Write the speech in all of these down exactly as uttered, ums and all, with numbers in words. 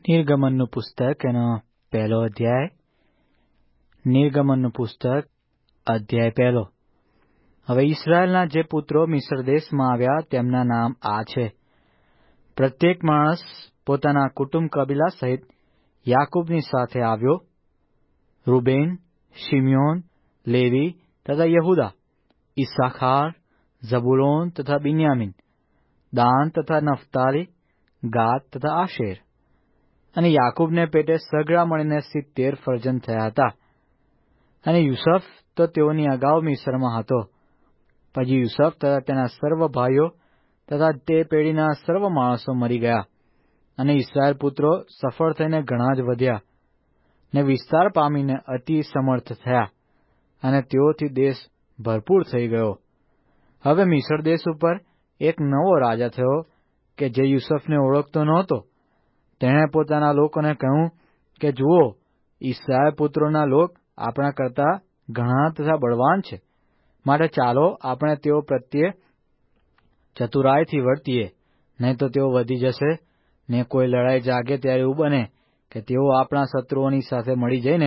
નિર્ગમનનું પુસ્તક એનો પહેલો અધ્યાય. નિર્ગમનનું પુસ્તક અધ્યાય પહેલો. હવે ઇસ્રાયેલના જે પુત્રો મિસ્ર દેશમાં આવ્યા તેમના નામ આ છે. પ્રત્યેક માણસ પોતાના કુટુંબ કબીલા સહિત યાકૂબની સાથે આવ્યો. રૂબેન, શિમ્યોન, લેવી તથા યહૂદા, ઇસ્સાખાર, ઝબુલોન તથા બિન્યામીન, દાન તથા નફતાલી, ગાદ તથા આશેર. અને યાકૂબને પેટે સગળા મળીને સિત્તેર ફરજન થયા હતા. અને યુસફ તો તેઓની અગાઉ મિસ્રમાં હતો. પછી યુસફ તથા તેના સર્વ ભાઈઓ તથા તે પેઢીના સર્વ માણસો મરી ગયા. અને ઇસ્રાયેલ પુત્રો સફળ થઈને ઘણા જ વધ્યા ને વિસ્તાર પામીને અતિ સમર્થ થયા, અને તેઓથી દેશ ભરપૂર થઈ ગયો. હવે મિસ્ર દેશ ઉપર એક નવો રાજા થયો કે જે યુસફને ઓળખતો નહોતો. તેણે પોતાના લોકોને કહ્યું કે જુઓ, ઇસ્રાયેલ પુત્રોના લોક આપણા કરતા ઘણા તથા બળવાન છે, માટે ચાલો આપણે તેઓ પ્રત્યે ચતુરાઈથી વર્તીએ, નહીં તો તેઓ વધી જશે ને કોઈ લડાઈ જાગે ત્યારે એવું બને કે તેઓ આપણા શત્રુઓની સાથે મળી જઈને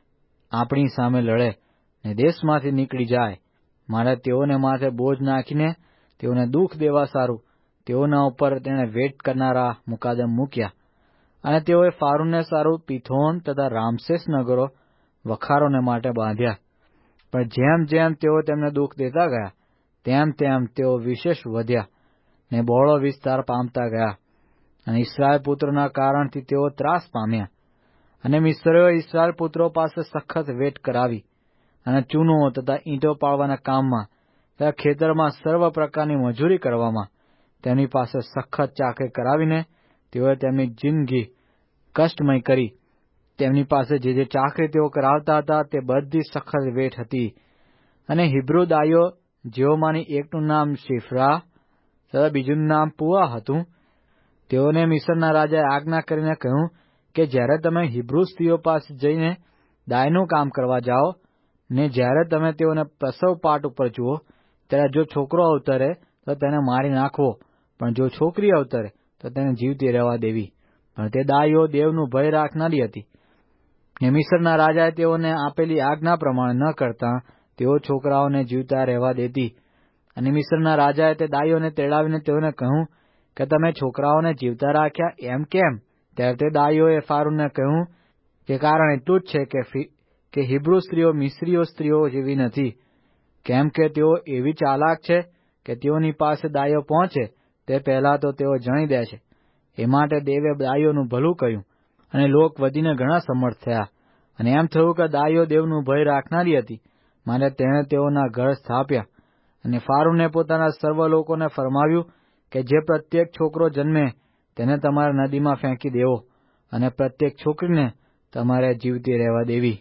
આપણી સામે લડે ને દેશમાંથી નીકળી જાય. મારે તેઓને માથે બોજ નાખીને તેઓને દુઃખ દેવા સારું તેઓના ઉપર તેણે વેટ કરનારા મુકાદમ મૂક્યા. અને તેઓએ ફારૂનને સારું પીથોન તથા રામસેસ નગરો વખારોને માટે બાંધ્યા. પણ જેમ જેમ તેઓ તેમને દુઃખ દેતા ગયા તેમ તેમ તેઓ વિશેષ વધ્યા ને બહોળો વિસ્તાર પામતા ગયા. અને ઇસ્રાયેલ પુત્રોના કારણથી તેઓ ત્રાસ પામ્યા. અને મિસ્રીઓ ઇસ્રાયેલ પુત્રો પાસે સખત વેટ કરાવી, અને ચૂનો તથા ઈંટો પાડવાના કામમાં તથા ખેતરમાં સર્વ પ્રકારની મજૂરી કરવામાં તેમની પાસે સખત ચાકરી કરાવીને તેઓએ તેમની જિંદગી કષ્ટમય કરી. તેમની પાસે જે જે ચાકરી તેઓ કરાવતા હતા તે બધી સખત વેઠ હતી. અને હિબ્રુ દાઈઓ જેઓમાંની એકનું નામ શિફરા તથા બીજું નામ પુઆ હતું, તેઓને મિસ્રના રાજાએ આજ્ઞા કરીને કહ્યું કે જ્યારે તમે હિબ્રુ સ્ત્રીઓ પાસે જઈને દાયનું કામ કરવા જાઓ ને જ્યારે તમે તેઓને પ્રસવ પાટ ઉપર જુઓ ત્યારે જો છોકરો અવતરે તો તેને મારી નાખવો, પણ જો છોકરી અવતરે તો તેને જીવતી રહેવા દેવી. પણ તે દાઈઓ દેવનું ભય રાખનારી હતી ને મિસ્રના રાજાએ તેઓને આપેલી આજ્ઞા પ્રમાણે ન કરતા તેઓ છોકરાઓને જીવતા રહેવા દેતી. અને મિસ્રના રાજાએ તે દાઈઓને તેડાવીને તેઓને કહ્યું કે તમે છોકરાઓને જીવતા રાખ્યા એમ કેમ? ત્યારે તે દાઈઓએ ફારૂનને કહ્યું કે કારણ એટલું જ છે કે કે હિબ્રુ સ્ત્રીઓ મિસ્રીઓ સ્ત્રીઓ જેવી નથી, કેમ કે તેઓ એવી ચાલાક છે કે તેઓની પાસે દાઈઓ પહોંચે તે પહેલાં તો તેઓ જણી દે છે. એ માટે દેવે દાઈઓનું ભલું કર્યું અને લોક વધીને ઘણા સમર્થ થયા. અને એમ થયું કે દાઈઓ દેવનું ભય રાખનારી હતી, માટે તેણે તેઓના ઘર સ્થાપ્યા. અને ફારૂને પોતાના સર્વ લોકોને ફરમાવ્યું કે જે પ્રત્યેક છોકરો જન્મે તેને તમારે નદીમાં ફેંકી દેવો, અને પ્રત્યેક છોકરીને તમારે જીવતી રહેવા દેવી.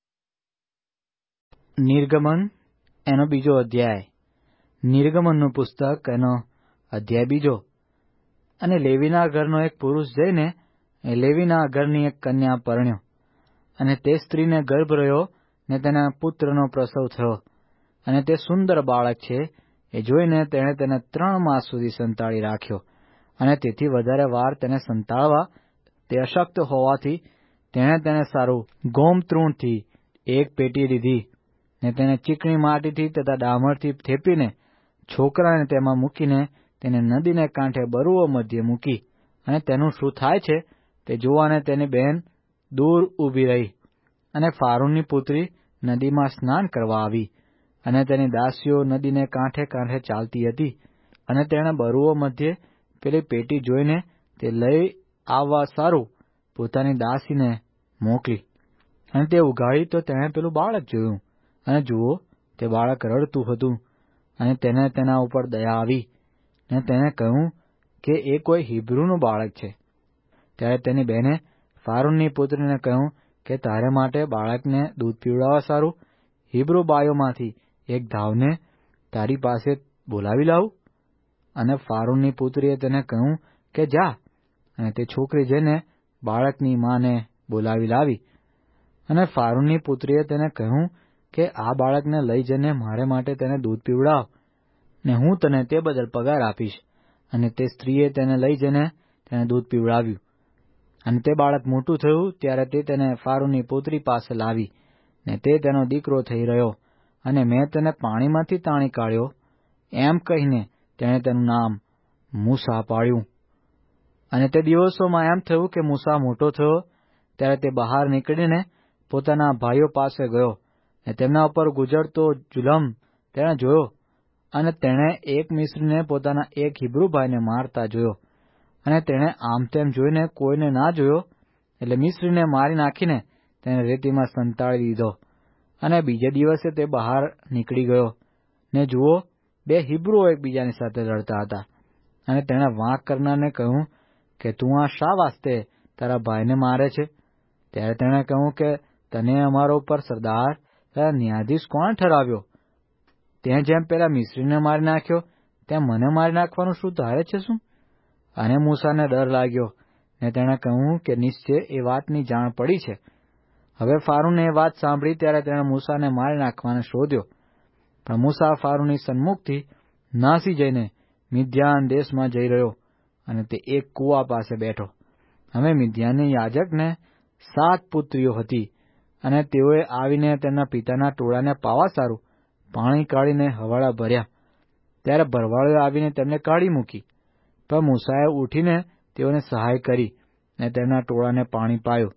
નિર્ગમન એનો બીજો અધ્યાય. નિર્ગમનનું પુસ્તક એનો અધ્યાય બીજો. અને લેવીના ઘરનો એક પુરુષ જઈને લેવીના ઘરની એક કન્યા પરણ્યો, અને તે સ્ત્રીને ગર્ભ રહ્યો ને તેના પુત્રનો પ્રસવ થયો. અને તે સુંદર બાળક છે એ જોઈને તેણે તેને ત્રણ માસ સુધી સંતાડી રાખ્યો. અને તેથી વધારે વાર તેને સંતાડવા તે અશક્ત હોવાથી તેણે તેને સારું ગોમતૃણથી એક પેટી લીધી ને તેને ચીકણી માટીથી તથા ડામરથી થેપીને છોકરાને તેમાં મૂકીને તેને નદીને કાંઠે બરુઓ મધ્યે મૂકી. અને તેનું શું થાય છે તે જોવાને તેની બહેન દૂર ઊભી રહી. અને ફારૂનની પુત્રી નદીમાં સ્નાન કરવા આવી, અને તેની દાસીઓ નદીને કાંઠે કાંઠે ચાલતી હતી. અને તેણે બરુઓ મધ્યે પેલી પેટી જોઈને તે લઈ આવવા સારું પોતાની દાસીને મોકલી. અને તે ઉઘાડી તો તેણે પેલું બાળક જોયું, અને જુઓ, તે બાળક રડતું હતું. અને તેને તેના ઉપર દયા આવી ને તેને કહ્યું કે એ કોઈ હિબ્રુનું બાળક છે. ત્યારે તેની બહેને ફારૂનની પુત્રીને કહ્યું કે તારે માટે બાળકને દૂધ પીવડાવવા સારું હિબ્રુ બાઈઓમાંથી એક ધાવને તારી પાસે બોલાવી લાવું. અને ફારૂનની પુત્રીએ તેને કહ્યું કે જા. અને તે છોકરી જઈને બાળકની માને બોલાવી લાવી. અને ફારૂનની પુત્રીએ તેને કહ્યું કે આ બાળકને લઈ જઈને મારે માટે તેને દૂધ પીવડાવ ને હું તને તે બદલ પગાર આપીશ. અને તે સ્ત્રીએ તેને લઈ જઈને તેને દૂધ પીવડાવ્યું. અને તે બાળક મોટું થયું ત્યારે તે તેને ફારૂની પુત્રી પાસે લાવી, ને તે તેનો દીકરો થઈ રહ્યો, અને મેં તેને પાણીમાંથી તાણી કાઢ્યો, એમ કહીને તેણે તેનું નામ મૂસા પાડ્યું. અને તે દિવસોમાં એમ થયું કે મૂસા મોટો થયો ત્યારે તે બહાર નીકળીને પોતાના ભાઈઓ પાસે ગયો, ને તેમના ઉપર ગુજરતો જુલમ તેણે જોયો, અને તેણે એક મિસ્રીને પોતાના એક હિબ્રુ ભાઈને મારતા જોયો, અને તેણે આમ તેમ જોઈને કોઈને ના જોયો, એટલે મિસ્રીને મારી નાખીને તેને રેતીમાં સંતાડી દીધો. અને બીજે દિવસે તે બહાર નીકળી ગયો, ને જુઓ, બે હિબ્રુઓ એકબીજાની સાથે લડતા હતા. અને તેણે વાંક કરનારને કહ્યું કે તું આ શા વાસ્તે તારા ભાઈને મારે છે? ત્યારે તેણે કહ્યું કે તને અમારા ઉપર સરદાર તથા ન્યાયાધીશ કોણ ઠરાવ્યો? તે જેમ પેલા મિસ્રીને મારી નાખ્યો તેમ મને મારી નાખવાનું શું ધારે છે શું? અને મૂસાને ડર લાગ્યો, ને તેણે કહ્યું કે નિશ્ચય એ વાતની જાણ પડી છે. હવે ફારૂને એ વાત સાંભળી ત્યારે તેણે મૂસાને મારી નાખવાને શોધ્યો. પણ મૂસા ફારૂની સન્મુખથી નાસી જઈને મિદ્યાન દેશમાં જઈ રહ્યો, અને તે એક કૂવા પાસે બેઠો. હવે મિદ્યાનની યાજકને સાત પુત્રીઓ હતી, અને તેઓએ આવીને તેમના પિતાના ટોળાને પાવા સારું પાણી કાઢીને હવાડા ભર્યા. ત્યારે ભરવાળોએ આવીને તેમને કાઢી મૂકી. પણ મૂસાએ ઉઠીને તેઓને સહાય કરી, ને તેમના ટોળાને પાણી પાયું.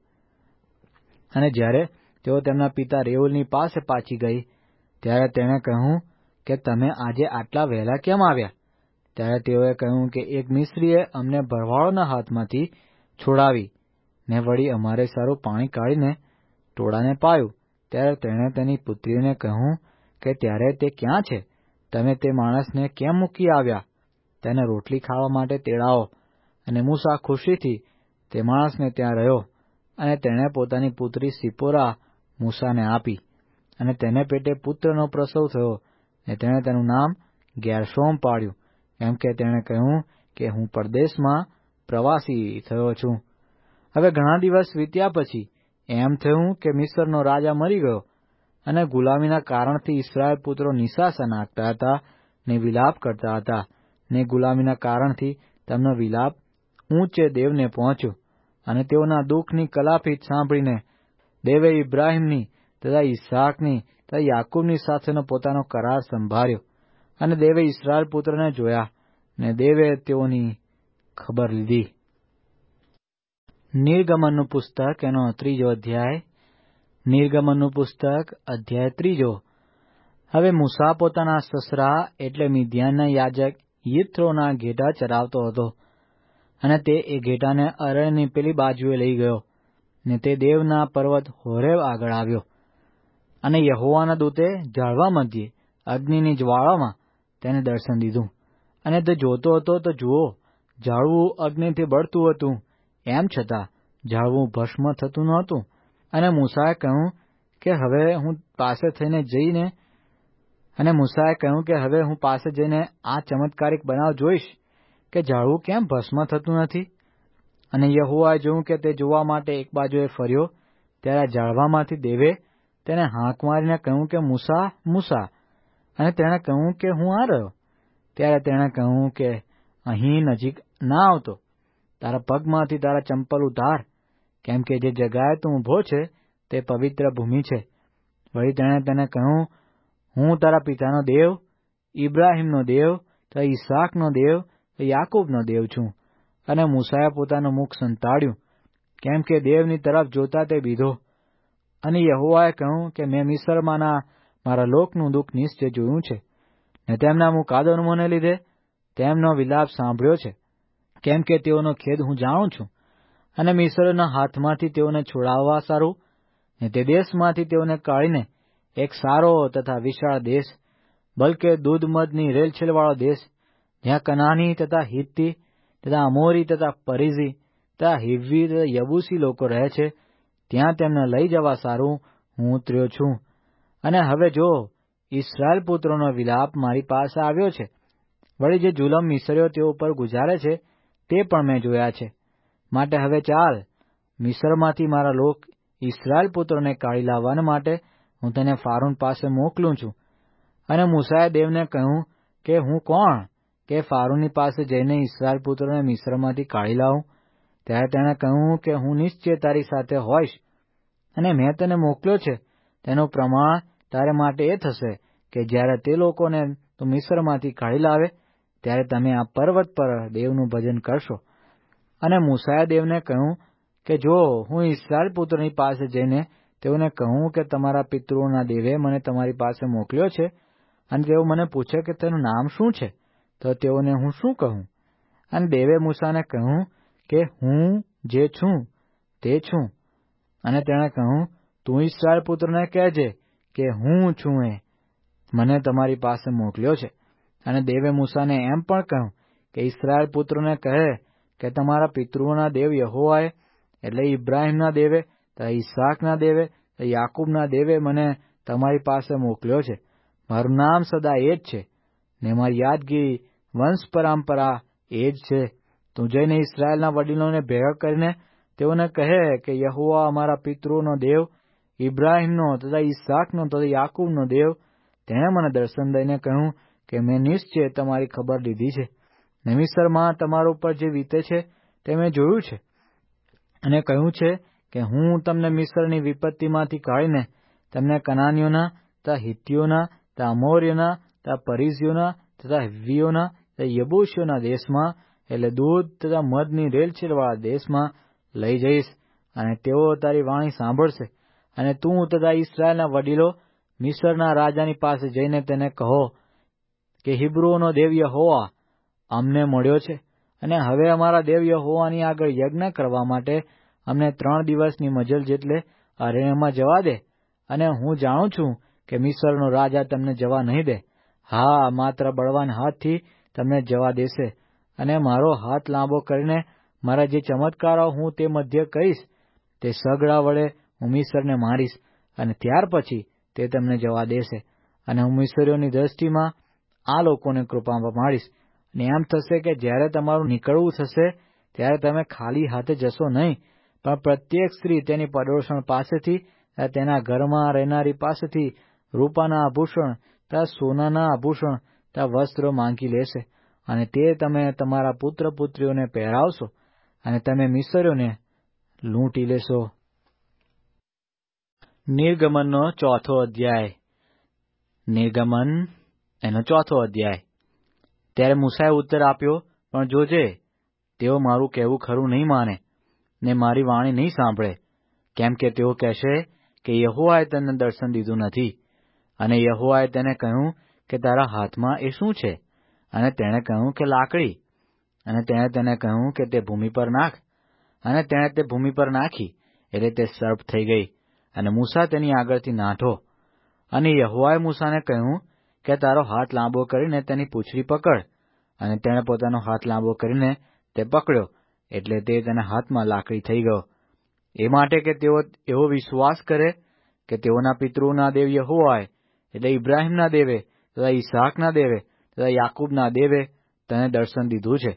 અને જ્યારે તેઓ તેમના પિતા રેઉલની પાસે પાછી ગઈ, ત્યારે તેણે કહ્યું કે તમે આજે આટલા વહેલા કેમ આવ્યા? ત્યારે તેઓએ કહ્યું કે એક મિસ્રીએ અમને ભરવાળોના હાથમાંથી છોડાવી, ને વળી અમારે સારું પાણી કાઢીને ટોળાને પાયું. ત્યારે તેણે તેની પુત્રીઓને કહ્યું કે ત્યારે તે ક્યાં છે? તમે તે માણસને કેમ મૂકી આવ્યા? તેને રોટલી ખાવા માટે તેડાવો. અને મૂસા ખુશીથી તે માણસને ત્યાં રહ્યો, અને તેણે પોતાની પુત્રી સિપોરા મૂસાને આપી, અને તેને પેટે પુત્રનો પ્રસવ થયો, ને તેણે તેનું નામ ગેરશોમ પાડ્યું, કેમ કે તેણે કહ્યું કે હું પરદેશમાં પ્રવાસી થયો છું. હવે ઘણા દિવસ વીત્યા પછી એમ થયું કે મિસ્રનો રાજા મરી ગયો, અને ગુલામીના કારણથી ઇસ્રાયેલ પુત્રો નિસાસા નાખતા હતા, ને વિલાપ કરતા હતા, ને ગુલામીના કારણથી તેમનો વિલાપ ઊંચે દેવને પહોંચ્યો. અને તેઓના દુઃખની કલાપીત સાંભળીને દેવે ઇબ્રાહીમની તથા ઈસાકની તથા યાકૂબની સાથેનો પોતાનો કરાર સંભાળ્યો, અને દેવે ઇસ્રાયેલ પુત્રને જોયા, ને દેવે તેઓની ખબર લીધી. નિર્ગમનનું પુસ્તક એનો ત્રીજો અધ્યાય. નિર્ગમનનું પુસ્તક અધ્યાય ત્રીજો. હવે મૂસા પોતાના સસરા એટલે મિદ્યાનના યાજક યિથ્રોના ઘેટા ચરાવતો હતો, અને તે એ ઘેટાને અરણ્યની પેલી બાજુએ લઈ ગયો, ને તે દેવના પર્વત હોરેબ આગળ આવ્યો. અને યહોવાના દૂતે ઝાડવા મધ્યે અગ્નિની જ્વાળામાં તેને દર્શન દીધું. અને તે જોતો હતો તો જુઓ, ઝાડવું અગ્નિથી બળતું હતું, એમ છતાં ઝાડવું ભસ્મ થતું નહોતું. અને મૂસાએ કહ્યું કે હવે હું પાસે થઈને જઈને અને મૂસાએ કહ્યું કે હવે હું પાસે જઈને આ ચમત્કારિક બનાવ જોઈશ કે ઝાડવું કેમ ભસ્મ થતું નથી. અને યહોવાએ જોયું કે તે જોવા માટે એક બાજુએ ફર્યો, ત્યારે ઝાડવામાંથી દેવે તેને હાંક મારીને કહ્યું કે મૂસા, મૂસા. અને તેણે કહ્યું કે હું આ રહ્યો. ત્યારે તેણે કહ્યું કે અહીં નજીક ના આવતો, તારા પગમાંથી તારા ચંપલ ઉતાર, કેમ કે જે જગાએ તું ઊભો છે તે પવિત્ર ભૂમિ છે. વળી તેણે તેને કહ્યું, હું તારા પિતાનો દેવ, ઇબ્રાહીમનો દેવ, તો ઈસાકનો દેવ, તો યાકૂબનો દેવ છું. અને મૂસાએ પોતાનું મુખ સંતાડ્યું, કેમ કે દેવની તરફ જોતા તે બીધો. અને યહોવાએ કહ્યું કે મેં મિસ્રમાંના મારા લોકનું દુઃખ નિશ્ચય જોયું છે, ને તેમના મુકાદોર્મોને લીધે તેમનો વિલાપ સાંભળ્યો છે, કેમ કે તેઓનો ખેદ હું જાણું છું. અને મિસ્રના હાથમાંથી તેઓને છોડાવવા સારું, ને તે દેશમાંથી તેઓને કાઢીને એક સારો તથા વિશાળ દેશ, બલકે દૂધ મધની રેલછેલવાળો દેશ, જ્યાં કનાની તથા હિત્તી તથા અમોરી તથા પરિઝી તથા હિવ્વી તથા યબૂસી લોકો રહે છે, ત્યાં તેમને લઈ જવા સારું હું ઉતર્યો છું. અને હવે જો ઇસ્રાયેલ પુત્રોનો વિલાપ મારી પાસે આવ્યો છે, વળી જે જુલમ મિસ્રીઓ તેઓ પર ગુજારે છે તે પણ મેં જોયા છે. માટે હવે ચાલ, મિસ્રમાંથી મારા લોક ઇસ્રાયેલ પુત્રોને કાઢી લાવવાને માટે હું તેને ફારૂન પાસે મોકલું છું. અને મૂસાએ દેવને કહ્યું કે હું કોણ કે ફારૂનની પાસે જઈને ઇસ્રાયેલ પુત્રોને મિસ્રમાંથી કાઢી લાવું? ત્યારે તેણે કહ્યું કે હું નિશ્ચય તારી સાથે હોઈશ, અને મેં તને મોકલ્યો છે. તેનું પ્રમાણ તારે માટે એ થશે કે જ્યારે તે લોકોને તું મિસ્રમાંથી કાઢી લાવે ત્યારે તમે આ પર્વત પર દેવનું ભજન કરશો. અને મૂસાએ દેવને કહ્યું કે જો હું ઇસ્રાયેલ પુત્રોની પાસે જઈને તેઓને કહું કે તમારા પિતૃઓના દેવે મને તમારી પાસે મોકલ્યો છે, અને તેઓ મને પૂછે કે તેનું નામ શું છે, તો તેઓને હું શું કહું? અને દેવે મૂસાને કહ્યું કે હું જે છું તે છું. અને તેણે કહ્યું, તું ઇસ્રાયેલ પુત્રોને કહેજે કે હું છું એ મને તમારી પાસે મોકલ્યો છે. અને દેવે મૂસાને એમ પણ કહ્યું કે ઇસ્રાયેલ પુત્રોને કહે કે તમારા પિતૃઓના દેવ યહોવાએ, એટલે ઇબ્રાહીમના દેવે, ઈસાકના દેવે, યાકૂબના દેવે મને તમારી પાસે મોકલ્યો છે. મારું નામ સદા એ જ છે, ને મારી યાદગીરી વંશ પરંપરા એ જ છે. તું જઈને ઇસ્રાયેલના વડીલોને ભેગા કરીને તેઓને કહે કે યહોવા અમારા પિતૃઓનો દેવ, ઇબ્રાહીમનો તથા ઈસાકનો તથા યાકૂબનો દેવ, તેણે મને દર્શન દઈને કહ્યું કે મેં નિશ્ચય તમારી ખબર લીધી છે, ને મિસ્રમાં તમારા ઉપર જે વીતે છે તે મેં જોયું છે, અને કહ્યું છે કે હું તમને મિસ્રની વિપત્તિમાંથી કાઢીને તમને કનાનીઓના તથા હિત્તીઓના તથા અમોરીઓના તથા પરિઝીઓના તથા હિવ્વીઓના તથા યબૂસીઓના દેશમાં, એટલે દૂધ તથા મધની રેલચેલવાળા દેશમાં લઈ જઈશ. અને તેઓ તારી વાણી સાંભળશે. અને તું તથા ઇસ્રાયેલના વડીલો મિસ્રના રાજાની પાસે જઈને તેને કહો કે હિબ્રુઓનો દેવ યહોવા અમને મળ્યો છે, અને હવે અમારા દેવ યહોવાની આગળ યજ્ઞ કરવા માટે અમને ત્રણ દિવસની મજલ જેટલે અરણ્યમાં જવા દે. અને હું જાણું છું કે મિસ્રનો રાજા તમને જવા નહીં દે. હા, માત્ર બળવાન હાથથી તમને જવા દેશે. અને મારો હાથ લાંબો કરીને મારા જે ચમત્કારો હું તે મધ્ય કરીશ તે સગડા વડે હું મિસ્રને મારીશ, અને ત્યાર પછી તે તમને જવા દેશે. અને હું મિસ્રીઓની દ્રષ્ટિમાં આ લોકોને કૃપા પાડીશ. અને એમ થશે કે જ્યારે તમારું નીકળવું થશે ત્યારે તમે ખાલી હાથે જશો નહીં, પણ પ્રત્યેક સ્ત્રી તેની પડોશણ પાસેથી તથા તેના ઘરમાં રહેનારી પાસેથી રૂપાના આભૂષણ તથા સોનાના આભૂષણ તથા વસ્ત્રો માંગી લેશે, અને તે તમે તમારા પુત્ર પુત્રીઓને પહેરાવશો, અને તમે મિસ્રીઓને લૂંટી લેશો. નિર્ગમનનો ચોથો અધ્યાય. નિર્ગમન એનો ચોથો અધ્યાય. ત્યારે મૂસાએ ઉત્તર આપ્યો, પણ જોજે, તેઓ મારું કહેવું ખરું નહીં માને ને મારી વાણી નહીં સાંભળે, કેમ કે તેઓ કહેશે કે યહોવાએ તને દર્શન દીધું નથી. અને યહોવાએ તેને કહ્યું કે તારા હાથમાં એ શું છે? અને તેણે કહ્યું કે લાકડી. અને તેણે તેને કહ્યું કે તે ભૂમિ પર નાખ. અને તેણે તે ભૂમિ પર નાખી, એટલે તે સર્પ થઈ ગઈ, અને મૂસા તેની આગળથી નાઠો. અને યહોવાએ મૂસાને કહ્યું કે તારો હાથ લાંબો કરીને તેની પૂંછડી પકડ. અને તેણે પોતાનો હાથ લાંબો કરીને તે પકડ્યો, એટલે તે તેના હાથમાં લાકડી થઈ ગયો. એ માટે કે તેઓ એવો વિશ્વાસ કરે કે તેઓના પિતૃઓના દેવ યહોવાએ, એટલે ઇબ્રાહીમના દેવે તથા ઈસાકના દેવે તથા યાકૂબના દેવે તને દર્શન દીધું છે.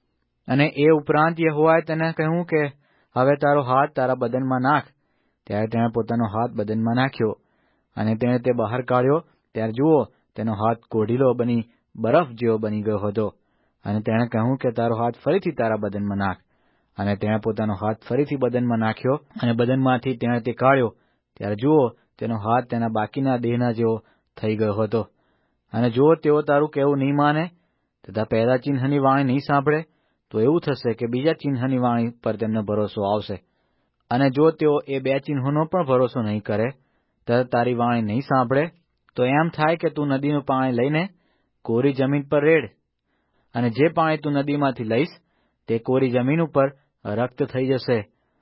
અને એ ઉપરાંત યહોવાએ તેને કહ્યું કે હવે તારો હાથ તારા બદનમાં નાખ. ત્યારે તેણે પોતાનો હાથ બદનમાં નાખ્યો, અને તેણે તે બહાર કાઢ્યો, ત્યારે જુઓ, તેનો હાથ કોઢીલો બની બરફ જેવો બની ગયો હતો. અને તેણે કહ્યું કે તારો હાથ ફરીથી તારા બદનમાં નાખ. અને તેણે પોતાનો હાથ ફરીથી બદનમાં નાખ્યો, અને બદનમાંથી તેણે તે કાઢ્યો, ત્યારે જુઓ, તેનો હાથ તેના બાકીના દેહના જેવો થઈ ગયો હતો. અને જો તેઓ તારું કહેવું નહીં માને તથા પહેલા ચિહ્નની વાણી નહીં સાંભળે, તો એવું થશે કે બીજા ચિહ્નની વાણી પર તેમને ભરોસો આવશે. અને જો તેઓ એ બે ચિહ્નોનો પણ ભરોસો નહીં કરે તથા તારી વાણી નહીં સાંભળે, તો એમ થાય કે તું નદીનું પાણી લઈને કોરી જમીન પર રેડ, અને જે પાણી તું નદીમાંથી લઈશ તે કોરી જમીન ઉપર રક્ત થઈ જશે.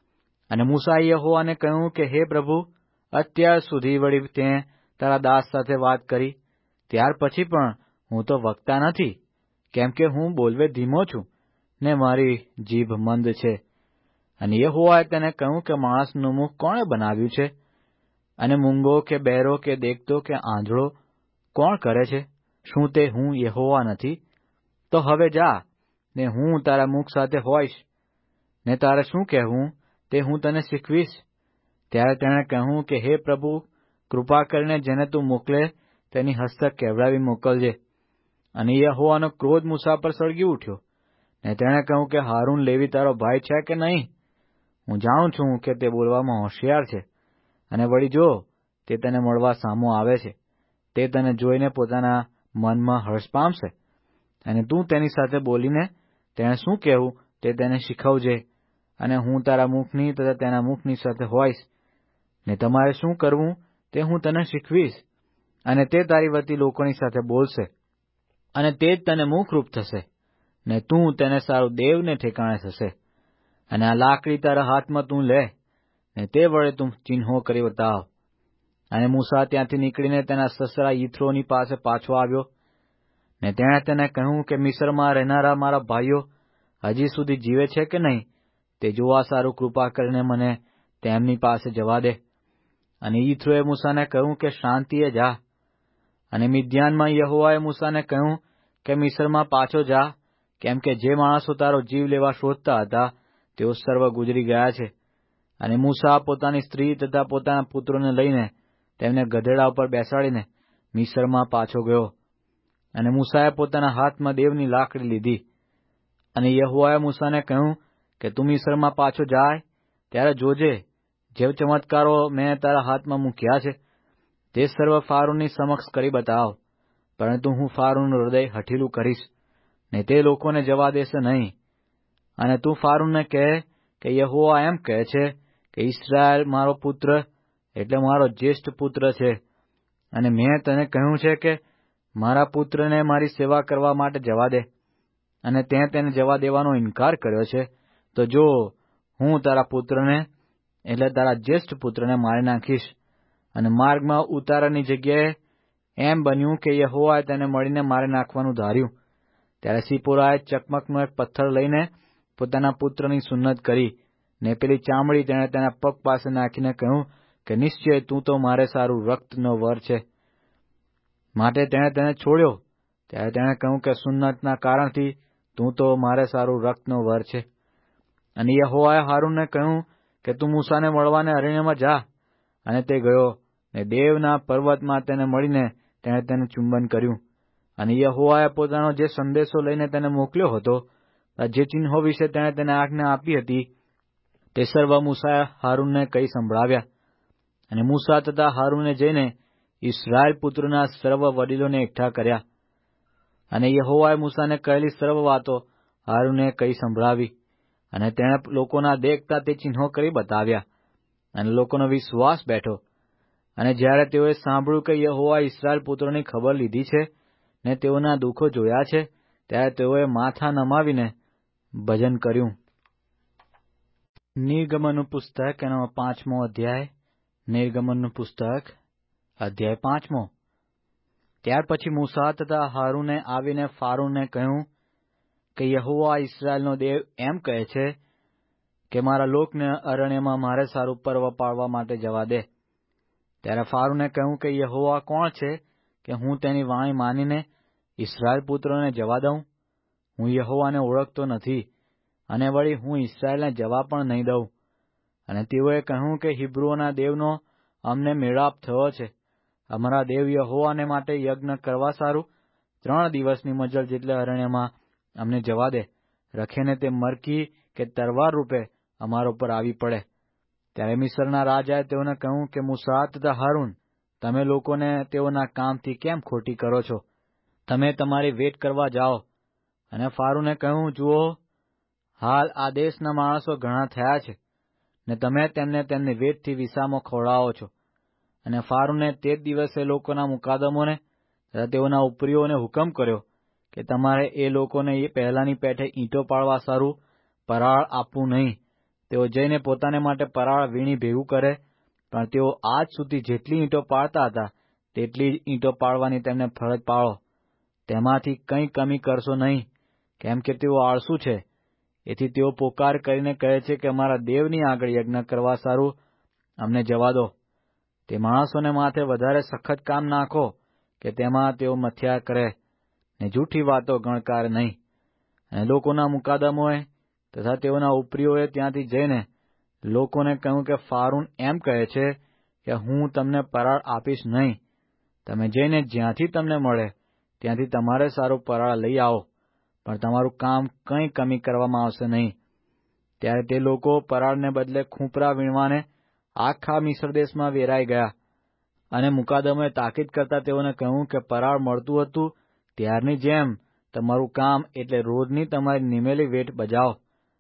અને મૂસાએ યહોવાને કહ્યું કે હે પ્રભુ, અત્યાર સુધી વળી તે તારા દાસ સાથે વાત કરી, ત્યાર પછી પણ હું તો વક્તા નથી, કેમ કે હું બોલવે ધીમો છું, ને મારી જીભ મંદ છે. અને યહોવાએ તેને કહ્યું કે માણસનું મુખ કોણે બનાવ્યું છે? અને મૂંગો કે બહેરો કે દેખતો કે આંધળો કોણ કરે છે? શું તે હું યહોવા નથી? તો હવે જા, ને હું તારા મુખ સાથે હોઈશ, ને તારે શું કહેવું તે હું તને શીખવીશ. ત્યારે તેણે કહ્યું કે હે પ્રભુ, કૃપા કરીને જેને તું મોકલે તેની હસ્તક કહેવડાવી મોકલજે. અને યહોવાનો ક્રોધ મૂસા પર સળગી ઉઠ્યો, ને તેણે કહ્યું કે હારૂન લેવી તારો ભાઈ છે કે નહીં? હું જાણું છું કે તે બોલવામાં હોશિયાર છે, અને વળી જો તે તને મળવા સામો આવે છે, તે તને જોઈને પોતાના મનમાં હર્ષ પામશે, અને તું તેની સાથે બોલીને તેણે શું કહેવું તે તેને શીખવજે, અને હું તારા મુખની તથા તેના મુખની સાથે હોઈશ, ને તમારે શું કરવું તે હું તને શીખવીશ, અને તે તારી વતી લોકોની સાથે બોલશે, અને તે જ તને મુખરૂપ થશે, ને તું તેને સારું દેવને ઠેકાણે થશે. અને આ લાકડી તારા હાથમાં તું લે, ને તે વડે તું ચિહ્નો કરી બતાવ. અને મૂસા ત્યાંથી નીકળીને તેના સસરા યિથ્રોની પાસે પાછો આવ્યો, ને તેણે તેને કહ્યું કે મિસ્રમાં રહેનારા મારા ભાઈઓ હજી સુધી જીવે છે કે નહીં, તે જોવા સારું કૃપા કરીને મને તેમની પાસે જવા દે. અને યિથ્રોએ મૂસાને કહ્યું કે શાંતિએ જા. અને મિદ્યાનમાં યહોવાએ મૂસાને કહ્યું કે મિસ્રમાં પાછો જા, કેમ કે જે માણસો તારો જીવ લેવા શોધતા હતા તેઓ સર્વ ગુજરી ગયા છે. અને મૂસા પોતાની સ્ત્રી તથા પોતાના પુત્રોને લઈને તેમને ગધેડા ઉપર બેસાડીને મિસ્રમાં પાછો ગયો. અને મૂસાએ પોતાના હાથમાં દેવની લાકડી લીધી. અને યહોવાએ મૂસાને કહ્યું કે તું મિસ્રમાં પાછો જાય ત્યારે જોજે, જે ચમત્કારો મેં તારા હાથમાં મૂક્યા છે તે સર્વ ફારૂનની સમક્ષ કરી બતાવ, પરંતુ હું ફારૂનનું હૃદય હઠીલું કરીશ, ને તે લોકોને જવા દેશે નહીં. અને તું ફારૂનને કહે કે યહોવા એમ કહે છે કે ઇસ્રાયેલ મારો પુત્ર એટલે મારો જ્યેષ્ઠ પુત્ર છે, અને મેં તને કહ્યું છે કે મારા પુત્રને મારી સેવા કરવા માટે જવા દે, અને તેં તેને જવા દેવાનો ઇનકાર કર્યો છે, તો જો હું તારા પુત્રને એટલે તારા જ્યેષ્ઠ પુત્રને મારી નાખીશ. અને માર્ગમાં ઉતારાની જગ્યાએ એમ બન્યું કે યહોવાએ તેને મળીને મારી નાખવાનું ધાર્યું. ત્યારે સિપોરાએ ચકમકનો એક પથ્થર લઈને પોતાના પુત્રની સુન્નત કરી, ને પેલી ચામડી તેણે તેના પગ પાસે નાખીને કહ્યું કે નિશ્ચય તું તો મારે સારું રક્તનો વર છે. માટે તેણે તેને છોડ્યો. ત્યારે તેણે કહ્યું કે સુન્નતના કારણથી તું તો મારે સારું રક્તનો વર છે. અને યહોવાએ હારૂનને કહ્યું કે તું મૂસાને મળવાને અરણ્યમાં જા. અને તે ગયો, ને દેવના પર્વતમાં તેને મળીને તેણે તેને ચુંબન કર્યું. અને યહોવાએ પોતાનો જે સંદેશો લઈને તેને મોકલ્યો હતો, જે ચિહ્નો વિશે તેણે તેને આજ્ઞા આપી હતી, તે સર્વ મૂસાએ હારૂનને કહી સંભળાવ્યા. અને મૂસા તથા હારૂને જઈને ઇસ્રાયેલ પુત્રોના સર્વ વડીલોને એકઠા કર્યા. અને યહોવાએ મૂસાને કહેલી સર્વ વાતો હારૂને કહી સંભળાવી, અને તેણે લોકોના દેખતા તે ચિહ્નો કરી બતાવ્યા, અને લોકોનો વિશ્વાસ બેઠો. અને જ્યારે તેઓએ સાંભળ્યું કે યહોવાએ ઇસ્રાયેલ પુત્રોની ખબર લીધી છે ને તેઓના દુઃખો જોયા છે, ત્યારે તેઓએ માથા નમાવીને ભજન કર્યું. નિર્ગમનનું પુસ્તક એનો પાંચમો અધ્યાય. નિર્ગમનનું પુસ્તક અધ્યાય પાંચમો. ત્યાર પછી મૂસા તથા હારૂને આવીને ફારૂનને કહ્યું કે યહોવા ઇસ્રાયેલનો દેવ એમ કહે છે કે મારા લોકને અરણ્યમાં મારે સારું પર્વ પાળવા માટે જવા દે. ત્યારે ફારૂને કહ્યું કે યહોવા કોણ છે કે હું તેની વાણી માનીને ઇસ્રાયેલ પુત્રોને જવા દઉં? હું યહોવાને ઓળખતો નથી, અને વળી હું ઇસ્રાયેલને જવા પણ નહીં દઉં. અને તેઓએ કહ્યું કે હિબ્રુઓના દેવનો અમને મેળાપ થયો છે. અમારા દેવ યહોવાને માટે યજ્ઞ કરવા સારું ત્રણ દિવસની મજલ જેટલે અરણ્યમાં અમને જવા દે, રખેને તે મરકી કે તરવાર રૂપે અમારા ઉપર આવી પડે. ત્યારે મિસ્રના રાજાએ તેઓને કહ્યું કે મૂસા તથા હારૂન, તમે લોકોને તેઓના કામથી કેમ ખોટી કરો છો? તમે તમારી વેટ કરવા જાઓ. અને ફારૂને કહ્યું, જુઓ, હાલ આ દેશના માણસો ઘણા થયા છે, ને તમે તેમને તેમની વેટથી વિસામો ખવડાવો છો. અને ફારૂને તે જ દિવસે લોકોના મુકાદમોને તથા તેઓના ઉપરીઓને હુકમ કર્યો કે તમારે એ લોકોને એ પહેલાની પેઠે ઈંટો પાડવા સારું પરાળ આપવું નહીં. તેઓ જઈને પોતાને માટે પરાળ વીણી ભેગું કરે, પણ તેઓ આજ સુધી જેટલી ઈંટો પાડતા હતા તેટલી જ ઈંટો પાડવાની તેમને ફરજ પાડો. તેમાંથી કંઈ કમી કરશો નહીં, કેમ કે તેઓ આળસુ છે. એથી તેઓ પોકાર કરીને કહે છે કે અમારા દેવની આગળ યજ્ઞ કરવા સારું અમને જવા દો. તે માણસોને માથે વધારે સખત કામ નાખો કે તેમાં તેઓ મથ્યા કરે, ને જૂઠી વાતો ગણકાર નહીં. અને લોકોના મુકાદમોએ તથા તેઓના ઉપરીઓએ ત્યાંથી જઈને લોકોને કહ્યું કે ફારૂન એમ કહે છે કે હું તમને પરાળ આપીશ નહીં. તમે જઈને જ્યાંથી તમને મળે ત્યાંથી તમારે સારું પરાળ લઈ આવો, પણ તમારું કામ કંઈ કમી કરવામાં આવશે નહીં. ત્યારે તે લોકો પરાળને બદલે ખૂંપરા વીણવાને આખા મિસ્ર દેશમાં વેરાઈ ગયા. અને મુકાદમોએ તાકીદ કરતા તેઓને કહ્યું કે પરાળ મળતું હતું ત્યારની જેમ તમારું કામ એટલે રોજની તમારી નિમેલી વેઠ બજાવો.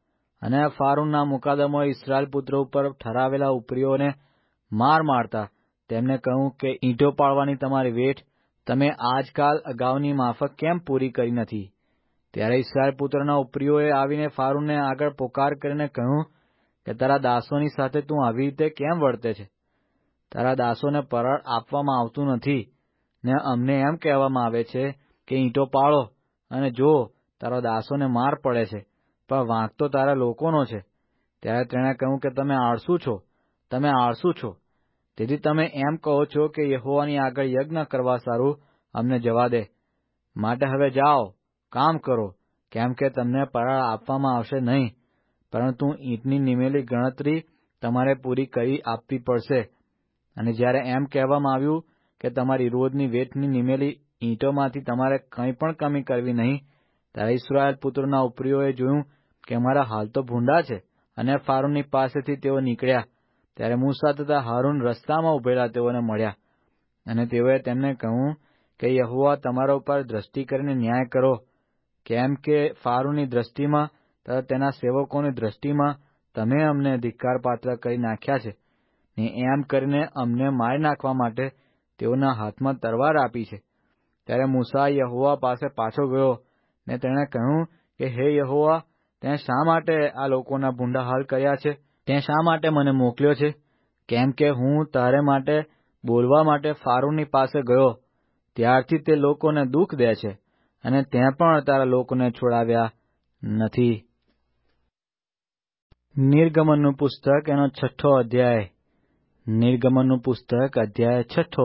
અને ફારૂનના મુકાદમોએ ઇસ્રાયેલ પુત્રો ઉપર ઠરાવેલા ઉપરીઓને માર મારતા તેમને કહ્યું કે ઈંટો પાડવાની તમારી વેઠ તમે આજકાલ અગાઉની માફક કેમ પૂરી કરી નથી? ત્યારે ઇસ્રાયેલ પુત્રના ઉપરીઓએ આવીને ફારૂનને આગળ પોકાર કરીને કહ્યું કે તારા દાસોની સાથે તું આવી રીતે કેમ વર્તે છે? તારા દાસોને પરાળ આપવામાં આવતું નથી ને અમને એમ કહેવામાં આવે છે કે ઈંટો પાડો, અને જો તારા દાસોને માર પડે છે, પણ વાંક તો તારા લોકોનો છે. ત્યારે તેણે કહ્યું કે તમે આળસુ છો, તમે આળસુ છો. તેથી તમે એમ કહો છો કે યહોવાની આગળ યજ્ઞ કરવા સારું અમને જવા દે. માટે હવે જાઓ, કામ કરો, કેમ કે તમને પરાળ આપવામાં આવશે નહીં, પરંતુ ઈંટની નિમેલી ગણતરી તમારે પૂરી કરી આપવી પડશે. અને જ્યારે એમ કહેવામાં આવ્યું કે તમારી રોજની વેઠની નિમેલી ઈંટોમાંથી તમારે કંઈ પણ કમી કરવી નહીં, ત્યારે ઇસ્રાયેલ પુત્રોના ઉપરીઓએ જોયું કે અમારા હાલ તો ભૂંડા છે. અને ફારૂનની પાસેથી તેઓ નીકળ્યા. ત્યારે મૂસા તથા હારૂન રસ્તામાં ઉભેલા તેઓને મળ્યા. અને તેઓએ તેમને કહ્યું કે યહોવા તમારા ઉપર દ્રષ્ટિ કરીને ન્યાય કરો, કેમ કે ફારૂનની દ્રષ્ટિમાં તથા તેના સેવકોની દ્રષ્ટિમાં તમે અમને ધિક્કારપાત્ર કરી નાખ્યા છે, ને એમ કરીને અમને મારી નાખવા માટે તેઓના હાથમાં તરવાર આપી છે. ત્યારે મૂસા યહોવા પાસે પાછો ગયો, ને તેણે કહ્યું કે હે યહોવા, તેં શા માટે આ લોકોના ભૂંડા હાલ કર્યા છે? તેં શા માટે મને મોકલ્યો છે? કેમ કે હું તારે માટે બોલવા માટે ફારૂનની પાસે ગયો ત્યારથી તે લોકોને દુઃખ દે છે, અને તેં પણ તારા લોકોને છોડાવ્યા નથી. નિર્ગમનનું પુસ્તક એનો છઠ્ઠો અધ્યાય. નિર્ગમનનું પુસ્તક અધ્યાય છઠ્ઠો.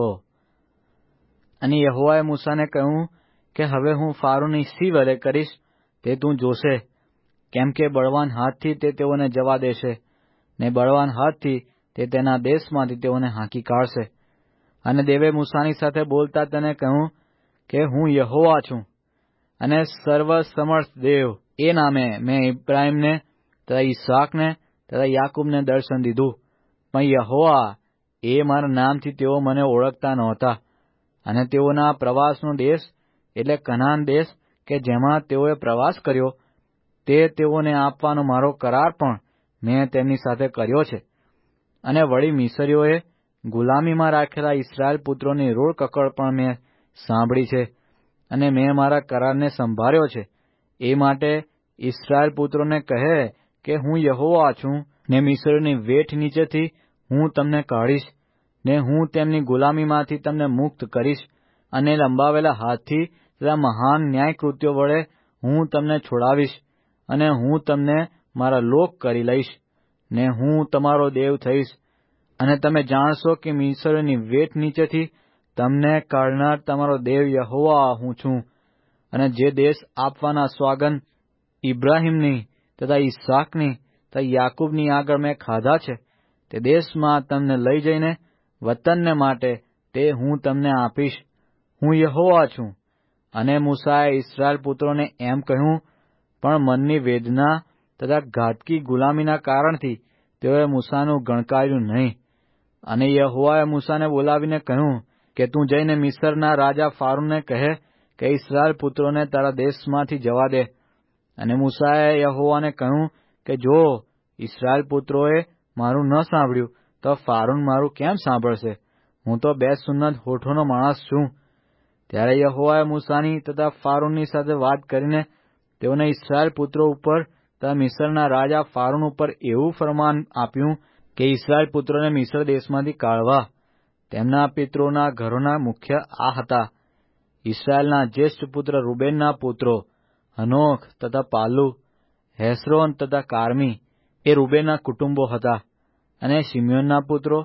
અને યહોવાએ મૂસાને કહ્યું કે હવે હું ફારૂનની શી વરે કરીશ તે તું જોશે, કેમ કે બળવાન હાથથી તે તેઓને જવા દેશે, ને બળવાન હાથથી તે તેના દેશમાંથી તેઓને હાંકી કાઢશે. અને દેવે મૂસાની સાથે બોલતા તેને કહ્યું કે હું યહોવા છું, અને સર્વસમર્થ દેવ એ નામે મેં ઇબ્રાહીમને તથા ઈસાકને તથા યાકૂબને દર્શન દીધું. પણ યહોવા એ મારા નામથી તેઓ મને ઓળખતા નહોતા. અને તેઓના પ્રવાસનો દેશ એટલે કનાન દેશ કે જેમાં તેઓએ પ્રવાસ કર્યો, તે તેઓને આપવાનો મારો કરાર પણ મેં તેમની સાથે કર્યો છે. અને વળી મિસરીઓએ ગુલામીમાં રાખેલા ઇસ્રાયેલ પુત્રોની રોડ કકડ પણ મેં સાંભળી છે, અને મેં મારા કરારને સંભાળ્યો છે. એ માટે ઇસ્રાયેલ પુત્રોને કહે કે હું યહોવા છું, ને મિસરીઓની વેઠ નીચેથી હું તમને કાઢીશ, ને હું તેમની ગુલામીમાંથી તમને મુક્ત કરીશ, અને લંબાવેલા હાથથી તથા મહાન ન્યાયકૃત્યો વડે હું તમને છોડાવીશ, અને હું તમને મારા લોક કરી લઈશ, ને હું તમારો દેવ થઈશ. અને તમે જાણશો કે મિસરીઓની વેઠ નીચેથી તમને કાઢનાર તમારો દેવ યહોવા હું છું. અને જે દેશ આપવાના સ્વાગન ઇબ્રાહીમની તથા ઈસાકની તથા યાકૂબની આગળ મેં ખાધા છે, તે દેશમાં તમને લઈ જઈને વતનને માટે તે હું તમને આપીશ. હું યહોવા છું. અને મૂસાએ ઇસ્રાયેલ પુત્રોને એમ કહ્યું, પણ મનની વેદના તથા ઘાતકી ગુલામીના કારણથી તેઓએ મૂસાનું ગણકાર્યું નહીં. અને યહોવાએ મૂસાને બોલાવીને કહ્યું કે તું જઈને મિસ્રના રાજા ફારૂનને કહે કે ઇસ્રાયેલ પુત્રોને તારા દેશમાંથી જવા દે. અને મૂસાએ યહોવાને કહ્યું કે જો ઇસ્રાયેલ પુત્રોએ મારું ન સાંભળ્યું તો ફારૂન મારું કેમ સાંભળશે? હું તો બે સુન્નત હોઠોનો માણસ છું. ત્યારે યહોવાએ મૂસાની તથા ફારૂનની સાથે વાત કરીને તેઓને ઇસ્રાયેલ પુત્રો ઉપર તથા મિસ્રના રાજા ફારૂન ઉપર એવું ફરમાન આપ્યું કે ઇસ્રાયેલ પુત્રોને મિસ્ર દેશમાંથી કાઢવા. તેમના પિતરોના ઘરોના મુખ્ય આ હતા: ઇસ્રાયેલના જ્યેષ્ઠ પુત્ર રૂબેનના પુત્રો હનોક તથા પાલુ, હેસ્રોન તથા કાર્મી એ રૂબેનના કુટુંબો હતા. અને શિમ્યોનના પુત્રો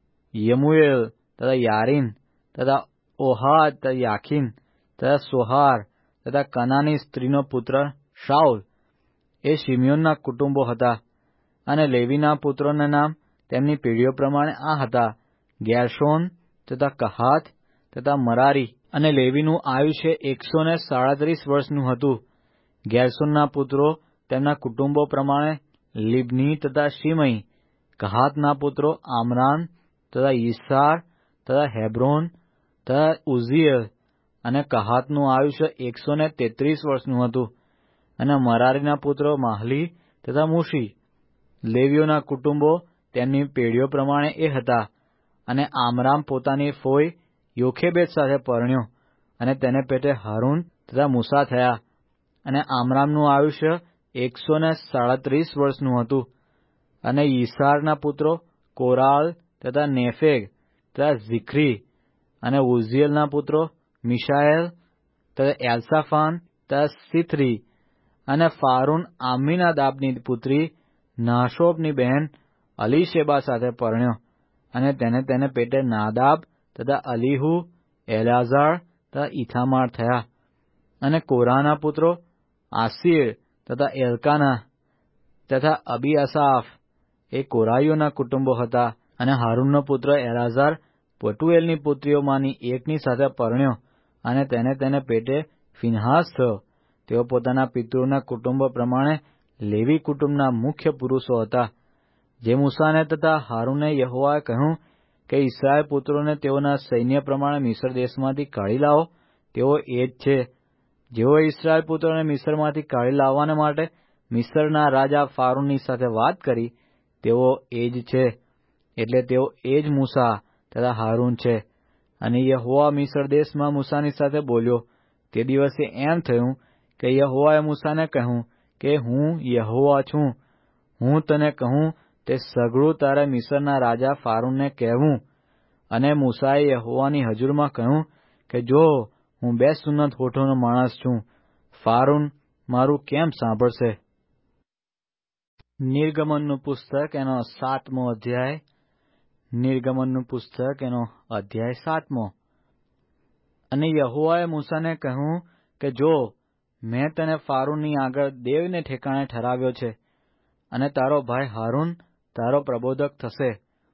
યમુએલ તથા યારીન તથા ઓહાદ તથા યાખીન તથા સોહાર તથા કનાની સ્ત્રીનો પુત્ર શાઉલ એ શિમ્યોનના કુટુંબો હતા. અને લેવીના પુત્રોના નામ તેમની પેઢીઓ પ્રમાણે આ હતા: ગેર્શોન તથા કહાત તથા મરારી. અને લેવીનું આયુષ્ય એકસો ને સાડત્રીસ વર્ષનું હતું ગેરશોનના પુત્રો તેમના કુટુંબો પ્રમાણે લિબ્ની તથા શિમઈ. કહાતના પુત્રો આમરામ તથા યિસાર તથા હેબ્રોન તથા ઉઝીએલ. અને કહાતનું આયુષ્ય એકસો ને તેત્રીસ વર્ષનું હતું. અને મરારીના પુત્રો માહલી તથા મુશી. લેવીઓના કુટુંબો તેમની પેઢીઓ પ્રમાણે એ હતા. અને આમરામ પોતાની ફોઈ યોખેબેદ સાથે પરણ્યો, અને તેને પેટે હારૂન તથા મૂસા થયા. અને આમરામનું આયુષ્ય એકસો ને સાડત્રીસ વર્ષનું હતું. અને યિસારના પુત્રો કોરાલ તથા નેફેગ તથા ઝિખરી. અને ઉઝીએલના પુત્રો મિશાએલ તથા એલ્સાફાન તથા સિથરી. અને ફારૂન આમ્મીનાદાબની પુત્રી નાશોબની બહેન અલીશેબા સાથે પરણ્યો, અને તેને તેને પેટે નાદાબ તથા અલીહુ, એલાઝાર તથા ઇથામાર થયા. અને કોરાહના પુત્રો આસીર તથા એલ્કાના તથા અબીઆસાફ એ કોરાહીઓના કુટુંબો હતા. અને હારૂનનો પુત્ર એલાઝાર પટુએલની પુત્રીઓમાંની એકની સાથે પરણ્યો, અને તેને તેને પેટે ફિનહાસ થયો. તેઓ પોતાના પિતૃઓના કુટુંબો પ્રમાણે લેવી કુટુંબના મુખ્ય પુરુષો હતા. જે મૂસાને તથા હારૂનને યહોવાએ કહ્યું કે ઇસ્રાયેલ પુત્રોને તેઓના સૈન્ય પ્રમાણે મિસ્ર દેશમાંથી કાઢી લાવો, તેઓ એ જ છે. જેઓએ ઇસ્રાયેલ પુત્રોને મિસ્રમાંથી કાઢી લાવવાને માટે મિસ્રના રાજા ફારૂનની સાથે વાત કરી, તેઓ એ જ છે. એટલે તેઓ એ જ મૂસા તથા હારૂન છે. અને યહોવા મિસ્ર દેશમાં મૂસાની સાથે બોલ્યો. તે દિવસે એમ થયું કે યહોવાએ મૂસાને કહ્યું કે હું યહોવા છું. હું તને કહું તે સઘળું તારે મિસ્રના રાજા ફારૂનને કહેવું. અને મૂસાએ યહોવાની હજુરમાં કહ્યું કે જો હું બે સુન્નત હોઠોનો માણસ છું, ફારૂન મારું કેમ સાંભળશે? નિર્ગમનનું પુસ્તક એનો સાતમો અધ્યાય. નિર્ગમનનું પુસ્તક એનો અધ્યાય સાતમો. અને યહોવાએ મૂસાને કહ્યું કે જો મેં તને ફારૂનની આગળ દેવને ઠેકાણે ઠરાવ્યો છે, અને તારો ભાઈ હારૂન તારો પ્રબોધક થશે.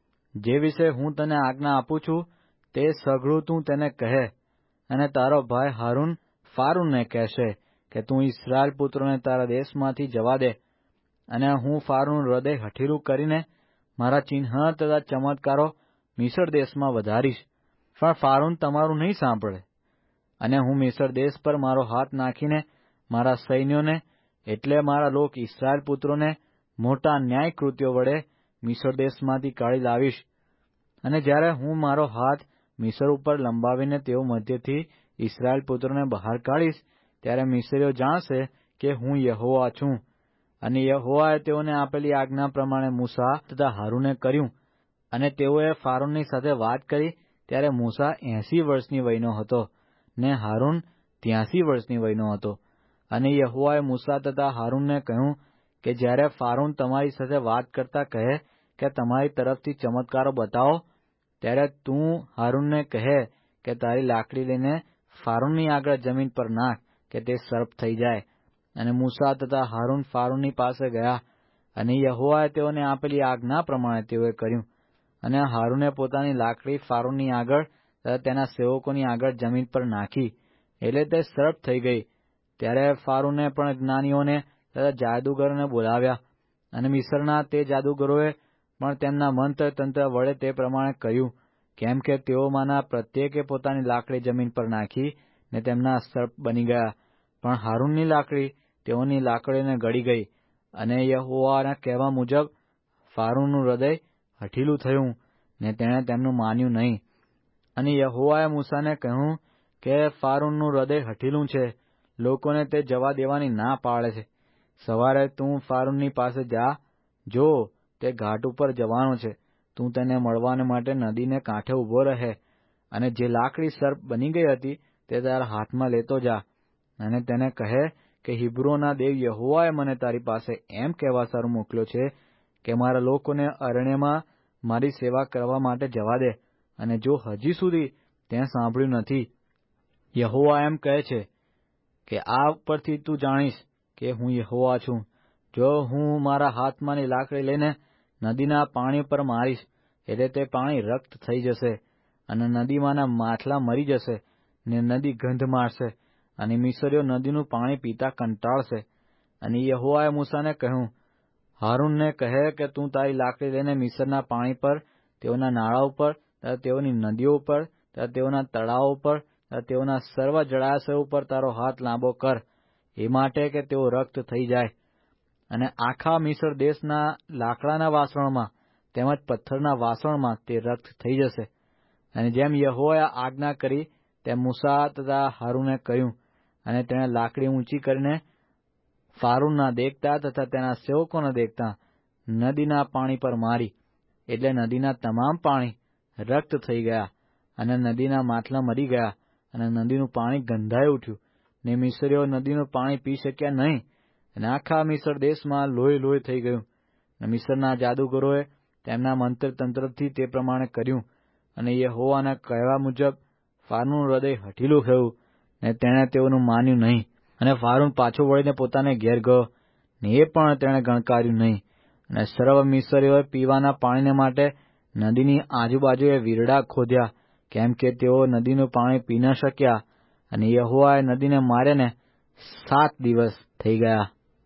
જે વિશે હું તને આજ્ઞા આપું છું તે સઘળું તું તેને કહે. અને તારો ભાઈ હારૂન ફારૂનને કહેશે કે તું ઇસ્રાયેલ પુત્રોને તારા દેશમાંથી જવા દે, અને હું ફારૂનનું હૃદય હઠીલું કરીને મારા ચિહ્ન તથા ચમત્કારો મિસ્ર દેશમાં વધારીશ. પણ ફારૂન તમારું નહીં સાંભળે. અને હું મિસ્ર દેશ પર મારો હાથ નાખીને મારા સૈન્યોને એટલે મારા લોક ઇસ્રાયેલ પુત્રોને મોટા ન્યાય કૃત્યો વડે મિસ્ર દેશમાંથી કાઢી લાવીશ. અને જ્યારે હું મારો હાથ મિસ્ર ઉપર લંબાવીને તેઓ મધ્યથી ઇસ્રાયેલ પુત્રોને બહાર કાઢીશ, ત્યારે મિસ્રીઓ જાણશે કે હું યહોવા છું. અને યહોવાએ તેઓને આપેલી આજ્ઞા પ્રમાણે મૂસા તથા હારૂને કર્યું. અને તેઓએ ફારૂનની સાથે વાત કરી ત્યારે મૂસા એંસી વર્ષની વયનો હતો, ને હારૂન ત્યાંસી વર્ષની વયનો હતો. અને યહોવાએ મૂસા તથા હારૂનને કહ્યું કે જ્યારે ફારૂન તમારી સાથે વાત કરતા કહે કે તમારી તરફથી ચમત્કારો બતાવો, ત્યારે તું હારૂનને કહે કે તારી લાકડી લઈને ફારૂનની આગળ જમીન પર નાખ કે તે સર્પ થઈ જાય. અને મૂસા તથા હારૂન ફારૂનની પાસે ગયા, અને યહોવાએ તેઓને આપેલી આજ્ઞા પ્રમાણે તેઓએ કર્યું. અને હારૂને પોતાની લાકડી ફારૂનની આગળ તથા તેના સેવકોની આગળ જમીન પર નાખી, એટલે તે સર્પ થઈ ગઈ. ત્યારે ફારૂને પણ જ્ઞાનીઓને તથા જાદુગરોને બોલાવ્યા, અને મિસ્રના તે જાદુગરોએ પણ તેમના મંત્ર તંત્ર વડે તે પ્રમાણે કર્યું, કેમ કે તેઓમાંના પ્રત્યેકે પોતાની લાકડી જમીન પર નાખી ને તેમના સર્પ બની ગયા. પણ હારૂનની લાકડી તેઓની લાકડીઓને ગળી ગઈ. અને યહોવાના કહેવા મુજબ ફારૂનનું હૃદય હઠીલું થયું, ને તેણે તેમનું માન્યું નહીં. અને યહોવાએ મૂસાને કહ્યું કે ફારૂનનું હૃદય હઠીલું છે, લોકોને તે જવા દેવાની ના પાડે છે. સવારે તું ફારૂનની પાસે જા, જો તે ઘાટ ઉપર જવાનો છે, તું તેને મળવાને માટે નદીને કાંઠે ઉભો રહે, અને જે લાકડી સર્પ બની ગઈ હતી તે તારા હાથમાં લેતો જા. અને તેને કહે કે હિબ્રુઓના દેવ યહોવાએ મને તારી પાસે એમ કહેવા સારું મોકલ્યો છે કે મારા લોકોને અરણ્યમાં મારી સેવા કરવા માટે જવા દે. અને જો હજી સુધી તે સાંભળ્યું નથી, યહોવા એમ કહે છે કે આ પરથી તું જાણીશ કે હું યહોવા છું. જો હું મારા હાથમાંની લાકડી લઈને નદીના પાણી પર મારીશ, એટલે તે પાણી રક્ત થઈ જશે, અને નદીમાંના માછલા મરી જશે, ને નદી ગંધ મારશે, અને મિસરીઓ નદીનું પાણી પીતા કંટાળશે. અને યહોવાએ મૂસાને કહ્યું, હારૂનને કહે કે તું તારી લાકડી લઈને મિસરના પાણી પર, તેઓના નાળા ઉપર તથા તેઓની નદીઓ ઉપર તથા તેઓના તળાવો ઉપર તથા તેઓના સર્વ જળાશયો ઉપર તારો હાથ લાંબો કર, એ માટે કે તેઓ રક્ત થઈ જાય. અને આખા મિસર દેશના લાકડાના વાસણોમાં તેમજ પથ્થરના વાસણમાં તે રક્ત થઈ જશે. અને જેમ યહોવાએ આજ્ઞા કરી તેમ મૂસા તથા હારૂને કર્યું. અને તેણે લાકડી ઊંચી કરીને ફારૂનના દેખતા તથા તેના સેવકોના દેખતા નદીના પાણી પર મારી, એટલે નદીના તમામ પાણી રક્ત થઈ ગયા, અને નદીના માથલા મરી ગયા, અને નદીનું પાણી ગંધાઈ ઉઠ્યું, ને મિસરીઓ નદીનું પાણી પી શક્યા નહીં, અને આખા મિસર દેશમાં લોહી લોહી થઈ ગયું. અને મિસરના જાદુગરોએ તેમના મંત્ર તંત્રથી તે પ્રમાણે કર્યું, અને યહોવાના કહેવા મુજબ ફારૂનનું હૃદય હઠીલું થયું, ને તેણે તેઓનું માન્યું નહીં. અને ફારૂન પાછો વળીને પોતાને ઘેર ગયો, ને એ પણ તેણે ગણકાર્યું નહીં. અને સર્વ મિસરીઓએ પીવાના પાણીને માટે નદીની આજુબાજુએ વીરડા ખોદ્યા, કેમ કે તેઓ નદીનું પાણી પી ન શક્યા. અને યહોવાએ નદીને માર્યાને સાત દિવસ થઈ ગયા.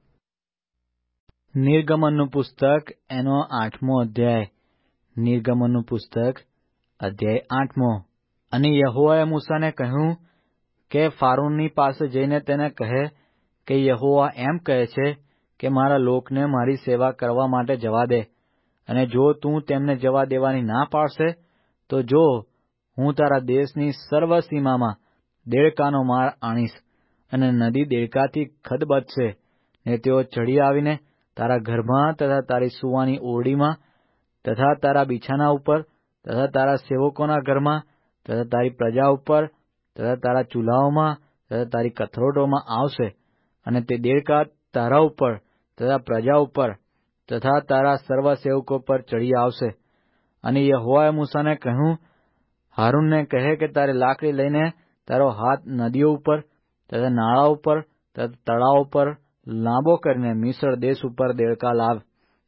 નિર્ગમનનું પુસ્તક એનો આઠમો અધ્યાય. નિર્ગમનનું પુસ્તક અધ્યાય આઠમો. અને યહોવાએ મૂસાને કહ્યું કે ફારૂનની પાસે જઈને તેને કહે કે યહોવા એમ કહે છે કે મારા લોકને મારી સેવા કરવા માટે જવા દે. અને જો તું તેમને જવા દેવાની ના પાડશે, તો જો હું તારા દેશની સર્વ સીમામાં દેડકાનો માર આણીશ, અને નદી દેડકાથી ખદબદશે, ને તેઓ ચડી આવીને તારા ઘરમાં તથા તારી સૂવાની ઓરડીમાં તથા તારા બિછાના ઉપર તથા તારા સેવકોના ઘરમાં તથા તારી પ્રજા ઉપર તથા તારા ચૂલાઓમાં તથા તારી કથરોટોમાં આવશે. અને તે દેડકા તારા ઉપર તથા પ્રજા ઉપર તથા તારા સર્વ સેવકો પર ચડી આવશે. અને યહોવાએ મૂસાને કહ્યું, હારૂનને કહે કે તારે લાકડી લઈને તારો હાથ નદીઓ ઉપર તથા નાળા ઉપર તથા તળાવ ઉપર લાંબો કરીને મિસર દેશ ઉપર દેડકા લાવ.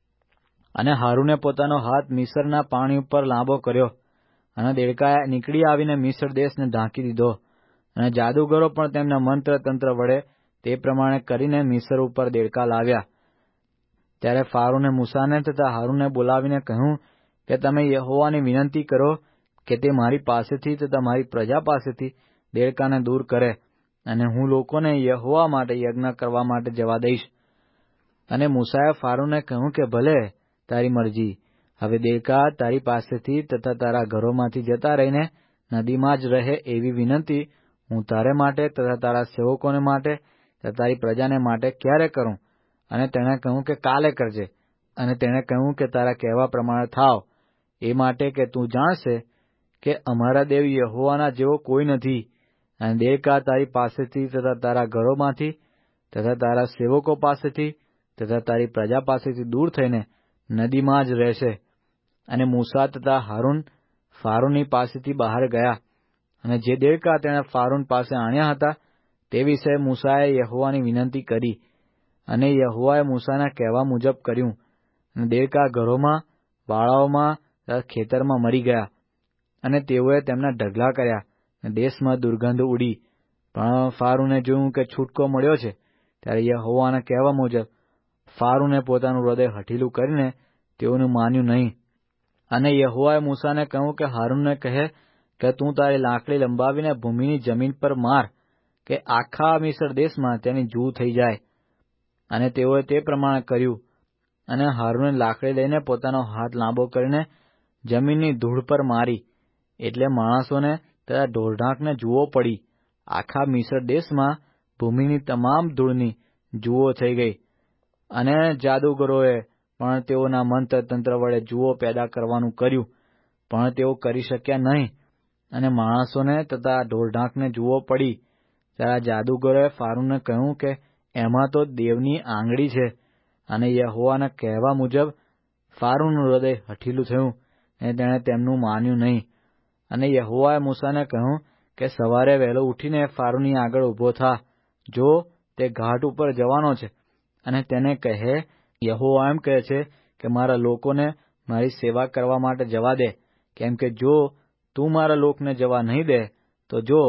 અને હારૂને પોતાનો હાથ મિસરના પાણી ઉપર લાંબો કર્યો, અને દેડકાએ નીકળી આવીને મિસર દેશને ઢાંકી દીધો. અને જાદુગરો પણ તેમના મંત્ર તંત્ર વડે તે પ્રમાણે કરીને મિસર ઉપર દેડકા લાવ્યા. ત્યારે ફારૂને મૂસાને તથા હારૂને બોલાવીને કહ્યું કે તમે યહોવાની વિનંતી કરો કે તે મારી પાસેથી તથા મારી પ્રજા પાસેથી દેડકાને દૂર કરે, અને હું લોકોને યહોવા માટે યજ્ઞ કરવા માટે જવા દઈશ. અને મૂસાએ ફારૂને કહ્યું કે ભલે, તારી મરજી. હવે દેડકા તારી પાસેથી તથા તારા ઘરોમાંથી જતા રહીને નદીમાં જ રહે એવી વિનંતી હું તારે માટે તથા તારા સેવકોને માટે તથા તારી પ્રજાને માટે ક્યારે કરું? અને તેણે કહ્યું કે કાલે કરજે. અને તેણે કહ્યું કે તારા કહેવા પ્રમાણે થાવ, એ માટે કે તું જાણશે કે અમારા દેવ યહોવાના જેવો કોઈ નથી. અને દેડકા તારી પાસેથી તથા તારા ઘરોમાંથી તથા તારા સેવકો પાસેથી તથા તારી પ્રજા પાસેથી દૂર થઈને નદીમાં જ રહેશે. અને મૂસા તથા હારૂન ફારૂનની પાસેથી બહાર ગયા. અને જે દેડકા તેણે ફારૂન પાસે આણ્યા હતા તે વિશે મૂસાએ યહોવાની વિનંતી કરી, અને યહોવાએ મૂસાના કહેવા મુજબ કર્યું. અને દેડકા ઘરોમાં, વાળાઓમાં તથા ખેતરમાં મરી ગયા, અને તેઓએ તેમના ઢગલા કર્યા, અને દેશમાં દુર્ગંધ ઉડી. પણ ફારૂને જોયું કે છૂટકો મળ્યો છે, ત્યારે યહોવાના કહેવા મુજબ ફારૂને પોતાનું હૃદય હઠીલું કરીને તેઓનું માન્યું નહીં. અને યહોવાએ મૂસાને કહ્યું કે હારૂનને કહે કે તું તારી લાકડી લંબાવીને ભૂમિની જમીન પર માર, કે આખા મિસર દેશમાં તેની જૂ થઈ જાય. અને તેઓએ તે પ્રમાણે કર્યું. અને હારૂને લાકડી લઈને પોતાનો હાથ લાંબો કરીને જમીનની ધૂળ પર મારી, એટલે માણસોને તથા ઢોરઢાંખને જુઓ પડી. આખા મિસર દેશમાં ભૂમિની તમામ ધૂળની જુઓ થઈ ગઈ. અને જાદુગરોએ પણ તેઓના મંત્ર તંત્ર વડે જુઓ પેદા કરવાનું કર્યું, પણ તેઓ કરી શક્યા નહીં. અને માણસોને તથા ઢોરઢાંખને જુઓ પડી. ત્યારે જાદુગરોએ ફારૂનને કહ્યું કે એમાં તો દેવની આંગળી છે. અને યહોવાના કહેવા મુજબ ફારૂનનું હૃદય હઠીલું થયું, અને તેણે તેમનું માન્યું નહીં. અને યહોવાએ મૂસાને કહ્યું કે સવારે વહેલો ઉઠીને ફારૂનની આગળ ઊભો થા, જો તે ઘાટ ઉપર જવાનો છે, અને તેને કહે, યહોવા એમ કહે છે કે મારા લોકોને મારી સેવા કરવા માટે જવા દે, કેમ કે જો તું મારા લોકને જવા નહીં દે, તો જો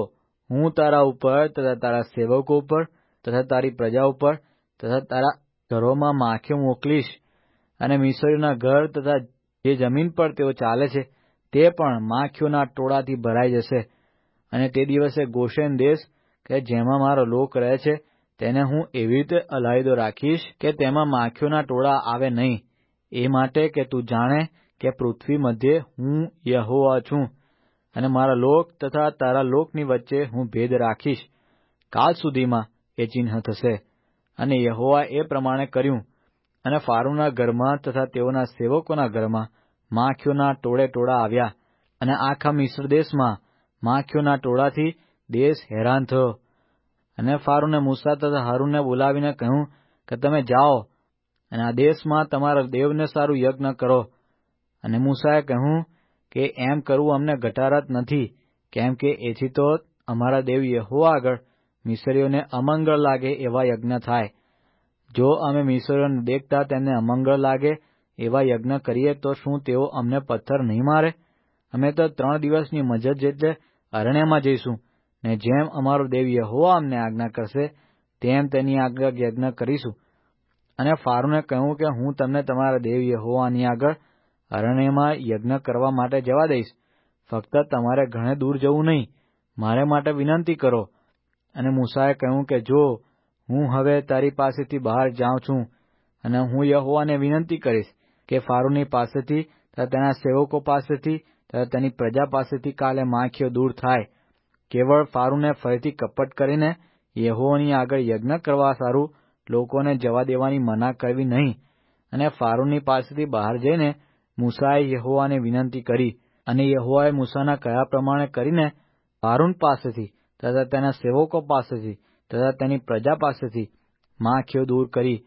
હું તારા ઉપર તથા તારા સેવકો ઉપર તથા તારી પ્રજા ઉપર તથા તારા ઘરોમાં માખીઓ મોકલીશ, અને મિસ્રીઓના ઘર તથા જે જમીન પર તેઓ ચાલે છે તે પણ માખીઓના ટોળાથી ભરાઈ જશે. અને તે દિવસે ગોશેન દેશ કે જેમાં મારો લોક રહે છે તેને હું એવી રીતે અલાયદો રાખીશ કે તેમાં માખીઓના ટોળા આવે નહીં, એ માટે કે તું જાણે કે પૃથ્વી મધ્યે હું યહોવા છું, અને મારા લોક તથા તારા લોકની વચ્ચે હું ભેદ રાખીશ. કાલ સુધીમાં એ ચિહ્ન થશે. અને યહોવા એ પ્રમાણે કર્યું, અને ફારૂના ઘરમાં તથા તેઓના સેવકોના ઘરમાં માખીઓના ટોળે ટોળા આવ્યા, અને આખા મિસ્ર દેશમાં માખીઓના ટોળાથી દેશ હેરાન થયો. અને ફારૂને મૂસા તથા હારૂનને બોલાવીને કહ્યું કે તમે જાઓ અને આ દેશમાં તમારા દેવને સારું યજ્ઞ કરો. અને મૂસાએ કહ્યું કે એમ કરવું અમને ઘટારત નથી, કેમ કે એથી તો અમારા દેવ યહોવા આગળ મિસ્રીઓને અમંગળ લાગે એવા યજ્ઞ થાય. જો અમે મિસ્રીઓને દેખતા તેમને અમંગળ લાગે એવા યજ્ઞ કરીએ તો શું તેઓ અમને પથ્થર નહીં મારે? અમે તો ત્રણ દિવસની મજત જેટલે અરણ્યમાં જઈશું, ને જેમ અમારો દેવ યહોવા અમને આજ્ઞા કરશે તેમ તેની આગળ યજ્ઞ કરીશું. અને ફારૂને કહ્યું કે હું તમને તમારા દેવ યહોવાની આગળ અરણ્યમાં યજ્ઞ કરવા માટે જવા દઈશ, ફક્ત તમારે ઘણે દૂર જવું નહીં, મારે માટે વિનંતી કરો. અને મૂસાએ કહ્યું કે જો હું હવે તારી પાસેથી બહાર જાઉં છું, અને હું યહોવાને વિનંતી કરીશ કે ફારૂની પાસેથી તથા તેના સેવકો પાસેથી તથા તેની પ્રજા પાસેથી કાલે માખીઓ દૂર થાય, કેવળ ફારૂને ફરીથી કપટ કરીને યહોવાની આગળ યજ્ઞ કરવા સારું લોકોને જવા દેવાની મના કરવી નહીં. અને ફારૂની પાસેથી બહાર જઈને મૂસાએ યહોવાને વિનંતી કરી, અને યહોવાએ મૂસાના કહ્યા પ્રમાણે કરીને ફારૂન પાસેથી તથા તેના સેવકો પાસેથી તથા તેની પ્રજા પાસેથી માખીઓ દૂર કરી,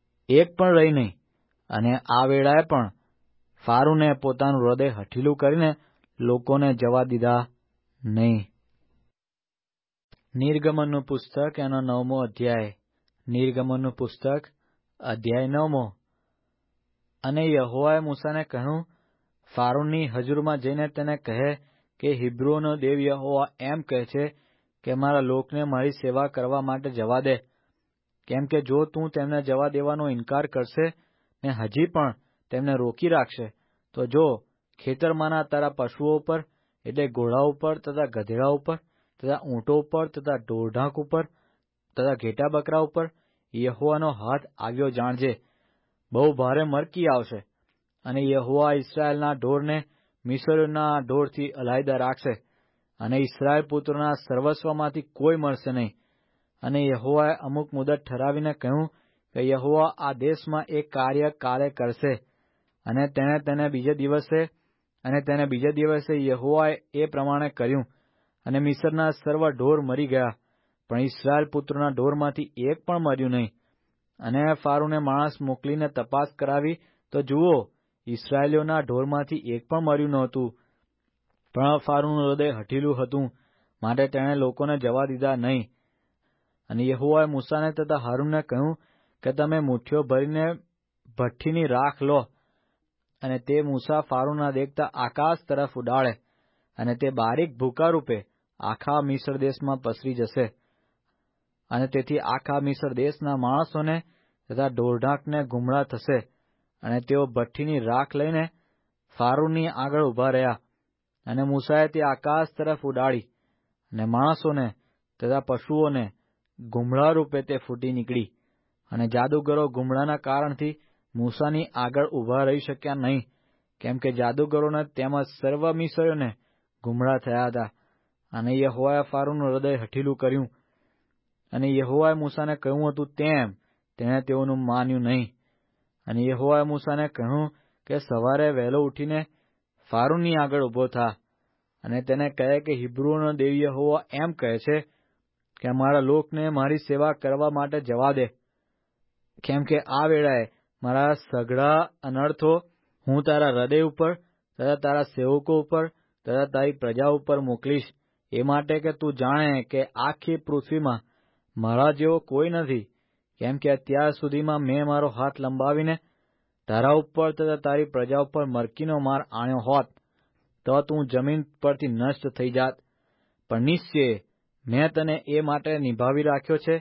એક પણ રહી નહીં. અને આ વેળાએ પણ ફારૂને પોતાનું હૃદય હઠીલું કરીને લોકોને જવા દીધા નહીં. નિર્ગમનનું પુસ્તક એનો નવમો અધ્યાય. નિર્ગમનનું પુસ્તક અધ્યાય નવમો. અને યહોવાએ મૂસાને કહ્યું, ફારૂનની હજુરમાં જઈને તેને કહે કે હિબ્રુઓનો દેવ યહોવા એમ કહે છે કે મારા લોકને મારી સેવા કરવા માટે જવા દે, કેમ કે જો તું તેમને જવા દેવાનો ઇનકાર કરશે ને હજી પણ તેમને રોકી રાખશે, તો જો ખેતરમાંના તારા પશુઓ ઉપર એટલે ઘોડા ઉપર તથા ગધેડા ઉપર તથા ઊંટો ઉપર તથા ઢોરઢાંક ઉપર તથા ઘેટા બકરા ઉપર યહોવાનો હાથ આવ્યો જાણજે. બહુ ભારે મરકી આવશે, અને યહોવા ઇસ્રાયેલના ઢોરને મિસ્રીઓના ઢોરથી અલાયદા રાખશે, અને ઇસ્રાયેલ પુત્રોના સર્વસ્વમાંથી કોઈ મળશે નહીં. અને યહોવાએ અમુક મુદત ઠરાવીને કહ્યું કે યહોવા આ દેશમાં એક કાર્ય કાલે કરશે. અને તેણે તેને બીજે દિવસે અને તેને બીજે દિવસે યહોવાએ એ પ્રમાણે કર્યું, અને મિસ્રના સર્વ ઢોર મરી ગયા, પણ ઇસ્રાયેલ પુત્રોના ઢોરમાંથી એક પણ મર્યું નહીં. અને ફારૂને માણસ મોકલીને તપાસ કરાવી, તો જુઓ, ઇસ્રાયેલીઓના ઢોરમાંથી એક પણ મર્યું નહોતું. પણ ફારૂનું હૃદય હઠીલું હતું, માટે તેણે લોકોને જવા દીધા નહીં. અને યહોવાએ મૂસાને તથા હારૂનને કહ્યું કે તમે મુઠ્ઠીઓ ભરીને ભઠ્ઠીની રાખ લો, અને તે મૂસા ફારૂના દેખતા આકાશ તરફ ઉડાડે, અને તે બારીક ભૂકા રૂપે આખા મિસ્ર દેશમાં પસરી જશે. અને તેથી આખા મિસ્ર દેશના માણસોને તથા ઢોરઢાંકને ગુમરા થશે. અને તેઓ ભઠ્ઠીની રાખ લઈને ફારૂની આગળ ઊભા રહ્યા. અને મૂસાએ તે આકાશ તરફ ઉડાડી, અને માણસોને તથા પશુઓને ગુમડા રૂપે તે ફૂટી નીકળી. અને જાદુગરો ગુમડાના કારણથી મૂસાની આગળ ઊભા રહી શક્યા નહીં, કેમ કે જાદુગરોને તેમજ સર્વ મિસ્રીઓને ગુમડા થયા હતા. અને યહોવાએ ફારૂનું હૃદય હઠીલું કર્યું, અને યહોવાએ મૂસાને કહ્યું હતું તેમ તેણે તેઓનું માન્યું નહીં. અને યહોવાએ મૂસાને કહ્યું કે સવારે વહેલો ઉઠીને ફારૂનની આગળ ઊભો થા, અને તેને કહે કે હિબ્રુઓનો દેવ યહોવા એમ કહે છે કે મારા લોકને મારી સેવા કરવા માટે જવા દે, કેમ કે આ વેળાએ મારા સઘળા અનર્થો હું તારા હૃદય ઉપર તથા તારા સેવકો ઉપર તથા તારી પ્રજા ઉપર મોકલીશ, એ માટે કે તું જાણે કે આખી પૃથ્વીમાં મારા જેવો કોઈ નથી. કેમ કે અત્યાર સુધીમાં મેં મારો હાથ લંબાવીને તારા ઉપર તથા તારી પ્રજા ઉપર મરકીનો માર આણ્યો હોત, તો તું જમીન પરથી નષ્ટ થઈ જાત. પણ નિશ્ચય મેં તને એ માટે નિભાવી રાખ્યો છે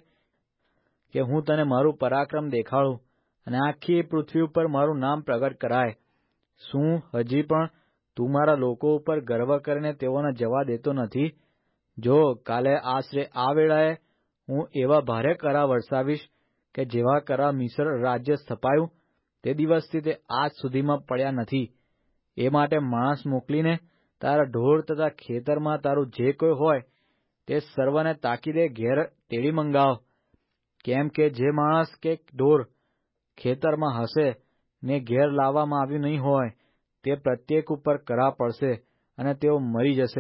કે હું તને મારું પરાક્રમ દેખાડું અને આખી પૃથ્વી ઉપર મારું નામ પ્રગટ કરાય. શું હજી પણ તું મારા લોકો ઉપર ગર્વ કરીને તેઓને જવા દેતો નથી? જો કાલે આશરે આ વેળાએ હું એવા ભારે કરા વરસાવીશ કે જેવા કરા મિસ્ર રાજ્ય સ્થપાયું તે દિવસથી તે આજ સુધીમાં પડ્યા નથી. એ માટે માણસ મોકલીને તારા ઢોર તથા ખેતરમાં તારું જે કોઈ હોય તે સર્વને તાકીદે ઘેર તેડી મંગાવ. કેમ કે જે માણસ કે ઢોર ખેતરમાં હશે ને ઘેર લાવવામાં આવ્યું નહીં હોય તે પ્રત્યેક ઉપર કરા પડશે અને તેઓ મરી જશે.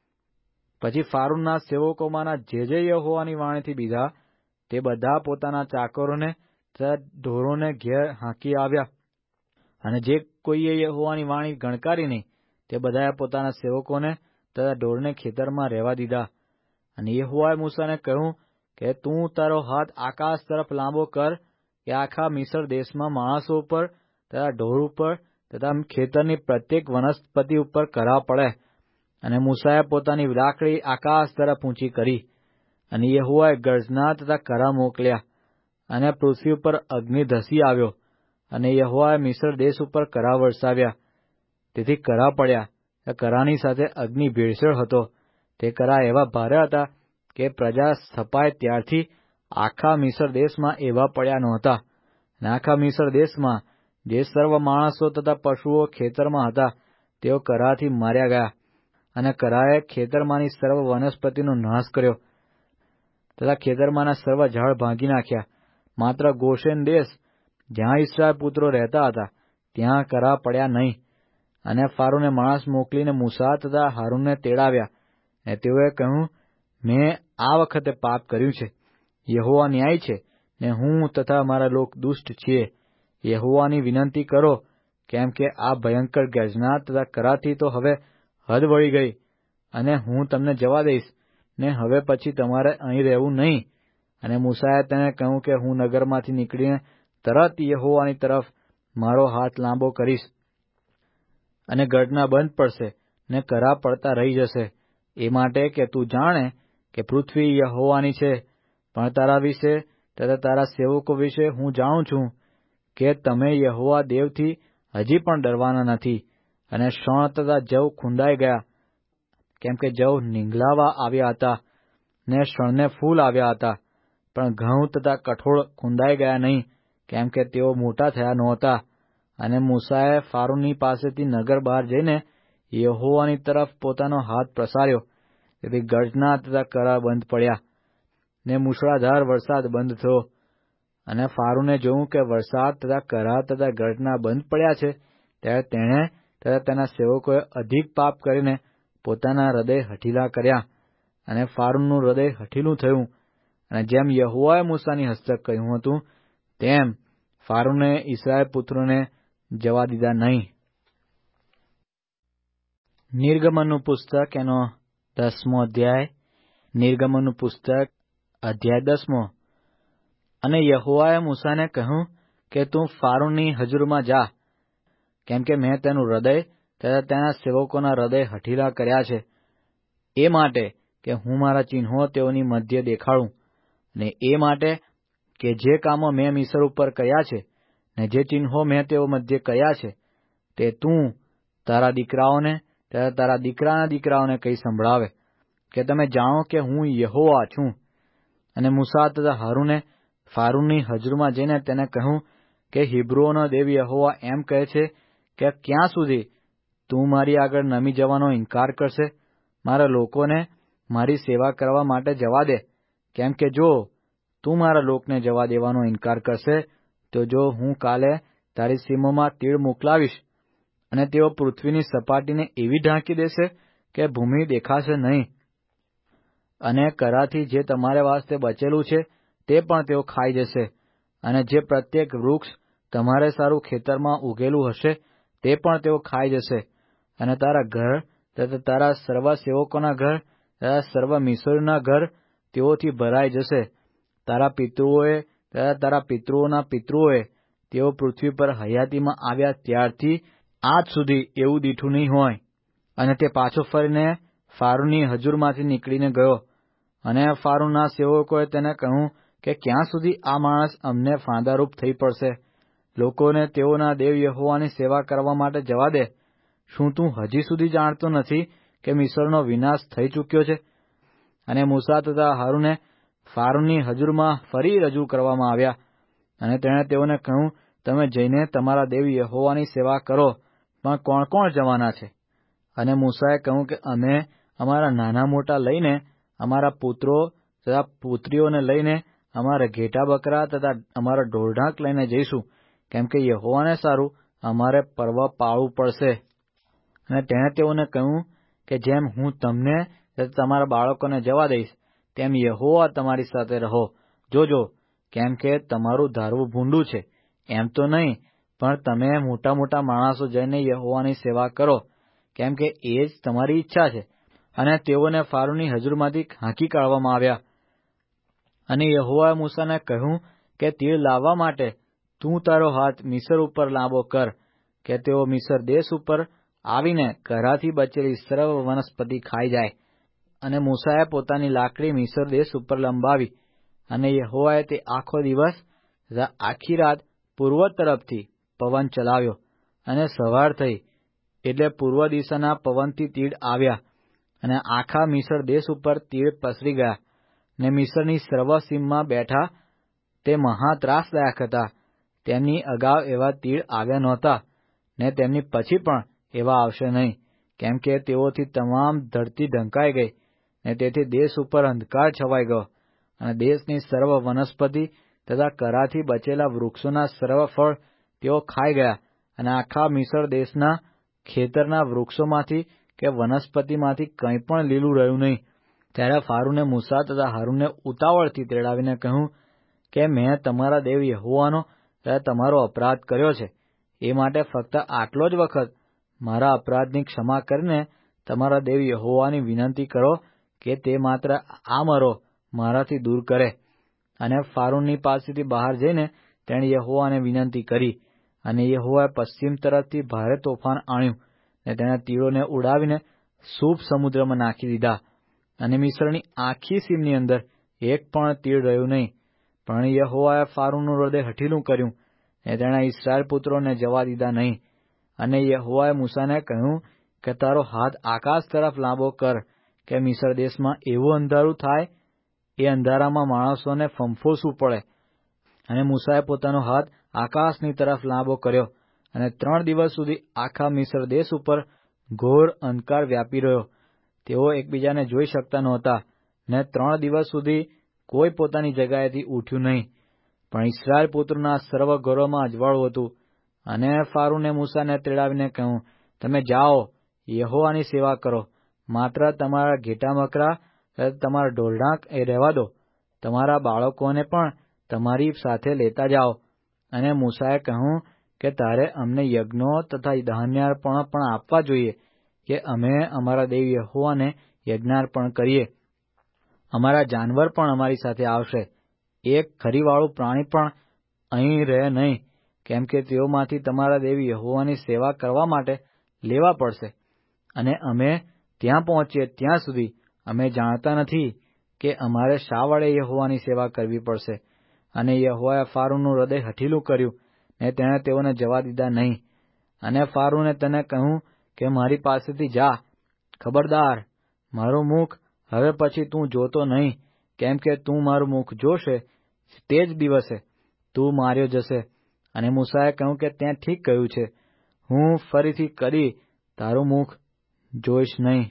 પછી ફારૂનના સેવકોમાંના જે જે યહોવાની વાણીથી બીધા તે બધા પોતાના ચાકરોને તથા ઢોરોને ઘેર હાંકી આવ્યા, અને જે કોઈએ યહોવાની વાણી ગણકારી નહીં તે બધાએ પોતાના સેવકોને તથા ઢોરને ખેતરમાં રહેવા દીધા. અને યહોવાએ મૂસાને કહ્યું કે તું તારો હાથ આકાશ તરફ લાંબો કર કે આખા મિસ્ર દેશમાં માણસો ઉપર તથા ઢોર ઉપર તથા ખેતરની પ્રત્યેક વનસ્પતિ ઉપર કરા પડે. અને મૂસાએ પોતાની લાકડી આકાશ તરફ ઊંચી કરી, અને યહોવાએ ગર્જના તથા કરા મોકલ્યા, અને પૃથ્વી ઉપર અગ્નિ ધસી આવ્યો, અને યહોવાએ મિસ્ર દેશ ઉપર કરા વરસાવ્યા. તેથી કરા પડ્યા. કરાની સાથે અગ્નિ ભેળસેળ હતો. તે કરા એવા ભારે હતા કે પ્રજા સ્થપાય ત્યારથી આખા મિસ્ર દેશમાં એવા પડ્યા નહોતા. અને આખા મિસ્ર દેશમાં જે સર્વ માણસો તથા પશુઓ ખેતરમાં હતા તેઓ કરાથી માર્યા ગયા. અને કરાએ ખેતરમાંની સર્વ વનસ્પતિનો નાશ કર્યો તથા ખેતરમાંના સર્વ ઝાડ ભાંગી નાખ્યા. માત્ર ગોશેન દેશ જ્યાં ઇસ્રાયેલ પુત્રો રહેતા હતા ત્યાં કરા પડ્યા નહીં. અને ફારૂને માણસ મોકલીને મૂસા તથા હારૂનને તેડાવ્યા, અને તેઓએ કહ્યું, મેં આ વખતે પાપ કર્યું છે. યહોવા ન્યાયી છે ને હું તથા મારા લોક દુષ્ટ છીએ. યહોવાની વિનંતી કરો, કેમ કે આ ભયંકર ગર્જના તથા કરાથી તો હવે હદ વળી ગઈ, અને હું તમને જવા દઈશ ને હવે પછી તમારે અહીં રહેવું નહીં. અને મૂસાએ તેને કહ્યું કે હું નગરમાંથી નીકળીને તરત યહોવાની તરફ મારો હાથ લાંબો કરીશ, અને ગર્જના બંધ પડશે ને કરા પડતા રહી જશે. એ માટે કે તું જાણે કે પૃથ્વી યહોવાની છે. પણ તારા વિશે તથા તારા સેવકો વિશે હું જાણું છું કે તમે યહોવા દેવથી હજી પણ ડરવાના નથી. અને શણ તથા જવ ખૂંદાઈ ગયા, કેમ કે જવ નીંગલાવા આવ્યા હતા ને શણને ફૂલ આવ્યા હતા, પણ ઘઉં તથા કઠોળ ખૂંદાઈ ગયા નહીં, કેમ કે તેઓ મોટા થયા નહોતા. અને મૂસાએ ફારૂનની પાસેથી નગર બહાર જઈને યહોવાની તરફ પોતાનો હાથ પ્રસાર્યો. તેથી ગર્જના તથા કરા બંધ પડ્યા ને મૂસળાધાર વરસાદ બંધ થયો. અને ફારૂને જોયું કે વરસાદ તથા કરા તથા ગર્જના બંધ પડ્યા છે, ત્યારે તેણે તથા તેના સેવકોએ અધિક પાપ કરીને પોતાના હૃદય હઠીલા કર્યા, અને ફારૂનનું હૃદય હઠીલું થયું. અને જેમ યહોવાએ મૂસાની હસ્તક કહ્યું હતું તેમ ફારૂને ઇસ્રાયેલ પુત્રોને જવા દીધા નહીં. નિર્ગમનનું પુસ્તક એનો દસમો અધ્યાય. નિર્ગમનનું પુસ્તક અધ્યાય દસમો. અને યહોવાએ મૂસાને કહ્યું કે તું ફારૂનની હજુરમાં જા, કેમ કે મેં તેનું હૃદય તથા તેના સેવકોના હૃદય હઠીલા કર્યા છે, એ માટે કે હું મારા ચિહ્નો તેઓની મધ્ય દેખાડું, ને એ માટે કે જે કામો મેં મિસ્ર ઉપર કર્યા છે ને જે ચિહ્નો મેં તેઓ મધ્ય કર્યા છે તે તું તારા દીકરાઓને તથા તારા દીકરાના દીકરાઓને કહી સંભળાવે, કે તમે જાણો કે હું યહોવા છું. અને મૂસા તથા હારૂને ફારૂનની હજુરમાં જઈને તેને કહ્યું કે હિબ્રુઓનો દેવ યહોવા એમ કહે છે કે ક્યાં સુધી તું મારી આગળ નમી જવાનો ઇનકાર કરશે? મારા લોકોને મારી સેવા કરવા માટે જવા દે, કેમ કે જો તું મારા લોકને જવા દેવાનો ઇનકાર કરશે તો જો હું કાલે તારી સીમોમાં તીડ મોકલાવીશ, અને તેઓ પૃથ્વીની સપાટીને એવી ઢાંકી દેશે કે ભૂમિ દેખાશે નહીં. અને કરાથી જે તમારે વાસ્તે બચેલું છે તે પણ તેઓ ખાઈ જશે, અને જે પ્રત્યેક વૃક્ષ તમારે સારું ખેતરમાં ઉગેલું હશે તે પણ તેઓ ખાઈ જશે. અને તારા ઘર તથા તારા સર્વ સેવકોના ઘર તથા સર્વ મિસ્રીના ઘર તેઓથી ભરાઈ જશે. તારા પિતૃઓએ તથા તારા પિતૃઓના પિતૃઓએ તેઓ પૃથ્વી પર હયાતીમાં આવ્યા ત્યારથી આજ સુધી એવું દીઠું નહીં હોય. અને તે પાછો ફરીને ફારૂનની હજુરમાંથી નીકળીને ગયો, અને ફારૂના સેવકોએ તેને કહ્યું કે ક્યાં સુધી આ માણસ અમને ફાંદારૂપ થઈ પડશે? લોકોને તેઓના દેવ યહોવાની સેવા કરવા માટે જવા દે. શું તું હજી સુધી જાણતો નથી કે મિસ્રનો વિનાશ થઈ ચૂક્યો છે? અને મૂસા તથા હારૂને ફારૂની હજુરમાં ફરી રજૂ કરવામાં આવ્યા, અને તેણે તેઓને કહ્યું, તમે જઈને તમારા દેવ યહોવાની સેવા કરો, પણ કોણ કોણ જવાના છે? અને મૂસાએ કહ્યું કે અમે અમારા નાના મોટા લઈને, અમારા પુત્રો તથા પુત્રીઓને લઈને, અમારા ઘેટા બકરા તથા અમારા ઢોરઢાંક લઈને જઈશું, કેમ કે યહોવાને સારું અમારે પર્વ પાળવું પડશે. અને તેણે તેઓને કહ્યું કે જેમ હું તમને તથા તમારા બાળકોને જવા દઈશ, તેમ યહોવા તમારી સાથે રહો. જોજો, કેમ કે તમારું ધારવું ભૂંડું છે એમ તો નહીં, પણ તમે મોટા મોટા માણસો જઈને યહોવાની સેવા કરો, કેમ કે એ જ તમારી ઈચ્છા છે. અને તેઓને ફારૂની હજુરમાંથી હાંકી કાઢવામાં આવ્યા. અને યહોવાએ મૂસાને કહ્યું કે તીર લાવવા માટે તું તારો હાથ મિસર ઉપર લાંબો કર, કે તેઓ મિસર દેશ ઉપર આવીને કરાથી બચેલી સર્વ વનસ્પતિ ખાઈ જાય. અને મૂસાએ પોતાની લાકડી મિસર દેશ ઉપર લંબાવી, અને યહોવાએ તે આખો દિવસ તથા આખી રાત પૂર્વ તરફથી પવન ચલાવ્યો. અને સવાર થઈ એટલે પૂર્વ દિશાના પવનથી તીડ આવ્યા, અને આખા મિસર દેશ ઉપર તીડ પસરી ગયા. ને મિસરની સર્વ સીમમાં બેઠા તે મહા ત્રાસદાયક હતા. તેમની અગાઉ એવા તીડ આવ્યા નહોતા, ને તેમની પછી પણ એવા આવશે નહીં, કેમ કે તેઓથી તમામ ધરતી ઢંકાઈ ગઈ, ને તેથી દેશ ઉપર અંધકાર છવાઈ ગયો. અને દેશની સર્વ વનસ્પતિ તથા કરાથી બચેલા વૃક્ષોના સર્વ ફળ તેઓ ખાઈ ગયા, અને આખા મિસર દેશના ખેતરના વૃક્ષોમાંથી કે વનસ્પતિમાંથી કંઈ પણ લીલું રહ્યું નહીં. ત્યારે ફારૂને મૂસા તથા હારૂનને ઉતાવળથી તેડાવીને કહ્યું કે મેં તમારા દેવ યહોવાનો તથા તમારો અપરાધ કર્યો છે, એ માટે ફક્ત આટલો જ વખત મારા અપરાધની ક્ષમા કરીને તમારા દેવ યહોવાની વિનંતી કરો કે તે માત્ર આ મરો મારાથી દૂર કરે. અને ફારૂની પાસેથી બહાર જઈને તેણે યહોવાને વિનંતી કરી. અને યહોવાએ પશ્ચિમ તરફથી ભારે તોફાન આણ્યું, ને તેના તીરોને ઉડાવીને સૂપ સમુદ્રમાં નાખી દીધા. અને મિસ્રની આખી સીમની અંદર એક પણ તીર રહ્યું નહીં. પણ યહોવાએ ફારૂનું હૃદય હઠીલું કર્યું, ને તેણે ઇસ્રાયેલ પુત્રોને જવા દીધા નહીં. અને યહોવાએ મૂસાને કહ્યું કે તારો હાથ આકાશ તરફ લાંબો કર, કે મિસ્ર દેશમાં એવું અંધારું થાય, એ અંધારામાં માણસોને ફંફોસવું પડે. અને મૂસાએ પોતાનો હાથ આકાશની તરફ લાંબો કર્યો, અને ત્રણ દિવસ સુધી આખા મિસ્ર દેશ ઉપર ઘોર અંધકાર વ્યાપી રહ્યો. તેઓ એકબીજાને જોઈ શકતા નહોતા, ને ત્રણ દિવસ સુધી કોઈ પોતાની જગ્યાએથી ઉઠ્યું નહીં. પણ ઇસ્રાયેલ પુત્રોના સર્વ ઘરોમાં અજવાળું હતું. અને ફારૂને મૂસાને તેડાવીને કહ્યું, તમે જાઓ, યહોવાની સેવા કરો, માત્ર તમારા ઘેટા બકરા તથા તમારા ઢોરઢાંક એ રહેવા દો, તમારા બાળકોને પણ તમારી સાથે લેતા જાઓ. અને મૂસાએ કહ્યું કે તારે અમને યજ્ઞો તથા ધાન્યાર્પણો પણ આપવા જોઈએ, કે અમે અમારા દેવ યહોવાને યજ્ઞાર્પણ કરીએ. અમારા જાનવર પણ અમારી સાથે આવશે. એક ખરીવાળું પ્રાણી પણ અહીં રહે નહીં, કેમ કે તેઓમાંથી તમારા દેવ યહોવાની સેવા કરવા માટે લેવા પડશે. અને અમે ત્યાં પહોંચીએ ત્યાં સુધી અમે જાણતા નથી કે અમારે શા વડે યહોવાની સેવા કરવી પડશે. અને યહોવાએ ફારૂનું હૃદય હઠીલું કર્યું, ને તેણે તેઓને જવા દીધા નહીં. અને ફારૂને તેને કહ્યું કે મારી પાસેથી જા, ખબરદાર, મારું મુખ હવે પછી તું જોતો નહીં, કેમ કે તું મારું મુખ જોશે તે જ દિવસે તું માર્યો જશે. અને મૂસાએ કહ્યું કે ત્યાં ઠીક કહ્યું છે, હું ફરીથી કદી તારું મુખ જોઈશ નહીં.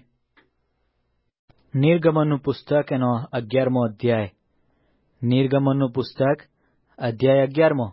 નિર્ગમનનું પુસ્તક એનો અગિયારમો અધ્યાય. નિર્ગમનનું પુસ્તક અધ્યાય અગિયારમો.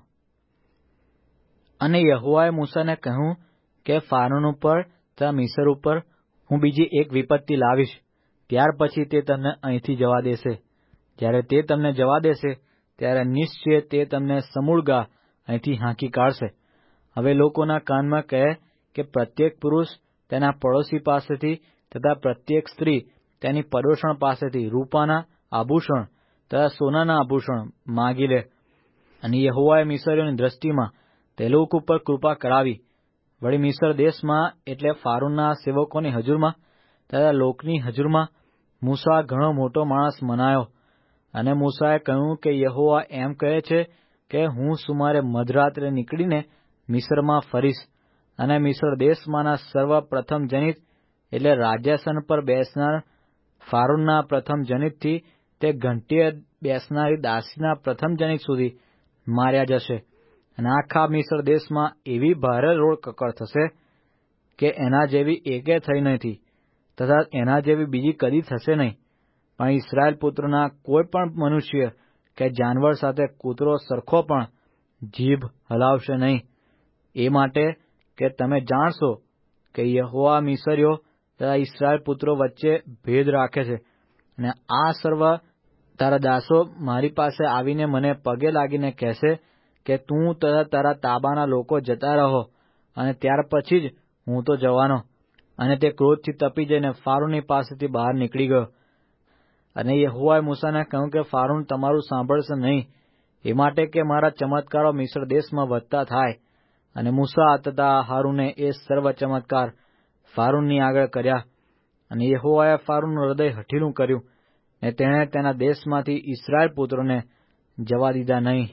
અને યહોવાએ મૂસાને કહ્યું કે ફારૂન ઉપર તથા મિસ્ર ઉપર હું બીજી એક વિપત્તિ લાવીશ, ત્યાર પછી તે તમને અહીંથી જવા દેશે. જ્યારે તે તમને જવા દેશે ત્યારે નિશ્ચય તે તમને સમૂળગા અહીંથી હાંકી કાઢશે. હવે લોકોના કાનમાં કહે કે પ્રત્યેક પુરુષ તેના પડોશી પાસેથી તથા પ્રત્યેક સ્ત્રી તેની પડોશણ પાસેથી રૂપાના આભૂષણ તથા સોનાના આભૂષણ માગી લે. અને યહોવાએ મિસ્રીઓની દ્રષ્ટિમાં તે લોકો ઉપર કૃપા કરાવી. વળી મિસ્ર દેશમાં એટલે ફારૂનના સેવકોની હજુરમાં તથા લોકની હજુરમાં મૂસા ઘણો મોટો માણસ મનાયો, અને મૂસાએ કહ્યું કે યહોવા એમ કહે છે કે હું સુમારે મધરાત્રે નીકળીને મિસ્રમાં ફરીશ, અને મિસ્ર દેશમાંના સર્વ પ્રથમ જનિત એટલે રાજ્યાસન પર બેસનાર ફારૂનના પ્રથમ જનિતથી તે ઘંટીએ બેસનારી દાસીના પ્રથમ જનિત સુધી માર્યા જશે, અને આખા મિસ્ર દેશમાં એવી ભારે રોળ કકળ થશે કે એના જેવી એકે થઈ નથી, તથા એના જેવી બીજી કદી થશે નહીં. પણ ઇસ્રાયેલ પુત્રોના કોઈ પણ મનુષ્ય કે જાનવર સાથે કૂતરો સરખો પણ જીભ હલાવશે નહીં, એ માટે કે તમે જાણશો કે યહોવા મિસ્રીઓ તથા ઇસ્રાયેલ પુત્રો વચ્ચે ભેદ રાખે છે. અને આ સર્વ તારા દાસો મારી પાસે આવીને મને પગે લાગીને કહેશે કે તું તથા તારા તાબાના લોકો જતા રહો, અને ત્યાર પછી જ હું તો જવાનો. અને તે ક્રોધથી તપી જઈને ફારૂનની પાસેથી બહાર નીકળી ગયો. અને યહોવાએ મૂસાને કહ્યું કે ફારૂન તમારું સાંભળશે નહીં, એ માટે કે મારા ચમત્કારો મિસ્ર દેશમાં વધતા થાય. અને મૂસા તથા હારૂને એ સર્વ ચમત્કાર ફારૂનની આગળ કર્યા. અને યહોવાએ ફારૂનનું હૃદય હઠીલું કર્યું, ને તેણે તેના દેશમાંથી ઇસ્રાયેલ પુત્રોને જવા દીધા નહીં.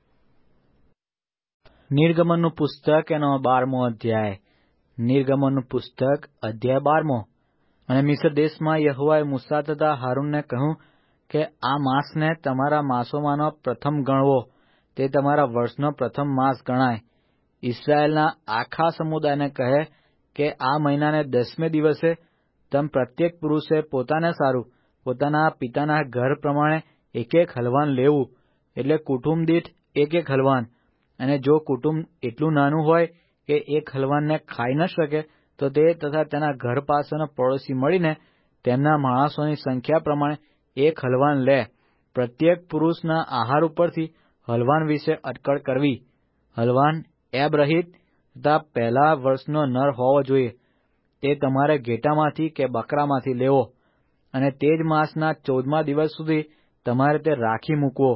નિર્ગમનનું પુસ્તક એનો બારમો અધ્યાય. નિર્ગમનનું પુસ્તક અધ્યાય બારમો. અને મિસ્ર દેશમાં યહોવાએ મૂસા તથા હારૂનને કહ્યું કે આ માસને તમારા માસોમાંનો પ્રથમ ગણવો, તે તમારા વર્ષનો પ્રથમ માસ ગણાય. ઇસ્રાયેલના આખા સમુદાયને કહે કે આ મહિનાને દસમે દિવસે તમ પ્રત્યેક પુરુષે પોતાને સારું પોતાના પિતાના ઘર પ્રમાણે એક એક હલવાન લેવું, એટલે કુટુંબ દીઠ એક એક હલવાન. અને જો કુટુંબ એટલું નાનું હોય કે એક હલવાનને ખાઈ ન શકે, તો તે તથા તેના ઘર પાસેનો પડોશી મળીને તેમના માણસોની સંખ્યા પ્રમાણે એક હલવાન લે. પ્રત્યેક પુરુષના આહાર ઉપરથી હલવાન વિશે અટકળ કરવી. હલવાન એબ રહિત તથા પહેલા વર્ષનો નર હોવો જોઈએ. તે તમારે ઘેટામાંથી કે બકરામાંથી લેવો, અને તે જ માસના ચૌદમા દિવસ સુધી તમારે તે રાખી મૂકવો.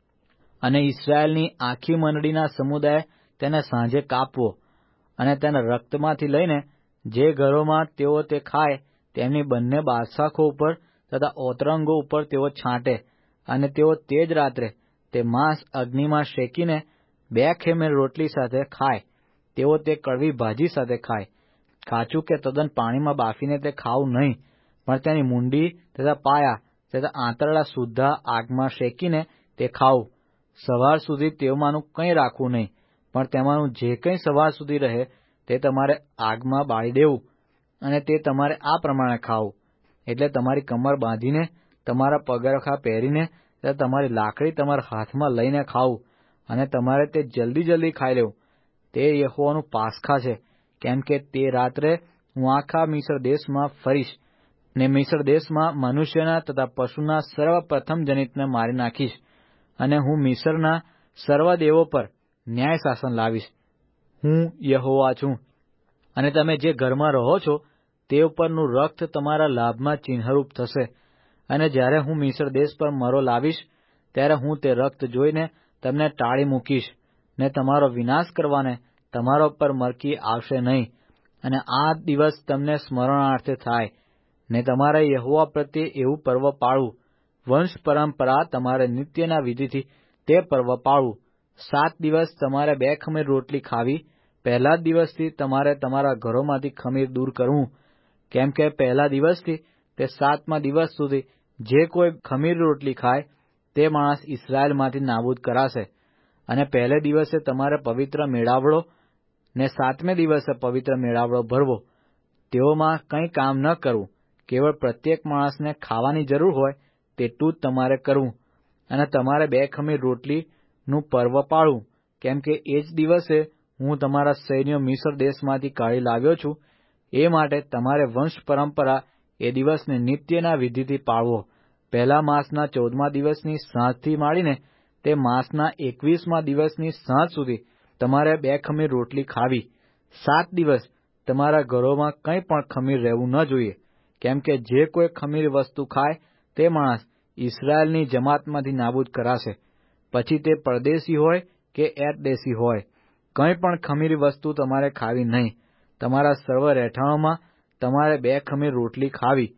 અને ઇસ્રાયેલની આખી મંડળીના સમુદાય તેને સાંજે કાપવો, અને તેના રક્તમાંથી લઈને જે ઘરોમાં તેઓ તે ખાય તેમની બંને બાદશાખો ઉપર તથા ઓતરંગો ઉપર તેઓ છાંટે. અને તેઓ તે જ રાત્રે તે માંસ અગ્નિમાં શેકીને બે ખેમેર રોટલી સાથે ખાય. તેઓ તે કડવી ભાજી સાથે ખાય. કાચું કે તદ્દન પાણીમાં બાફીને તે ખાવું નહીં, પણ તેની મૂંડી તથા પાયા તથા આંતરડા સુદ્ધા આગમાં શેકીને તે ખાવું. સવાર સુધી તેમાંનું કંઈ રાખવું નહીં, પણ તેમાંનું જે કંઈ સવાર સુધી રહે તે તમારે આગમાં બાળી દેવું. અને તે તમારે આ પ્રમાણે ખાવું, એટલે તમારી કમર બાંધીને, તમારા પગરખા પહેરીને તથા તમારી લાકડી તમારા હાથમાં લઈને ખાવું. અને તમારે તે જલ્દી જલ્દી ખાઈ લેવું. તે યહોવાનું પાસખા છે, કેમ કે તે રાત્રે હું આખા મિસ્ર દેશમાં ફરીશ, ને મિસ્ર દેશમાં મનુષ્યના તથા પશુના સર્વ પ્રથમ જનિતને મારી નાખીશ. અને હું મિસ્રના સર્વ દેવો પર ન્યાય શાસન લાવીશ. હું યહોવા છું. અને તમે જે ઘરમાં રહો છો તે ઉપરનું રક્ત તમારા લાભમાં ચિહ્નરૂપ થશે. અને જ્યારે હું મિસ્ર દેશ પર મરો લાવીશ, ત્યારે હું તે રક્ત જોઈને તમને ટાળી મૂકીશ, ને તમારો વિનાશ કરવાને તમારા પર મરકી આવશે નહીં. અને આ દિવસ તમને સ્મરણાર્થે થાય, ને તમારે યહોવા પ્રત્યે એવું પર્વ પાળવું. વંશ પરંપરા તમારે નિત્યના વિધિથી તે પર્વ પાળવું. સાત દિવસ તમારે બે ખમીર રોટલી ખાવી. પહેલા દિવસથી તમારે તમારા ઘરોમાંથી ખમીર દૂર કરવું, કેમ કે પહેલા દિવસથી તે સાતમા દિવસ સુધી જે કોઈ ખમીર રોટલી ખાય તે માણસ ઇસ્રાયેલમાંથી નાબૂદ કરાશે. અને પહેલે દિવસે તમારે પવિત્ર મેળાવડો ને સાતમે દિવસે પવિત્ર મેળાવડો ભરવો. તેઓમાં કંઈ કામ ન કરવું, કેવળ પ્રત્યેક માણસને ખાવાની જરૂર હોય તેટલું જ તમારે કરવું. અને તમારે બે ખમીર રોટલીનું પર્વ પાળવું, કેમ કે એ જ દિવસે હું તમારા સૈન્યો મિસ્ર દેશમાંથી કાઢી લાવ્યો છું. એ માટે તમારે વંશ પરંપરા એ દિવસને નિત્યના વિધિથી પાળવો. પહેલા માસના ચૌદમા દિવસની સાંજથી માંડીને તે માસના એકવીસમા દિવસની સાંજ સુધી તમારે બે ખમીર રોટલી ખાવી. સાત દિવસ તમારા ઘરોમાં કંઈ પણ ખમીર રહેવું ન જોઈએ, કેમ કે જે કોઈ ખમીર વસ્તુ ખાય તે માણસ ઇસ્રાયેલની જમાતમાંથી નાબૂદ કરાશે. પછી તે પરદેશી હોય કે એરદેશી હોય, કંઈ પણ ખમીર વસ્તુ તમારે ખાવી નહીં. તમારા સર્વ રહેઠાણોમાં તમારે બે ખમીર રોટલી ખાવી.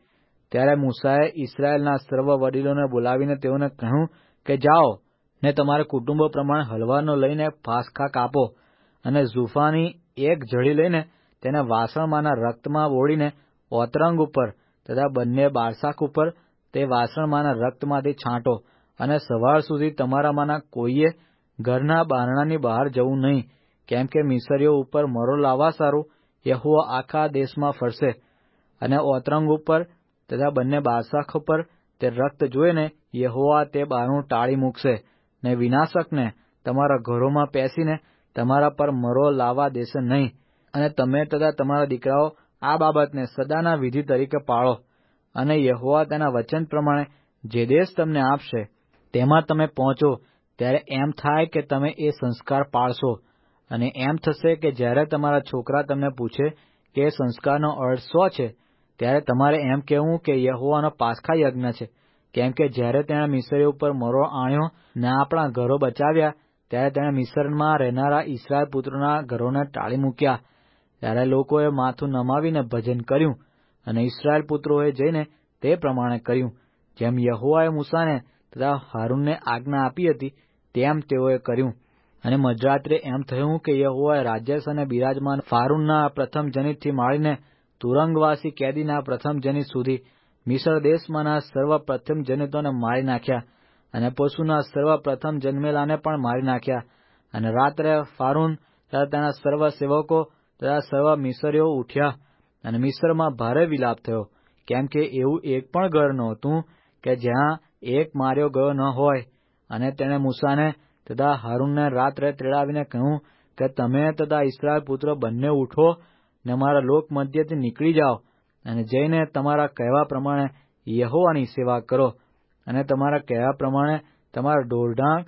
ત્યારે મૂસાએ ઇસ્રાયેલના સર્વ વડીલોને બોલાવીને તેઓને કહ્યું કે જાઓ ને તમારા કુટુંબો પ્રમાણે હલવાનો લઈને પાસખા કાપો, અને ઝૂફાની એક જડી લઈને તેને વાસણમાંના રક્તમાં બોળીને ઓતરંગ ઉપર તથા બંને બારસાખ ઉપર તે વાસણમાંના રક્તમાંથી છાંટો, અને સવાર સુધી તમારામાંના કોઈએ ઘરના બારણાની બહાર જવું નહીં, કેમ કે મિસરીઓ ઉપર મરો લાવવા સારું યહોવા આખા દેશમાં ફરશે. અને ઓતરંગ ઉપર તથા બંને બારસાખ ઉપર તે રક્ત જોઈને યહોવા તે બારણું ટાળી મૂકશે, ને વિનાશકને તમારા ઘરોમાં પેસીને તમારા પર મરો લાવવા દેશે નહીં. અને તમે તથા તમારા દીકરાઓ આ બાબતને સદાના વિધિ તરીકે પાળો. અને યહોવા તેના વચન પ્રમાણે જે દેશ તમને આપશે તેમાં તમે પહોંચો ત્યારે એમ થાય કે તમે એ સંસ્કાર પાળશો. અને એમ થશે કે જ્યારે તમારા છોકરા તમને પૂછે કે એ સંસ્કારનો અર્થ શું છે, ત્યારે તમારે એમ કહેવું કે યહોવાનો પાસખા યજ્ઞ છે, કેમ કે જ્યારે તેણે મિસરીઓ ઉપર મરો આણ્યો ને આપણા ઘરો બચાવ્યા, ત્યારે તેણે મિસરમાં રહેનારા ઇસ્રાયેલ પુત્રોના ઘરોને ટાળી મૂક્યા. ત્યારે લોકોએ માથું નમાવીને ભજન કર્યું, અને ઇસ્રાયેલ પુત્રોએ જઈને તે પ્રમાણે કર્યું, જેમ યહોવાએ મૂસાને તથા હારૂનને આજ્ઞા આપી હતી તેમ તેઓએ કર્યું. અને મધરાત્રે એમ થયું કે યહોવાએ રાજ્યસ અને બિરાજમાન ફારૂનના પ્રથમ જનિતથી માંડીને તુરંગવાસી કેદીના પ્રથમ જનિત સુધી મિસર દેશમાંના સર્વ પ્રથમ જનિતોને મારી નાખ્યા, અને પશુના સર્વ પ્રથમ જન્મેલાને પણ મારી નાખ્યા. અને રાત્રે ફારૂન તથા તેના સર્વ સેવકો તથા સર્વ મિસરીઓ ઉઠ્યા, અને મિસરમાં ભારે વિલાપ થયો, કેમ કે એવું એક પણ ઘર નહોતું કે જ્યાં એક માર્યો ગયો ન હોય. અને તેણે મૂસાને તથા હારૂનને રાત્રે તેડાવીને કહ્યું કે તમે તથા ઇસ્રાયેલ પુત્રો બંને ઉઠો ને મારા લોક મધ્યથી નીકળી જાઓ, અને જઈને તમારા કહેવા પ્રમાણે યહોવાની સેવા કરો, અને તમારા કહેવા પ્રમાણે તમારા ઢોરઢાંક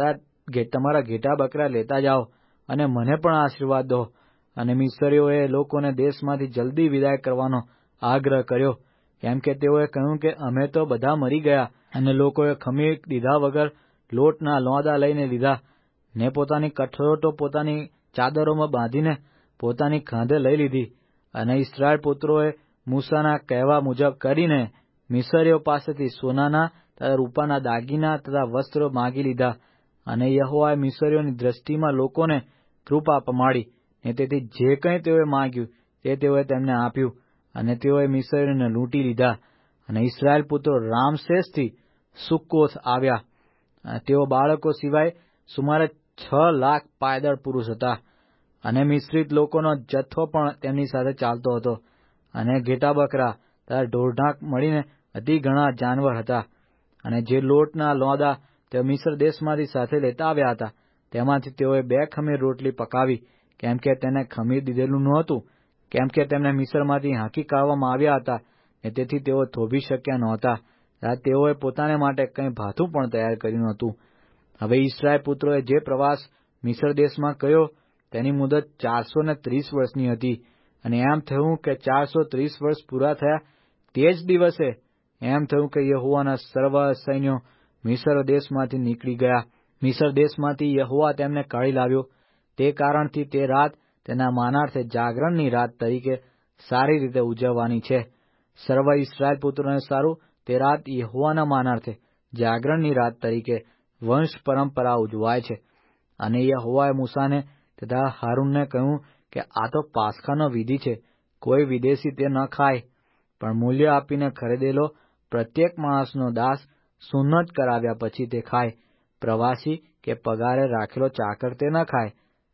તથા તમારા ઘેટા બકરા લેતા જાઓ, અને મને પણ આશીર્વાદ દો. અને મિસરીઓએ લોકોને દેશમાંથી જલ્દી વિદાય કરવાનો આગ્રહ કર્યો, કેમ કે તેઓએ કહ્યું કે અમે તો બધા મરી ગયા. અને લોકોએ ખમીર દીધા વગર લોટના લોંદા લઈને લીધા, ને પોતાની કઠોળો પોતાની ચાદરોમાં બાંધીને પોતાની કાંધે લઈ લીધી. અને ઇસ્રાયેલ પુત્રોએ મૂસાના કહેવા મુજબ કરીને મિસરીઓ પાસેથી સોનાના તથા રૂપાના દાગીના તથા વસ્ત્રો માગી લીધા. અને યહોવાએ મિસરીઓની દ્રષ્ટિમાં લોકોને કૃપા પમાડી, ને તેથી જે કંઈ તેઓએ માગ્યું તે તેઓએ તેમને આપ્યું. અને તેઓએ મિસરીઓને લૂંટી લીધા. અને ઇસ્રાયેલ પુત્રો રામસેસથી સુક્કોથ આવ્યા. તેઓ બાળકો સિવાય સુમારે છ લાખ પાયદળ પુરુષ હતા. અને મિશ્રિત લોકોનો જથ્થો પણ તેમની સાથે ચાલતો હતો. અને ઘેટા બકરા તથા ઢોરઢાંક મળીને અતિ ઘણા જાનવર હતા. અને જે લોટના લોંદા તેઓ મિસ્ર દેશમાંથી સાથે લેતા આવ્યા હતા, તેમાંથી તેઓએ બે ખમીર રોટલી પકાવી, કેમ કે તેને ખમીર દીધેલું નહોતું, કેમ કે તેમને મિસ્રમાંથી હાંકી કાઢવામાં આવ્યા હતા, ને તેથી તેઓ થોભી શક્યા નહોતા. તેઓએ પોતાને માટે કંઈ ભાથું પણ તૈયાર કર્યું નહોતું. હવે ઇસ્રાયેલ પુત્રોએ જે પ્રવાસ મિસ્ર દેશમાં કર્યો તેની મુદત ચારસો ને ત્રીસ વર્ષની હતી. અને એમ થયું કે ચારસો ત્રીસ વર્ષ પૂરા થયા તે જ દિવસે એમ થયું કે યહોવાના સર્વ સૈન્યો મિસ્ર દેશમાંથી નીકળી ગયા. મિસ્ર દેશમાંથી યહોવા તેમને કાઢી લાવ્યો. તે કારણથી તે રાત તેના માનાર્થે જાગરણની રાત તરીકે સારી રીતે ઉજવવાની છે. સર્વ ઇસ્રાયેલ પુત્રોને સારું તે રાત યહોવાના માનાર્થે જાગરણની રાત તરીકે વંશ પરંપરા ઉજવાય છે. અને યહોવાએ મૂસાને તથા હારૂનને કહ્યું કે આ તો પાસખાનો વિધિ છે. કોઈ વિદેશી તે ન ખાય, પણ મૂલ્ય આપીને ખરીદેલો પ્રત્યેક માણસનો દાસ સુન્નત કરાવ્યા પછી તે ખાય. પ્રવાસી કે પગારે રાખેલો ચાકર તે ન ખાય.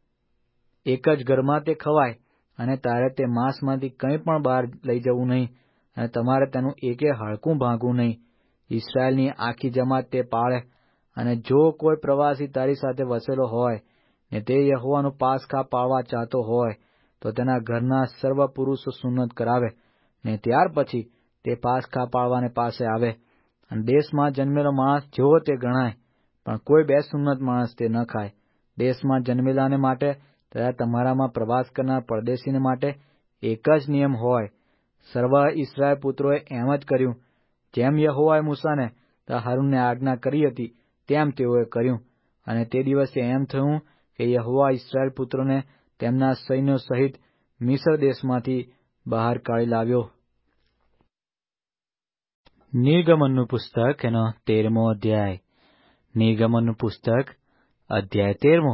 એક જ ઘરમાં તે ખવાય. અને તારે તે માંસમાંથી કંઈ પણ બહાર લઈ જવું નહીં, અને તમારે તેનું એકે હાડકું ભાંગવું નહીં. ઇસ્રાયેલની આખી જમાત તે પાળે. અને જો કોઈ પ્રવાસી તારી સાથે વસેલો હોય ને તે યહોવાનું પાસખા પાળવા ચાહતો હોય, તો તેના ઘરના સર્વ પુરુષો સુન્નત કરાવે, ને ત્યાર પછી તે પાસખા પાળવાને પાસે આવે. અને દેશમાં જન્મેલો માણસ જેવો તે ગણાય, પણ કોઈ બે સુન્નત માણસ તે ન ખાય. દેશમાં જન્મેલાને માટે તથા તમારામાં પ્રવાસ કરનાર પરદેશીને માટે એક જ નિયમ હોય. સર્વ ઇસ્રાયેલ પુત્રોએ એમ જ કર્યું. જેમ યહોવાએ મૂસાને તથા હારૂનને આજ્ઞા કરી હતી તેમ તેઓએ કર્યું. અને તે દિવસે એમ થયું કે યહોવા ઇસ્રાયેલ પુત્રોને તેમના સૈન્યો સહિત મિસ્ર દેશમાંથી બહાર કાઢી લાવ્યો. નિર્ગમનનું પુસ્તક એનો તેરમો અધ્યાય. નિર્ગમનનું પુસ્તક અધ્યાય તેરમો.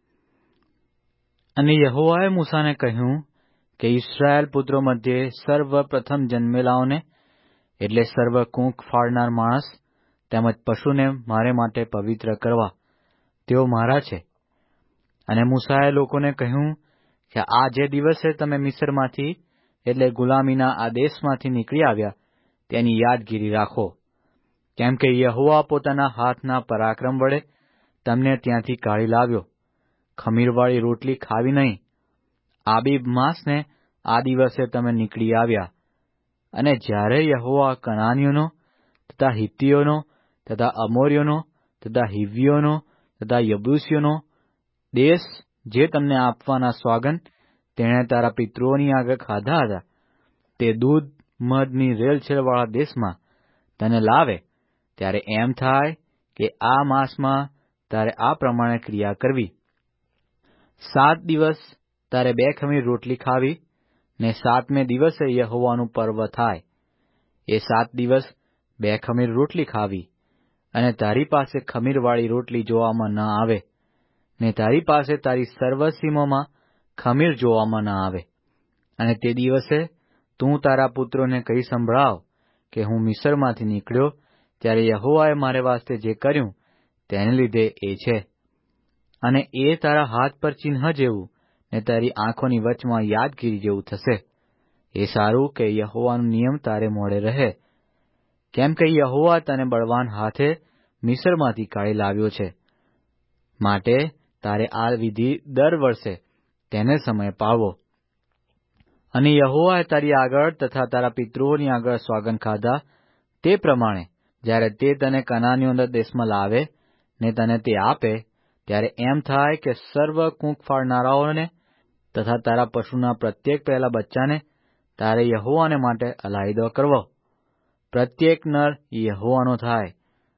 અને યહોવાએ મૂસાને કહ્યું કે ઇસ્રાયેલ પુત્રો મધ્યે સર્વપ્રથમ જન્મેલાઓને એટલે સર્વ કૂંક ફાડનાર માણસ તેમજ પશુને મારે માટે પવિત્ર કરવા, તેઓ મારા છે. અને મૂસાએ લોકોને કહ્યું કે આ જે દિવસે તમે મિસ્રમાંથી એટલે ગુલામીના આ દેશમાંથી નીકળી આવ્યા તેની યાદગીરી રાખો, કેમ કે યહોવા પોતાના હાથના પરાક્રમ વડે તમને ત્યાંથી કાઢી લાવ્યો. ખમીરવાળી રોટલી ખાવી નહીં. આબીબ માસને આ દિવસે તમે નીકળી આવ્યા. અને જ્યારે યહોવા કનાનીઓનો તથા હિત્તીઓનો તથા અમોરીઓનો તથા હિવ્વીઓનો તથા યબૂસીઓનો દેશ જે તમને આપવાના સ્વાગન તેણે તારા પિતૃઓની આગળ ખાધા હતા, તે દૂધ મધની રેલછેલવાળા દેશમાં તને લાવે, ત્યારે એમ થાય કે આ માસમાં તારે આ પ્રમાણે ક્રિયા કરવી. સાત દિવસ તારે બે ખમીર રોટલી ખાવી, ને સાતમે દિવસે યહોવાનું પર્વ થાય. એ સાત દિવસ બે ખમીર રોટલી ખાવી, અને તારી પાસે ખમીરવાળી રોટલી જોવામાં ન આવે, ને તારી પાસે તારી સર્વ સીમોમાં ખમીર જોવામાં ન આવે. અને તે દિવસે તું તારા પુત્રોને કહી સંભળાવ કે હું મિસ્રમાંથી નીકળ્યો ત્યારે યહોવાએ મારે વાસ્તે જે કર્યું તેને લીધે એ છે. અને એ તારા હાથ પર ચિહ્ન જેવું ને તારી આંખોની વચમાં યાદગીરી જેવું થશે. એ સારું કે યહોવાનો નિયમ તારે મોડે રહે, કેમ કે યહોવા તને બળવાન હાથે મિસ્રમાંથી કાઢી લાવ્યો છે. માટે તારે આ વિધિ દર વર્ષે તેને સમય પાળવો. અને યહોવાએ તારી આગળ તથા તારા પિતૃઓની આગળ સ્વાગન ખાધા તે પ્રમાણે જ્યારે તે તને કનાનીઓના દેશમાં લાવે ને તને તે આપે, ત્યારે એમ થાય કે સર્વ કૂંક ફાડનારાઓને તથા તારા પશુના પ્રત્યેક પહેલા બચ્ચાને તારે યહોવાને માટે અલાયદો કરવો. પ્રત્યેક નર યહોવાનો થાય.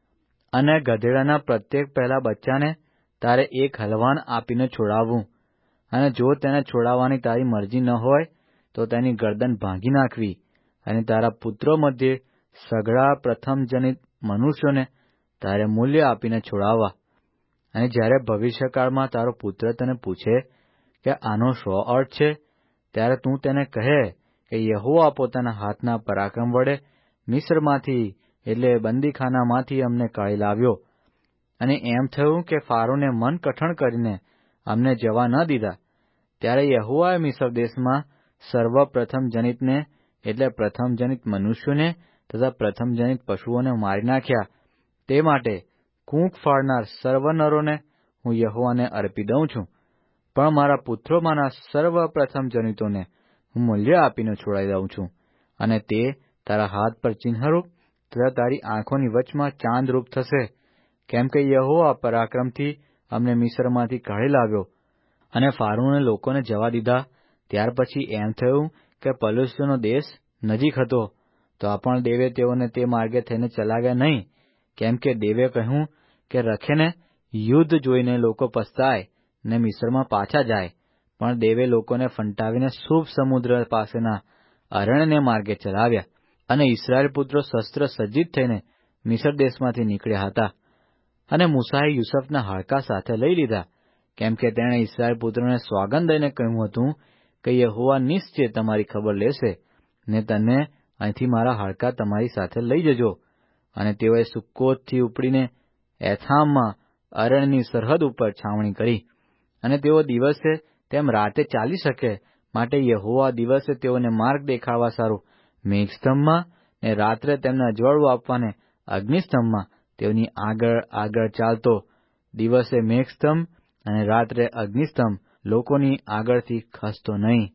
અને ગધેડાના પ્રત્યેક પહેલા બચ્ચાને તારે એક હલવાન આપીને છોડાવવું. અને જો તેને છોડાવવાની તારી મરજી ન હોય તો તેની ગરદન ભાંગી નાખવી. અને તારા પુત્રો મધ્યે સઘળા પ્રથમ જનિત મનુષ્યોને તારે મૂલ્ય આપીને છોડાવવા. અને જ્યારે ભવિષ્યકાળમાં તારો પુત્ર તને પૂછે કે આનો શો અર્થ છે, ત્યારે તું તેને કહે કે યહોવા પોતાના હાથના પરાક્રમ વડે મિસ્રમાંથી એટલે બંદીખાનામાંથી અમને કાઢી લાવ્યો. અને એમ થયું કે ફારોને મન કઠણ કરીને અમને જવા ન દીધા. ત્યારે યહોવાએ મિસ્ર દેશમાં સર્વપ્રથમ જનિતને એટલે પ્રથમ જનિત મનુષ્યોને તથા પ્રથમ જનિત પશુઓને મારી નાખ્યા. તે માટે કૂંક ફાડનાર સર્વ નરોને હું યહોવાને અર્પી દઉં છું, પણ મારા પુત્રોમાંના સર્વપ્રથમ જનિતોને હું મૂલ્ય આપીને છોડાઈ દઉં છું. અને તે તારા હાથ પર ચિહ્નરૂપ તથા તારી આંખોની વચમાં ચાંદરૂપ થશે, કેમ કે યહોવા પરાક્રમથી અમને મિસ્રમાંથી કાઢી લાવ્યો. અને ફારૂને લોકોને જવા દીધા. ત્યાર પછી એમ થયું કે પલિશ્તીઓનો દેશ નજીક હતો, તો પણ દેવે તેઓને તે માર્ગે થઈને ચલાવ્યા નહીં, કેમ કે દેવે કહ્યું કે રખેને યુદ્ધ જોઈને લોકો પસ્તાય ને મિસ્રમાં પાછા જાય. પણ દેવે લોકોને ફંટાવીને શુભ સમુદ્ર પાસેના અરણ્યને માર્ગે ચલાવ્યા. અને ઇસ્રાયેલ પુત્રો શસ્ત્ર સજ્જિત થઈને મિસ્ર દેશમાંથી નીકળ્યા હતા. અને મૂસાએ યુસુફના હાડકાં સાથે લઈ લીધા, કેમ કે તેણે ઇસ્રાયેલ પુત્રોને સ્વાગન દઈને કહ્યું હતું કે યહોવા નિશ્ચય તમારી ખબર લેશે ને તમે અહીંથી મારા હાડકાં તમારી સાથે લઈ જજો. અને તેઓએ સુક્કોતથી ઉપડીને એથામમાં અરણ્યની સરહદ ઉપર છાવણી કરી. અને તેઓ દિવસે તેમ રાતે ચાલી શકે માટે યહોવા દિવસે તેઓને માર્ગ દેખાડવા સારું મેઘસ્તંભમાં ને રાત્રે તેમને અજવાળું આપવાને અગ્નિસ્તંભમાં તેઓની આગળ આગળ ચાલતો. દિવસે મેઘસ્તંભ અને રાત્રે અગ્નિસ્તંભ લોકોની આગળથી ખસતો નહીં.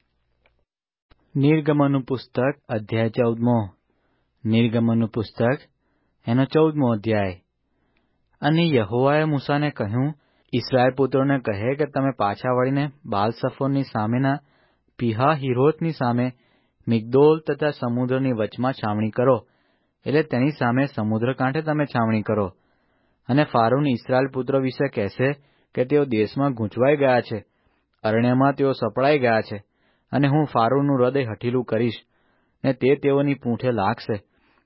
નિર્ગમનનું પુસ્તક અધ્યાય ચૌદમો. નિર્ગમનનું પુસ્તક એનો ચૌદમો અધ્યાય. અને યહોવાએ મૂસાને કહ્યું, ઇસ્રાયેલ પુત્રોને કહે કે તમે પાછા વળીને બાલસફોરની સામેના પીહા હિરોતની સામે મિગ્દોલ તથા સમુદ્રની વચમાં છાવણી કરો, એટલે તેની સામે સમુદ્ર કાંઠે તમે છાવણી કરો. અને ફારૂન ઇસ્રાયેલ પુત્રો વિશે કહેશે કે તેઓ દેશમાં ગૂંચવાઈ ગયા છે, અરણ્યમાં તેઓ સપડાઈ ગયા છે. અને હું ફારૂનનું હૃદય હઠીલું કરીશ ને તે તેઓની પૂંઠે લાગશે.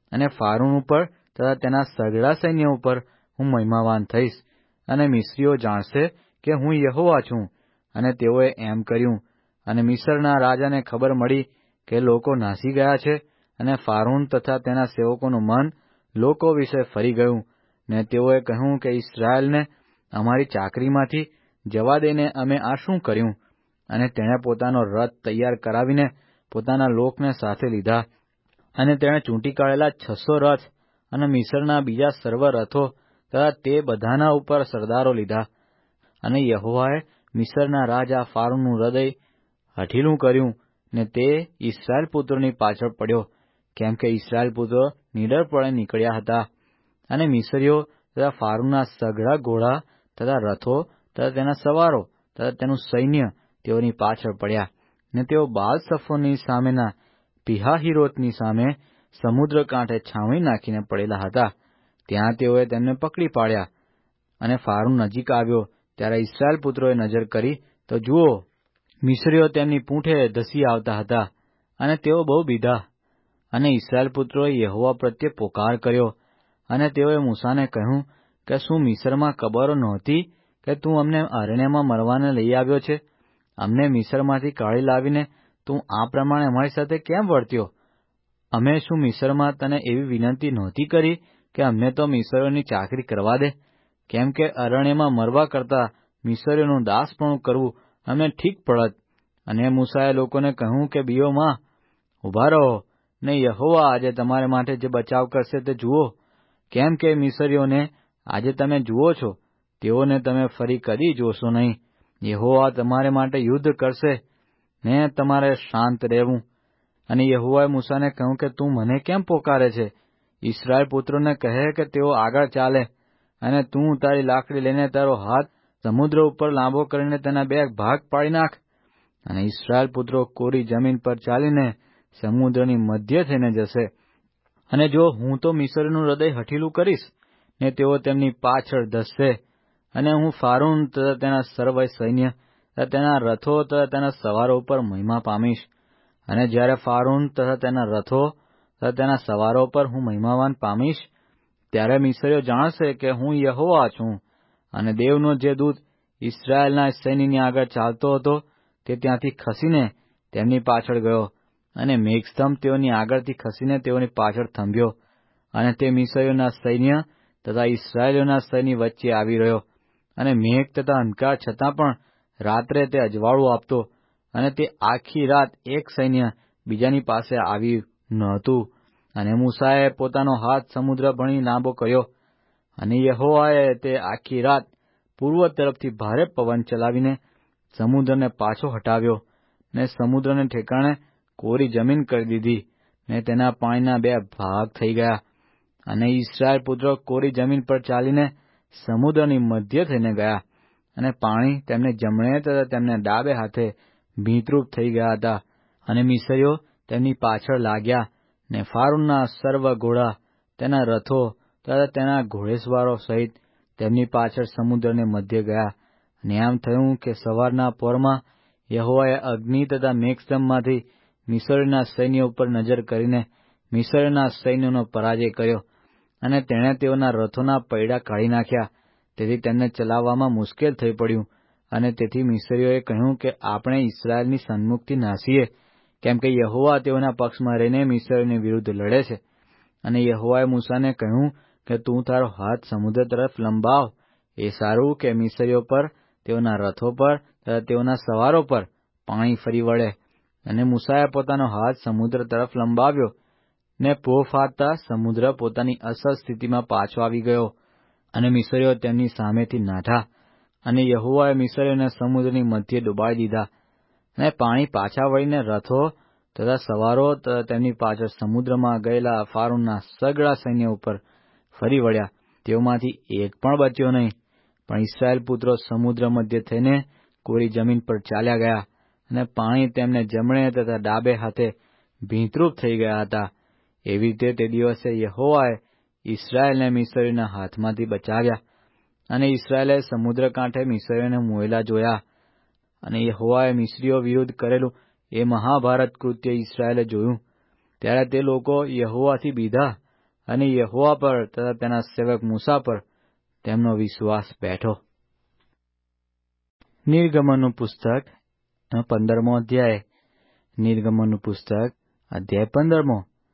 અને ફારૂન ઉપર તથા તેના સઘળા સૈન્ય ઉપર હું મહિમાવાન થઈશ, અને મિસ્રીઓ જાણશે કે હું યહોવા છું. અને તેઓએ એમ કર્યું. અને મિસ્રના રાજાને ખબર મળી કે લોકો નાસી ગયા છે, અને ફારૂન તથા તેના સેવકોનું મન લોકો વિશે ફરી ગયું, ને તેઓએ કહ્યું કે ઇસ્રાયેલને અમારી ચાકરીમાંથી જવા દઈને અમે આ શું કર્યું? અને તેણે પોતાનો રથ તૈયાર કરાવીને પોતાના લોકને સાથે લીધા, અને તેણે ચૂંટી કાઢેલા છસો રથ અને મિસ્રના બીજા સર્વ રથો તથા તે બધાના ઉપર સરદારો લીધા. અને યહોવાએ મિસ્રના રાજા ફારૂનનું હૃદય હઠીલું કર્યું, ને તે ઇસ્રાયેલ પુત્રોની પાછળ પડ્યો, કેમ કે ઇસ્રાયેલ પુત્રો નીડરપણે નીકળ્યા હતા. અને મિસ્રીઓ તથા ફારૂનના સઘળા ઘોડા તથા રથો તથા તેના સવારો તથા તેનું સૈન્ય તેઓની પાછળ પડ્યા, ને તેઓ બાલ સફોનની સામેના પીહાહિરોતની સામે સમુદ્ર કાંઠે છાવણી નાખીને પડેલા હતા. ત્યાં તેઓએ તેમને પકડી પાડ્યા. અને ફારૂન નજીક આવ્યો ત્યારે ઇસ્રાયેલ પુત્રોએ નજર કરી, તો જુઓ, મિસ્રીઓ તેમની પૂંઠે ધસી આવતા હતા, અને તેઓ બહુ બીધા. અને ઇસ્રાયેલ પુત્રોએ યહોવા પ્રત્યે પોકાર કર્યો, અને તેઓએ મૂસાને કહ્યું કે શું મિસ્રમાં કબરો નહોતી કે તું અમને અરણ્યમાં મરવાને લઈ આવ્યો છે? અમને મિસ્રમાંથી કાઢી લાવીને તું આ પ્રમાણે અમારી સાથે કેમ વર્ત્યો? અમે શું મિસ્રમાં તને એવી વિનંતી નહોતી કરી કે અમને તો મિસ્રીઓની ચાકરી કરવા દે? કેમ કે અરણ્યમાં મરવા કરતાં મિસ્રીઓનું દાસપણું કરવું અમને ઠીક પડત. અને મૂસાએ લોકોને કહ્યું કે બીઓ માં, ઉભા રહો, ને યહોવા આજે તમારે માટે જે બચાવ કરશે તે જુઓ. કેમ કે મિસ્રીઓને આજે તમે જુઓ છો, તેઓને તમે ફરી કદી જોશો નહીં. યહોવા તમારે માટે યુદ્ધ કરશે, ને તમારે શાંત રહેવું. અને યહોવાએ મૂસાને કહ્યું કે તું મને કેમ પોકારે છે? ઇસ્રાયેલ પુત્રોને કહે કે તેઓ આગળ ચાલે, અને તું તારી લાકડી લઈને તારો હાથ સમુદ્ર ઉપર લાંબો કરીને તેના બે ભાગ પાડી નાખ. અને ઇસ્રાયેલ પુત્રો કોરી જમીન પર ચાલીને સમુદ્રની મધ્ય થઈને જશે. અને જો હું તો મિસ્રીનું હૃદય હઠીલું કરીશ, ને તેઓ તેમની પાછળ ધસશે, અને હું ફારૂન તથા તેના સર્વ સૈન્ય તથા તેના રથો તથા તેના સવારો ઉપર મહિમા પામીશ. અને જ્યારે ફારૂન તથા તેના રથો તથા તેના સવારો પર હું મહિમાવાન પામીશ, ત્યારે મિસ્રીઓ જાણશે કે હું યહોવા છું. અને દેવનો જે દૂત ઇસ્રાયેલના સૈન્યની આગળ ચાલતો હતો, તે ત્યાંથી ખસીને તેમની પાછળ ગયો, અને મેઘસ્તંભ તેઓની આગળથી ખસીને તેઓની પાછળ થંભ્યો. અને તે મિસ્રીઓના સૈન્ય તથા ઇસ્રાયેલીઓના સૈન્ય વચ્ચે આવી રહ્યો. અને મેઘ તથા અંધકાર છતાં પણ રાત્રે તે અજવાળું આપતો, અને તે આખી રાત એક સૈન્ય બીજાની પાસે આવ્યું ન હતું. અને મૂસાએ પોતાનો હાથ સમુદ્ર ભણી લાંબો કર્યો, અને યહોવાએ તે આખી રાત પૂર્વ તરફથી ભારે પવન ચલાવીને સમુદ્રને પાછો હટાવ્યો, ને સમુદ્રને ઠેકાણે કોરી જમીન કરી દીધી, ને તેના પાણીના બે ભાગ થઈ ગયા. અને ઇસ્રાયેલ પુત્રો કોરી જમીન પર ચાલીને સમુદ્રની મધ્ય થઈને ગયા, અને પાણી તેમને જમણે તથા તેમને ડાબે હાથે ભીતરૂપ થઈ ગયા હતા. અને મિસ્રીઓ તેમની પાછળ લાગ્યા, ને ફારૂનના સર્વ ઘોડા, તેના રથો તથા તેના ઘોડેસવારો સહિત તેમની પાછળ સમુદ્રને મધ્ય ગયા. અને એમ થયું કે સવારના પોરમાં યહોવાએ અગ્નિ તથા મેઘસ્તંભમાંથી મિસ્રીના સૈન્ય ઉપર નજર કરીને મિસ્રીના સૈન્યનો પરાજય કર્યો, અને તેણે તેઓના રથોના પૈડા કાઢી નાખ્યા. તેથી તેમને ચલાવવામાં મુશ્કેલ થઈ પડ્યું. અને તેથી મિસ્રીઓએ કહ્યું કે આપણે ઇસ્રાયેલની સન્મુખથી નાસીએ, કેમ કે યહોવા તેઓના પક્ષમાં રહીને મિસ્રીઓની વિરુદ્ધ લડે છે. અને યહોવાએ મૂસાને કહ્યું કે તું તારો હાથ સમુદ્ર તરફ લંબાવ. એ સારું કે મિસ્રીઓ પર, તેઓના રથો પર તથા તેઓના સવારો પર પાણી ફરી વળે. અને મૂસાએ પોતાનો હાથ સમુદ્ર તરફ લંબાવ્યો, ને પો ફાટતા સમુદ્ર પોતાની અસલ સ્થિતિમાં પાછો આવી ગયો, અને મિસ્રીઓ તેમની સામેથી નાઠા. અને યહોવાએ મિસ્રીઓને સમુદ્રની મધ્યે ડૂબાડી દીધા. અને પાણી પાછા વળીને રથો તથા સવારો તથા તેમની પાછળ સમુદ્રમાં ગયેલા ફારૂનના સઘળા સૈન્ય ઉપર ફરી વળ્યા. તેઓમાંથી એક પણ બચ્યો નહીં. પણ ઇસ્રાયેલ પુત્રો સમુદ્ર મધ્ય થઈને કોરી જમીન પર ચાલ્યા ગયા, અને પાણી તેમને જમણે તથા ડાબે હાથે ભીતરૂપ થઈ ગયા હતા. એવી રીતે તે દિવસે યહોવાએ ઇસ્રાયેલને મિસ્રીઓના હાથમાંથી બચાવ્યા. અને ઇસ્રાયેલે સમુદ્ર કાંઠે મિસ્રીઓને મોયેલા જોયા. અને યહોવાએ મિસ્રીઓ વિરુદ્ધ કરેલું એ મહાભારત કૃત્ય ઇસ્રાયેલે જોયું. ત્યારે તે લોકો યહોવાથી બીધા, અને યહોવા પર તથા તેના સેવક મૂસા પર તેમનો વિશ્વાસ બેઠો. નિર્ગમનનું પુસ્તક પંદરમો અધ્યાય. નિર્ગમનનું પુસ્તક અધ્યાય પંદરમો.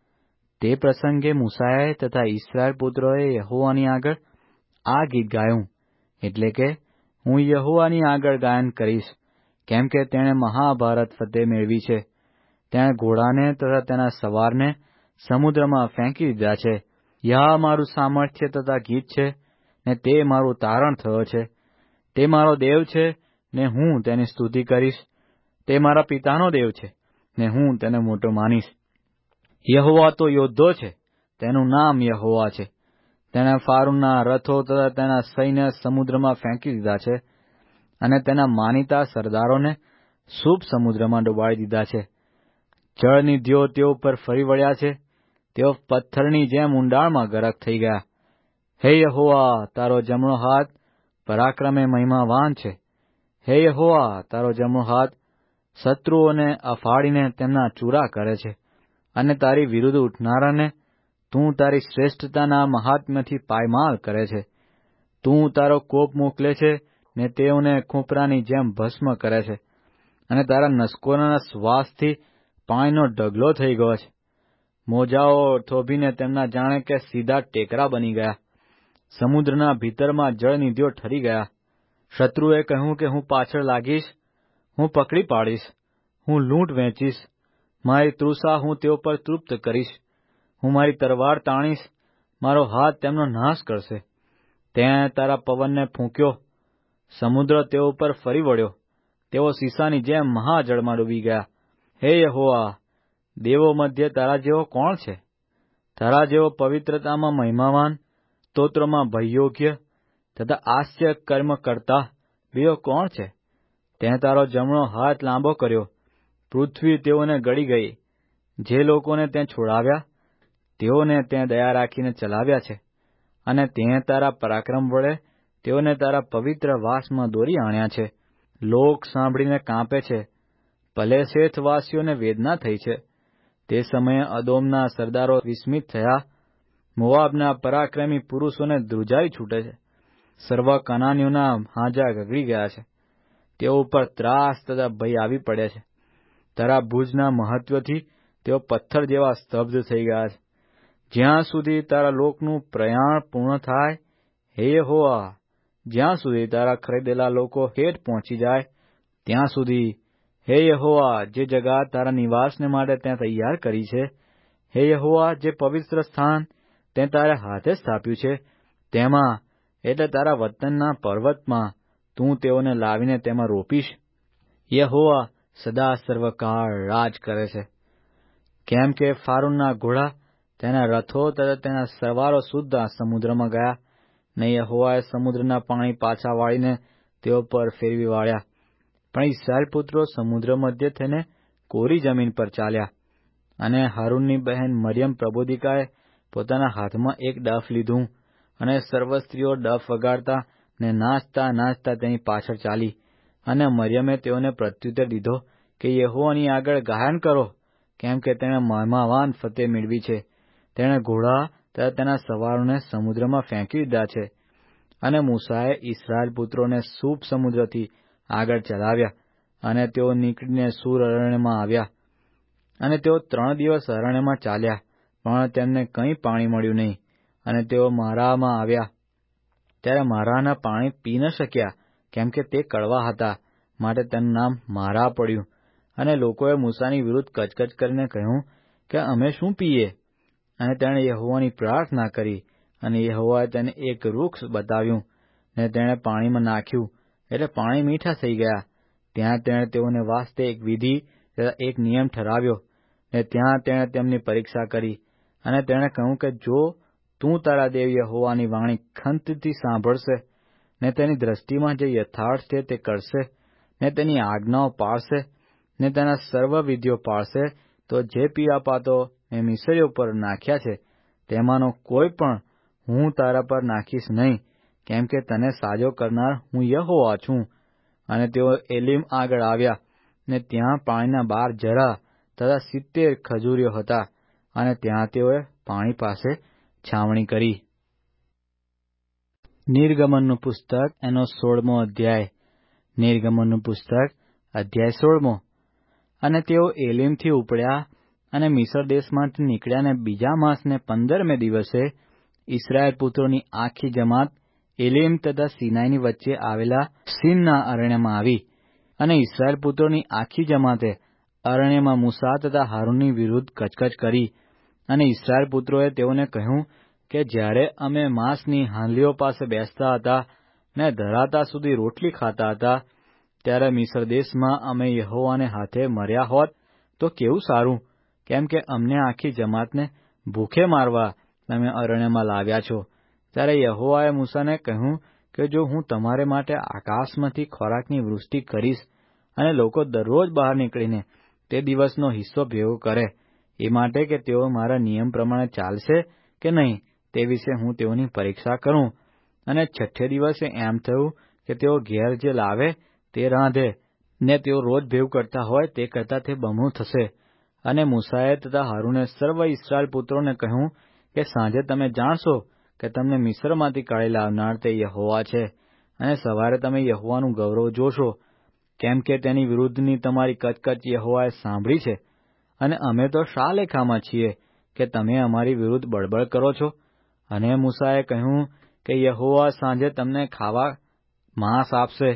તે પ્રસંગે મૂસાએ તથા ઇસ્રાયેલ પુત્રોએ યહોવાની આગળ આ ગીત ગાયું, એટલે કે હું યહોવાની આગળ ગાયન કરીશ, કેમ કે તેણે મહાભારત ફતેહ મેળવી છે. તેણે ઘોડાને તથા તેના સવારને સમુદ્રમાં ફેંકી દીધા છે. યહ મારું સામર્થ્ય તથા ગીત છે, ને તે મારું તારણ થયો છે. તે મારો દેવ છે, ને હું તેની સ્તુતિ કરીશ. તે મારા પિતાનો દેવ છે, ને હું તેને મોટો માનીશ. યહોવા તો યોદ્ધો છે, તેનું નામ યહોવા છે. તેણે ફારૂનના રથો તથા તેના સૈન્ય સમુદ્રમાં ફેંકી દીધા છે, અને તેના માનીતા સરદારોને શુભ સમુદ્રમાં ડુબાડી દીધા છે. જળનિધિઓ તેઓ પર ફરી વળ્યા છે, તેઓ પથ્થરની જેમ ઊંડાણમાં ગરક થઈ ગયા. હે યહોવા, તારો જમણો હાથ પરાક્રમે મહિમાવાન છે. હે યહોવા, તારો જમણો હાથ શત્રુઓને અફાડીને તેમના ચૂરા કરે છે, અને તારી વિરુદ્ધ ઉઠનારાને તું તારી શ્રેષ્ઠતાના મહાત્મ્યથી પાયમાલ કરે છે. તું તારો કોપ મોકલે છે, ને તેઓને ખોપરાની જેમ ભસ્મ કરે છે, અને તારા નસકોરાના શ્વાસથી પાણીનો ઢગલો થઈ ગયો છે. મોજાઓ થોભીને તેમના જાણે કે સીધા ટેકરા બની ગયા. સમુદ્રના ભીતરમાં જળનિધિઓ ઠરી ગયા. શત્રુએ કહ્યું કે હું પાછળ લાગીશ, હું પકડી પાડીશ, હું લૂંટ વેચીશ. મારી તૃષા હું તેઓ પર તૃપ્ત કરીશ. હું મારી તરવાર તાણીશ, મારો હાથ તેમનો નાશ કરશે. તેં તારા પવનને ફૂંક્યો, સમુદ્ર તેઓ પર ફરી વળ્યો. તેઓ સીસાની જેમ મહાજળમાં ડૂબી ગયા. હે યહોવા, દેવો મધ્ય તારા જેવો કોણ છે? તારા જેવો પવિત્રતામાં મહિમાવાન, સ્તોત્રોમાં ભયયોગ્ય તથા આશ્ચર્ય કર્મ કરતા બીજો કોણ છે? તેં તારો જમણો હાથ લાંબો કર્યો, પૃથ્વી તેઓને ગળી ગઈ. જે લોકોને તેં છોડાવ્યા, તેઓને તેં દયા રાખીને ચલાવ્યા છે, અને તેં તારા પરાક્રમ વડે તેઓને તારા પવિત્ર વાસમાં દોરી આણ્યા છે. લોક સાંભળીને કાંપે છે, પલેશેથવાસીઓને વેદના થઈ છે. તે સમયે અદોમના સરદારો વિસ્મિત થયા, મોવાબના પરાક્રમી પુરુષોને ધ્રુજારી છૂટે છે. સર્વ કનાનીઓના હાજા ગગડી ગયા છે. તેઓ ઉપર ત્રાસ તથા ભય આવી પડ્યા છે. તારા ભુજના મહત્વથી તેઓ પથ્થર જેવા સ્તબ્ધ થઈ ગયા છે. જ્યાં સુધી તારા લોકનું પ્રયાણ પૂર્ણ થાય, હે યહોવા, જ્યાં સુધી તારા ખરીદેલા લોકો હેઠ પહોંચી જાય, ત્યાં સુધી, હે યહોવા, જે જગા તારા નિવાસને માટે ત્યાં તૈયાર કરી છે, હે યહોવા, જે પવિત્ર સ્થાન તે તારા હાથે સ્થાપ્યું છે, તેમાં એટલે તારા વતનના પર્વતમાં તું તેઓને લાવીને તેમાં રોપીશ. યહોવા સદા સર્વકાળ રાજ કરે છે. કેમ કે ફારૂનના ઘોડા, તેના રથો તથા તેના સવારો સુદ્ધા સમુદ્રમાં ગયા, ને યહોવાએ સમુદ્રના પાણી પાછા વાળીને તેઓ પર ફેરવી વાળ્યા. પણ ઇસ્રાયેલ પુત્રો સમુદ્ર મધ્ય થઈને કોરી જમીન પર ચાલ્યા. અને હારૂનની બહેન મરિયમ પ્રબોધિકાએ પોતાના હાથમાં એક ડફ લીધું, અને સર્વ સ્ત્રીઓ ડફ વગાડતા ને નાચતા નાચતા તેની પાછળ ચાલી. અને મરિયમે તેઓને પ્રત્યુત્તર દીધો કે યહોવાની આગળ ગાયન કરો, કેમ કે તેણે મહિમાવાન ફતેહ મેળવી છે. તેણે ઘોડા તથા તેના સવારોને સમુદ્રમાં ફેંકી દીધા છે. અને મૂસાએ ઇસ્રાયેલ પુત્રોને સૂપ સમુદ્રથી આગળ ચલાવ્યા, અને તેઓ નીકળીને સૂર અરણ્યમાં આવ્યા. અને તેઓ ત્રણ દિવસ અરણ્યમાં ચાલ્યા, પણ તેમને કંઈ પાણી મળ્યું નહીં. અને તેઓ મારામાં આવ્યા, ત્યારે મારાના પાણી પી ન શક્યા, કેમ કે તે કડવા હતા, માટે તેનું નામ મારા પડ્યું. અને લોકોએ મૂસાની વિરુદ્ધ કચકચ કરીને કહ્યું કે અમે શું પીએ? અને તેણે યહોવાની પ્રાર્થના કરી, અને યહોવાએ તેને એક વૃક્ષ બતાવ્યું, ને તેણે પાણીમાં નાખ્યું, એટલે પાણી મીઠા થઈ ગયા. ત્યાં તેણે તેઓને વાસ્તે એક વિધિ તથા એક નિયમ ઠરાવ્યો, ને ત્યાં તેણે તેમની પરીક્ષા કરી. અને તેણે કહ્યું કે જો તું તારા દેવ યહોવાની વાણી ખંતથી સાંભળશે, ને તેની દ્રષ્ટિમાં જે યથાર્થ છે તે કરશે, ને તેની આજ્ઞાઓ પાળશે, ને તેના સર્વ વિધિઓ પાળશે, તો જે પીવાપાતો મેં મિસરીઓ પર નાખ્યા છે, તેમાંનો કોઈ પણ હું તારા પર નાખીશ નહીં, કેમ કે તને સાજો કરનાર હું યહોવા છું. અને તેઓ એલીમ આગળ આવ્યા, ને ત્યાં પાણીના બાર જરા તથા સિત્તેર ખજૂરીઓ હતા, અને ત્યાં તેઓએ પાણી પાસે છાવણી કરી. નિર્ગમનનું પુસ્તક એનો સોળમો અધ્યાય. નિર્ગમનનું પુસ્તક અધ્યાય સોળમો. અને તેઓ એલીમથી ઉપડ્યા અને મિસ્ર દેશમાંથી નીકળ્યા, ને બીજા માસને પંદરમે દિવસે ઇસ્રાયેલ પુત્રોની આખી જમાત એલીમ તથા સિનાઈની વચ્ચે આવેલા સીનના અરણ્યમાં આવી. અને ઇસ્રાયેલ પુત્રોની આખી જમાતે અરણ્યમાં મૂસા તથા હારૂનની વિરુદ્ધ કચકચ કરી. અને ઇસ્રાયેલ પુત્રોએ તેઓને કહ્યું કે જ્યારે અમે માંસની હાંલીઓ પાસે બેસતા હતા ને ધરાતા સુધી રોટલી ખાતા હતા, ત્યારે મિસ્ર દેશમાં અમે યહોવાને હાથે મર્યા હોત તો કેવું સારું, કેમ કે અમને આખી જમાતને ભૂખે મારવા તમે અરણ્યમાં લાવ્યા છો. ત્યારે યહોવાએ મૂસાને કહ્યું કે જો હું તમારે માટે આકાશમાંથી ખોરાકની વૃષ્ટિ કરીશ અને લોકો દરરોજ બહાર નીકળીને તે દિવસનો હિસ્સો ભેગો કરે, એ માટે કે તેઓ મારા નિયમ પ્રમાણે ચાલશે કે નહીં તે વિશે હું તેઓની પરીક્ષા કરું. અને છઠ્ઠે દિવસે એમ થયું કે તેઓ ઘેર જે લાવે તે રાંધે, ને તેઓ રોજ ભેગું કરતા હોય તે કરતાં તે બમણું થશે. અને મૂસાએ તથા હારૂને સર્વ ઇસ્રાયેલ પુત્રોને કહ્યું કે સાંજે તમે જાણશો કે તમને મિસ્રમાંથી કાઢી લાવનાર તે યહોવા છે, અને સવારે તમે યહોવાનું ગૌરવ જોશો, કેમ કે તેની વિરુદ્ધની તમારી કચકચ યહોવાએ સાંભળી છે. અને અમે તો શા લેખામાં છીએ કે તમે અમારી વિરુદ્ધ બળબડ કરો છો? અને મૂસાએ કહ્યું કે યહોવા સાંજે તમને ખાવા માંસ આપશે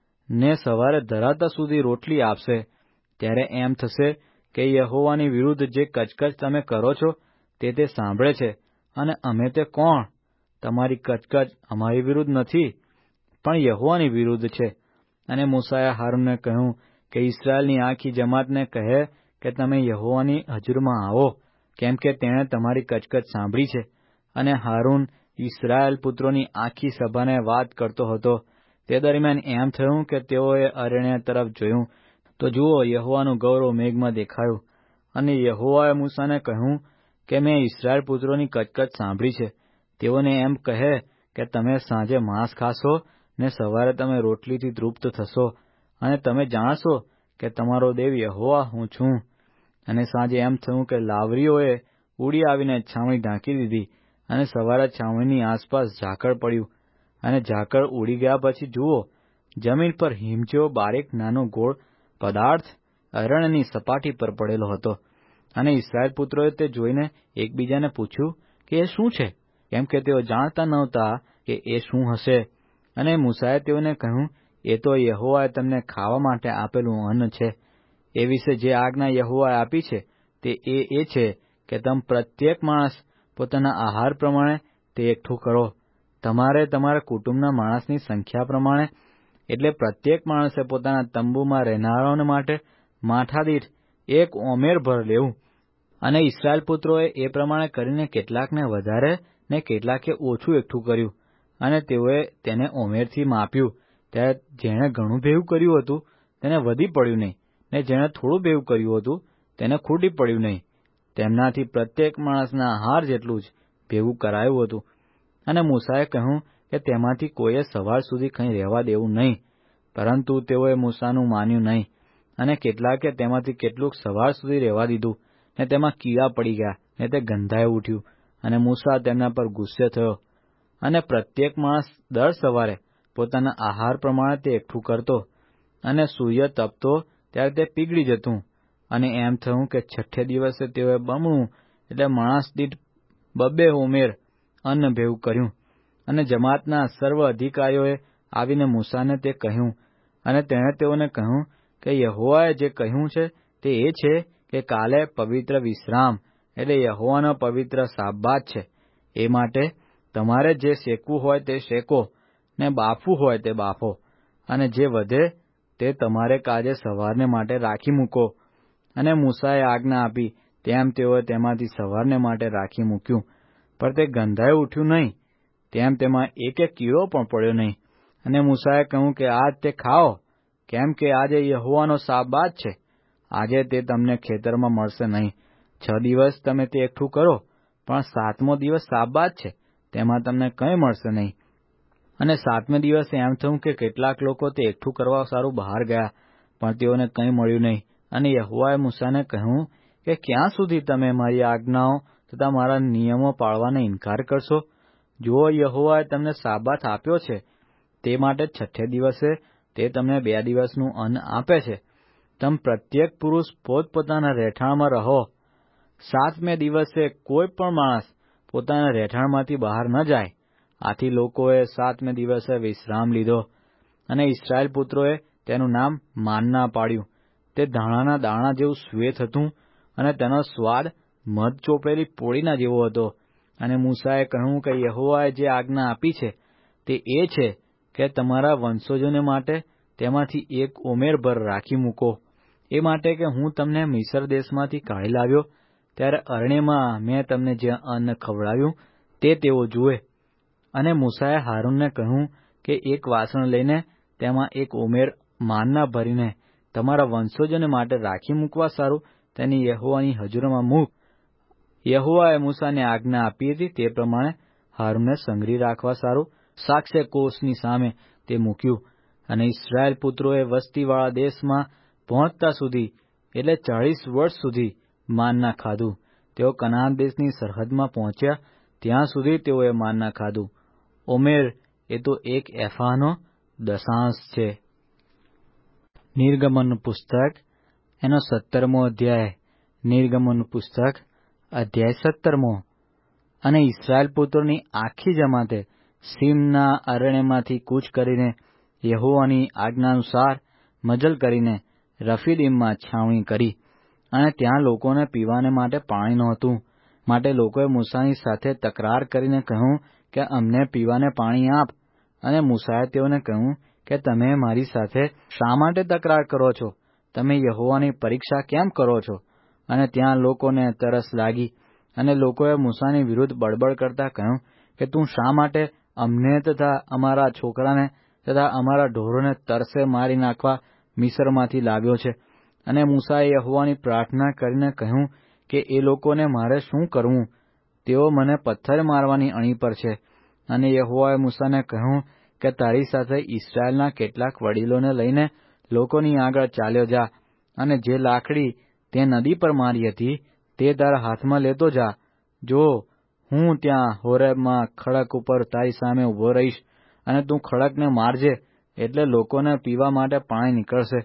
ને સવારે ધરાતા સુધી રોટલી આપશે. ત્યારે એમ થશે કે યહોવાની વિરુદ્ધ જે કચકચ તમે કરો છો તે તે સાંભળે છે, અને અમે તે કોણ? તમારી કચકચ અમારી વિરુદ્ધ નથી, પણ યહોવાની વિરુદ્ધ છે. અને મૂસાએ હારૂનને કહ્યું કે ઇસ્રાયેલની આખી જમાતને કહે કે તમે યહોવાની હજુરમાં આવો, કેમ કે તેણે તમારી કચકચ સાંભળી છે. અને હારૂન ઇસ્રાયેલ પુત્રોની આખી સભાને વાત કરતો હતો. તે દરમિયાન એમ થયું કે તેઓએ અરણ્ય તરફ જોયું, તો જુઓ, યહોવાનું ગૌરવ મેઘમાં દેખાયું. અને યહોવાએ મૂસાને કહ્યું કે મેં ઇસ્રાયેલ પુત્રોની કચકચ સાંભળી છે. તેઓને એમ કહે કે તમે સાંજે માંસ ખાશો ને સવારે તમે રોટલીથી તૃપ્ત થશો, અને તમે જાણશો કે તમારો દેવ યહોવા હું છું. અને સાંજે એમ થયું કે લાવરીઓએ ઉડી આવીને છાવણી ઢાંકી દીધી, અને સવારે છાવણીની આસપાસ ઝાકળ પડ્યું. અને ઝાકળ ઉડી ગયા પછી જુઓ, જમીન પર હિમ જેવો બારીક નાનો ગોળ પદાર્થ અરણ્યની સપાટી પર પડેલો હતો. અને ઇસ્રાયેલ પુત્રોએ તે જોઈને એકબીજાને પૂછ્યું કે એ શું છે, કેમ કે તેઓ જાણતા નહોતા કે એ શું હશે. અને મૂસાએ તેઓને કહ્યું, એ તો યહોવાએ તમને ખાવા માટે આપેલું અન્ન છે. એ વિશે જે આજ્ઞા યહોવાએ આપી છે તે એ એ છે કે તમે પ્રત્યેક માણસ પોતાના આહાર પ્રમાણે તે એકઠું કરો. તમારે તમારા કુટુંબના માણસની સંખ્યા પ્રમાણે, એટલે પ્રત્યેક માણસે પોતાના તંબુમાં રહેનારાઓને માટે માથા દીઠ એક ઓમેર ભર લેવું. અને ઇસ્રાયેલ પુત્રોએ એ પ્રમાણે કરીને કેટલાકને વધારે ને કેટલાકે ઓછું એકઠું કર્યું. અને તેઓએ તેને ઓમેરથી માપ્યું. ત્યારે જેણે ઘણું ભેગું કર્યું હતું તેને વધી પડ્યું નહીં, ને જેણે થોડું ભેગું કર્યું હતું તેને ખૂટી પડ્યું નહીં. તેમનાથી પ્રત્યેક માણસના આહાર જેટલું જ ભેગું કરાયું હતું. અને મૂસાએ કહ્યું કે તેમાંથી કોઈએ સવાર સુધી કંઈ રહેવા દેવું નહીં. પરંતુ તેઓએ મૂસાનું માન્યું નહીં, અને કેટલાકે તેમાંથી કેટલુંક સવાર સુધી રહેવા દીધું, ને તેમાં કીડા પડી ગયા, ને તે ગંધાઈ ઉઠ્યું. અને મૂસા તેમના પર ગુસ્સે થયો. અને પ્રત્યેક માણસ દર સવારે પોતાના આહાર પ્રમાણે તે એકઠું કરતો, અને સૂર્ય તપતો ત્યારે તે પીગળી જતું. અને એમ થયું કે છઠ્ઠે દિવસે તેઓએ બમણું, એટલે માણસ દીઠ બબ્બે ઓમેર અન્ન ભેગું કર્યું. અને જમાતના સર્વ અધિકારીઓએ આવીને મૂસાને તે કહ્યું. અને તેણે તેઓને કહ્યું કે યહોવાએ જે કહ્યું છે તે એ છે કે કાલે પવિત્ર વિશ્રામ, એટલે યહોવાનો પવિત્ર સાબ્બાત છે. એ માટે તમારે જે શેકવું હોય તે શેકો, ને બાફવું હોય તે બાફો, અને જે વધે તે તમારે કાજે સવારને માટે રાખી મૂકો. અને મૂસાએ આજ્ઞા આપી તેમ તેઓએ તેમાંથી સવારને માટે રાખી મૂક્યું, પણ તે ગંધાઈ ઉઠ્યું નહીં, તેમ તેમાં એક એક કીડો પણ પડ્યો નહીં. અને મૂસાએ કહ્યું કે આજ તે ખાઓ, કેમ કે આજે યહોવાનો સાબ્બાત છે. આજે તે તમને ખેતરમાં મળશે નહીં. છ દિવસ તમે તે એકઠું કરો, પણ સાતમો દિવસ સાબ્બાત છે, તેમાં તમને કંઈ મળશે નહીં. અને સાતમે દિવસે એમ થયું કે કેટલાક લોકો તે એકઠું કરવા સારું બહાર ગયા, પણ તેઓને કંઈ મળ્યું નહીં. અને યહોવાએ મૂસાને કહ્યું કે ક્યાં સુધી તમે મારી આજ્ઞાઓ તથા મારા નિયમો પાળવાનો ઇનકાર કરશો? જુઓ, યહોવાએ તમને સાબાથ આપ્યો છે, તે માટે છઠ્ઠે દિવસે તે તમને બે દિવસનું અન્ન આપે છે. તમ પ્રત્યેક પુરુષ પોતપોતાના રહેઠાણમાં રહો. સાતમે દિવસે કોઈ પણ માણસ પોતાના રહેઠાણમાંથી બહાર ન જાય. આથી લોકોએ સાતમે દિવસે વિશ્રામ લીધો, અને ઇસ્રાયેલ પુત્રોએ તેનું નામ માનના પાડ્યું. તે ધાણાના દાણા જેવું શ્વેત હતું, અને તેનો સ્વાદ મધ ચોપડેલી પોળીના જેવો હતો. અને મૂસાએ કહ્યું કે યહોવાએ જે આજ્ઞા આપી છે તે એ છે કે તમારા વંશજોને માટે તેમાંથી એક ઓમેરભર રાખી મૂકો, એ માટે કે હું તમને મિસ્ર દેશમાંથી કાઢી લાવ્યો ત્યારે અરણ્યમાં મેં તમને જે અન્ન ખવડાવ્યું તે તેઓ જુએ. અને મૂસાએ હારૂનને કહ્યું કે એક વાસણ લઈને તેમાં એક ઓમેર માનના ભરીને તમારા વંશજોને માટે રાખી મૂકવા સારું તેની યહોવાની હજુરમાં મૂક. યહોવાએ મૂસાને આજ્ઞા આપી હતી તે પ્રમાણે હારૂનને સંઘરી રાખવા સારું સાક્ષ્ય કોષની સામે તે મૂક્યું. અને ઇસ્રાયેલ પુત્રોએ વસ્તીવાળા દેશમાં પહોંચતા સુધી એટલે ચાળીસ વર્ષ સુધી માનના ખાધું. તેઓ કનાન દેશની સરહદમાં પહોંચ્યા ત્યાં સુધી તેઓએ માનના ખાધું. ઓમેર એ તો એક એફાનો દશાંશ છે. નિર્ગમનનું પુસ્તક એનો સત્તરમો અધ્યાય. નિર્ગમનનું પુસ્તક અધ્યાય સત્તરમો. અને ઇસ્રાયેલ પુત્રોની આખી જમાતે સીમના અરણ્યમાંથી કૂચ કરીને યહોવાની આજ્ઞાનુસાર મજલ કરીને રફીદીમમાં છાવણી કરી. અને ત્યાં લોકોને પીવાને માટે પાણી નહોતું. માટે લોકોએ મૂસાની સાથે તકરાર કરીને કહ્યું કે અમને પીવાને પાણી આપ. અને મૂસાએ તેઓને કહ્યું કે તમે મારી સાથે શા માટે તકરાર કરો છો? તમે યહોવાની પરીક્ષા કેમ કરો છો? અને ત્યાં લોકોને તરસ લાગી, અને લોકોએ મૂસાની વિરુદ્ધ બડબડ કરતા કહ્યું કે તું શા માટે અમને તથા અમારા છોકરાને તથા અમારા ઢોરોને તરસે મારી નાખવા મિસ્રમાંથી લાવ્યો છે? અને મૂસાએ યહોવાની પ્રાર્થના કરીને કહ્યું કે એ લોકોને મારે શું કરવું? તેઓ મને પથ્થર મારવાની અણી પર છે. અને યહોવાએ મૂસાને કહ્યું કે તારી સાથે ઇસ્રાયેલના કેટલાક વડીલોને લઈને લોકોની આગળ ચાલ્યો જા, અને જે લાકડી તે નદી પર મારી હતી તે તારા હાથમાં લેતો જા. જો હું ત્યાં હોરેબમાં ખડક ઉપર તારી સામે ઉભો રહીશ, અને તું ખડકને મારજે, એટલે લોકોને પીવા માટે પાણી નીકળશે.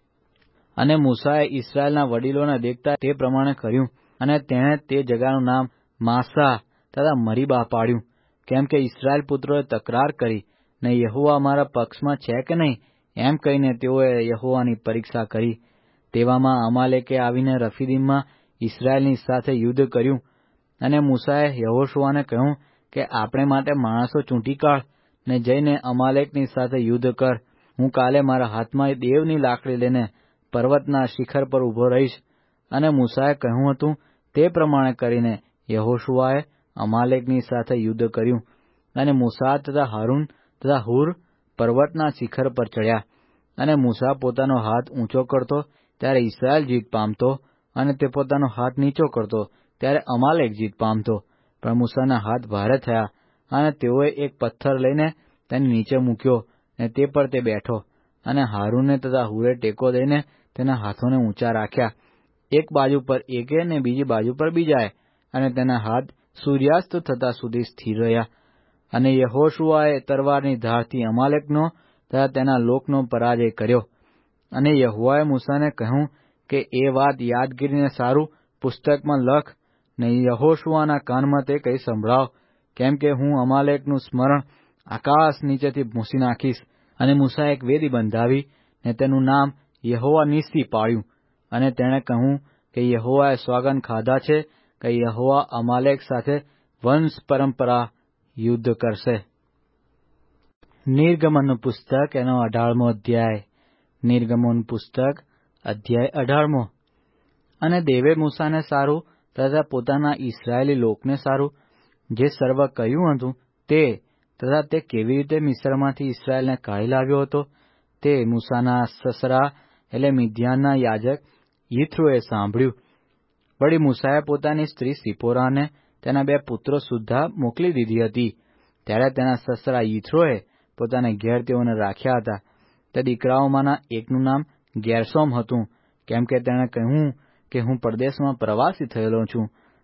અને મૂસાએ ઇસ્રાયેલના વડીલોને દેખતા તે પ્રમાણે કર્યું, અને તેણે તે જગાનું નામ માસા તથા મરીબા પાડ્યું, કેમ કે ઇસ્રાયેલ પુત્રોએ તકરાર કરી, ને યહોવા અમારા પક્ષમાં છે કે નહીં એમ કહીને તેઓએ યહોવાની પરીક્ષા કરી. તેવામાં અમાલેકે આવીને રફીદીમમાં ઇસ્રાયેલની સાથે યુદ્ધ કર્યું. અને મૂસાએ યહોશુઆને કહ્યું કે આપણે માટે માણસો ચૂંટી કાઢ, ને જઈને અમાલેકની સાથે યુદ્ધ કર. હું કાલે મારા હાથમાં દેવની લાકડી લઈને પર્વતના શિખર પર ઉભો રહીશ. અને મૂસાએ કહ્યું હતું તે પ્રમાણે કરીને યહોશુઆએ અમાલેકની સાથે યુદ્ધ કર્યું. અને મૂસા તથા હારૂન તથા હુર પર્વતના શિખર પર ચડ્યા. અને મૂસા પોતાનો હાથ ઊંચો કરતો ત્યારે ઇસ્રાયેલ જીત પામતો, અને તે પોતાનો હાથ નીચો કરતો ત્યારે અમાલેક જીત પામતો. પણ મૂસાના હાથ ભારે થયા, અને તેઓએ એક પથ્થર લઈને તેને નીચે મૂક્યો, ને તે પર તે બેઠો. અને હારૂને તથા હુરે ટેકો દઈને તેના હાથોને ઊંચા રાખ્યા, એક બાજુ પર એકે ને બીજી બાજુ પર બીજાએ, અને તેના હાથ સૂર્યાસ્ત થતા સુધી સ્થિર રહ્યા. અને યહોશુઆએ તરવારની ધારથી અમાલેકનો તથા તેના લોકનો પરાજય કર્યો. અને યહોવાએ મૂસાને કહ્યું કે એ વાત યાદગીરીને સારું પુસ્તકમાં લખ, ને યહોશુઆના કાનમાં તે કંઈ સંભળાવ, કેમ કે હું અમાલેકનું સ્મરણ આકાશ નીચેથી ભૂંસી નાખીશ. અને મૂસાએ એક વેદી બંધાવી, ને તેનું નામ યહોવા નિસ્સી પાડ્યું. અને તેણે કહ્યું કે યહોવાએ સોગંદ ખાધા છે કે યહોવા અમાલેક સાથે વંશ પરંપરા યુદ્ધ કરશે. નિર્ગમનનું પુસ્તક એનો અઢારમો અધ્યાય. નિર્ગમનનું પુસ્તક અધ્યાય અઢારમો. અને દેવે મૂસાને સારું તથા પોતાના ઇસ્રાયેલી લોકને સારું જે સર્વ કહ્યું હતું તે તથા તે કેવી રીતે મિસ્રમાંથી ઇસ્રાયેલને કાઢી લાવ્યો હતો તે મૂસાના સસરા એટલે મિદ્યાનના યાજક યિથ્રોએ સાંભળ્યું. વળી મૂસાએ પોતાની સ્ત્રી સિપોરાને તેના બે પુત્રો સુદ્ધા મોકલી દીધી હતી. ત્યારે તેના સસરા યિથ્રોએ પોતાને ઘેર તેઓને રાખ્યા હતા. તે દીકરાઓમાંના એકનું નામ ગેરશોમ હતું, કેમ કે તેણે કહ્યું કે હું પરદેશમાં પ્રવાસી થયેલો છું,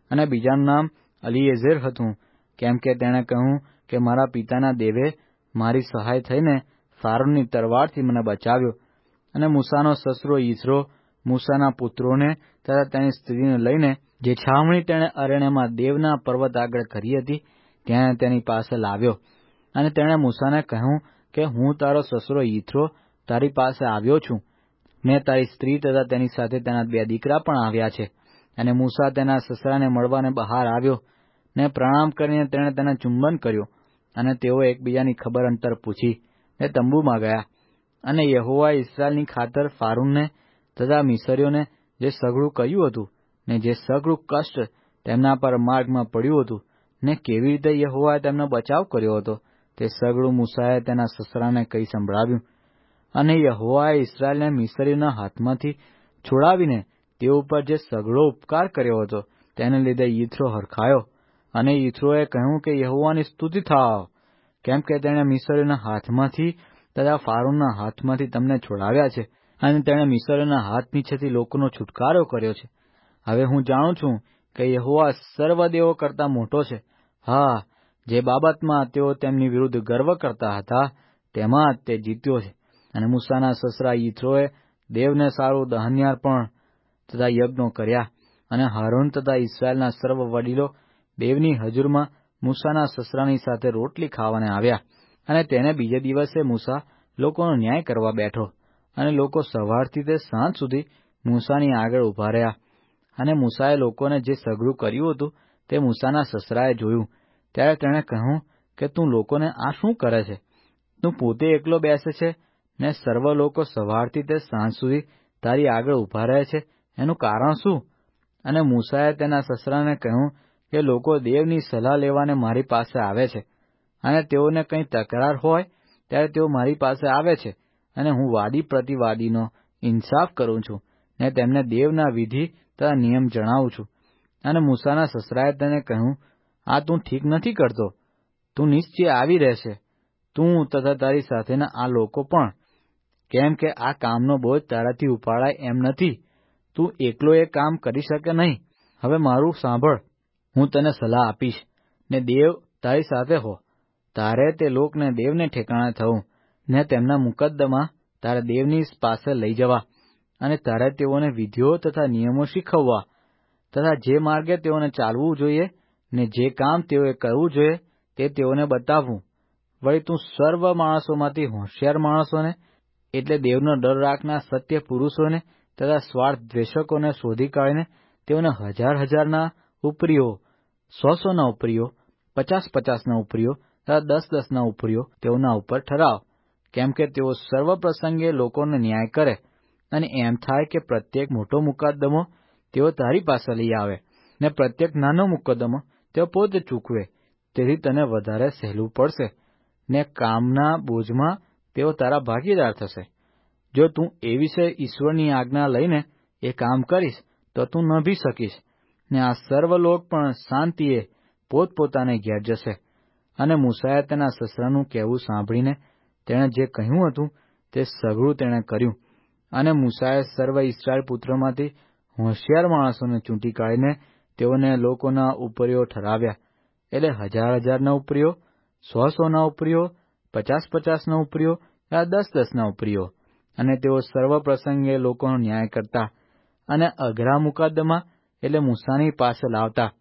અને બીજાનું નામ અલીએઝર હતું, કેમ કે તેણે કહ્યું કે મારા પિતાના દેવે મારી સહાય થઈને ફારૂનની તલવારથી મને બચાવ્યો. અને મૂસાનો સસરો યિથરો મૂસાના પુત્રોને તથા તેની સ્ત્રીને લઈને જે છાવણી તેણે અરણ્યમાં દેવના પર્વત આગળ કરી હતી ત્યાં તેની પાસે લાવ્યો. અને તેણે મૂસાને કહ્યું કે હું તારો સસરો યિથરો તારી પાસે આવ્યો છું, ને તારી સ્ત્રી તથા તેની સાથે તેના બે દીકરા પણ આવ્યા છે. અને મૂસા તેના સસરાને મળવાને બહાર આવ્યો, ને પ્રણામ કરીને તેણે તેને ચુંબન કર્યું. અને તેઓ એકબીજાની ખબર અંતર પૂછી ને તંબુમાં ગયા. અને યહોવાએ ઇસ્રાએલની ખાતર ફારૂનને તથા મિસરીઓને જે સઘળું કર્યું હતું, ને જે સઘળું કષ્ટ તેમના પર માર્ગમાં પડ્યું હતું, ને કેવી રીતે યહોવાએ તેમનો બચાવ કર્યો હતો, તે સઘળું મૂસાએ તેના સસરાને કહી સંભળાવ્યું. અને યહોવાએ ઇસ્રાએલને મિસરીઓના હાથમાંથી છોડાવીને તેઓ ઉપર જે સઘળો ઉપકાર કર્યો હતો તેને લીધે યિથરો હરખાયો. અને યિથરોએ કહ્યું કે યહોવાની સ્તુતિ થાવ, કેમ કે તેણે મિસરીઓના હાથમાંથી તથા ફારૂનના હાથમાંથી તમને છોડાવ્યા છે, અને તેણે મિસરીઓના હાથ નીચેથી લોકોનો છુટકારો કર્યો છે. હવે હું જાણું છું કે યહોવા સર્વદેવો કરતાં મોટો છે. હા, જે બાબતમાં તેઓ તેમની વિરુદ્ધ ગર્વ કરતા હતા તેમાં તે જીત્યો છે. અને મૂસાના સસરા યિથરોએ દેવને સારું દહન્યાર્પણ તથા યજ્ઞો કર્યા. અને હારૂન તથા ઇસ્રાએલના સર્વ વડીલો દેવની હજુરમાં મૂસાના સસરાની સાથે રોટલી ખાવાને આવ્યા. અને તેને બીજે દિવસે મૂસા લોકોનો ન્યાય કરવા બેઠો. અને લોકો સવારથી તે સાંજ સુધી મૂસાની આગળ ઊભા રહ્યા. અને મૂસાએ લોકોને જે સઘળું કર્યું હતું તે મૂસાના સસરાએ જોયું. ત્યારે તેણે કહ્યું કે તું લોકોને આ શું કરે છે? તું પોતે એકલો બેસે છે, ને સર્વ લોકો સવારથી તે સાંજ સુધી તારી આગળ ઊભા રહે છે, એનું કારણ શું? અને મૂસાએ તેના સસરાને કહ્યું કે લોકો દેવની સલાહ લેવાને મારી પાસે આવે છે, અને તેઓને કંઈ તકરાર હોય ત્યારે તેઓ મારી પાસે આવે છે, અને હું વાદી પ્રતિવાદીનો ઇન્સાફ કરું છું, ને તેમને દેવના વિધિ તથા નિયમ જણાવું છું. અને મૂસાના સસરાએ તેને કહ્યું, આ તું ઠીક નથી કરતો. તું નિશ્ચય આવી રહેશે, તું તથા તારી સાથેના આ લોકો પણ, કેમ કે આ કામનો બોજ તારાથી ઉપાડાય એમ નથી. તું એકલો એ કામ કરી શકે નહીં. હવે મારું સાંભળ, હું તને સલાહ આપીશ, ને દેવ તારી સાથે હો. તારે તે લોકને દેવને ઠેકાણે થવું, ને તેમના મુકદ્દમા તારે દેવની પાસે લઈ જવા, અને તારે તેઓને વિધિઓ તથા નિયમો શીખવવા, તથા જે માર્ગે તેઓને ચાલવું જોઈએ, ને જે કામ તેઓએ કરવું જોઈએ તે તેઓને બતાવવું. વળી તું સર્વ માણસોમાંથી હોશિયાર માણસોને, એટલે દેવનો ડર રાખનાર સત્ય પુરુષોને તથા સ્વાર્થ દ્વેષકોને શોધી કાઢીને તેઓને હજાર હજારના ઉપરીઓ, સો સોના ઉપરીઓ, પચાસ પચાસના ઉપરીઓ તથા દસ દસના ઉપરીઓ તેઓના ઉપર ઠરાવ, કેમ કે તેઓ સર્વ પ્રસંગે લોકોને ન્યાય કરે. અને એમ થાય કે પ્રત્યેક મોટો મુકદ્દમો તેઓ તારી પાસે લઈ આવે, ને પ્રત્યેક નાનો મુકદ્દમો તેઓ પોતે ચૂકવે. તેથી તને વધારે સહેલું પડશે, ને કામના બોજમાં તેઓ તારા ભાગીદાર થશે. જો તું એ વિશે ઈશ્વરની આજ્ઞા લઈને એ કામ કરીશ તો તું નભી શકીશ, ને આ સર્વ લોક પણ શાંતિએ પોતપોતાને ઘેર જશે. અને મૂસાએ તેના સસરાનું કહેવું સાંભળીને તેણે જે કહ્યું હતું તે સઘળું તેણે કર્યું. અને મૂસાએ સર્વ ઇસ્રાએલ પુત્રોમાંથી હોશિયાર માણસોને ચૂંટી કાઢીને તેઓને લોકોના ઉપરીઓ ઠરાવ્યા, એટલે હજાર હજારના ઉપરીઓ, સો સોના ઉપરીઓ, પચાસ પચાસના ઉપરીઓ, દસ દસના ઉપરીઓ. અને તેઓ સર્વ પ્રસંગે લોકોનો ન્યાય કરતા, અને અઘરા મુકદ્દમા એટલે મૂસાની પાસે લાવતા,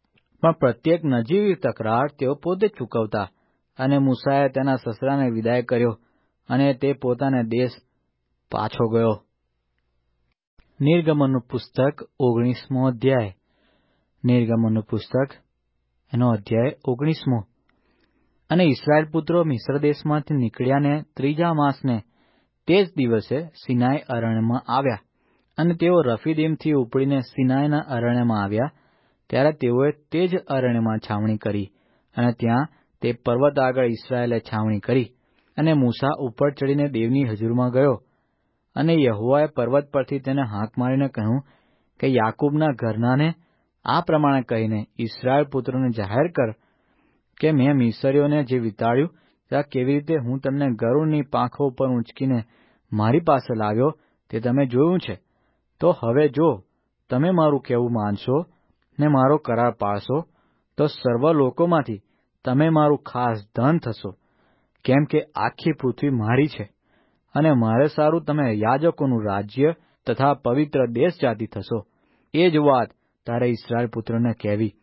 પણ પ્રત્યેક નજીવી તકરાર તેઓ પોતે ચૂકવતા. અને મૂસાએ તેના સસરાને વિદાય કર્યો, અને તે પોતાને દેશ પાછો ગયો. નિર્ગમનનું પુસ્તક ઓગણીસમો અધ્યાય. નિર્ગમનનું પુસ્તક એનો અધ્યાય ઓગણીસમો. અને ઇસ્રાએલ પુત્રો મિસ્ર દેશમાંથી નીકળ્યાને ત્રીજા માસને તે જ દિવસે સિનાઈ અરણ્યમાં આવ્યા. અને તેઓ રફીદીમથી ઉપડીને સિનાઈના અરણ્યમાં આવ્યા, ત્યારે તેઓએ તે જ અરણ્યમાં છાવણી કરી, અને ત્યાં તે પર્વત આગળ ઇસ્રાએલે છાવણી કરી. અને મૂસા ઉપર ચડીને દેવની હજુરમાં ગયો. અને યહોવાએ પર્વત પરથી તેને હાંક મારીને કહ્યું કે યાકૂબના ઘરનાને આ પ્રમાણે કહીને ઇસ્રાએલ પુત્રોને જાહેર કર કે મેં મિસરીઓને જે વિતાડ્યું ત્યાં કેવી રીતે હું તમને ગરુડની પાંખો ઉપર ઊંચકીને મારી પાસે લાવ્યો તે તમે જોયું છે. તો હવે જો તમે મારું કહેવું માનશો, ને મારો કરાર પાળશો તો સર્વ લોકોમાંથી તમે મારું ખાસ ધન થશો, કેમ કે આખી પૃથ્વી મારી છે, અને મારે સારું તમે યાજકોનું રાજ્ય તથા પવિત્ર દેશ જાતિ થશો. એ જ વાત તારે ઇસ્રાએલ પુત્રને કહેવી.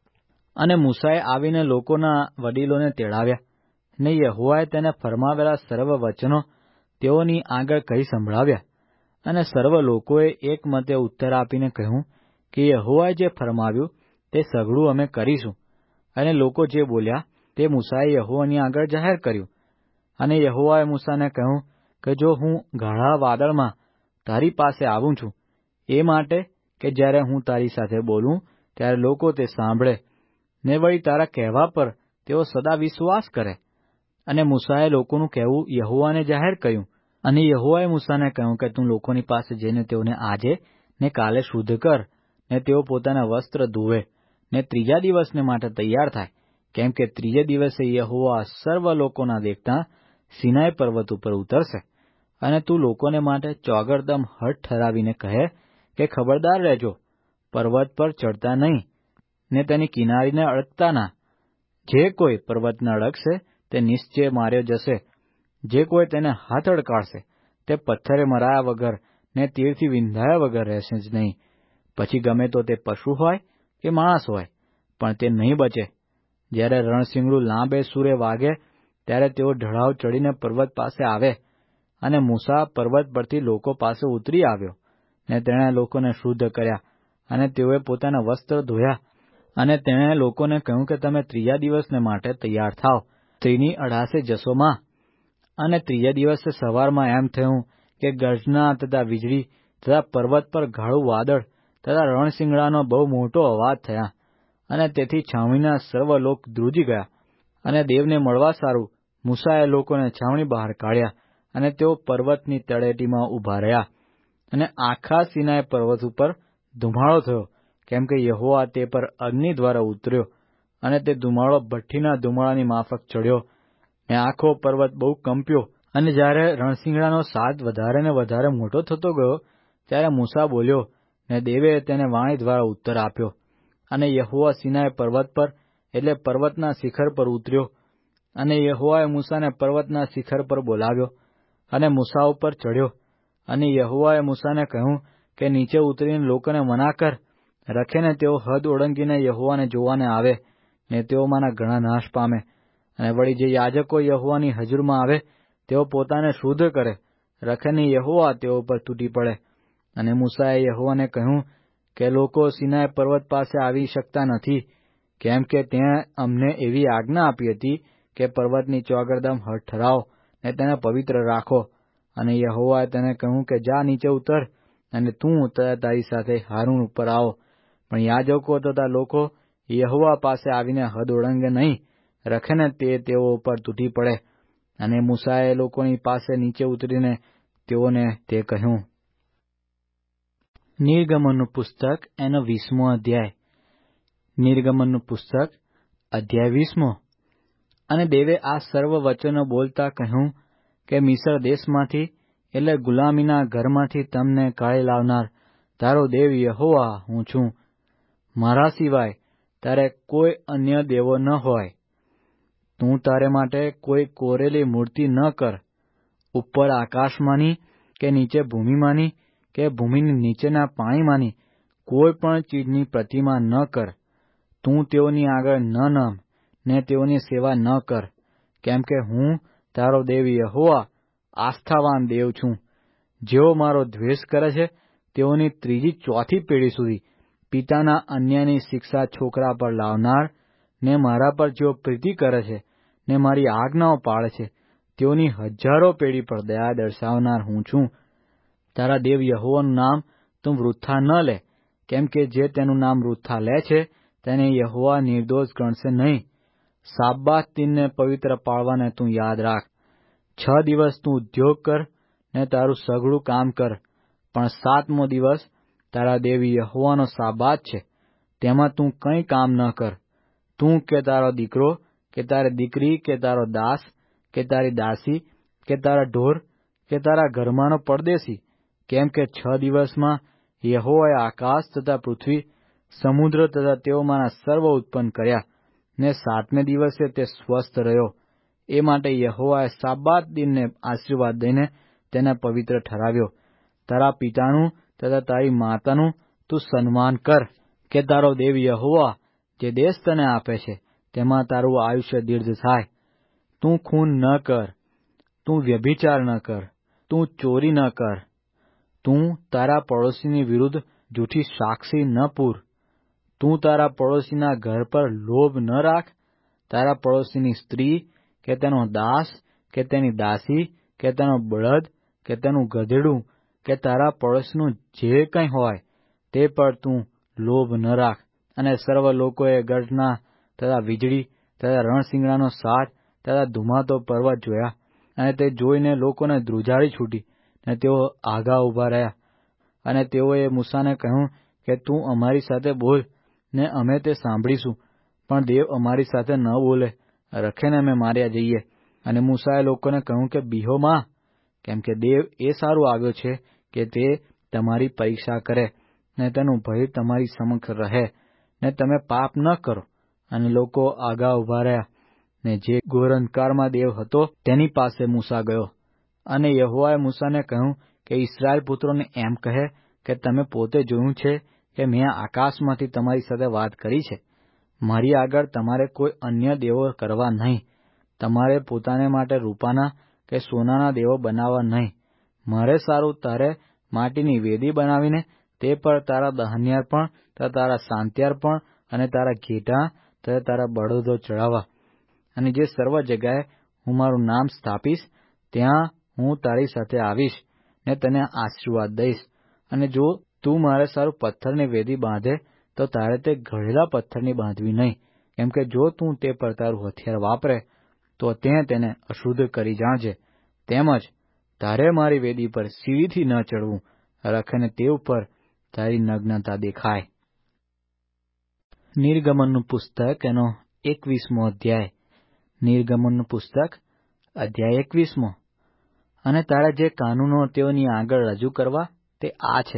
અને મૂસાએ આવીને લોકોના વડીલોને તેડાવ્યા, ને યહોવાએ તેને ફરમાવેલા સર્વ વચનો તેઓની આગળ કહી સંભળાવ્યા. અને સર્વ લોકોએ એક મતે ઉત્તર આપીને કહ્યું કે યહોવાએ જે ફરમાવ્યું તે સઘળું અમે કરીશું. અને લોકો જે બોલ્યા તે મૂસાએ યહોવાની આગળ જાહેર કર્યું. અને યહોવાએ મૂસાને કહ્યું કે જો હું ગાઢા વાદળમાં તારી પાસે આવું છું, એ માટે કે જ્યારે હું તારી સાથે બોલું ત્યારે લોકો તે સાંભળે, ને વળી તારા કહેવા પર તેઓ સદા વિશ્વાસ કરે. અને મૂસાએ લોકોનું કહેવું યહોવાને જાહેર કર્યું. અને યહોવાએ મૂસાને કહ્યું કે તું લોકોની પાસે જઈને તેઓને આજે ને કાલે શુદ્ધ કર, ને તેઓ પોતાના વસ્ત્ર ધોવે, ને ત્રીજા દિવસને માટે તૈયાર થાય, કેમ કે ત્રીજે દિવસે યહોવા સર્વ લોકોના દેખતા સિનાઈ પર્વત ઉપર ઉતરશે. અને તું લોકોને માટે ચોગરદમ હઠ ઠરાવીને કહે કે ખબરદાર રહેજો, પર્વત પર ચડતા નહીં, ને તેની કિનારીને અડકતા ના. જે કોઈ પર્વતને અડકશે તે નિશ્ચય માર્યો જશે. જે કોઈ તેને હાથ અડકાડશે તે પથ્થરે મરાયા વગર ને તીરથી વિંધાયા વગર રહેશે જ નહીં. પછી ગમે તો તે પશુ હોય કે માણસ હોય, પણ તે નહીં બચે. જ્યારે રણશીંગડું લાંબે સૂરે વાગે ત્યારે તેઓ ઢળાવ ચડીને પર્વત પાસે આવે. અને મૂસા પર્વત પરથી લોકો પાસે ઉતરી આવ્યો, ને તેણે લોકોને શુદ્ધ કર્યા, અને તેઓએ પોતાના વસ્ત્ર ધોયા. અને તેણે લોકોને કહ્યું કે તમે ત્રીજા દિવસને માટે તૈયાર થાવ, ત્રીની અઢાસે જસોમાં. અને ત્રીજા દિવસે સવારમાં એમ થયું કે ગર્જના તથા વીજળી તથા પર્વત પર ગાઢું વાદળ તથા રણશીંગડાનો બહુ મોટો અવાજ થયા. અને તેથી છાવણીના સર્વ લોક ધ્રુજી ગયા. અને દેવને મળવા સારું મૂસાએ લોકોને છાવણી બહાર કાઢ્યા, અને તેઓ પર્વતની તળેટીમાં ઊભા રહ્યા. અને આખા સિનાઈ પર્વત ઉપર ધુમાડો થયો, કેમ કે યહોવા તે પર અગ્નિ દ્વારા ઉતર્યો, અને તે ધુમાડો ભઠ્ઠીના ધુમાડાની માફક ચડ્યો, ને આખો પર્વત બહુ કંપ્યો. અને જ્યારે રણશીંગડાનો સાદ વધારે ને વધારે મોટો થતો ગયો, ત્યારે મૂસા બોલ્યો, ને દેવે તેને વાણી દ્વારા ઉત્તર આપ્યો. અને યહોવા સિનાઈ પર્વત પર એટલે પર્વતના શિખર પર ઉતર્યો. અને યહોવાએ મૂસાને પર્વતના શિખર પર બોલાવ્યો, અને મૂસા ઉપર ચડ્યો. અને યહોવાએ મૂસાને કહ્યું કે નીચે ઉતરીને લોકોને મના કર, રખે ને તેઓ હદ ઓળંગીને યહોવાને જોવાને આવે, ને તેઓમાંના ઘણા નાશ પામે. અને વળી જે યાજકો યહોવાની હજુરમાં આવે તેઓ પોતાને શુદ્ધ કરે, રખે ને યહોવા તેઓ પર તૂટી પડે. અને મૂસાએ યહોવાને કહ્યું કે લોકો સિનાઈ પર્વત પાસે આવી શકતા નથી, કેમ કે તેણે અમને એવી આજ્ઞા આપી હતી કે પર્વતની ચોગરદમ હઠ ઠરાવો ને તેને પવિત્ર રાખો. અને યહોવાએ તેને કહ્યું કે જા નીચે ઉતર, અને તું તથા તારી સાથે હારૂન ઉપર આવો. પણ યાજકો તથા લોકો યહોવા પાસે આવીને હદ ઓળંગે નહીં, રખે ને તે તેઓ ઉપર તૂટી પડે. અને મૂસાએ લોકોની પાસે નીચે ઉતરીને તેઓને તે કહ્યું. નિર્ગમનનું પુસ્તક એનો વીસમો અધ્યાય. નિર્ગમનનું પુસ્તક અધ્યાય વીસમો. અને દેવે આ સર્વ વચનો બોલતા કહ્યું કે મિસ્ર દેશમાંથી એટલે ગુલામીના ઘરમાંથી તમને કાઢી લાવનાર તારો દેવ યહોવા હું છું. મારા સિવાય તારે કોઈ અન્ય દેવો ન હોય. તું તારે માટે કોઈ કોરેલી મૂર્તિ ન કર. ઉપર આકાશમાંની કે નીચે ભૂમિમાંની કે ભૂમિની નીચેના પાણીમાંની કોઈ પણ ચીજની પ્રતિમા ન કર. તું તેઓની આગળ ન નમ, ને તેઓની સેવા ન કર, કેમ કે હું તારો દેવ યહોવા આસ્થાવાન દેવ છું. જેઓ મારો દ્વેષ કરે છે તેઓની ત્રીજી ચોથી પેઢી સુધી પિતાના અન્યાયની શિક્ષા છોકરા પર લાવનાર, ને મારા પર જેઓ પ્રીતિ કરે છે ને મારી આજ્ઞાઓ પાળે છે તેઓની હજારો પેઢી પર દયા દર્શાવનાર હું છું. તારા દેવ યહોવાનું નામ તું વૃથા ન લે, કેમ કે જે તેનું નામ વૃથા લે છે તેને યહોવા નિર્દોષ ગણશે નહીં. સાબ્બાત દિનને પવિત્ર પાળવાને તું યાદ રાખ. છ દિવસ તું ઉદ્યોગ કર ને તારું સઘળું કામ કર, પણ સાતમો દિવસ તારા દેવ યહોવાનો સાબાત છે, તેમાં તું કંઈ કામ ન કર. તું કે તારો દીકરો કે તારી દીકરી કે તારો દાસ કે તારી દાસી કે તારા ઢોર કે તારા ઘરમાંનો પરદેશી, કેમ કે છ દિવસમાં યહોવાએ આકાશ તથા પૃથ્વી સમુદ્ર તથા તેઓમાંના સર્વ ઉત્પન્ન કર્યા, ને સાતમે દિવસે તે સ્વસ્થ રહ્યો. એ માટે યહોવાએ સાબાત દિનને આશીર્વાદ દઈને તેને પવિત્ર ઠરાવ્યો. તારા પિતાનું તથા તારી માતાનું તું સન્માન કર, કે તારો દેવ યહોવા જે દેશ તને આપે છે તેમાં તારું આયુષ્ય દીર્ઘ થાય. તું ખૂન ન કર, તું વ્યભિચાર ન કર, તું ચોરી ન કર, તું તારા પડોશીની વિરુદ્ધ જૂઠી સાક્ષી ન પૂર, તું તારા પડોશીના ઘર પર લોભ ન રાખ, તારા પડોશીની સ્ત્રી કે તેનો દાસ કે તેની દાસી કે તેનો બળદ કે તેનું ગધેડું કે તારા પડોશીનું જે કંઈ હોય તે પર તું લોભ ન રાખ. અને સર્વ લોકોએ ગર્જના તથા વીજળી તથા રણશીંગડાનો સાટ તથા ધુમાતો પર્વત જોયા, અને તે જોઈને લોકોને ધ્રુજારી છૂટી, અને તેઓ આઘા ઊભા રહ્યા. અને તેઓએ મૂસાને કહ્યું કે તું અમારી સાથે બોલ, ને અમે તે સાંભળીશું, પણ દેવ અમારી સાથે ન બોલે, રખેને અમે માર્યા જઈએ. અને મૂસાએ લોકોને કહ્યું કે બીહો માં, કેમ કે દેવ એ સારું આવ્યો છે કે તે તમારી પરીક્ષા કરે, ને તેનું ભય તમારી સમક્ષ રહે, ને તમે પાપ ન કરો. અને લોકો આગા ઊભા રહ્યા. ને જે ઘોર અંધકારમાં દેવ હતો તેની પાસે મૂસા ગયો. અને યહોવાએ મૂસાને કહ્યું કે ઇસ્રાયેલ પુત્રોને એમ કહે કે તમે પોતે જોયું છે કે મેં આકાશમાંથી તમારી સાથે વાત કરી છે. મારી આગળ તમારે કોઈ અન્ય દેવો કરવા નહીં, તમારે પોતાને માટે રૂપાના કે સોનાના દેવો બનાવવા નહીં. મારે સારું તારે માટીની વેદી બનાવીને તે પર તારા દહન્યાર્પણ તથા તારા શાંત્યાર્પણ અને તારા ઘેટાં તથા તારા બળદો ચડાવવા. અને જે સર્વ જગ્યાએ હું મારું નામ સ્થાપીશ ત્યાં હું તારી સાથે આવીશ, ને તને આશીર્વાદ દઈશ. અને જો તું મારે સારું પથ્થરની વેદી બાંધે તો તારે તે ઘડેલા પથ્થરની બાંધવી નહીં, કેમ કે જો તું તે પર તારું હથિયાર વાપરે તો તે તેને અશુદ્ધ કરી જાણજે. તેમજ તારે મારી વેદી પર સીડીથી ન ચડવું, રખને તે ઉપર તારી નગ્નતા દેખાય. નિર્ગમનનું પુસ્તક એનો એકવીસમો અધ્યાય. નિર્ગમનનું પુસ્તક અધ્યાય એકવીસમો. અને તારા જે કાનૂનો તેઓની આગળ રજૂ કરવા તે આ છે.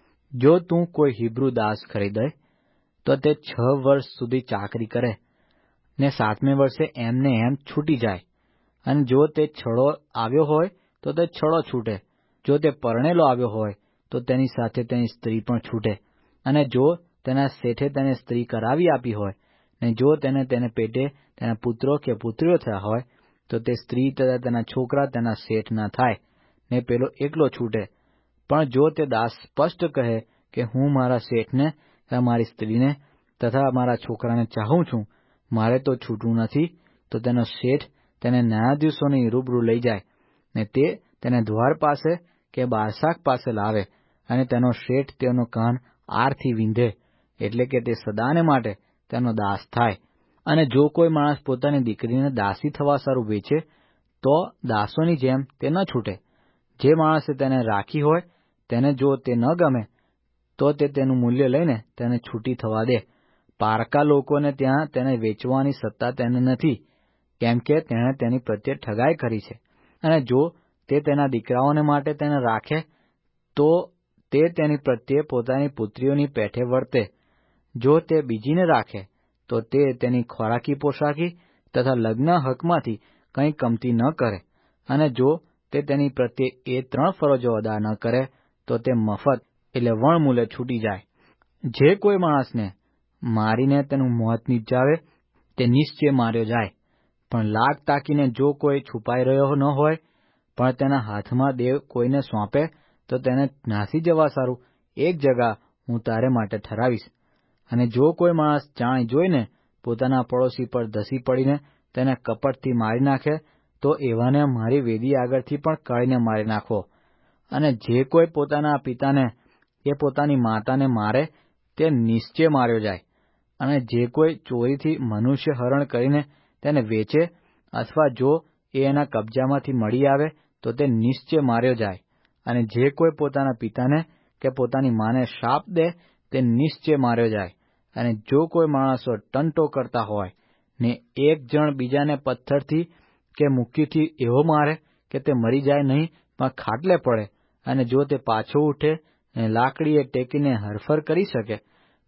જો તું કોઈ હિબ્રુ દાસ ખરીદે તો તે છ વર્ષ સુધી ચાકરી કરે, ને સાતમે વર્ષે એમને એમ છૂટી જાય. અને જો તે છડો આવ્યો હોય તો તે છડો છૂટે, જો તે પરણેલો આવ્યો હોય તો તેની સાથે તેની સ્ત્રી પણ છૂટે. અને જો તેના શેઠે તેને સ્ત્રી કરાવી આપી હોય, ને જો તેને તેને પેટે તેના પુત્રો કે પુત્રીઓ થયા હોય, તો તે સ્ત્રી તથા તેના છોકરા તેના શેઠ ના થાય, ને પેલો એકલો છૂટે. પણ જો તે દાસ સ્પષ્ટ કહે કે હું મારા શેઠને તથા મારી સ્ત્રીને તથા મારા છોકરાને ચાહું છું, મારે તો છૂટવું નથી, તો તેનો શેઠ તેને ન્યાયાધીશોની રૂબરૂ લઈ જાય, ને તે તેને દ્વાર પાસે કે બારશાખ પાસે લાવે, અને તેનો શેઠ તેનો કાન આરથી વીંધે, એટલે કે તે સદાને માટે તેનો દાસ થાય. અને જો કોઈ માણસ પોતાની દીકરીને દાસી થવા સારું વેચે તો દાસોની જેમ તે ન છૂટે. જે માણસે તેને રાખી હોય તેને જો તે ન ગમે તો તે તેનું મૂલ્ય લઈને તેને છૂટી થવા દે. પારકા લોકોને ત્યાં તેને વેચવાની સત્તા તેને નથી, કેમ કે તેણે તેની પ્રત્યે ઠગાઈ કરી છે. અને જો તે તેના દીકરાઓને માટે તેને રાખે તો તે તેની પ્રત્યે પોતાની પુત્રીઓની પેઠે વર્તે. જો તે બીજીને રાખે તો તે તેની ખોરાકી પોશાકી તથા લગ્ન હકમાંથી કંઈ કમતી ન કરે. અને જો તે તેની પ્રત્યે એ ત્રણ ફરજો અદા ન કરે તો તે મફત એટલે વણમૂલે છૂટી જાય. જે કોઈ માણસને મારીને તેનું મોત નિપજાવે તે નિશ્ચય માર્યો જાય. પણ લાગ તાકીને જો કોઈ છુપાઈ રહ્યો ન હોય, પણ તેના હાથમાં દેવ કોઈને સોંપે તો તેને નાસી જવા સારું એક જગા હું તારે માટે ઠરાવીશ. અને જો કોઈ માણસ જાણી જોઈને પોતાના પડોશી પર ધસી પડીને તેને કપટથી મારી નાખે તો એવાને મારી વેદી આગળથી પણ કાઢીને મારી નાખો. અને જે કોઈ પોતાના પિતાને કે પોતાની માતાને મારે તે નિશ્ચય માર્યો જાય. અને જે કોઈ ચોરીથી મનુષ્ય હરણ કરીને તેને વેચે અથવા જો એ એના કબજામાંથી મળી આવે તો તે નિશ્ચય માર્યો જાય. અને જે કોઈ પોતાના પિતાને કે પોતાની માને શાપ દે તે નિશ્ચય માર્યો જાય. અને જો કોઈ માણસો ટંટો કરતા હોય ને એક જણ બીજાને પથ્થરથી કે મુક્કીથી એવો મારે કે તે મરી જાય નહીં પણ ખાટલે પડે, અને જો તે પાછો ઉઠે અને લાકડીએ ટેકીને હરફર કરી શકે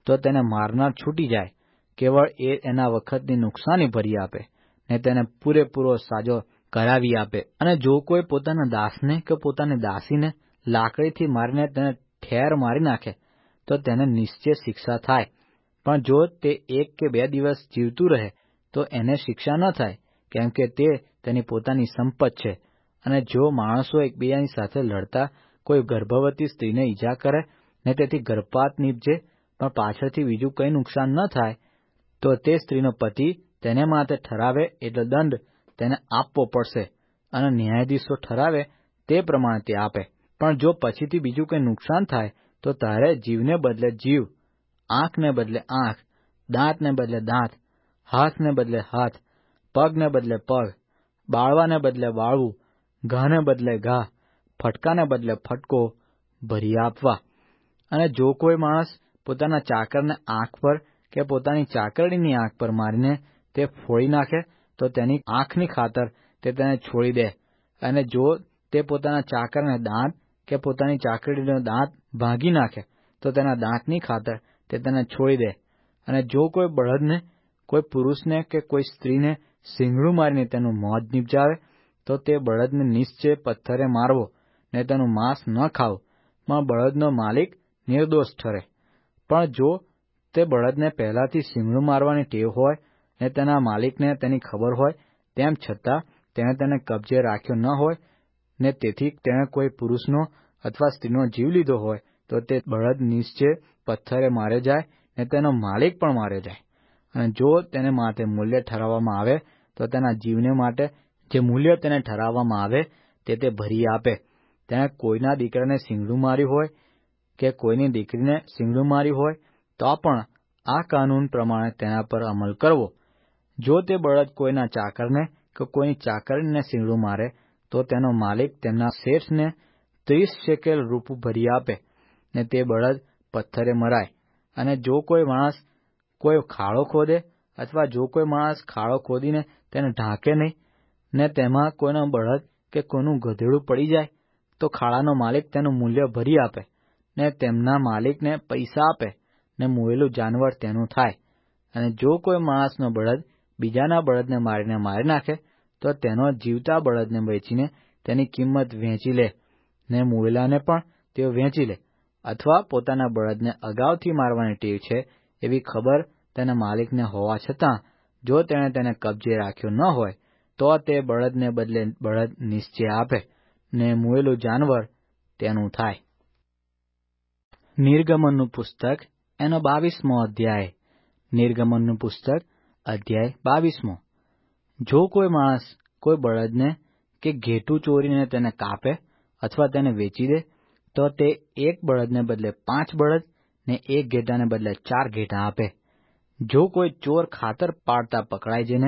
તો તેને મારનાર છૂટી જાય, કેવળ એ એના વખતની નુકસાની ભરી આપે ને તેને પૂરેપૂરો સાજો કરાવી આપે. અને જો કોઈ પોતાના દાસને કે પોતાની દાસીને લાકડીથી મારીને તેને ઠેર મારી નાખે તો તેને નિશ્ચય શિક્ષા થાય. પણ જો તે એક કે બે દિવસ જીવતું રહે તો એને શિક્ષા ન થાય, કેમ કે તે તેની પોતાની સંપત છે. અને જો માણસો એકબીજાની સાથે લડતા કોઈ ગર્ભવતી સ્ત્રીને ઈજા કરે ને તેથી ગર્ભપાત નીપજે પણ પાછળથી બીજું કંઈ નુકસાન ન થાય, તો તે સ્ત્રીનો પતિ તેને માટે ઠરાવે એટલો દંડ તેને આપવો પડશે અને ન્યાયાધીશો ઠરાવે તે પ્રમાણે તે આપે. પણ જો પછીથી બીજું કંઈ નુકસાન થાય તો તારે જીવને બદલે જીવ, આંખને બદલે આંખ, દાંતને બદલે દાંત, હાથને બદલે હાથ, પગને બદલે પગ, બાળવાને બદલે બાળવું, ઘાને બદલે ઘા, ફટકાને બદલે ફટકો ભરી આપવા. અને જો કોઈ માણસ પોતાના ચાકરને આંખ પર કે પોતાની ચાકરણીની આંખ પર મારીને તે ફોડી નાખે તો તેની આંખની ખાતર તે તેને છોડી દે. અને જો તે પોતાના ચાકરને દાંત કે પોતાની ચાકરણીનો દાંત ભાંગી નાખે તો તેના દાંતની ખાતર તે તેને છોડી દે. અને જો કોઈ બળદને, કોઈ પુરુષને કે કોઈ સ્ત્રીને શીંગડું મારીને તેનું મોત નિપજાવે તો તે બળદને નિશ્ચય પથ્થરે મારવો ને તેનું માંસ ન ખાવું, પણ બળદનો માલિક નિર્દોષ ઠરે. પણ જો તે બળદને પહેલાથી શીંગડું મારવાની ટેવ હોય ને તેના માલિકને તેની ખબર હોય, તેમ છતાં તેણે તેને કબજે રાખ્યો ન હોય ને તેથી તેણે કોઈ પુરુષનો અથવા સ્ત્રીનો જીવ લીધો હોય, તો તે બળદ નિશ્ચય પથ્થરે મારે જાય ને તેનો માલિક પણ મારે જાય. અને જો તેને માટે મૂલ્ય ઠરાવવામાં આવે તો તેના જીવને માટે જે મૂલ્ય તેને ઠરાવવામાં આવે તે તે ભરી આપે. તેણે કોઈના દીકરાને શીંગડું માર્યું હોય કે કોઈની દીકરીને શીંગડું માર્યું હોય તો પણ આ કાનૂન પ્રમાણે તેના પર અમલ કરવો. જો તે બળદ કોઈના ચાકરને કે કોઈની ચાકરણીને શીંગડું મારે તો તેનો માલિક તેમના શેઠને ત્રીસ શેકેલ રૂપું ભરી આપે ને તે બળદ પથ્થરે મરાય. અને જો કોઈ માણસ કોઈ ખાડો ખોદે અથવા જો કોઈ માણસ ખાડો ખોદીને તેને ઢાંકે નહીં ને તેમાં કોઈનો બળદ કે કોઈનું ગધેડું પડી જાય તો ખાડાનો માલિક તેનું મૂલ્ય ભરી આપે ને તેમના માલિકને પૈસા આપે ને મોયેલું જાનવર તેનું થાય. અને જો કોઈ માણસનો બળદ બીજાના બળદને મારીને મારી નાખે તો તેનો જીવતા બળદને વેચીને તેની કિંમત વહેંચી લે ને મોયેલાને પણ તેઓ વહેંચી લે. અથવા પોતાના બળદને અગાઉથી મારવાની ટેવ છે એવી ખબર તેના માલિકને હોવા છતાં જો તેણે તેને કબજે રાખ્યો ન હોય તો તે બળદને બદલે બળદ નિશ્ચય આપે ને મોયેલું જાનવર તેનું થાય. નિર્ગમનનું પુસ્તક એનો બાવીસમો અધ્યાય. નિર્ગમનનું પુસ્તક અધ્યાય બાવીસમો. જો કોઈ માણસ કોઈ બળદને કે ઘેટું ચોરીને તેને કાપે અથવા તેને વેચી દે તો તે એક બળદને બદલે પાંચ બળદ ને એક ઘેટાને બદલે ચાર ઘેટા આપે. જો કોઈ ચોર ખાતર પાડતા પકડાઈ જઈને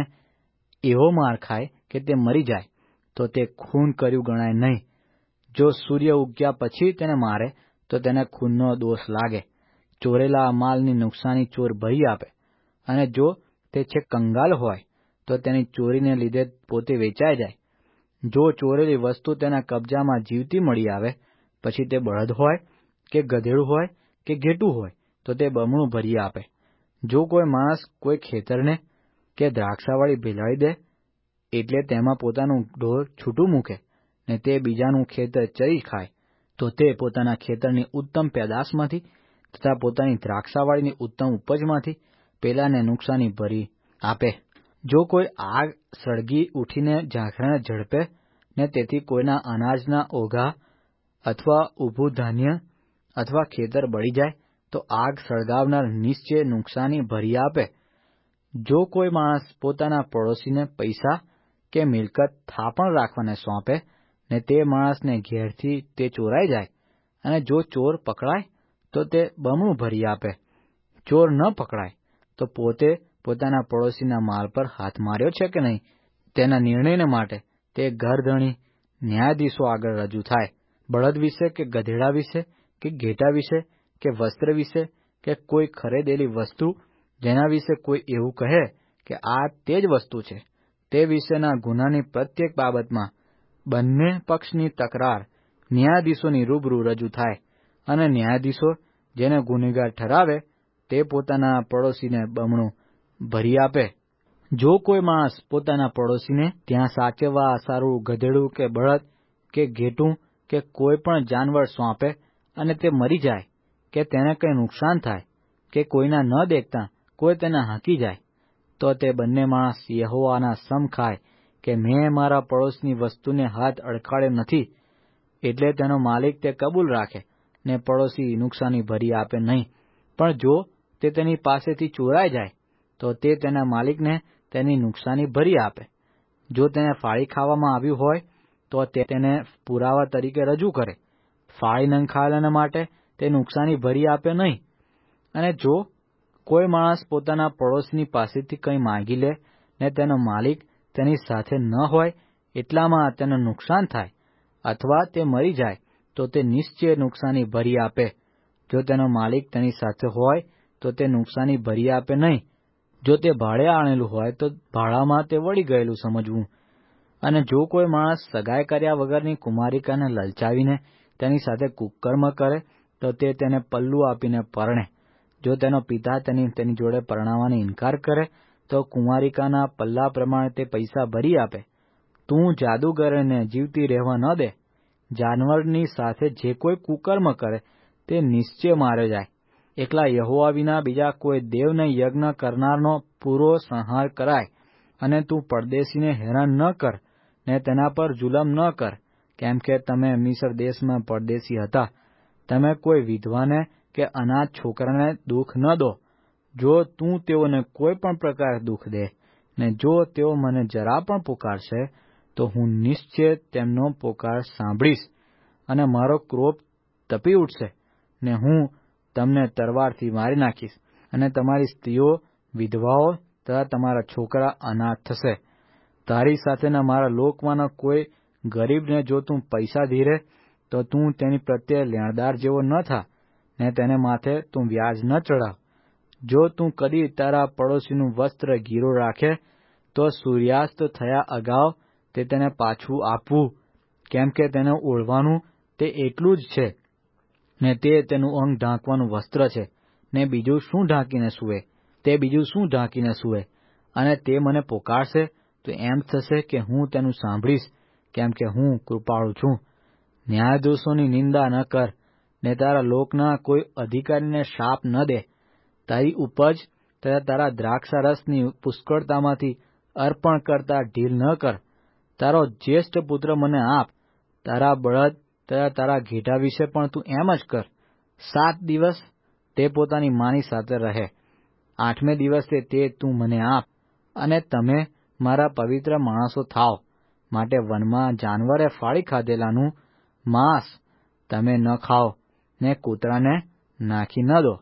એવો માર ખાય કે તે મરી જાય તો તે ખૂન કર્યું ગણાય નહીં. જો સૂર્ય ઉગ્યા પછી તેને મારે તો તેને ખૂનનો દોષ લાગે. ચોરેલા માલની નુકસાની ચોર ભરી આપે. અને જો તે છે કંગાલ હોય તો તેની ચોરીને લીધે પોતે વેચાઈ જાય. જો ચોરેલી વસ્તુ તેના કબજામાં જીવતી મળી આવે પછી તે બળદ હોય કે ગધેડું હોય કે ઘેટું હોય તો તે બમણું ભરી આપે. જો કોઈ માણસ કોઈ ખેતરને કે દ્રાક્ષાવાળી ભેલાડી દે એટલે તેમાં પોતાનું ઢોર છૂટું મૂકે ને તે બીજાનું ખેતર ચરી ખાય તો તે પોતાના ખેતરની ઉત્તમ પેદાશમાંથી તથા પોતાની દ્રાક્ષાવાળીની ઉત્તમ ઉપજમાંથી પેલાને નુકસાની ભરી આપે. જો કોઈ આગ સળગી ઉઠીને ઝાંખરાને ઝડપે ને તેથી કોઈના અનાજના ઓઘા અથવા ઊભું ધાન્ય અથવા ખેતર બળી જાય તો આગ સળગાવનાર નિશ્ચય નુકસાની ભરી આપે. જો કોઈ માણસ પોતાના પડોશીને પૈસા કે મિલકત થાપણ રાખવાને સોંપે ને તે માણસને ઘેરથી તે ચોરાઈ જાય અને જો ચોર પકડાય તો તે બમણું ભરી આપે. ચોર ન પકડાય તો પોતે પોતાના પડોશીના માલ પર હાથ માર્યો છે કે નહીં તેના નિર્ણયને માટે તે ઘરધણી ન્યાયાધીશો આગળ રજૂ થાય. બળદ વિશે કે ગધેડા વિશે કે ઘેટા વિશે કે વસ્ત્ર વિશે કે કોઈ ખરીદેલી વસ્તુ જેના વિશે કોઈ એવું કહે કે આ તે જ વસ્તુ છે તે વિશેના ગુનાની પ્રત્યેક બાબતમાં બંને પક્ષની તકરાર ન્યાયાધીશોની રૂબરૂ રજૂ થાય. અને ન્યાયાધીશો જેને ગુનેગાર ઠરાવે તે પોતાના પડોશીને બમણું ભરી આપે. જો કોઈ માણસ પોતાના પડોશીને ત્યાં સાચવવા સારું ગધેડું કે બળદ કે ઘેટું કે કોઈ પણ જાનવર સોંપે અને તે મરી જાય કે તેને કંઈ નુકસાન થાય કે કોઈના ન દેખતા કોઈ તેને હાંકી જાય, તો તે બંને માણસ યહોવાના સમ ખાય કે મેં મારા પડોશની વસ્તુને હાથ અડકાડ્યો નથી. એટલે તેનો માલિક તે કબૂલ રાખે ને પડોશી નુકસાની ભરી આપે નહીં. પણ જો તે તેની પાસેથી ચોરાઈ જાય તો તે તેના માલિકને તેની નુકસાની ભરી આપે. જો તેને ફાળી ખાવામાં આવ્યું હોય તો તે તેને પુરાવા તરીકે રજૂ કરે. ફાળી નંખાયેલાને માટે તે નુકસાની ભરી આપે નહીં. અને જો કોઈ માણસ પોતાના પડોશીની પાસેથી કંઈ માંગી લે ને તેનો માલિક તેની સાથે ન હોય એટલામાં તેને નુકસાન થાય અથવા તે મરી જાય તો તે નિશ્ચય નુકસાની ભરી આપે. જો તેનો માલિક તેની સાથે હોય તો તે નુકસાની ભરી આપે નહીં. જો તે ભાડે આણેલું હોય તો ભાડામાં તે વળી ગયેલું સમજવું. અને જો કોઈ માણસ સગાઈ કર્યા વગરની કુમારિકાને લલચાવીને તેની સાથે કુકર્મ કરે તો તે તેને પલ્લું આપીને પરણે. જો તેનો પિતા તેની તેની જોડે પરણાવવાનો ઇનકાર કરે તો કુમારિકાના પલ્લા પ્રમાણે તે પૈસા ભરી આપે. તું જાદુગરને જીવતી રહેવા ન દે. જાનવરની સાથે જે કોઈ કુકર્મ કરે તે નિશ્ચય માર્યો જાય. એકલા યહોવા વિના બીજા કોઈ દેવને યજ્ઞ કરનારનો પૂરો સંહાર કરાય. અને તું પરદેશીને હેરાન ન કર ને તેના પર જુલમ ન કર, કેમ કે તમે મિસ્ર દેશમાં પરદેશી હતા. તમે કોઈ વિધવાને કે અનાથ છોકરાને દુઃખ ન દો. જો તું તેઓને કોઈ પણ પ્રકારે દુઃખ દે ને જો તેઓ મને જરા પણ પુકારશે તો હું નિશ્ચય તેમનો પુકાર સાંભળીશ અને મારો ક્રોધ તપી ઉઠશે ને હું તમને તરવારથી મારી નાખીશ. અને તમારી સ્ત્રીઓ વિધવાઓ તથા તમારા છોકરા અનાથ થશે. તારી સાથેના મારા લોકમાંનો કોઈ ગરીબને જો તું પૈસા ધીરે તો તું તેની પ્રત્યે લેણદાર જેવો ન થા ને તેને માથે તું વ્યાજ ન ચડાવ. જો તું કદી તારા પડોશીનું વસ્ત્ર ગીરો રાખે તો સૂર્યાસ્ત થયા અગાઉ તે તેને પાછું આપવું, કેમ કે તેને ઓળવાનું તે એટલું જ છે ને તે તેનું અંગ ઢાંકવાનું વસ્ત્ર છે. ને બીજું શું ઢાંકીને સૂવે તે બીજું શું ઢાંકીને સૂવે અને તે મને પોકારશે તો એમ થશે કે હું તેનું સાંભળીશ, કેમ કે હું કૃપાળુ છું. ન્યાયાધીશોની નિંદા ન કર ને તારા લોકના કોઈ અધિકારીને શાપ ન દે. તારી ઉપજ તથા તારા દ્રાક્ષારસની પુષ્કળતામાંથી અર્પણ કરતા ઢીલ ન કર. તારો જ્યેષ્ઠ પુત્ર મને આપ. તારા બળદ તથા તારા ઘેટા વિશે પણ તું એમ જ કર. સાત દિવસ તે પોતાની માની સાથે રહે. આઠમે દિવસે તે તું મને આપ. અને તમે મારા પવિત્ર માણસો થાવ માટે વનમાં જાનવરે ફાળી ખાધેલાનું માંસ તમે ન ખાઓ ને કૂતરાને નાખી ન દો.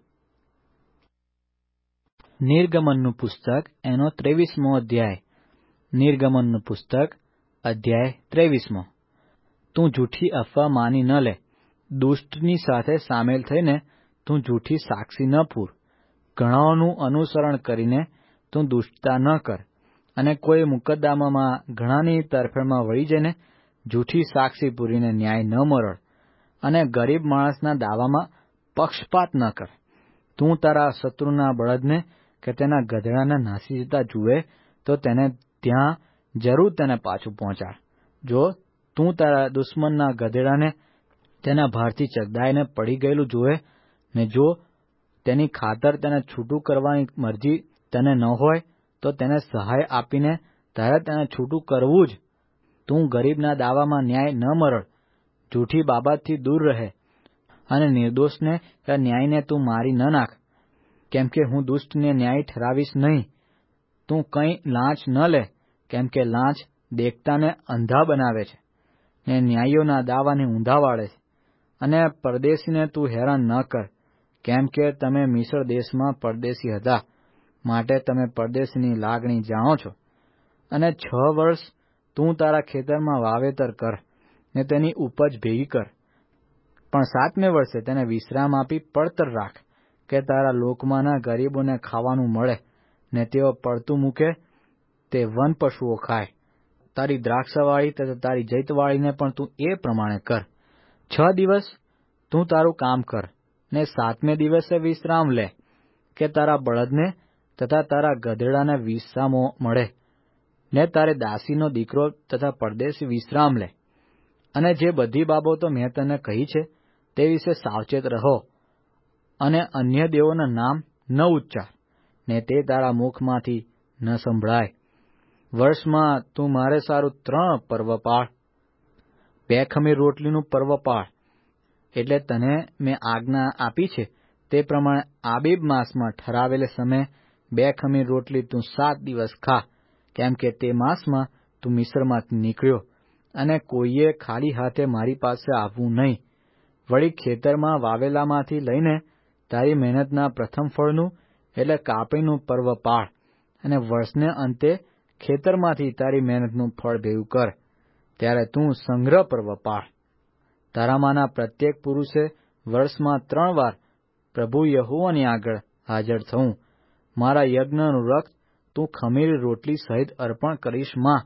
નિર્ગમનનું પુસ્તક એનો ત્રેવીસમો અધ્યાય. નિર્ગમનનું પુસ્તક અધ્યાય ત્રેવીસમો. તું જૂઠી અફવા માની ન લે. દુષ્ટની સાથે સામેલ થઈને તું જૂઠી સાક્ષી ન પૂર. ઘણાઓનું અનુસરણ કરીને તું દુષ્ટતા ન કર. અને કોઈ મુકદ્દમામાં ઘણાની તરફેણમાં વળી જઈને જૂઠી સાક્ષી પૂરીને ન્યાય ન મરળ. અને ગરીબ માણસના દાવામાં પક્ષપાત ન કર. તું તારા શત્રુના બળદને કે તેના ગધેડાને નાસી જતા જુએ તો તેને ત્યાં જરૂર તેને પાછું પહોંચાડ. જો તું તારા દુશ્મનના ગધેડાને તેના ભારથી ચગદાઈને પડી ગયેલું જુએ ને જો તેની ખાતર તેને છૂટું કરવાની મરજી તને ન હોય તો તેને સહાય આપીને તારે તેને છૂટું કરવું જ. તું ગરીબના દાવામાં ન્યાય ન મરળ. જૂઠી બાબતથી દૂર રહે અને નિર્દોષને કે ન્યાયને તું મારી ન નાખ, કેમ કે હું દુષ્ટને ન્યાય ઠરાવીશ નહીં. તું કંઈ લાંચ ન લે, કેમ કે લાંચ દેખતાને અંધા બનાવે છે ને ન્યાયીઓના દાવાને ઊંધા વાળે છે. અને પરદેશીને તું હેરાન ન કર, કેમ કે તમે મિસ્ર દેશમાં પરદેશી હતા માટે તમે પરદેશીની લાગણી જાણો છો. અને છ વર્ષ તું તારા ખેતરમાં વાવેતર કર ને તેની ઉપજ ભેગી કર. પણ સાતમે વર્ષે તેને વિશ્રામ આપી પડતર રાખ, કે તારા લોકમાંના ગરીબોને ખાવાનું મળે ને તેઓ પડતું મૂકે તે વન પશુઓ ખાય. તારી દ્રાક્ષાવાળી તથા તારી જૈતવાળીને પણ તું એ પ્રમાણે કર. છ દિવસ તું તારું કામ કર ને સાતમે દિવસે વિશ્રામ લે, કે તારા બળદને તથા તારા ગધેડાને વિશ્રામો મળે, ને તારે દાસીનો દીકરો તથા પરદેશી વિશ્રામ લે. અને જે બધી બાબતો મેં તને કહી છે તે વિશે સાવચેત રહો, અને અન્ય દેવોના નામ ન ઉચ્ચાર, ને તે તારા મુખમાંથી ન સંભળાય. વર્ષમાં તું મારે સારું ત્રણ પર્વ પાળ. બે ખમીર રોટલીનું પર્વ પાળ, એટલે તને મેં આજ્ઞા આપી છે તે પ્રમાણે આબીબ માસમાં ઠરાવેલે સમયે બે ખમીર રોટલી તું સાત દિવસ ખા, કેમ કે તે માસમાં તું મિસ્રમાંથી નીકળ્યો, અને કોઈએ ખાલી હાથે મારી પાસે આવવું નહીં. વળી ખેતરમાં વાવેલામાંથી લઈને તારી મહેનતના પ્રથમ ફળનું એટલે કાપણીનું પર્વ પાળ, અને વર્ષને અંતે ખેતરમાંથી તારી મહેનતનું ફળ ભેગું કર. ત્યારે તું સંગ્રહ પર્વ પાળ. તારામાંના પ્રત્યેક પુરુષે વર્ષમાં ત્રણ વાર પ્રભુ યહોવાની આગળ હાજર થવું. મારા યજ્ઞનું રક્ત તું ખમીર રોટલી સહિત અર્પણ કરીશ માં.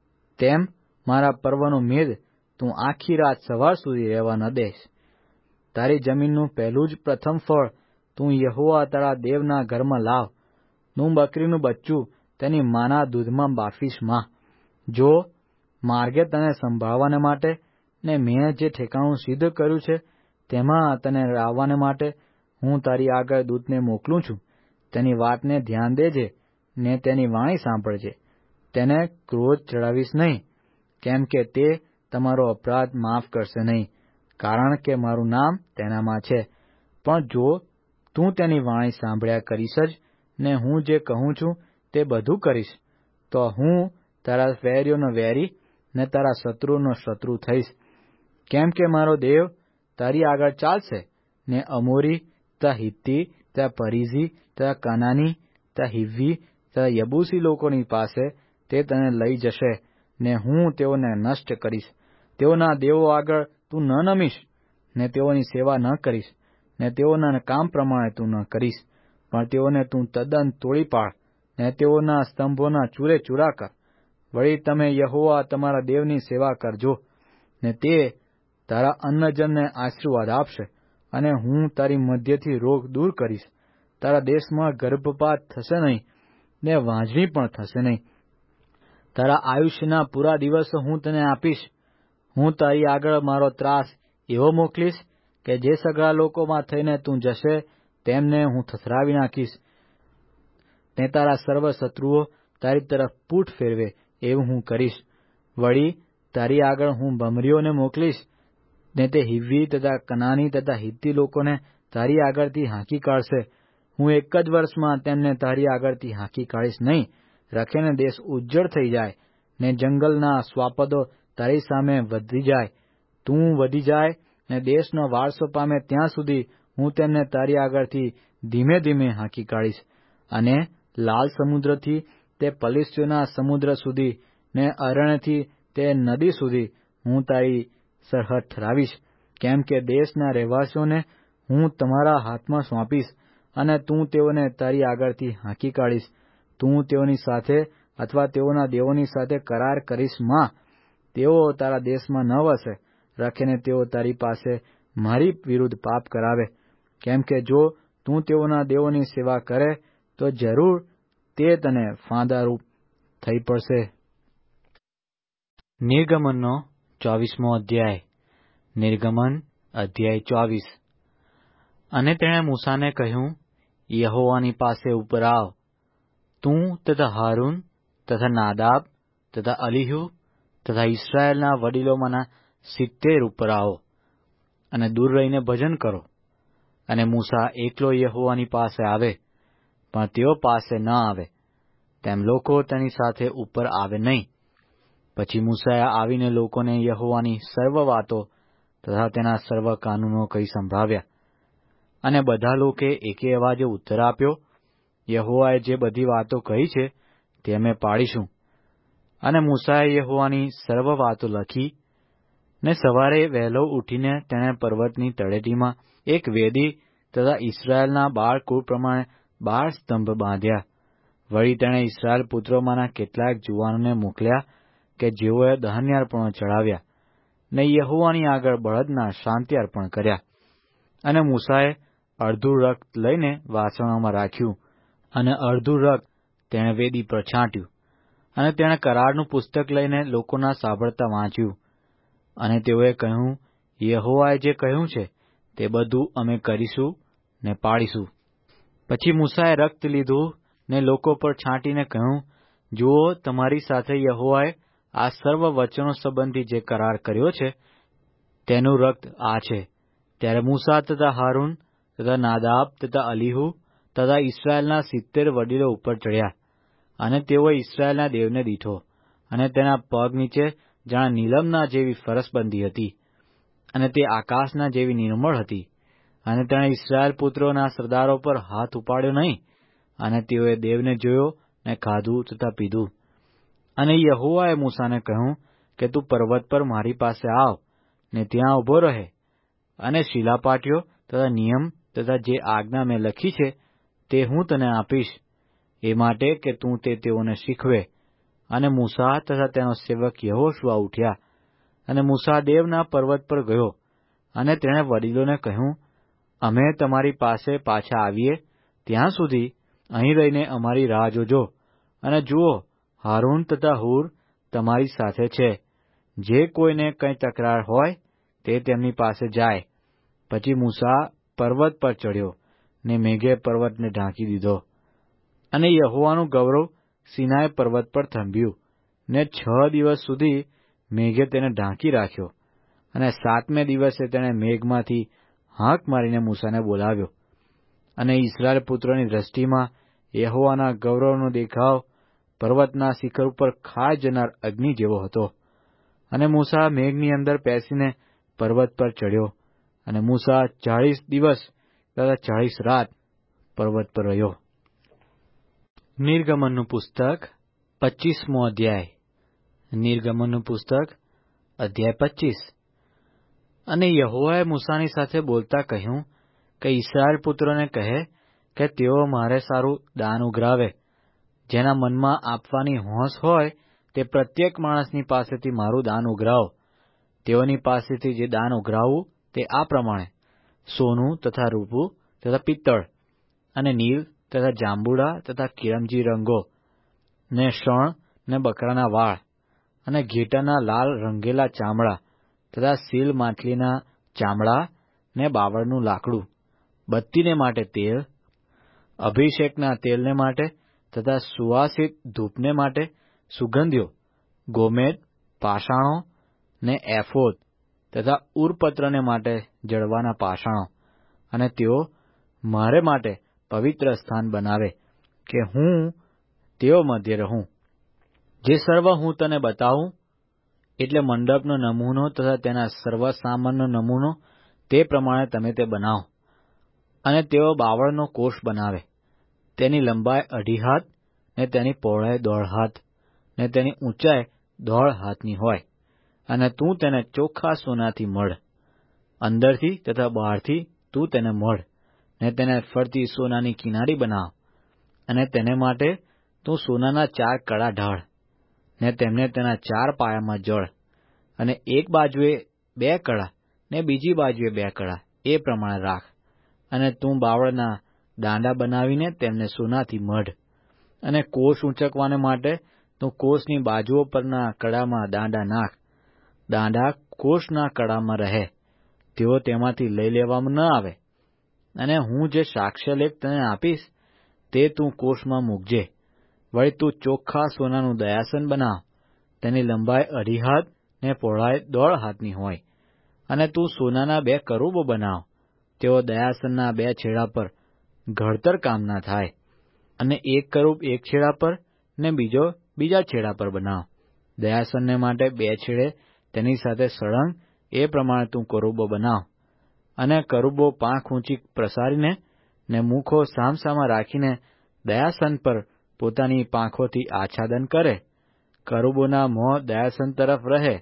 તેમ મારા પર્વનો મેદ તું આખી રાત સવાર સુધી રહેવા ન દઈશ. તારી જમીનનું પહેલું જ પ્રથમ ફળ તું યહોવા તારા દેવના ઘરમાં લાવ. તું બકરીનું બચ્ચું તેની માના દૂધમાં બાફીશ માં. જો માર્ગે તને સંભાળવાને માટે ને મેં જે ઠેકાણું સિદ્ધ કર્યું છે તેમાં તને લાવવાને માટે હું તારી આગળ દૂતને મોકલું છું. તેની વાતને ધ્યાન દેજે ને તેની વાણી સાંભળજે. તેને ક્રોધ ચડાવીશ નહીં, કેમ કે તે તમારો અપરાધ માફ કરશે નહીં, કારણ કે મારું નામ તેનામાં છે. પણ જો તું તેની વાણી સાંભળ્યા કરીશ જ ને હું જે કહું છું તે બધું કરીશ, તો હું તારા વેરીઓનો વેરી ને તારા શત્રુનો શત્રુ થઈશ. કેમ કે મારો દેવ તારી આગળ ચાલશે, ને અમોરી તથા હિત્તી તથા પરીઝી તથા કનાની તથા હિવ્વી તથા યબૂસી લોકોની પાસે તે તને લઈ જશે, ને હું તેઓને નષ્ટ કરીશ. તેઓના દેવો આગળ તું ન નમીશ, ને તેઓની સેવા ન કરીશ, ને તેઓના કામ પ્રમાણે તું ન કરીશ, પણ તેઓને તું તદ્દન તોડી પાડ, ને તેઓના સ્તંભોના ચૂરે ચૂરા કર. વળી તમે યહોવા તમારા દેવની સેવા કરજો, ને તે તારા અન્નજનને આશીર્વાદ આપશે, અને હું તારી મધ્યથી રોગ દૂર કરીશ. તારા દેશમાં ગર્ભપાત થશે નહીં, ને વાંઝણી પણ થશે નહીં. તારા આયુષ્યના પૂરા દિવસો હું તને આપીશ. હું તારી આગળ મારો ત્રાસ એવો મોકલીશ કે જે સગળા લોકોમાં થઈને તું જશે તેમને હું થથરાવી નાખીશ, ને તારા સર્વ શત્રુઓ તારી તરફ પીઠ ફેરવે એવું હું કરીશ. વળી તારી આગળ હું ભમરીઓને મોકલીશ, ને તે હિવ્વી તથા કનાની તથા હિત્તી લોકોને તારી આગળથી હાંકી કાઢશે. હું એક જ વર્ષમાં તેમને તારી આગળથી હાંકી કાઢીશ નહીં, રખેને દેશ ઉજ્જડ થઈ જાય, ને જંગલના શ્વાપદો તારી સામે વધી જાય. તું વધી જાય ને દેશનો વારસો પામે ત્યાં સુધી હું તેમને તારી આગળથી ધીમે ધીમે હાંકી કાઢીશ. અને લાલ સમુદ્રથી તે પલિશ્તીઓના સમુદ્ર સુધી ને અરણ્યથી તે નદી સુધી હું તારી સરહદ ઠરાવીશ. કેમ કે દેશના રહેવાસીઓને હું તમારા હાથમાં સોંપીશ, અને તું તેઓને તારી આગળથી હાંકી કાઢીશ. તું તેઓની સાથે અથવા તેઓના દેવોની સાથે કરાર કરીશ માં. તેઓ તારા દેશમાં ન વસે, રખીને તેઓ તારી પાસે મારી વિરુદ્ધ પાપ કરાવે. કેમ કે જો તું તેઓના દેવોની સેવા કરે તો જરૂર તે તને ફાંદારૂપ થઈ પડશે. નિર્ગમનનો ચોવીસમો અધ્યાય. નિર્ગમન અધ્યાય ચોવીસ. અને તેણે મૂસાને કહ્યું, યહોવાની પાસે ઉપર આવ, તું તથા હારૂન તથા નાદાબ તથા અલીહુ તથા ઇસ્રાયેલના વડીલોમાંના સિત્તેર ઉપર આવો, અને દૂર રહીને ભજન કરો. અને મૂસા એકલો યહોવાની પાસે આવે, પણ તેઓ પાસે ન આવે, તેમ લોકો તેની સાથે ઉપર આવે નહીં. પછી મૂસાએ આવીને લોકોને યહોવાની સર્વ વાતો તથા તેના સર્વ કાનૂનો કહી સંભળાવ્યા. અને બધા લોકે એકે અવાજે ઉત્તર આપ્યો, યહોવાએ જે બધી વાતો કહી છે તે અમે પાડીશું. અને મૂસાએ યહોવાની સર્વ વાતો લખી, ને સવારે વહેલો ઉઠીને તેણે પર્વતની તળેટીમાં એક વેદી તથા ઇસ્રાયેલના બાળ કુળ પ્રમાણે બાર સ્તંભ બાંધ્યા. વળી તેણે ઇસ્રાયેલ પુત્રોમાંના કેટલાક જુવાનોને મોકલ્યા કે જેઓએ દહન્યાર્પણો ચઢાવ્યા, ને યહોવાની આગળ બળદના શાંતિ અર્પણ કર્યા. અને મૂસાએ અડધું રક્ત લઈને વાસણોમાં રાખ્યું, અને અડધું રક્ત તેણે વેદી પર છાંટ્યું. અને તેણે કરારનું પુસ્તક લઈને લોકોના સાંભળતા વાંચ્યું. અને તેઓએ કહ્યું, યહોવાએ જે કહ્યું છે તે બધું અમે કરીશું ને પાળીશું. પછી મૂસાએ રક્ત લીધું ને લોકો પર છાંટીને કહ્યું, જુઓ, તમારી સાથે યહોવાએ આ સર્વ વચનો સંબંધી જે કરાર કર્યો છે તેનું રક્ત આ છે. ત્યારે મૂસા તથા હારૂન તથા નાદાબ તથા અલીહુ તથા ઇસ્રાયેલના સિત્તેર વડીલો ઉપર ચડ્યા, અને તેઓએ ઇસ્રાયેલના દેવને દીઠો, અને તેના પગ નીચે જાણે નીલમના જેવી ફરસબંધી હતી, અને તે આકાશના જેવી નિર્મળ હતી. અને તેણે ઇસ્રાયેલ પુત્રોના સરદારો પર હાથ ઉપાડ્યો નહીં, અને તેઓએ દેવને જોયો ને ખાધું તથા પીધું. અને યહોવાએ મૂસાને કહ્યું કે તું પર્વત પર મારી પાસે આવ ને ત્યાં ઉભો રહે, અને શિલાપાટીઓ તથા નિયમ તથા જે આજ્ઞા મેં લખી છે તે હું તને આપીશ, એ માટે કે તું તે તેઓને શીખવે. અને મૂસા તથા તેનો સેવક યહોશુઆ ઉઠ્યા, અને મૂસા દેવના પર્વત પર ગયો, અને તેણે વડીલોને કહ્યું, અમે તમારી પાસે પાછા આવીએ ત્યાં સુધી અહીં રહીને અમારી રાહ જોજો. અને જુઓ, હારૂન તથા હૂર તમારી સાથે છે. જે કોઈને કંઈ તકરાર હોય તે તેમની પાસે જાય. પછી મૂસા પર્વત પર ચડ્યો, ને મેઘે પર્વતને ઢાંકી દીધો. અને યહોવાનું ગૌરવ સિનાય પર્વત પર થંભ્યું, ને છ દિવસ સુધી મેઘે તેને ઢાંકી રાખ્યો. અને સાતમે દિવસે તેણે મેઘમાંથી હાંક મારીને મૂસાને બોલાવ્યો. અને ઇસ્રાયેલ પુત્રોની દ્રષ્ટિમાં યહોવાના ગૌરવનો દેખાવ પર્વતના શિખર ઉપર ખાઈ જનાર અગ્નિ જેવો હતો. અને મૂસા મેઘની અંદર પેસીને પર્વત પર ચડ્યો, અને મૂસા ચાળીસ દિવસ તથા ચાળીસ રાત પર્વત પર રહ્યો. નિર્ગમનનું પુસ્તક પચ્ચીસમો અધ્યાય. નિર્ગમનનું પુસ્તક અધ્યાય પચ્ચીસ. અને યહોવાએ મૂસાની સાથે બોલતા કહ્યું કે ઇસ્રાયેલ પુત્રોને કહે કે તેઓ મારે સારું દાન ઉઘરાવે. જેના મનમાં આપવાની હોંશ હોય તે પ્રત્યેક માણસની પાસેથી મારું દાન ઉઘરાવો. તેઓની પાસેથી જે દાન ઉઘરાવવું તે આ પ્રમાણે: સોનું તથા રૂપું તથા પિત્તળ, અને નીલ તથા જાંબુડા તથા કિરમજી રંગો, ને શણ ને બકરાના વાળ, અને ઘેટાના લાલ રંગેલા ચામડા તથા સીલ માછલીના ચામડા, ને બાવળનું લાકડું, બત્તીને માટે તેલ, અભિષેકના તેલને માટે તથા સુવાસિત ધૂપને માટે સુગંધીઓ, ગોમેદ, પાષાણો, ને એફોદ તથા ઉરપત્રને માટે જડવાના પાષાણો. અને તેઓ મારે માટે પવિત્ર સ્થાન બનાવે કે હું તેઓ મધ્ય રહું. જે સર્વ હું તને બતાવું, એટલે મંડપનો નમૂનો તથા તેના સર્વ સામાનનો નમૂનો તે પ્રમાણે તમે તે બનાવો. અને તેઓ બાવળનો કોષ બનાવે. તેની લંબાઈ અઢી હાથ, ને તેની પહોળાઈ દોઢ હાથ, ને તેની ઊંચાઈ દોઢ હાથની હોય. અને તું તેને ચોખ્ખા સોનાથી મઢ, અંદરથી તથા બહારથી તું તેને મઢ, ને તેને ફરતી સોનાની કિનારી બનાવ. અને તેને માટે તું સોનાના ચાર કડા ઢાળ, ને તેમને તેના ચાર પાયામાં જળ, અને એક બાજુએ બે કડા ને બીજી બાજુએ બે કડા, એ પ્રમાણે રાખ. અને તું બાવળના દાંડા બનાવીને તેમને સોનાથી મઢ. અને કોષ ઊંચકવાને માટે તું કોષની બાજુઓ પરના કડામાં દાંડા નાખ. દાંડા કોષના કડામાં રહે, તેઓ તેમાંથી લઈ લેવામાં ન આવે. અને હું જે સાક્ષ્યલેખ તને આપીશ તે તું કોષમાં મૂકજે. વળી તું ચોખ્ખા સોનાનું દયાસન બનાવ. તેની લંબાઈ અઢી હાથ ને પહોળાઈ દોઢ હાથની હોય. અને તું સોનાના બે કરૂબો બનાવ. તેઓ દયાસનના બે છેડા પર ઘડતર કામના થાય. અને એક કરૂબ એક છેડા પર ને બીજો બીજા છેડા પર બનાવ. દયાસનને માટે બે છેડે તેની સાથે સળંગ એ પ્રમાણે તું કરૂબો બનાવ. અને કરૂબો પાંખ ઊંચી પ્રસારીને ને મુખો સામસામા રાખીને દયાસન પર પોતાની પાંખોથી આચ્છાદન કરે. કરૂબોના મોં દયાસન તરફ રહે.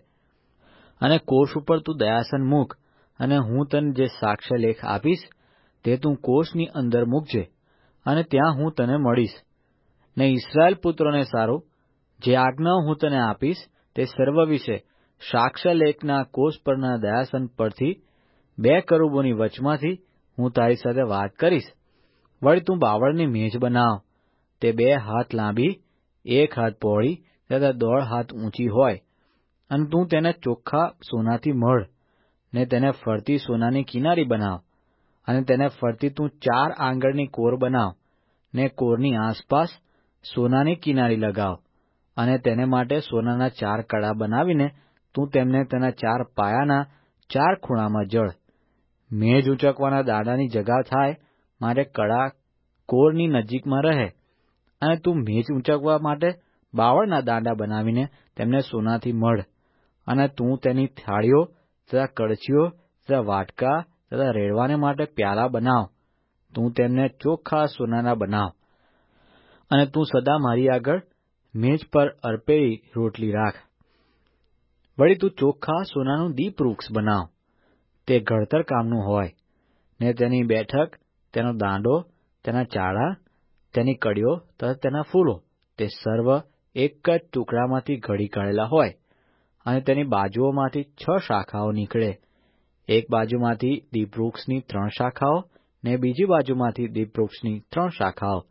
અને કોષ ઉપર તું દયાસન મૂક. અને હું તને જે સાક્ષ્યલેખ આપીશ તે તું કોષની અંદર મૂકજે, અને ત્યાં હું તને મળીશ. ને ઇસ્રાયેલ પુત્રોને સારું જે આજ્ઞાઓ હું તને આપીશ તે સર્વ વિશે સાક્ષ્યલેખના કોષ પરના દયાસન પરથી બે કરૂબોની વચમાંથી હું તારી સાથે વાત કરીશ. વળી તું બાવળની મેજ બનાવ, તે બે હાથ લાંબી, એક હાથ પહોળી તથા દોઢ હાથ ઊંચી હોય, અને તું તેને ચોખ્ખા સોનાથી મઢ, ને તેને ફરતી સોનાની કિનારી બનાવ, અને તેને ફરતી તું ચાર આંગળની કોર બનાવ, ને કોરની આસપાસ સોનાની કિનારી લગાવ, અને તેને માટે સોનાના ચાર કડા બનાવીને તું તેમને તેના ચાર પાયાના ચાર ખૂણામાં જળ. મેજ ઊંચકવાના દાંડાની જગા થાય માટે કડા કોરની નજીકમાં રહે, અને તું મેજ ઊંચકવા માટે બાવળના દાંડા બનાવીને તેમને સોનાથી મઢ, અને તું તેની થાળીઓ તથા કડછીઓ તથા વાટકા તથા રેડવાને માટે પ્યાલા બનાવ, તું તેમને ચોખ્ખા સોનાના બનાવ. અને તું સદા મારી આગળ મેજ પર અર્પેલી રોટલી રાખ. વળી તું ચોખ્ખા સોનાનું દીપવૃક્ષ બનાવ, તે ઘડતર કામનું હોય, ને તેની બેઠક, તેનો દાંડો, તેના ચાળા, તેની કડીઓ તથા તેના ફૂલો તે સર્વ એક જ ટુકડામાંથી ઘડી કાઢેલા હોય, અને તેની બાજુઓમાંથી છ શાખાઓ નીકળે, એક બાજુમાંથી દીપવૃક્ષની ત્રણ શાખાઓ, ને બીજી બાજુમાંથી દીપવૃક્ષની ત્રણ શાખાઓ,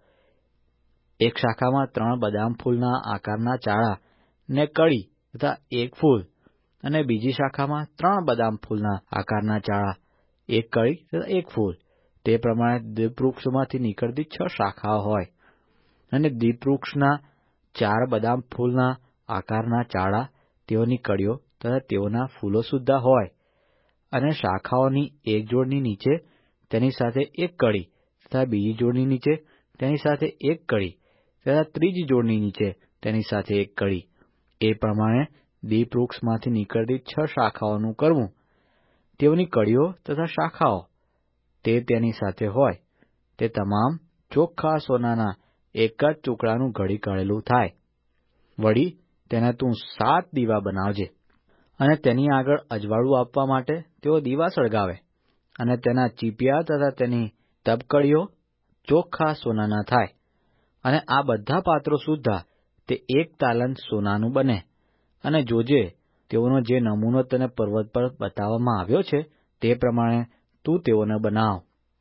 એક શાખામાં ત્રણ બદામ ફૂલના આકારના ચાળા ને કડી તથા એક ફૂલ, અને બીજી શાખામાં ત્રણ બદામ ફૂલના આકારના ચાળા, એક કડી તથા એક ફૂલ. તે પ્રમાણે દીપવૃક્ષમાંથી નીકળતી છ શાખાઓ હોય, અને દીપવૃક્ષના ચાર બદામ ફૂલના આકારના ચાળા, તેઓની કડીઓ તથા તેઓના ફૂલો સુદ્ધા હોય, અને શાખાઓની એક જોડની નીચે તેની સાથે એક કડી, તથા બીજી જોડની નીચે તેની સાથે એક કડી, તથા ત્રીજી જોડની નીચે તેની સાથે એક કડી. એ પ્રમાણે દીપવૃક્ષમાંથી નીકળતી છ શાખાઓનું કરવું. તેઓની કડીઓ તથા શાખાઓ તે તેની સાથે હોય, તે તમામ ચોખ્ખા સોનાના એક જ ટુકડાનું ઘડી કાઢેલું થાય. વળી તેને તું સાત દીવા બનાવજે, અને તેની આગળ અજવાળું આપવા માટે તેઓ દીવા સળગાવે, અને તેના ચીપિયા તથા તેની તબકડીઓ ચોખ્ખા સોનાના થાય. અને આ બધા પાત્રો સુદ્ધા તે એક તાલંત સોનાનું બને. અને જોજે, તેઓનો જે નમૂનો તને પર્વત પર બતાવવામાં આવ્યો છે તે પ્રમાણે તું તેઓને બનાવ.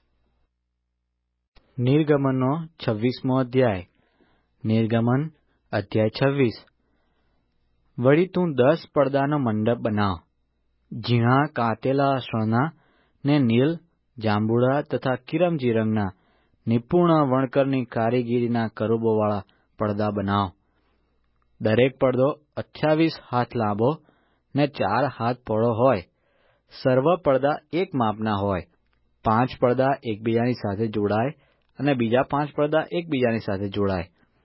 નિર્ગમનનો છવ્વીસમો અધ્યાય. નિર્ગમન અધ્યાય છવ્વીસ. વળી તું દસ પડદાનો મંડપ બનાવ, ઝીણા કાતેલા શણના ને નીલ, જાંબુડા તથા કિરમજી રંગના નિપુણ વણકરની કારીગીરીના કરુબોવાળા પડદા બનાવ. દરેક પડદો અઠ્યાવીસ હાથ લાંબો ને ચાર હાથ પહોળો હોય. સર્વ પડદા એક માપના હોય. પાંચ પડદા એકબીજાની સાથે જોડાય, અને બીજા પાંચ પડદા એકબીજાની સાથે જોડાય.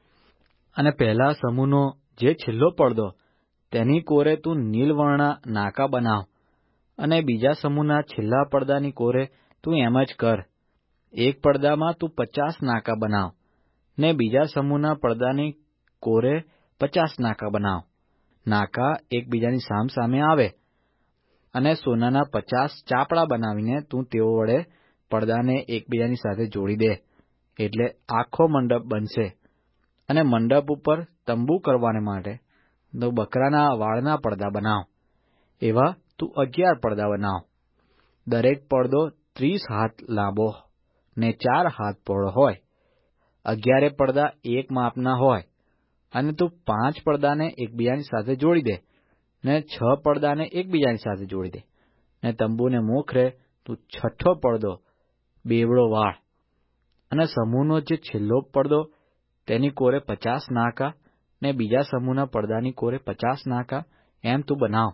અને પહેલા સમૂહનો જે છેલ્લો પડદો, તેની કોરે તું નીલવર્ણા નાકા બનાવ, અને બીજા સમૂહના છેલ્લા પડદાની કોરે તું એમ જ કર. એક પડદામાં તું પચાસ નાકા બનાવ, ને બીજા સમૂહના પડદાની કોરે પચાસ નાકા બનાવ. નાકા એકબીજાની સામ સામે આવે, અને સોનાના પચાસ ચાપડા બનાવીને તું તેઓ વડે પડદાને એકબીજાની સાથે જોડી દે, એટલે આખો મંડપ બનશે. અને મંડપ ઉપર તંબુ કરવાને માટે તો બકરાના વાળના પડદા બનાવ. એવા તું અગિયાર પડદા બનાવ. દરેક પડદો ત્રીસ હાથ લાંબો ને ચાર હાથ પહોળો હોય. અગિયારે પડદા એક માપના હોય. અને તું પાંચ પડદાને એકબીજાની સાથે જોડી દે, ને છ પડદાને એકબીજાની સાથે જોડી દે. ને તંબુને મોખરે તું છઠ્ઠો પડદો બેવડો વાળ. અને સમૂહનો જે છેલ્લો પડદો, તેની કોરે પચાસ નાકા, ને બીજા સમૂહના પડદાની કોરે પચાસ નાકા, એમ તું બનાવ.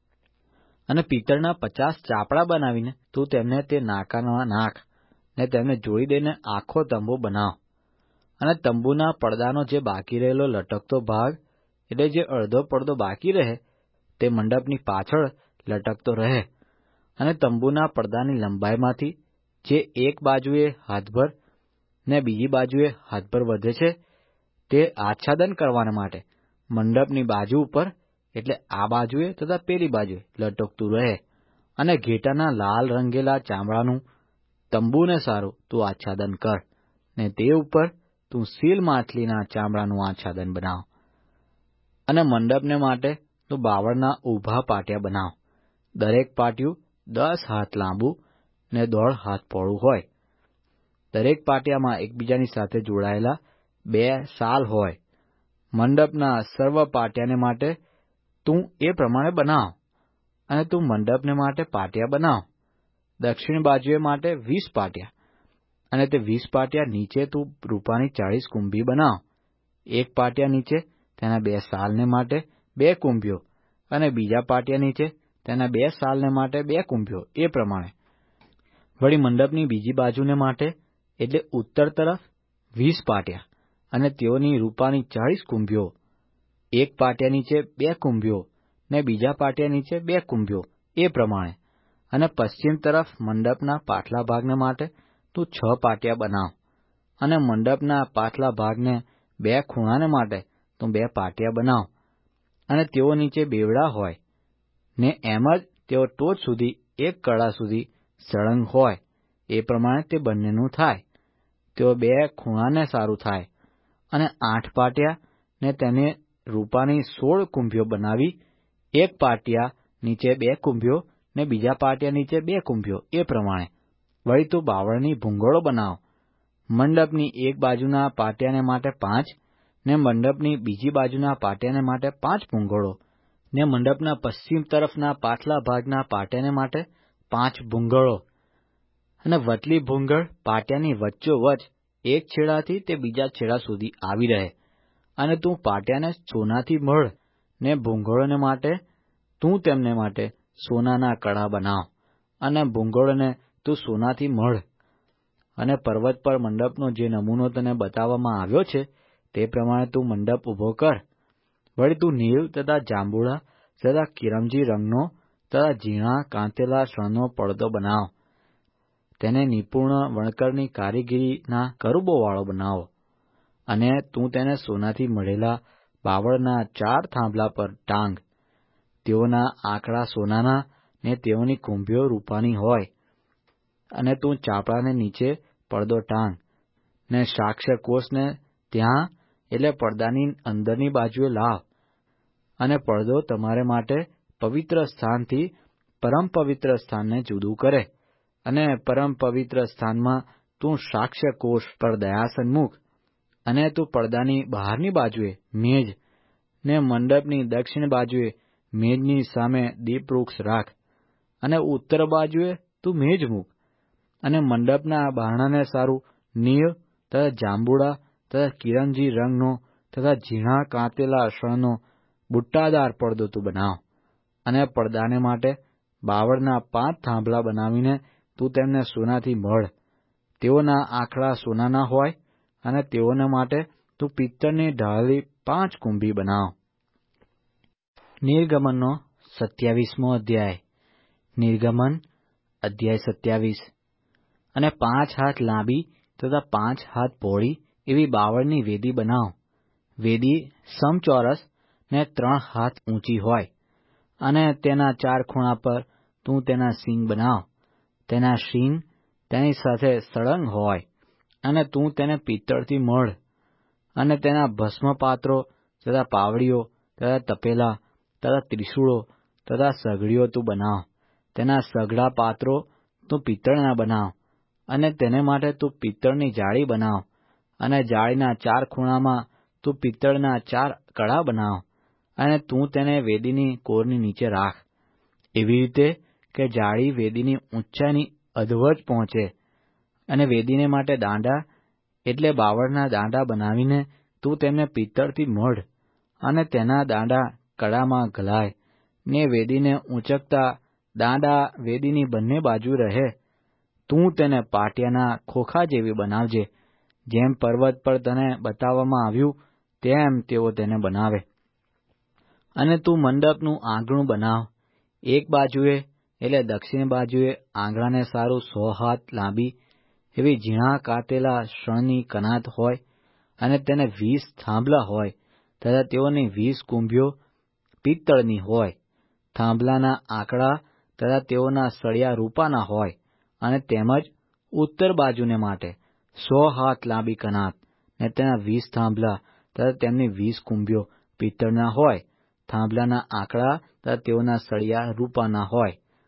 અને પિત્તળના પચાસ ચાપડા બનાવીને તું તેમને તે નાકામાં નાખ, ને તેમને જોડી દઈને આખો તંબુ બનાવ. અને તંબુના પડદાનો જે બાકી રહેલો લટકતો ભાગ, એટલે જે અડધો પડદો બાકી રહે, તે મંડપની પાછળ લટકતો રહે. અને તંબુના પડદાની લંબાઈમાંથી જે એક બાજુએ હાથભર ને બીજી બાજુએ હાથભર વધે છે, તે આચ્છાદન કરવાને માટે મંડપની બાજુ ઉપર, એટલે આ બાજુએ તથા પેલી બાજુએ લટકતું રહે. અને ઘેટાના લાલ રંગેલા ચામડાનું તંબુને સારું તું આચ્છાદન કર, ને તે ઉપર તું સીલ માછલીના ચામડાનું આચ્છાદન બનાવ. અને મંડપને માટે તું બાવળના ઊભા પાટિયા બનાવ. દરેક પાટિયું દસ હાથ લાંબુ ને દોઢ હાથ પહોળું હોય. દરેક પાટિયામાં એકબીજાની સાથે જોડાયેલા બે સાલ હોય. મંડપના સર્વ પાટિયાને માટે તું એ પ્રમાણે બનાવ, અને તું મંડપને માટે પાટિયા બનાવ. દક્ષિણ બાજુએ માટે વીસ પાટિયા, અને તે વીસ પાટિયા નીચે તું રૂપાની ચાળીસ કુંભી બનાવ. એક પાટિયા નીચે તેના બે સાલને માટે બે કુંભીઓ, અને બીજા પાટિયા નીચે તેના બે સાલને માટે બે કુંભીઓ, એ પ્રમાણે. વળી મંડપની બીજી બાજુને માટે એટલે ઉત્તર તરફ વીસ પાટિયા, અને તેઓની રૂપાની ચાળીસ કુંભીઓ. એક પાટિયા નીચે બે કુંભીઓ, ને બીજા પાટિયા નીચે બે કુંભીઓ, એ પ્રમાણે. અને પશ્ચિમ તરફ મંડપના પાછલા ભાગને માટે તું છ પાટિયા બનાવ. અને મંડપના પાછલા ભાગને બે ખૂણાને માટે તું બે પાટિયા બનાવ. અને તેઓ નીચે બેવડા હોય, ને એમ જ તેઓ ટોચ સુધી એક કડા સુધી સળંગ હોય, એ પ્રમાણે તે બંનેનું થાય. તેઓ બે ખૂણાને સારું થાય. અને આઠ પાટિયા ને તેને રૂપાની સોળ કુંભીઓ બનાવી, એક પાટિયા નીચે બે કુંભીઓ, ને બીજા પાટિયા નીચે બે કુંભીઓ, એ પ્રમાણે. વળી તું બાવળની ભૂંગળો બનાવ. મંડપની એક બાજુના પાટિયાને માટે પાંચ, ને મંડપની બીજી બાજુના પાટિયાને માટે પાંચ ભૂંગળો, ને મંડપના પશ્ચિમ તરફના પાછલા ભાગના પાટિયાને માટે પાંચ ભૂંગળો. અને વચલી ભૂંગળ પાટિયાની વચ્ચોવચ એક છેડાથી તે બીજા છેડા સુધી આવી રહે. અને તું પાટિયાને સોનાથી મઢ, ને ભૂંગળોને માટે તું તેમને માટે સોનાના કડા બનાવ, અને ભૂંગળોને તું સોનાથી મઢ. અને પર્વત પર મંડપનો જે નમૂનો તને બતાવવામાં આવ્યો છે તે પ્રમાણે તું મંડપ ઊભો કર. વળી તું નીલ તથા જાંબુડા તથા કિરમજી રંગનો તથા ઝીણા કાંતેલા શણનો પડદો બનાવ. તેને નિપુણ વણકરની કારીગીરીના કરુબોવાળો બનાવો. અને તું તેને સોનાથી મઢેલા બાવળના ચાર થાંભલા પર ટાંગ. તેઓના આંકડા સોનાના, ને તેઓની કુંભીઓ રૂપાની હોય. અને તું ચાપડાને નીચે પડદો ટાંગ, ને સાક્ષ્યકોષને ત્યાં એટલે પડદાની અંદરની બાજુએ લાવ. અને પડદો તમારે માટે પવિત્ર સ્થાનથી પરમ પવિત્ર સ્થાનને જુદું કરે. અને પરમ પવિત્ર સ્થાનમાં તું સાક્ષ્યકોષ પર દયાસન મૂક. અને તું પડદાની બહારની બાજુએ મેજ, ને મંડપની દક્ષિણ બાજુએ મેજની સામે દીપવૃક્ષ રાખ. અને ઉત્તર બાજુએ તું મેજ મૂક. અને મંડપના બારણાને સારું નીળ તથા જાંબુડા તથા કિરમજી રંગનો તથા ઝીણા કાંતેલા શણનો બુટ્ટાદાર પડદો તું બનાવ. અને પડદાને માટે બાવળના પાંચ થાંભલા બનાવીને તું તેમને સોનાથી મઢ. તેઓના આંકડા સોનાના હોય. અને તેઓને માટે તું પિત્તળની ઢાળેલી પાંચ કુંભી બનાવ. નિર્ગમનનો સત્યાવીસમો અધ્યાય. નિર્ગમન અધ્યાય સત્યાવીસ. અને પાંચ હાથ લાંબી તથા પાંચ હાથ પહોળી એવી બાવળની વેદી બનાવ. વેદી સમચોરસ ને ત્રણ હાથ ઊંચી હોય. અને તેના ચાર ખૂણા પર તું તેના શીંગ બનાવ. તેના શીંગ તેની સાથે સળંગ હોય. અને તું તેને પિત્તળથી મઢ. અને તેના ભસ્મપાત્રો તથા પાવડીઓ તથા તપેલા તથા ત્રિશૂળો તથા સઘળીઓ તું બનાવ. તેના સઘળા પાત્રો તું પિત્તળના બનાવ. અને તેને માટે તું પિત્તળની જાળી બનાવ. અને જાળીના ચાર ખૂણામાં તું પિત્તળના ચાર કડા બનાવ. અને તું તેને વેદીની કોરની નીચે રાખ, એવી રીતે કે જાળી વેદીની ઊંચાઈની અધવચ પહોંચે. અને વેદીને માટે દાંડા એટલે બાવળના દાંડા બનાવીને તું તેમને પિત્તળથી મઢ. અને તેના દાંડા કડામાં ઘલાય, ને વેદીને ઊંચકતા દાંડા વેદીની બંને બાજુ રહે. તું તેને પાટિયાના ખોખા જેવી બનાવજે. જેમ પર્વત પર તને બતાવવામાં આવ્યું તેમ તેઓ તેને બનાવે. અને તું મંડપનું આંગણું બનાવ. એક બાજુએ એટલે દક્ષિણ બાજુએ આંગણાને સારું સો હાથ લાંબી એવી ઝીણા કાતેલા શણની કનાત હોય. અને તેને વીસ થાંભલા હોય તથા તેઓની વીસ કુંભીઓ પિત્તળની હોય. થાંભલાના આંકડા તથા તેઓના સળિયા રૂપાના હોય. અને તેમજ ઉત્તર બાજુને માટે સો હાથ લાંબી કનાત, ને તેના વીસ થાંભલા તથા તેમની વીસ કુંભીઓ પિત્તળના હોય. થાંભલાના આંકડા તથા તેઓના સળિયા રૂપાના હોય.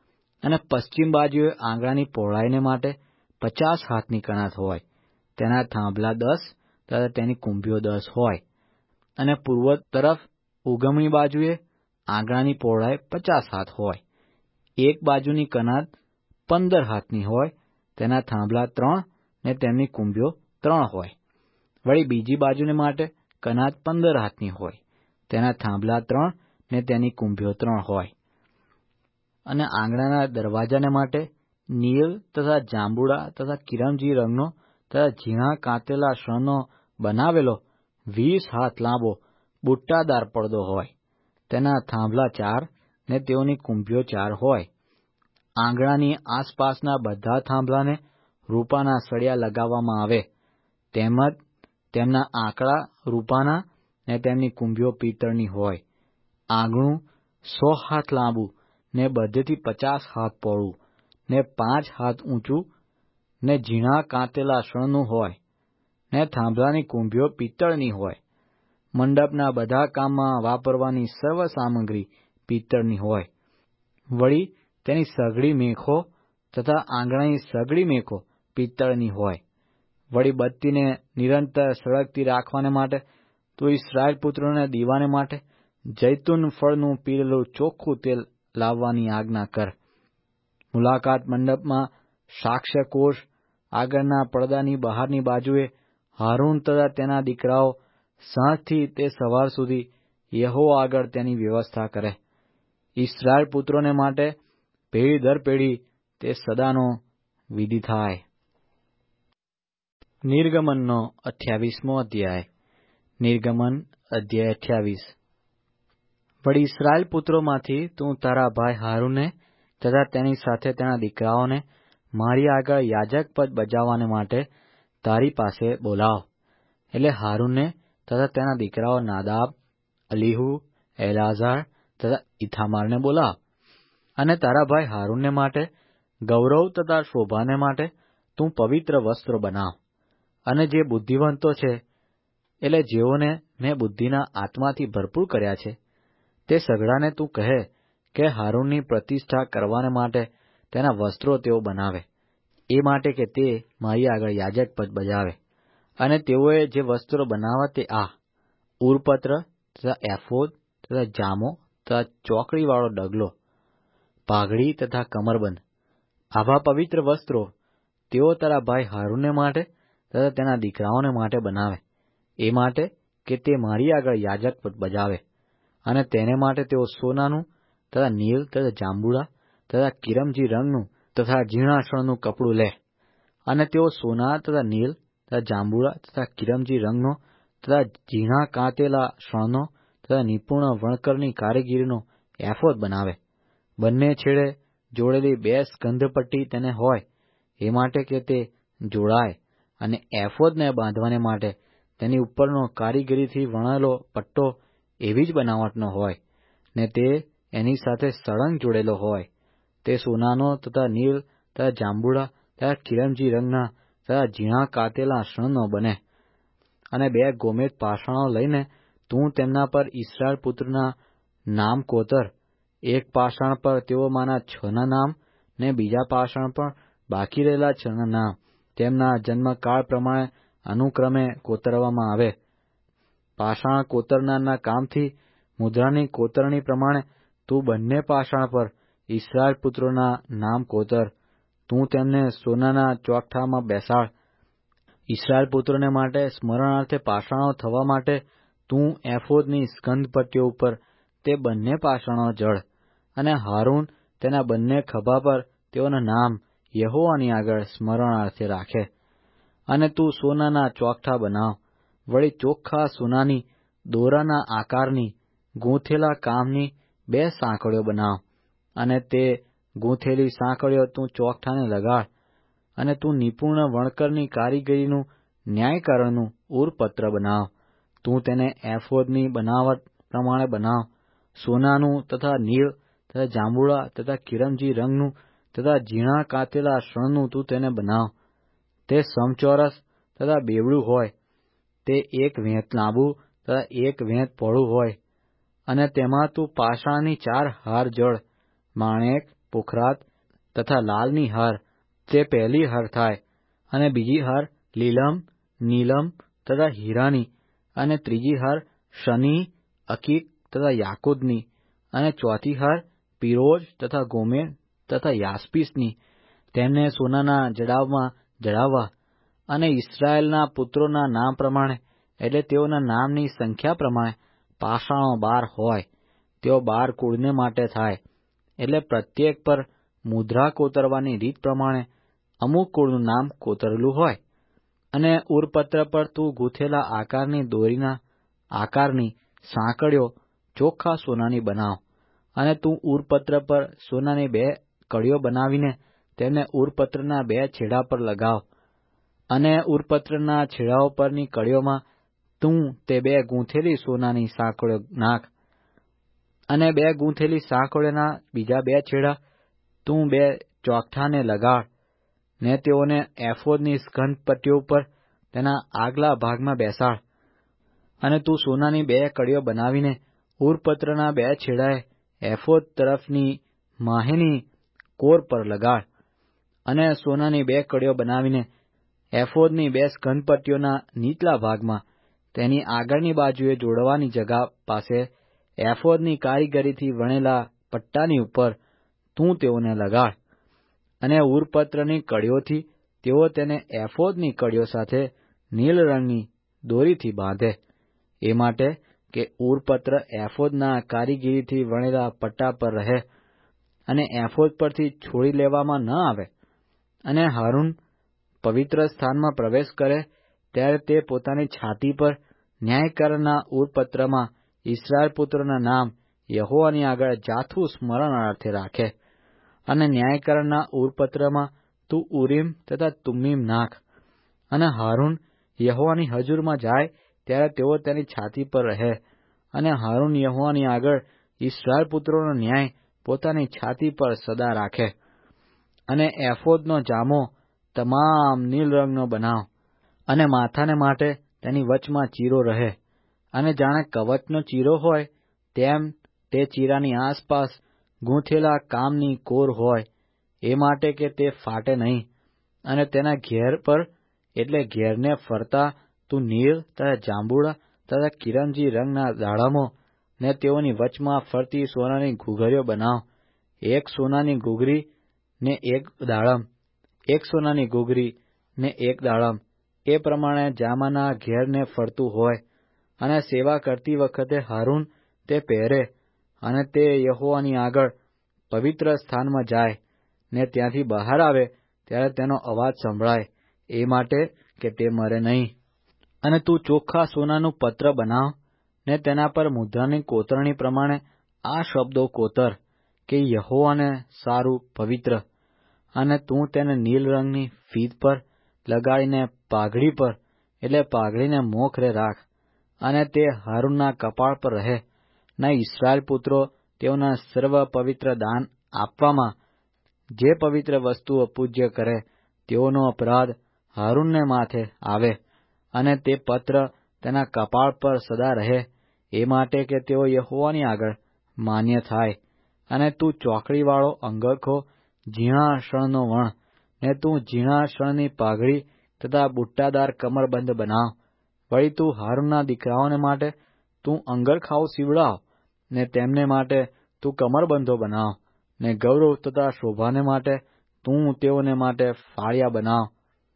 અને પશ્ચિમ બાજુએ આંગણાની પહોળાઈને માટે પચાસ હાથની કણાત હોય, તેના થાંભલા દસ તથા તેની કુંભીઓ દસ હોય. અને પૂર્વ તરફ ઉગમણી બાજુએ આંગણાની પહોળાઈ પચાસ હાથ હોય. એક બાજુની કણાત પંદર હાથની હોય, તેના થાંભલા ત્રણ ને તેમની કુંભીઓ ત્રણ હોય. વળી બીજી બાજુને માટે કણાત પંદર હાથની હોય, તેના થાંભલા ત્રણ ને તેની કુંભીઓ ત્રણ હોય. અને આંગણાના દરવાજાને માટે નીલ તથા જાંબુડા તથા કિરમજી રંગનો તથા ઝીણા કાંતેલા શણનો બનાવેલો વીસ હાથ લાંબો બુટ્ટાદાર પડદો હોય, તેના થાંભલા ચાર ને તેઓની કુંભીઓ ચાર હોય. આંગણાની આસપાસના બધા થાંભલાને રૂપાના સળિયા લગાવવામાં આવે, તેમજ તેમના આંકડા રૂપાના ને તેમની કુંભીઓ પિત્તળની હોય. આંગણું સો હાથ લાંબુ ને બધેથી પચાસ હાથ પહોળું ને પાંચ હાથ ઊંચું ને ઝીણા કાંતેલા શણનું હોય, ને થાંભલાની કુંભીઓ પિત્તળની હોય. મંડપના બધા કામમાં વાપરવાની સર્વ સામગ્રી પિત્તળની હોય. વળી તેની સઘળી મેખો તથા આંગણાની સઘળી મેખો પિત્તળની હોય. વળી બત્તીને નિરંતર સળગતી રાખવાને માટે તું ઇસ્રાયેલ પુત્રોને દીવાને માટે જૈતૂન ફળનું પીરેલું ચોખ્ખું તેલ લાવવાની આજ્ઞા કર. મુલાકાત મંડપમાં સાક્ષ્ય કોષ આગળના પડદાની બહારની બાજુએ હારૂન તથા તેના દીકરાઓ સાંજથી તે સવાર સુધી યહોવા આગળ તેની વ્યવસ્થા કરે. ઇસ્રાયેલ પુત્રોને માટે પેઢી દર પેઢી તે સદાનો વિધિ થાય. નિર્ગમનનો અઠ્યાવીસમો અધ્યાય. નિર્ગમન અધ્યાય અઠ્યાવીસ. વળી ઇસ્રાયેલ પુત્રોમાંથી તું તારા ભાઈ હારૂનને તથા તેની સાથે તેના દીકરાઓને મારી આગળ યાજક પદ બજાવવાને માટે તારી પાસે બોલાવ. એટલે હારૂનને તથા તેના દીકરાઓ નાદાબ, અલીહુ, એલાઝાર તથા ઇથામારને બોલાવ. અને તારા ભાઈ હારૂનને માટે ગૌરવ તથા શોભાને માટે તું પવિત્ર વસ્ત્રો બનાવ. અને જે બુદ્ધિવંતો છે, એટલે જેઓને મેં બુદ્ધિના આત્માથી ભરપૂર કર્યા છે, તે સઘળાને તું કહે કે હારૂનની પ્રતિષ્ઠા કરવાને માટે તેના વસ્ત્રો તેઓ બનાવે, એ માટે કે તે મારી આગળ યાજક પદ બજાવે. અને તેઓએ જે વસ્ત્રો બનાવવા તે આ: ઉરપત્ર તથા એફોદ તથા જામો તથા ચોકડીવાળો ડગલો, પાઘડી તથા કમરબંધ. આવા પવિત્ર વસ્ત્રો તેઓ તારા ભાઈ હારૂનને માટે તથા તેના દીકરાઓને માટે બનાવે, એ માટે કે તે મારી આગળ યાજક પદ બજાવે. અને તેને માટે તેઓ સોનાનું તથા નીલ તથા જાંબુડા તથા કિરમજી રંગનું તથા ઝીણા શણનું કપડું લે. અને તેઓ સોના તથા નીલ તથા જાંબુડા તથા કિરમજી રંગનો તથા ઝીણા કાંતેલા શણનો તથા નિપુણ વણકરની કારીગીરીનો એફોદ બનાવે. બંને છેડે જોડેલી બે સ્કંધપટ્ટી તેને હોય, એ માટે કે તે જોડાય. અને એફોદને બાંધવાને માટે તેની ઉપરનો કારીગરીથી વણેલો પટ્ટો એવી જ બનાવટનો હોય, ને તે એની સાથે સળંગ જોડેલો હોય. તે સોનાનો તથા નીલ તથા જાંબુડા તથા કિરમજી રંગના તથા ઝીણા કાતેલા શણનો બને. અને બે ગોમેદ પાષાણો લઈને તું તેમના પર ઇસ્રાયેલ પુત્રના નામ કોતર. એક પાષાણ પર તેઓમાંના છના નામ ને બીજા પાષાણ પર બાકી રહેલા છના નામ તેમના જન્મકાળ પ્રમાણે અનુક્રમે કોતરવામાં આવે. પાષાણ કોતરનારના કામથી મુદ્રાની કોતરણી પ્રમાણે તું બંને પાષાણ પર ઇસ્રાયેલ પુત્રોના નામ કોતર. તું તેમને સોનાના ચોકઠામાં બેસાડ. ઇસ્રાયેલ પુત્રોને માટે સ્મરણાર્થે પાષાણો થવા માટે તું એફોદની સ્કંધપટ્ટીઓ ઉપર તે બંને પાષાણો જડ. અને હારૂન તેના બંને ખભા પર તેઓના નામ યહોવાની આગળ સ્મરણાર્થે રાખે. અને તું સોનાના ચોકઠા બનાવ. વળી ચોખ્ખા સોનાની દોરાના આકારની ગૂંથેલા કામની બે સાંકળીઓ બનાવ. અને તે ગૂંથેલી સાંકળીઓ તું ચોકઠાને લગાડ. અને તું નિપુણ વણકરની કારીગરીનું ન્યાયકારણનું ઉરપત્ર બનાવ. તું તેને એફોદની બનાવટ પ્રમાણે બનાવ. સોનાનું તથા નીલ તથા જાંબુડા તથા કિરમજી રંગનું તથા ઝીણા કાતેલા શણનું તું તેને બનાવ. તે સમચોરસ તથા બેવડું હોય. તે એક વેંત લાંબુ તથા એક વેંત પહોળું હોય. અને તેમાં તું પાષાણની ચાર હાર જડ: માણેક, પુખરાત, તથા લાલની હાર તે પહેલી હાર થાય, અને બીજી હાર લીલમ, નીલમ તથા હીરાની, અને ત્રીજી હાર શની, અકીક તથા યાકૂતની, અને ચોથી હાર પીરોજ તથા ગોમેર તથા યાસ્પીસની. તેમને સોનાના જડાવમાં જડાવવા. અને ઇસ્રાયેલના પુત્રોના નામ પ્રમાણે, એટલે તેઓના નામની સંખ્યા પ્રમાણે પાષાણો બાર હોય. તેઓ બાર કુળને માટે થાય. એટલે પ્રત્યેક પર મુદ્રા કોતરવાની રીત પ્રમાણે અમુક કુળનું નામ કોતરેલું હોય. અને ઉરપત્ર પર તું ગૂંથેલા આકારની દોરીના આકારની સાંકળીઓ ચોખ્ખા સોનાની બનાવ. અને તું ઉરપત્ર પર સોનાની બે કડીઓ બનાવીને તેમને ઉરપત્રના બે છેડા પર લગાવ. અને ઉરપત્રના છેડાઓ પરની કડીઓમાં તું તે બે ગૂંથેલી સોનાની સાંકળીઓ નાખ. અને બે ગૂંથેલી સાંકળીઓના બીજા બે છેડા તું બે ચોકઠાને લગાડ, ને તેઓને એફોદની સ્કંધ પટ્ટીઓ ઉપર તેના આગલા ભાગમાં બેસાડ. અને તું સોનાની બે કડીઓ બનાવીને ઉરપત્રના બે છેડાએ એફોદ તરફની માહીની કોર પર લગાડ. અને સોનાની બે કડીઓ બનાવીને એફોદની બે સ્કંધપટ્ટીઓના નીચલા ભાગમાં તેની આગળની બાજુએ જોડવાની જગા પાસે એફોદની કારીગરીથી વણેલા પટ્ટાની ઉપર તું તેઓને લગાડ. અને ઉરપત્રની કડીઓથી તેઓ તેને એફોદની કડીઓ સાથે નીલ રંગની દોરીથી બાંધે, એ માટે કે ઉરપત્ર એફોદના કારીગરીથી વણેલા પટ્ટા પર રહે અને એફોદ પરથી છોડી લેવામાં ન આવે. અને હારૂન પવિત્ર સ્થાનમાં પ્રવેશ કરે ત્યારે તે પોતાની છાતી પર ન્યાયકરના ઉરપત્રમાં ઇસ્રાયેલ પુત્રોના નામ યહોવાની આગળ જાથું સ્મરણાર્થે રાખે. અને ન્યાયકરના ઉરપત્રમાં તું ઉરીમ તથા તુમ્મીમ નાખ. અને હારૂન યહોવાની હજુરમાં જાય ત્યારે તેઓ તેની છાતી પર રહે. અને હારૂન યહોવાની આગળ ઇસ્રાયેલ પુત્રોનો ન્યાય પોતાની છાતી પર સદા રાખે. અને એફોદનો જામો તમામ નીલ રંગનો બનાવ. અને માથાને માટે તેની વચમાં ચીરો રહે. અને જાણે કવચનો ચીરો હોય તેમ તે ચીરાની આસપાસ ગૂંથેલા કામની કોર હોય, એ માટે કે તે ફાટે નહીં. અને તેના ઘેર પર એટલે ઘેરને ફરતા તું નીળ તથા જાંબુડા તથા કિરમજી રંગના દાડમો ને તેઓની વચમાં ફરતી સોનાની ઘૂઘરીઓ બનાવ. એક સોનાની ઘૂઘરી ને એક દાડમ, એક સોનાની ઘૂઘરી ને એક દાડમ, એ પ્રમાણે જામાના ઘેરને ફરતું હોય. અને સેવા કરતી વખતે હારૂન તે પહેરે. અને તે યહોવાની આગળ પવિત્ર સ્થાનમાં જાય ને ત્યાંથી બહાર આવે ત્યારે તેનો અવાજ સંભળાય, એ માટે કે તે મરે નહીં. અને તું ચોખ્ખા સોનાનું પત્ર બનાવ ને તેના પર મુદ્રાની કોતરણી પ્રમાણે આ શબ્દો કોતર કે યહોવાને સારું પવિત્ર. અને તું તેને નીલ રંગની ફીત પર લગાડીને પાઘડી પર એટલે પાઘડીને મોખરે રાખ. અને તે હારૂનના કપાળ પર રહે. ને ઇસ્રાયેલ પુત્રો તેઓના સર્વ પવિત્ર દાન આપવામાં જે પવિત્ર વસ્તુઓ પૂજ્ય કરે તેઓનો અપરાધ હારૂનને માથે આવે. અને તે પત્ર તેના કપાળ પર સદા રહે, એ માટે કે તેઓ યહોવાની આગળ માન્ય થાય. અને તું ચોકડીવાળો અંગરખો ઝીણા શણનો વણ, ને તું ઝીણા શણની પાઘડી તથા બુટ્ટાદાર કમરબંધ બનાવ. વળી તું હારૂનના દીકરાઓને માટે તું અંગરખાઓ સીવડાવ, ને તેમને માટે તું કમરબંધો બનાવ. ને ગૌરવ તથા શોભાને માટે તું તેઓને માટે ફાળિયા બનાવ.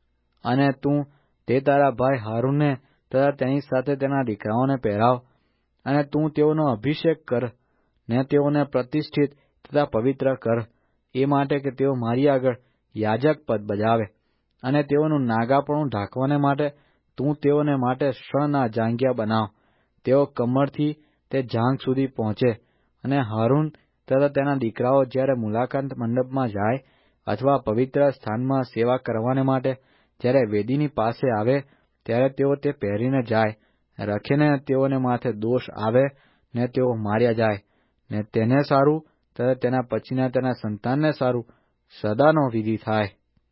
અને તું તે તારા ભાઈ હારૂનને તથા તેની સાથે તેના દીકરાઓને પહેરાવ. અને તું તેઓનો અભિષેક કર ને તેઓને પ્રતિષ્ઠિત તથા પવિત્ર કર, એ માટે કે તેઓ મારી આગળ યાજક પદ બજાવે. અને તેઓનું નાગાપણું ઢાંકવાને માટે તું તેઓને માટે શણના જાંઘિયા બનાવ. તેઓ કમરથી તે જાંઘ સુધી પહોંચે. અને હારૂન તથા તેના દીકરાઓ જ્યારે મુલાકાત મંડપમાં જાય અથવા પવિત્ર સ્થાનમાં સેવા કરવાને માટે જ્યારે વેદીની પાસે આવે ત્યારે તેઓ તે પહેરીને જાય, રખીને તેઓને માથે દોષ આવે ને તેઓ માર્યા જાય. ને તેને સારું તથા તેના પછીના તેના સંતાનને સારું સદાનો વિધિ થાય.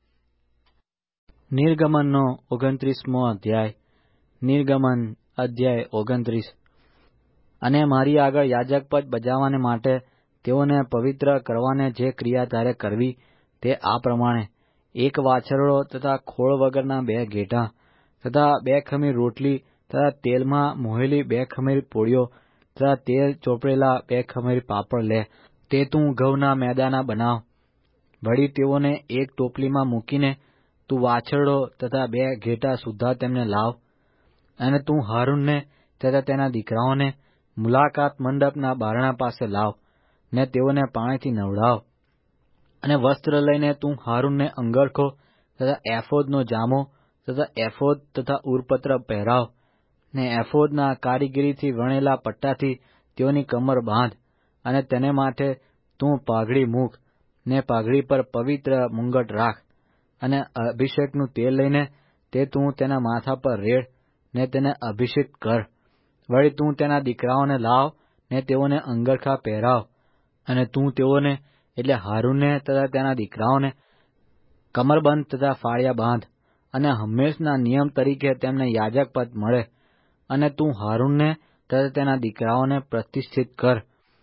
નિર્ગમનનો ઓગણત્રીસમો અધ્યાય. નિર્ગમન અધ્યાય ઓગણત્રીસ. અને મારી આગળ યાજકપદ બજાવવાને માટે તેઓને પવિત્ર કરવાને જે ક્રિયા તારે કરવી તે આ પ્રમાણે: એક વાછરડો તથા ખોળ વગરના બે ઘેટાં તથા બે ખમીર રોટલી તથા તેલમાં મોહેલી બે ખમીર પોળીઓ તથા તેલ ચોપડેલા બે ખમીર પાપડ લે. તે તું ઘઉંના મેદાના બનાવ. વળી તેઓને એક ટોપલીમાં મૂકીને તું વાછરડો તથા બે ઘેટાં સુદ્ધા તેમને લાવ. અને તું હારૂનને તથા તેના દીકરાઓને મુલાકાત મંડપના બારણા પાસે લાવ, ને તેઓને પાણીથી નવડાવ. અને વસ્ત્ર લઈને તું હારૂનને અંગરખો તથા એફોદનો જામો તથા એફોદ તથા ઉરપત્ર પહેરાવ, ને એફોદના કારીગરીથી વણેલા પટ્ટાથી તેઓની કમર બાંધ. અને તેને માથે તું પાઘડી મૂક, ને પાઘડી પર પવિત્ર મુંગટ રાખ. અને અભિષેકનું તેલ લઈને તે તું તેના માથા પર રેડ, ને તેને અભિષેક કર. વળી તું તેના દીકરાઓને લાવ, ને તેઓને અંગરખા પહેરાવ. અને તું તેઓને એટલે હારૂનને તથા તેના દીકરાઓને કમરબંધ તથા ફાળિયા બાંધ. અને હંમેશના નિયમ તરીકે તેમને યાજકપદ મળે. અને તું હારૂનને તથા તેના દીકરાઓને પ્રતિષ્ઠિત કર.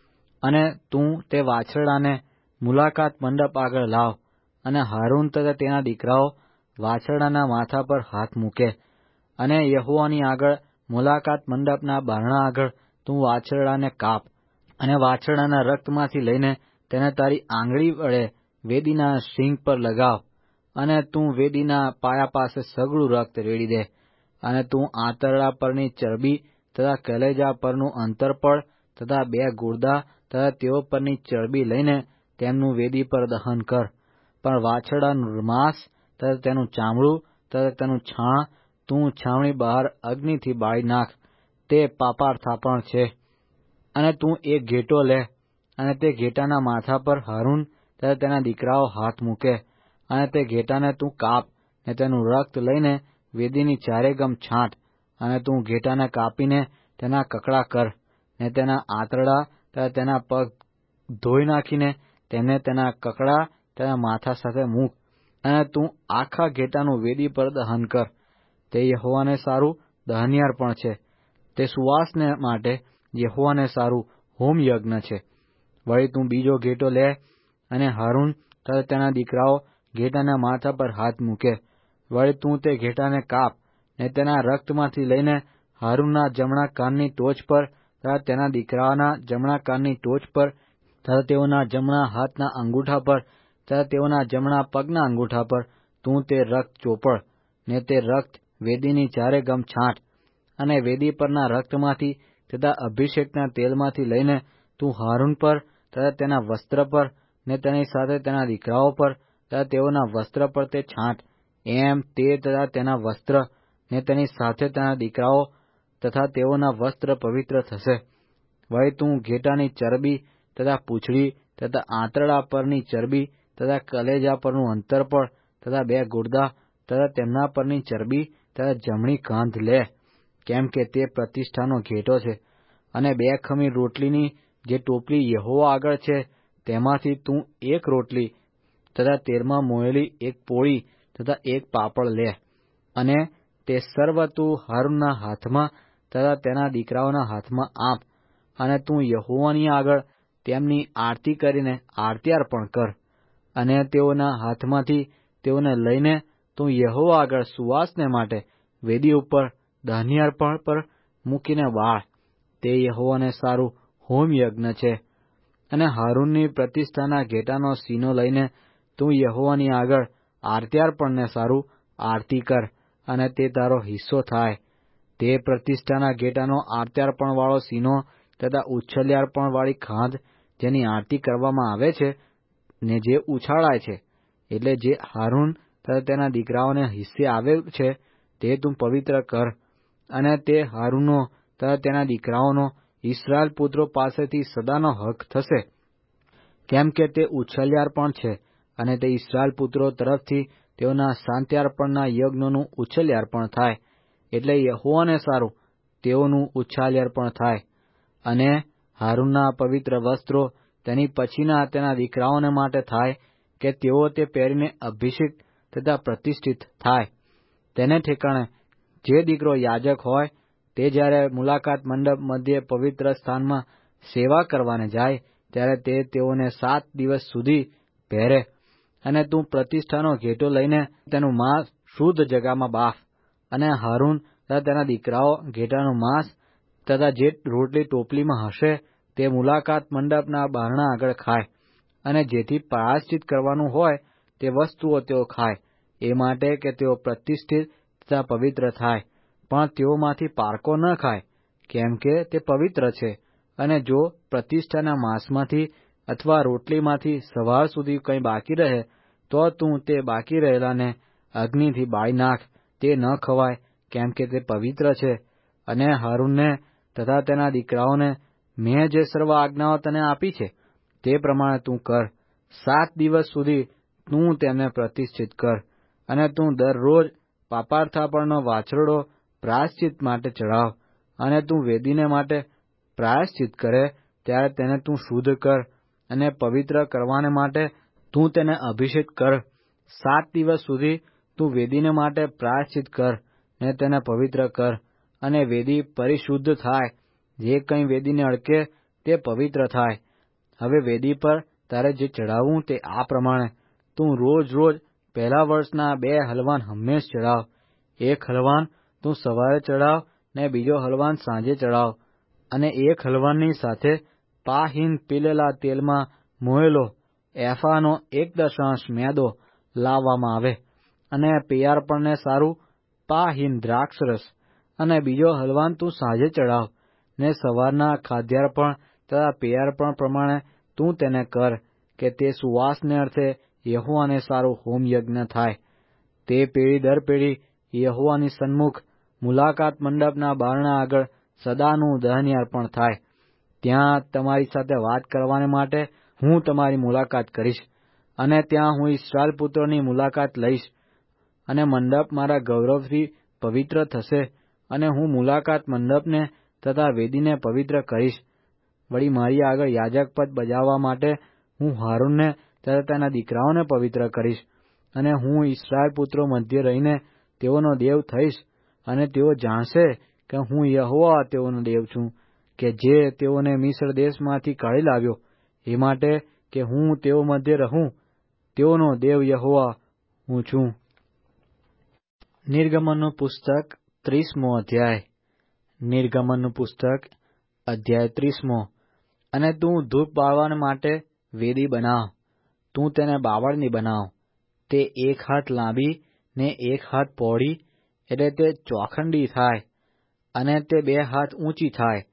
અને તું તે વાછરડાને મુલાકાત મંડપ આગળ લાવ. અને હારૂન તથા તેના દીકરાઓ વાછરડાના માથા પર હાથ મૂકે. અને યહોવાની આગળ મુલાકાત મંડપના બારણા આગળ તું વાછરડાને કાપ. અને વાછરડાના રક્તમાંથી લઈને તેને તારી આંગળી વડે વેદીના શીંગ પર લગાવ. અને તું વેદીના પાયા પાસે સઘળું રક્ત રેડી દે. અને તું આંતરડા પરની ચરબી તથા કલેજા પરનું અંતરપળ તથા બે ગુર્દા તથા તેઓ પરની ચરબી લઈને તેમનું વેદી પર દહન કર. પણ વાછરડાનું માંસ તથા તેનું ચામડું તથા તેનું છાણ તું છાવણી બહાર અગ્નિથી બાળી નાખ. તે પાપાર્થાપણ છે. અને તું એક ઘેટો લે, અને તે ઘેટાના માથા પર હારૂન તથા તેના દીકરાઓ હાથ મૂકે. અને તે ઘેટાને તું કાપ, ને તેનું રક્ત લઈને વેદીની ચારે ગમ છાંટ. અને તું ઘેટાને કાપીને તેના કકડા કર, ને તેના આંતરડા તથા તેના પગ ધોઈ નાખીને તેમને તેના કકડા તેના માથા સાથે મૂક. અને તું આખા ઘેટાનું વેદી પર દહન કર. તે યહોવાને સારું દહનયાર્પણ છે. તે સુવાસને માટે યહોવાને સારું હોમ યજ્ઞ છે. વળી તું બીજો ઘેટો લે, અને હારૂન તથા તેના દીકરાઓ ઘેટાના માથા પર હાથ મૂકે. વળી તું તે ઘેટાને કાપ, ને તેના રક્તમાંથી લઈને હારૂનના જમણા કાનની ટોચ પર તથા તેના દીકરાઓના જમણા કાનની ટોચ પર તથા તેઓના જમણા હાથના અંગૂઠા પર તથા તેઓના જમણા પગના અંગૂઠા પર તું તે રક્ત ચોપડ. ને તે રક્ત વેદીની ચારે ગમ છાંટ. અને વેદી પરના રક્તમાંથી તથા અભિષેકના તેલમાંથી લઈને તું હારૂન પર તથા તેના વસ્ત્ર પર ને તેની સાથે તેના દીકરાઓ પર તથા તેઓના વસ્ત્ર પર તે છાંટ. એમ તે તથા તેના વસ્ત્ર ને તેની સાથે તેના દીકરાઓ તથા તેઓના વસ્ત્ર પવિત્ર થશે. વળી તું ઘેટાની ચરબી તથા પૂંછડી તથા આંતરડા પરની ચરબી તથા કલેજા પરનું અંતરપળ તથા બે ગુર્દા તથા તેમના પરની ચરબી તથા જમણી કાંધ લે, કેમ કે તે પ્રતિષ્ઠાનો ઘેટો છે. અને બે ખમીર રોટલીની જે ટોપલી યહોવા આગળ છે તેમાંથી તું એક રોટલી તથા તેલમાં મોયેલી એક પોળી તથા એક પાપડ લે. અને તે સર્વ તું હારૂનના હાથમાં તથા તેના દીકરાઓના હાથમાં આપ. અને તું યહોવાની આગળ તેમની આરતી કરીને આરતી અર્પણ કર. અને તેઓના હાથમાંથી તેઓને લઈને તું યહોવા આગળ સુવાસને માટે વેદી ઉપર દહનયાર્પણ પર મૂકીને બાળ. તે યહોવાને સારું હોમ યજ્ઞ છે. અને હારૂનની પ્રતિષ્ઠાના ઘેટાનો સીનો લઈને તું યહોવાની આગળ આરત્યાર્પણને સારું આરતી કર, અને તે તારો હિસ્સો થાય. તે પ્રતિષ્ઠાના ઘેટાનો આરત્યાર્પણવાળો સીનો તથા ઉચ્છલ્યાર્પણવાળી ખાંધ જેની આરતી કરવામાં આવે છે ને જે ઉછાળાય છે, એટલે જે હારૂન તથા તેના દીકરાઓને હિસ્સે આવે છે તે તું પવિત્ર કર. અને તે હારૂનનો તથા તેના દીકરાઓનો ઇસ્રાયેલ પુત્રો પાસેથી સદાનો હક થશે, કેમ કે તે ઉછલ્યાર્પણ છે. અને તે ઇસ્રાયેલ પુત્રો તરફથી તેઓના શાંત્યાર્પણના યજ્ઞોનું ઉછલ્યાર્પણ થાય. એટલે યહોવાને સારું તેઓનું ઉછાલ્યાર્પણ થાય. અને હારૂનના પવિત્ર વસ્ત્રો તેની પછીના તેના દીકરાઓને માટે થાય, કે તેઓ તે પહેરીને અભિષિક્ત તથા પ્રતિષ્ઠિત થાય. તેને ઠેકાણે જે દીકરો યાજક હોય તે જ્યારે મુલાકાત મંડપ મધ્યે પવિત્ર સ્થાનમાં સેવા કરવાને જાય ત્યારે તે તેઓને સાત દિવસ સુધી પહેરે. અને તું પ્રતિષ્ઠાનો ઘેટો લઈને તેનું માંસ શુદ્ધ જગામાં બાફ, અને હારૂન તથા તેના દીકરાઓ ઘેટાનું માંસ તથા જે રોટલી ટોપલીમાં હશે તે મુલાકાત મંડપના બારણા આગળ ખાય, અને જેથી પ્રાયશ્ચિત કરવાનું હોય તે વસ્તુઓ તેઓ ખાય, એ માટે કે તેઓ પ્રતિષ્ઠિત તથા પવિત્ર થાય. પણ તેઓમાંથી પારકો ન ખાય, કેમ કે તે પવિત્ર છે. અને જો પ્રતિષ્ઠાના માંસમાંથી અથવા રોટલીમાંથી સવાર સુધી કંઈ બાકી રહે, તો તું તે બાકી રહેલાને અગ્નિથી બાળી નાખ. તે ન ખવાય, કેમ કે તે પવિત્ર છે. અને હારૂનને તથા તેના દીકરાઓને મેં જે સર્વ આજ્ઞાઓ તને આપી છે તે પ્રમાણે તું કર. સાત દિવસ સુધી તું તેમને પ્રતિષ્ઠિત કર. અને તું દરરોજ પાપાર્થાપણનો વાછરડો પ્રાયશ્ચિત માટે ચઢાવ. અને તું વેદીને માટે પ્રાયશ્ચિત કરે ત્યારે તેને તું શુદ્ધ કર, અને પવિત્ર કરવાને માટે તું તેને અભિષેક કર. સાત દિવસ સુધી તું વેદીને માટે પ્રાયશ્ચિત કર ને તેને પવિત્ર કર, અને વેદી પરિશુદ્ધ થાય. જે કંઈ વેદીને અડકે તે પવિત્ર થાય. હવે વેદી પર તારે જે ચઢાવવું તે આ પ્રમાણે: તું રોજ રોજ પહેલા વર્ષના બે હલવાન હંમેશ ચઢાવ. એક હલવાન તું સવારે ચઢાવ ને બીજો હલવાન સાંજે ચઢાવ. અને એક હલવાનની સાથે પા હિન પીલેલા તેલમાં મોયેલો એફાનો એક દશાંશ મેદો લાવવામાં આવે, અને પૈયાર્પણને સારું પા હિન દ્રાક્ષરસ. અને બીજો હલવાન તું સાંજે ચઢાવ, ને સવારના ખાદ્યાર્પણ તથા પૈયાર્પણ પ્રમાણે તું તેને કર, કે તે સુવાસને અર્થે યહોવાને સારું હોમયજ્ઞ થાય. તે પેઢી દર પેઢી યહોવાની સન્મુખ મુલાકાત મંડપના બારણા આગળ સદાનું દહનયાર્પણ થાય. ત્યાં તમારી સાથે વાત કરવાને માટે હું તમારી મુલાકાત કરીશ, અને ત્યાં હું ઇસ્રાએલ પુત્રોની મુલાકાત લઈશ. અને મંડપ મારા ગૌરવથી પવિત્ર થશે, અને હું મુલાકાત મંડપને તથા વેદીને પવિત્ર કરીશ. વળી મારી આગળ યાજકપદ બજાવવા માટે હું હારૂનને તથા તેના દીકરાઓને પવિત્ર કરીશ. અને હું ઇસ્રાએલ પુત્રો મધ્ય રહીને તેઓનો દેવ થઈશ, અને તેઓ જાણશે કે હું યહોવા તેઓનો દેવ છું, કે જે તેઓને મિસ્ર દેશમાંથી કાઢી લાવ્યો, એ માટે કે હું તેઓ મધ્ય રહું. તેઓનો દેવ યહોવા હું છું. નિર્ગમનનું પુસ્તક ત્રીસમો અધ્યાય. નિર્ગમનનું પુસ્તક અધ્યાય ત્રીસમો. અને તું ધૂપ બાળવા માટે વેદી બનાવ. તું તેને બાવળની બનાવ. તે એક હાથ લાંબી ને એક હાથ પહોળી, એટલે તે ચોખંડી થાય, અને તે બે હાથ ઊંચી થાય.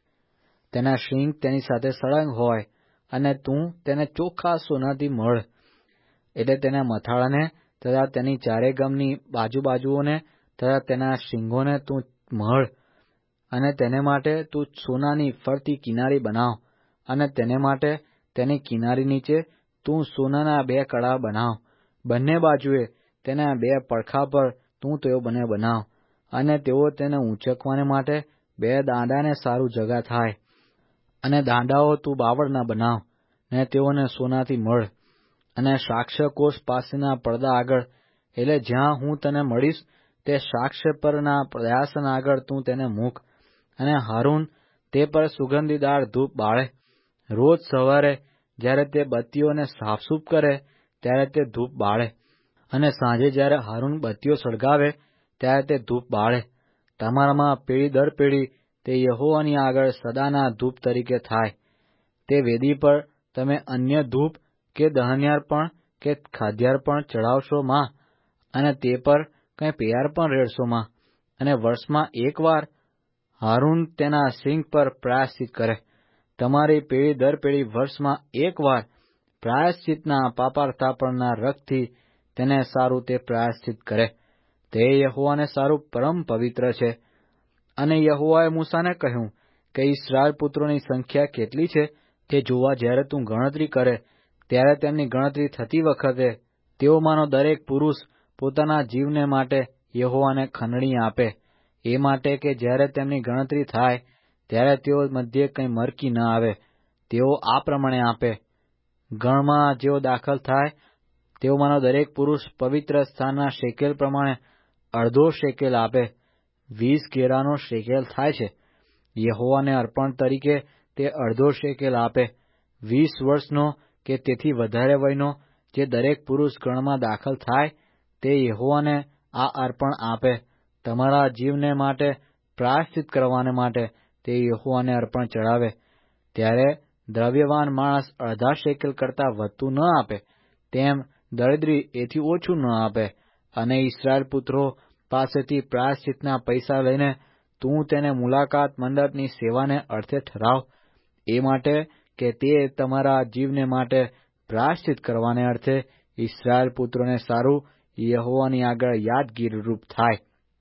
તેના શીંગ તેની સાથે સળંગ હોય, અને તું તેને ચોખ્ખા સોનાથી મઢ. એટલે તેના મથાળાને તથા તેની ચારે ગમની બાજુ બાજુઓને તથા તેના શીંગોને તું મઢ. અને તેને માટે તું સોનાની ફરતી કિનારી બનાવ, અને તેને માટે તેની કિનારી નીચે તું સોનાના બે કડા બનાવ. બંને બાજુએ તેના બે પડખા પર તું તેઓ બંને બનાવ. અને તેઓ તેને ઊંચકવાને માટે બે દાંડાને સારું જગા થાય. અને દાંડાઓ તું બાવળના બનાવ, ને તેઓને સોનાથી મઢ. અને સાક્ષ્યકોષ પાસેના પડદા આગળ, એટલે જ્યાં હું તને મળીશ તે સાક્ષ્ય પરના પ્રયાસન આગળ તું તેને મૂક. અને હારૂન તે પર સુગંધીદાર ધૂપ બાળે. રોજ સવારે જ્યારે તે બત્તીઓને સાફસૂફ કરે ત્યારે તે ધૂપ બાળે, અને સાંજે જ્યારે હારૂન બત્તીઓ સળગાવે ત્યારે તે ધૂપ બાળે. તમારામાં પેઢી દર પેઢી તે યહોવાની આગળ સદાના ધૂપ તરીકે થાય. તે વેદી પર તમે અન્ય ધૂપ કે દહન્યાર્પણ કે ખાદ્યાર્પણ ચઢાવશો માં, અને તે પર કંઈ પૈયાર્પણ રેડશો માં. અને વર્ષમાં એક વાર હારૂન તેના શીંગ પર પ્રાયશ્ચિત કરે. તમારી પેઢી દર પેઢી વર્ષમાં એક વાર પ્રાયશ્ચિતના પાપાર્થાપણના રક્તથી તેને સારું તે પ્રાયશ્ચિત કરે. તે યહોવાને સારું પરમ પવિત્ર છે. અને યહોવાએ મૂસાને કહ્યું કે ઇસ્રાએલ પુત્રોની સંખ્યા કેટલી છે તે જોવા જ્યારે તું ગણતરી કરે ત્યારે તેમની ગણતરી થતી વખતે તેઓમાંનો દરેક પુરુષ પોતાના જીવને માટે યહોવાને ખંડણી આપે, એ માટે કે જ્યારે તેમની ગણતરી થાય ત્યારે તેઓ મધ્યે કંઈ મરકી ન આવે. તેઓ આ પ્રમાણે આપે: ગણમાં જેઓ દાખલ થાય તેઓમાંનો દરેક પુરુષ પવિત્ર સ્થાનના શેકેલ પ્રમાણે અડધો શેકેલ આપે. વીસ ગેરાનો શેકેલ થાય છે. યહોવાને અર્પણ તરીકે તે અડધો શેકેલ આપે. વીસ વર્ષનો કે તેથી વધારે વયનો જે દરેક પુરુષ ગણમાં દાખલ થાય તે યહોવાને આ અર્પણ આપે. તમારા જીવને માટે પ્રાયશ્ચિત કરવાને માટે તે યહોવાને અર્પણ ચડાવે. ત્યારે દ્રવ્યવાન માણસ અડધા શેકેલ કરતાં વધતું ન આપે, તેમ દરિદ્રી એથી ઓછું ન આપે. અને ઇસ્રાયેલ પુત્રો પાસેથી પ્રાયશ્ચિતના પૈસા લઈને તું તેને મુલાકાત મંડપની સેવાને અર્થે ઠરાવ, એ માટે કે તે તમારા જીવને માટે પ્રાયશ્ચિત કરવાને અર્થે ઇસ્રાયેલ પુત્રોને સારું યહોવાની આગળ યાદગીરીરૂપ થાય.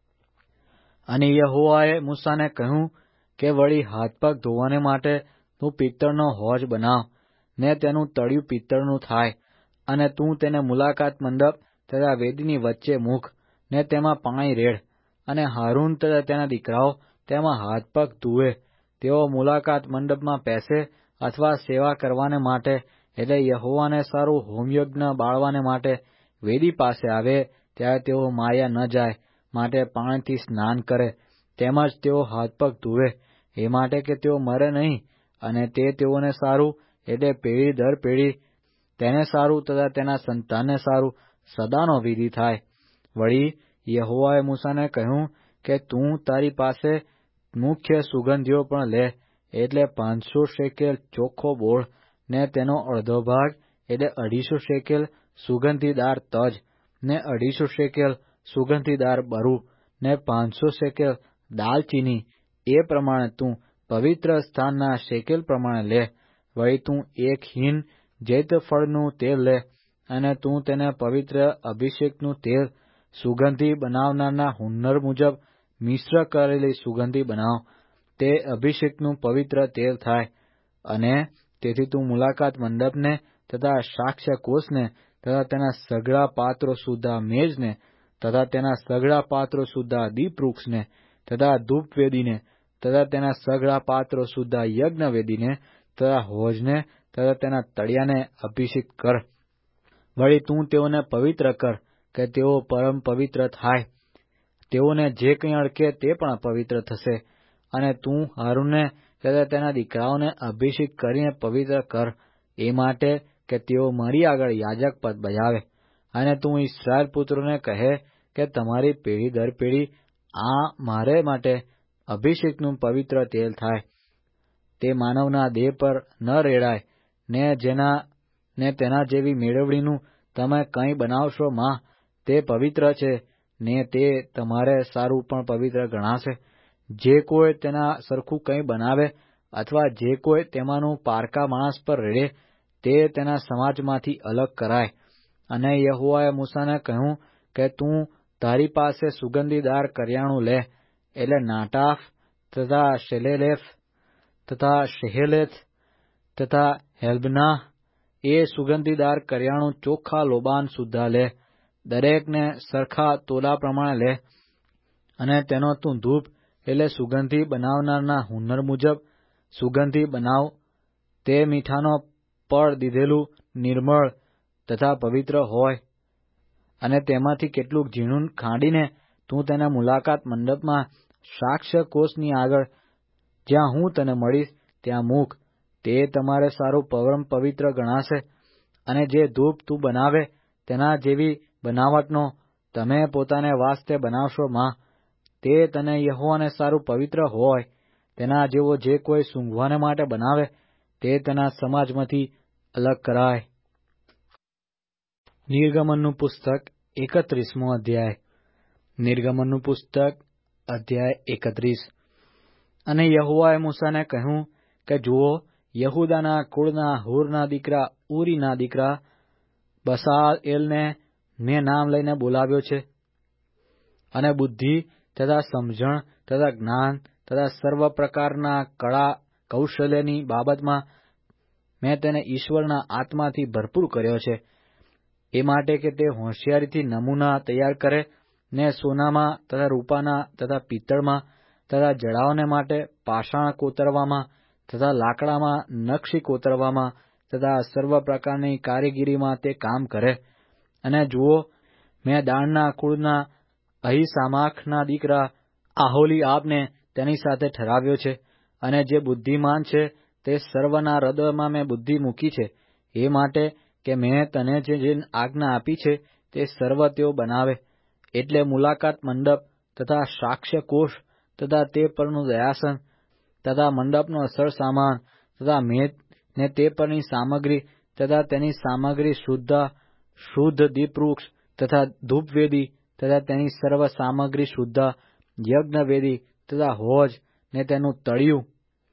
અને યહોવાએ મૂસાને કહ્યું કે વળી હાથ પગ ધોવાને માટે તું પિત્તળનો હોજ બનાવ, ને તેનું તળિયું પિત્તળનું થાય, અને તું તેને મુલાકાત મંડપ તથા વેદીની વચ્ચે મૂક, ને તેમાં પાણી રેડ. અને હારૂન તથા તેના દીકરાઓ તેમાં હાથ પગ ધુએ. તેઓ મુલાકાત મંડપમાં પેસે અથવા સેવા કરવાને માટે, એટલે યહોવાને સારું હોમયજ્ઞ બાળવાને માટે વેદી પાસે આવે, ત્યારે તેઓ માર્યા ન જાય માટે પાણીથી સ્નાન કરે. તેમજ તેઓ હાથ પગ ધુએ, એ માટે કે તેઓ મરે નહીં. અને તે તેઓને સારું, એટલે પેઢી દર પેઢી તેને સારું તથા તેના સંતાનને સારું સદાનો વિધિ થાય. વળી યહોવાએ મૂસાને કહ્યું કે તું તારી પાસે મુખ્ય સુગંધીઓ પણ લે, એટલે પાંચસો શેકેલ ચોખ્ખો બોળ, ને તેનો અડધો ભાગ એટલે અઢીસો શેકેલ સુગંધીદાર તજ, ને અઢીસો શેકેલ સુગંધીદાર બરુ, ને પાંચસો શેકેલ દાલચીની. એ પ્રમાણે તું પવિત્ર સ્થાનના શેકેલ પ્રમાણે લે. વળી તું એક હીન જૈતફળનું તેલ લે, અને તું તેને પવિત્ર અભિષેકનું તેલ સુગંધી બનાવનારના હુન્નર મુજબ મિશ્ર કરેલી સુગંધી બનાવ. તે અભિષેકનું પવિત્ર તેલ થાય. અને તેથી તું મુલાકાત મંડપને તથા સાક્ષ્ય કોષને તથા તેના સઘળા પાત્રો સુદ્ધા મેજને તથા તેના સઘળા પાત્રો સુદ્ધા દીપવૃક્ષને તથા ધૂપવેદીને તથા તેના સઘળા પાત્રો સુદ્ધા યજ્ઞવેદીને તથા હોજને તથા તેના તળિયાને અભિષેક કર. વળી તું તેઓને પવિત્ર કર કે તેઓ પરમ પવિત્ર થાય. તેઓને જે કંઈ અડકે તે પણ પવિત્ર થશે. અને તું હારૂનને તથા તેના દીકરાઓને અભિષેક કરીને પવિત્ર કર, એ માટે કે તેઓ મારી આગળ યાજક પદ બજાવે. અને તું ઇસ્રાયેલ પુત્રોને કહે કે તમારી પેઢી દર પેઢી આ મારે માટે અભિષેકનું પવિત્ર તેલ થાય. તે માનવના દેહ પર ન રેડાય, ને જેના ને તેના જેવી મેળવણીનું તમે કંઈ બનાવશો માં, તે પવિત્ર છે, ને તે તમારે સારું પણ પવિત્ર ગણાશે. જે કોઈ તેના સરખું કંઈ બનાવે, અથવા જે કોઈ તેમાંનું પારકા માણસ પર રેડે, તે તેના સમાજમાંથી અલગ કરાય. અને યહોવાએ મૂસાને કહ્યું કે તું તારી પાસે સુગંધીદાર કરિયાણું લે, એટલે નાટાફ તથા શેલેલેફ તથા શેહેલેથ તથા હેલ્બનાહ એ સુગંધીદાર કરિયાણું ચોખ્ખા લોબાન સુદ્ધા લે. દરેકને સરખા તોલા પ્રમાણે લે. અને તેનો તું ધૂપ એટલે સુગંધી બનાવનારના હુન્નર મુજબ સુગંધી બનાવ. તે મીઠાનો પળ દીધેલું નિર્મળ તથા પવિત્ર હોય. અને તેમાંથી કેટલુંક ઝીણું ખાંડીને તું તેને મુલાકાત મંડપમાં સાક્ષ્ય કોષની આગળ, જ્યાં હું તને મળીશ, ત્યાં મૂક. તે તમારે સારું પરમ પવિત્ર ગણાશે. અને જે ધૂપ તું બનાવે તેના જેવી બનાવટનો તમે પોતાને વાસ્તે બનાવશો માં, તે તને યહોવાને સારું પવિત્ર હોય. તેના જેવો જે કોઈ સૂંઘવાને માટે બનાવે, તે તેના સમાજમાંથી અલગ કરાય. નિર્ગમનનું પુસ્તક એકત્રીસમો અધ્યાય. નિર્ગમનનું પુસ્તક અધ્યાય એકત્રીસ. અને યહોવાએ મૂસાને કહ્યું કે જુઓ, યહૂદાના કુળના હૂરના દીકરા ઉરીના દીકરા બસાલએલને મેં નામ લઈને બોલાવ્યો છે. અને બુદ્ધિ તથા સમજણ તથા જ્ઞાન તથા સર્વ પ્રકારના કળા કૌશલ્યની બાબતમાં મેં તેને ઈશ્વરના આત્માથી ભરપૂર કર્યો છે. એ માટે કે તે હોશિયારીથી નમૂના તૈયાર કરે, ને સોનામાં તથા રૂપાના તથા પિત્તળમાં તથા જડાઓને માટે પાષાણ કોતરવામાં તથા લાકડામાં નકશી કોતરવામાં તથા સર્વ પ્રકારની કારીગીરીમાં તે કામ કરે. અને જુઓ, મેં દાણના કુળના અહીસામાખના દીકરા આહોલીઆબને તેની સાથે ઠરાવ્યો છે. અને જે બુદ્ધિમાન છે તે સર્વના હૃદયમાં મેં બુદ્ધિ મૂકી છે, એ માટે કે મેં તને જે જે આજ્ઞા આપી છે તે સર્વ તેઓ બનાવે, એટલે મુલાકાત મંડપ તથા સાક્ષ્ય કોષ તથા તે પરનું દયાસન તથા મંડપનો અસર સામાન તથા મેદ ને તે પરની સામગ્રી તથા તેની સામગ્રી શુદ્ધ શુદ્ધ દીપવૃક્ષ તથા ધૂપવેદી તથા તેની સર્વ સામગ્રી શુદ્ધ યજ્ઞવેદી તથા હોજ ને તેનું તળિયું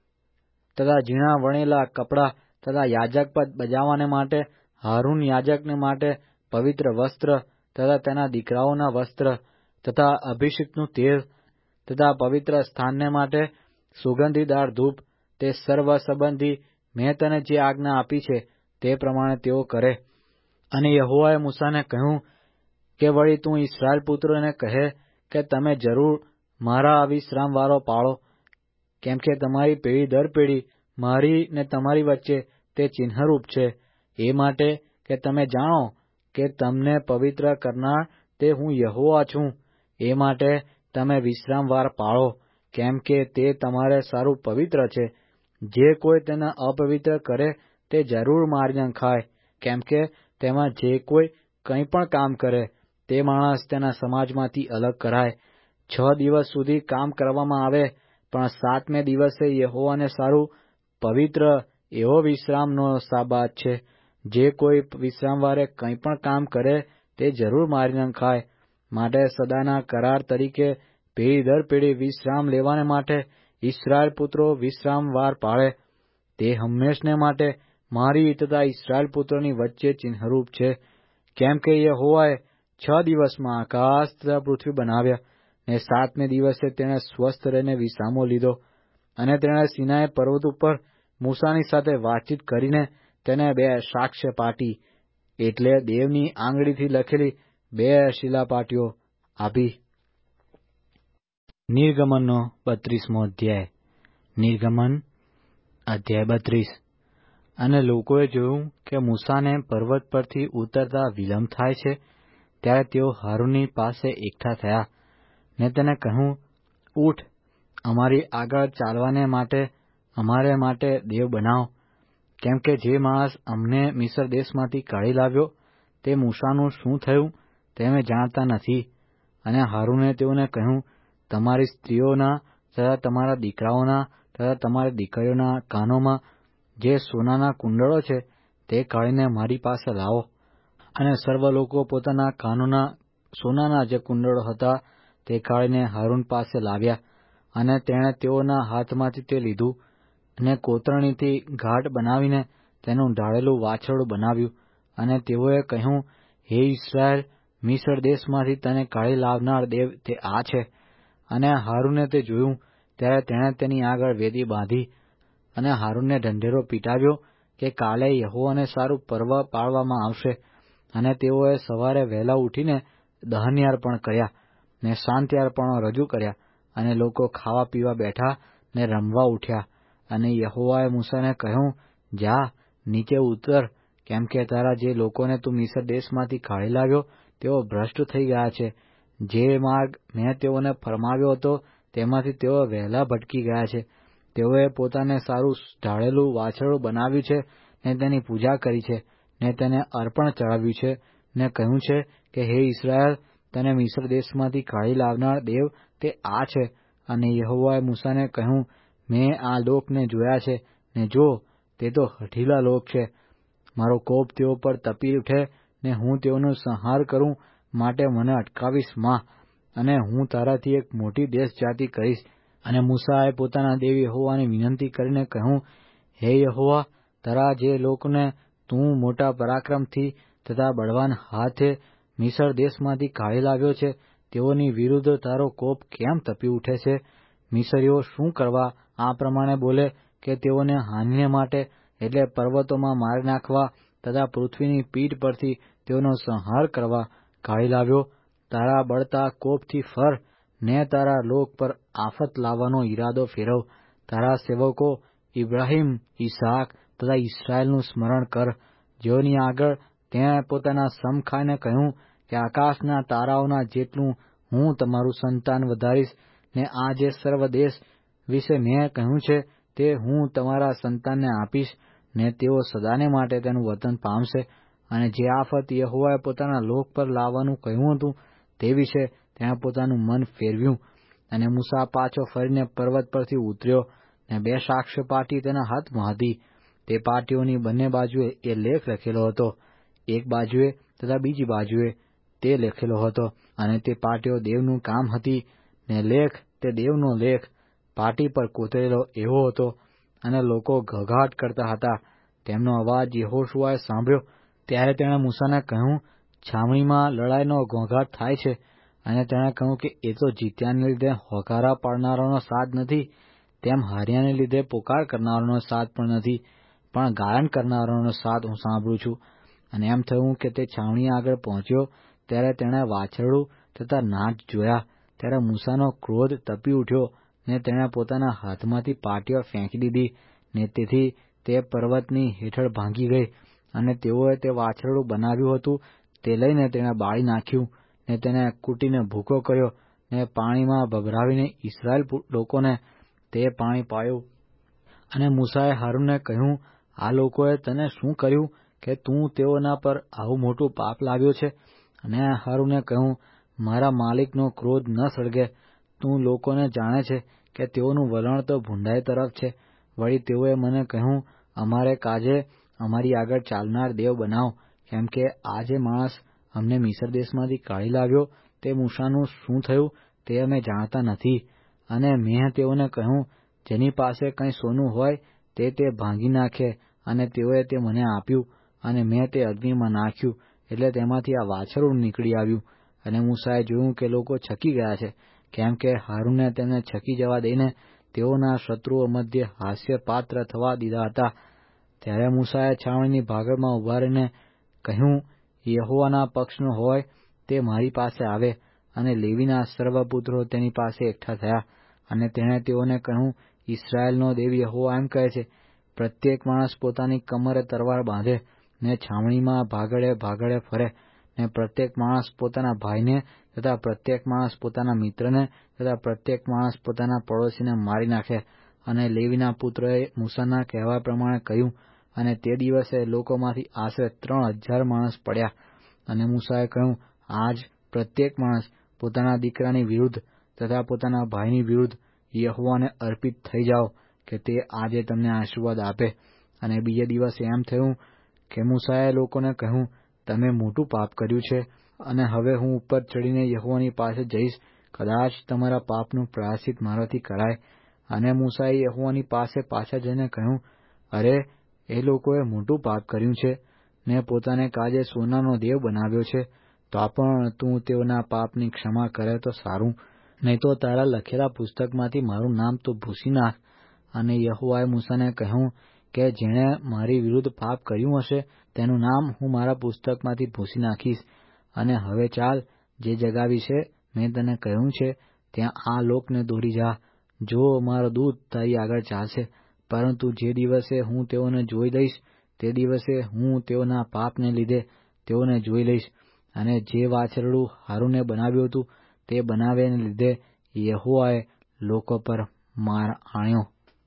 તથા ઝીણા વણેલા કપડાં તથા યાજકપદ બજાવવાને માટે હારૂન યાજકને માટે પવિત્ર વસ્ત્ર તથા તેના દીકરાઓના વસ્ત્ર તથા અભિષેકનું તેલ તથા પવિત્ર સ્થાનને માટે સુગંધીદાર ધૂપ, તે સર્વ સંબંધી મેં તને જે આજ્ઞા આપી છે તે પ્રમાણે તેઓ કરે. અને યહોવાએ મૂસાને કહ્યું કે વળી તું ઇસ્રાયેલ પુત્રોને કહે કે તમે જરૂર મારા વિશ્રામવારો પાળો, કેમ કે તમારી પેઢી દર પેઢી મારી ને તમારી વચ્ચે તે ચિહ્નરૂપ છે, એ માટે કે તમે જાણો કે તમને પવિત્ર કરનાર તે હું યહોવા છું. એ માટે તમે વિશ્રામવાર પાળો, કેમ કે તે તમારે સારું પવિત્ર છે. જે કોઈ તેને અપવિત્ર કરે તે જરૂર મારી નખાય, કેમ કે તેમાં જે કોઈ કંઈ પણ કામ કરે તે માણસ તેના સમાજમાંથી અલગ કરાય. છ દિવસ સુધી કામ કરવામાં આવે, પણ સાતમે દિવસે યહોવાને સારું પવિત્ર એવો વિશ્રામનો સાબાત છે. જે કોઈ વિશ્રામવારે કંઈ પણ કામ કરે તે જરૂર મારી નખાય. માટે સદાના કરાર તરીકે પેઢી દર પેઢી વિશ્રામ લેવાને માટે ઇસ્રાયેલ પુત્રો વિશ્રામવાર પાળે. તે હંમેશને માટે મારી તથા ઇસ્રાયેલ પુત્રોની વચ્ચે ચિહ્નરૂપ છે. કેમ કે યહોવાએ છ દિવસમાં આકાશ તથા પૃથ્વી બનાવ્યા, ને સાતમે દિવસે તેણે સ્વસ્થ રહીને વિશ્રામો લીધો. અને તેણે સિનાઈ પર્વત ઉપર મૂસાની સાથે વાતચીત કરીને તેને બે સાક્ષ્ય પાટી, એટલે દેવની આંગળીથી લખેલી બે શિલાપાટીઓ આપી. નિર્ગમનનો બત્રીસમો અધ્યાય. નિર્ગમન અધ્યાય બત્રીસ. અને લોકોએ જોયું કે મૂસાને પર્વત પરથી ઉતરતા વિલંબ થાય છે, ત્યારે તેઓ હારૂનની પાસે એકઠા થયા ને તેને કહ્યું, ઉઠ, અમારી આગળ ચાલવાને માટે અમારે માટે દેવ બનાવ, કેમ કે જે માણસ અમને મિસ્ર દેશમાંથી કાઢી લાવ્યો તે મૂસાનું શું થયું તે અમે જાણતા નથી. અને હારૂને તેઓને કહ્યું, તમારી સ્ત્રીઓના તથા તમારા દીકરાઓના તથા તમારી દીકરીઓના કાનોમાં જે સોનાના કુંડળો છે તે કાઢીને મારી પાસે લાવો. અને સર્વ લોકો પોતાના કાનોના સોનાના જે કુંડળો હતા તે કાઢીને હારૂન પાસે લાવ્યા. અને તેણે તેઓના હાથમાંથી તે લીધું અને કોતરણીથી ઘાટ બનાવીને તેનું ઢાળેલું વાછરડું બનાવ્યું. અને તેઓએ કહ્યું, હે ઇસ્રાયેલ, મિસ્ર દેશમાંથી તને કાઢી લાવનાર દેવ તે આ છે. અને હારૂને તે જોયું ત્યારે તેણે તેની આગળ વેદી બાંધી અને હારૂનને ઢંઢેરો પીટાવ્યો કે કાલે યહોવાને સારું પર્વ પાળવામાં આવશે. અને તેઓએ સવારે વહેલા ઉઠીને દહનયાર્પણ કર્યા ને શાંતિયાર્પણો રજૂ કર્યા, અને લોકો ખાવા પીવા બેઠા ને રમવા ઉઠ્યા. અને યહોવાએ મૂસાને કહ્યું, જા, નીચે ઉતર, કેમ કે તારા જે લોકોને તું મિસ્ર દેશમાંથી કાઢી લાવ્યો તેઓ ભ્રષ્ટ થઈ ગયા છે. જે માર્ગ મેં તેઓને ફરમાવ્યો હતો તેમાંથી તેઓ વહેલા ભટકી ગયા છે. તેઓએ પોતાને સારું ઢાળેલું વાછરડું બનાવ્યું છે ને તેની પૂજા કરી છે ને તેને અર્પણ ચડાવ્યું છે ને કહ્યું છે કે હે ઇસ્રાયેલ, તને મિસ્ર દેશમાંથી કાઢી લાવનાર દેવ તે આ છે. અને યહોવાએ મૂસાને કહ્યું, મેં આ લોકને જોયા છે, ને જો, તે તો હઠીલા લોક છે. મારો કોપ તેઓ પર તપી ઉઠે ને હું તેઓનો સંહાર કરું માટે મને અટકાવીશ મા, અને હું તારાથી એક મોટી દેશ જાતિ કરીશ. અને મૂસાએ પોતાના દેવ યહોવાને વિનંતી કરીને કહ્યું, હે યહોવા, તારા જે લોકોને તું મોટા પરાક્રમથી તથા બળવાન હાથે મિસ્ર દેશમાંથી કાઢી લાવ્યો છે તેઓની વિરુદ્ધ તારો કોપ કેમ તપી ઉઠે છે? મિસ્રીઓ શું કરવા આ પ્રમાણે બોલે કે તેઓને હાનિને માટે, એટલે પર્વતોમાં મારી નાખવા તથા પૃથ્વીની પીઠ પરથી તેઓનો સંહાર કરવા કાઢી લાવ્યો? તારા બળતા કોપથી ફર ને તારા લોક પર આફત લાવવાનો ઈરાદો ફેરવ. તારા સેવકો ઇબ્રાહીમ, ઈસાક તથા ઇસ્રાયેલનું સ્મરણ કર, જેઓની આગળ તેણે પોતાના સમ ખાઈને કહ્યું કે આકાશના તારાઓના જેટલું હું તમારું સંતાન વધારીશ, ને આ જે સર્વ દેશ વિશે મેં કહ્યું છે તે હું તમારા સંતાનને આપીશ, ને તેઓ સદાને માટે તેનું વતન પામશે. અને જે આફત યહોવાએ પોતાના લોક પર લાવવાનું કહ્યું હતું તે વિશે તેણે પોતાનું મન ફેરવ્યું. અને મૂસા પાછો ફરીને પર્વત પરથી ઉતર્યો ને બે સાક્ષ્ય પાટી તેના હાથમાં હતી. તે પાટીઓની બંને બાજુએ એ લેખ લખેલો હતો, એક બાજુએ તથા બીજી બાજુએ તે લખેલો હતો. અને તે પાટીઓ દેવનું કામ હતી ને લેખ તે દેવનો લેખ પાટી પર કોતરેલો એવો હતો. અને લોકો ઘઘાટ કરતા હતા. તેમનો અવાજ યહોશુઆએ સાંભળ્યો ત્યારે તેણે મૂસાને કહ્યું, છાવણીમાં લડાઈનો ઘોંઘાટ થાય છે. અને તેણે કહ્યું કે એ તો જીત્યાને લીધે હોકારા પાડનારાનો સાદ નથી, તેમ હાર્યાને લીધે પોકાર કરનારાનો સાદ પણ નથી, પણ ગાયન કરનારાનો સાદ હું સાંભળું છું. અને એમ થયું કે તે છાવણી આગળ પહોંચ્યો ત્યારે તેણે વાછરડું તથા નાટ જોયા. ત્યારે મૂસાનો ક્રોધ તપી ઉઠ્યો ને તેણે પોતાના હાથમાંથી પાટીઓ ફેંકી દીધી ને તેથી તે પર્વતની હેઠળ ભાંગી ગઈ. અને તેઓએ તે વાછરડું બનાવ્યું હતું તે લઈને તેણે બાળી નાખ્યું ને તેને કૂટીને ભૂકો કર્યો ને પાણીમાં ભભરાવીને ઇસ્રાયેલ લોકોને તે પાણી પાયું. અને મૂસાએ હારૂનને કહ્યું, આ લોકોએ તને શું કર્યું કે તું તેઓના પર આવું મોટું પાપ લાવ્યો છે? અને હારૂને કહ્યું, મારા માલિકનો ક્રોધ ન સળગે. તું લોકોને જાણે છે કે તેઓનું વલણ તો ભૂંડાઈ તરફ છે. વળી તેઓએ મને કહ્યું, અમારે કાજે અમારી આગળ ચાલનાર દેવ બનાવો, કેમ કે આ જે માણસ અમને મિસ્ર દેશમાંથી કાઢી લાવ્યો તે મૂસાનું શું થયું તે અમે જાણતા નથી. અને મેં તેઓને કહ્યું, જેની પાસે કંઈ સોનું હોય તે તે ભાંગી નાખે. અને તેઓએ તે મને આપ્યું અને મેં તે અગ્નિમાં નાખ્યું, એટલે તેમાંથી આ વાછરડું નીકળી આવ્યું. અને મૂસાએ જોયું કે લોકો છકી ગયા છે, કેમ કે હારૂને તેમને છકી જવા દઈને તેઓના શત્રુઓ મધ્યે હાસ્ય પાત્ર થવા દીધા હતા. ત્યારે મૂસાએ છાવણીની ભાગળમાં ઉભા રહીને કહ્યું, યહોવાના પક્ષનો હોય તે મારી પાસે આવે. અને લેવીના સર્વપુત્રો તેની પાસે એકઠા થયા. અને તેણે તેઓને કહ્યું, ઇસ્રાયેલનો દેવ યહોવા એમ કહે છે, પ્રત્યેક માણસ પોતાની કમરે તરવાર બાંધે ને છાવણીમાં ભાગળે ભાગળે ફરે ને પ્રત્યેક માણસ પોતાના ભાઈને તથા પ્રત્યેક માણસ પોતાના મિત્રને તથા પ્રત્યેક માણસ પોતાના પડોશીને મારી નાખે. અને લેવીના પુત્રોએ મૂસાના કહેવા પ્રમાણે કહ્યું. અને તે દિવસે લોકોમાંથી આશરે ત્રણ હજાર માણસ પડ્યા. અને મૂસાએ કહ્યું, આજ પ્રત્યેક માણસ પોતાના દીકરાની વિરુદ્ધ તથા પોતાના ભાઈની વિરુદ્ધ યહોવાને અર્પિત થઈ જાઓ કે તે આજે તમને આશીર્વાદ આપે. અને બીજે દિવસે એમ થયું કે મૂસાએ લોકોને કહ્યું, તમે મોટું પાપ કર્યું છે અને હવે હું ઉપર ચડીને યહોવાની પાસે જઈશ, કદાચ તમારા પાપનું પ્રાયશ્ચિત મારાથી કરાય. અને મૂસાએ યહોવાની પાસે પાછા જઈને કહ્યું, અરે, એ લોકોએ મોટું પાપ કર્યું છે ને પોતાને કાજે સોનાનો દેવ બનાવ્યો છે. તો પણ તું તેઓના પાપની ક્ષમા કરે તો સારું, નહીં તો તારા લખેલા પુસ્તકમાંથી મારું નામ તો ભૂંસી નાખ. અને યહોવાએ મૂસાને કહ્યું કે જેણે મારી વિરુદ્ધ પાપ કર્યું હશે તેનું નામ હું મારા પુસ્તકમાંથી ભૂંસી નાખીશ. અને હવે ચાલ, જે જગા વિશે મેં તને કહ્યું છે ત્યાં આ લોકને દોરી જા. જો મારો દૂત તારી આગળ ચાલશે, પરંતુ જે દિવસે હું તેઓને જોઈ લઈશ તે દિવસે હું તેઓના પાપને લીધે તેઓને જોઈ લઈશ. અને જે વાછરડું હારૂને બનાવ્યું હતું તે બનાવ્યાને લીધે યહોવાએ લોકો પર માર આણ્યો.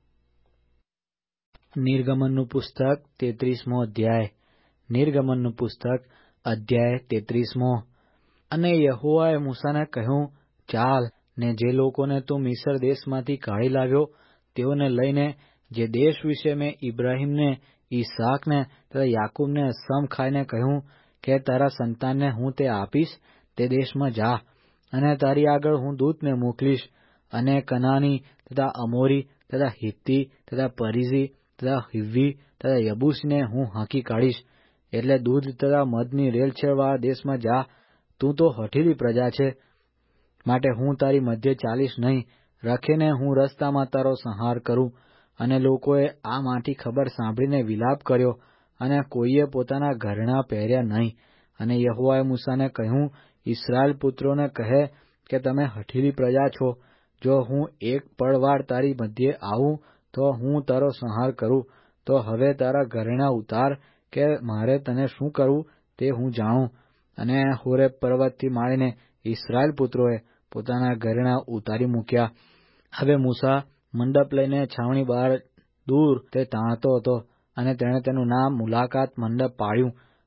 નિર્ગમનનું પુસ્તક તેત્રીસમો અધ્યાય. નિર્ગમનનું પુસ્તક અધ્યાય તેત્રીસમો. અને યહોવાએ મૂસાને કહ્યું, ચાલ ને જે લોકોને તું મિસ્ર દેશમાંથી કાઢી લાવ્યો તેઓને લઈને જે દેશ વિશે મેં ઇબ્રાહીમને, ઈસાકને તથા યાકૂબને સમ ખાઈને કહ્યું કે તારા સંતાનને હું તે આપીશ, તે દેશમાં જા. અને તારી આગળ હું દૂતને મોકલીશ અને કનાની તથા અમોરી તથા હિત્તી તથા પરિઝી તથા હિવ્વી તથા યબૂસીને હું હાંકી કાઢીશ. એટલે દૂધ તથા મધની રેલછેલવાળા દેશમાં જા. તું તો હઠીલી પ્રજા છે, માટે હું તારી મધ્યે ચાલીશ નહીં. રખેને હું રસ્તામાં તારો સંહાર કરું. અને લોકોએ આ માઠી ખબર સાંભળીને વિલાપ કર્યો અને કોઈએ પોતાના ઘરેણાં પહેર્યા નહીં. અને યહોવાએ મૂસાને કહ્યું, ઇસ્રાયેલ પુત્રોને કહે કે તમે હઠીલી પ્રજા છો. જો હું એક પળવાર તારી મધ્યે આવું તો હું તારો સંહાર કરું. તો હવે તારા ઘરેણાં ઉતાર કે મારે તને શું કરવું તે હું જાણું. અને હોરેબ પર્વતથી માંડીને ઇસ્રાયેલ પુત્રોએ પોતાના ઘરેણાં ઉતારી મૂક્યા. હવે મૂસા મંડપ લઈને છાવણી બહાર દૂર તે તાણતો હતો અને તેણે તેનું નામ મુલાકાત મંડપ પાડ્યું.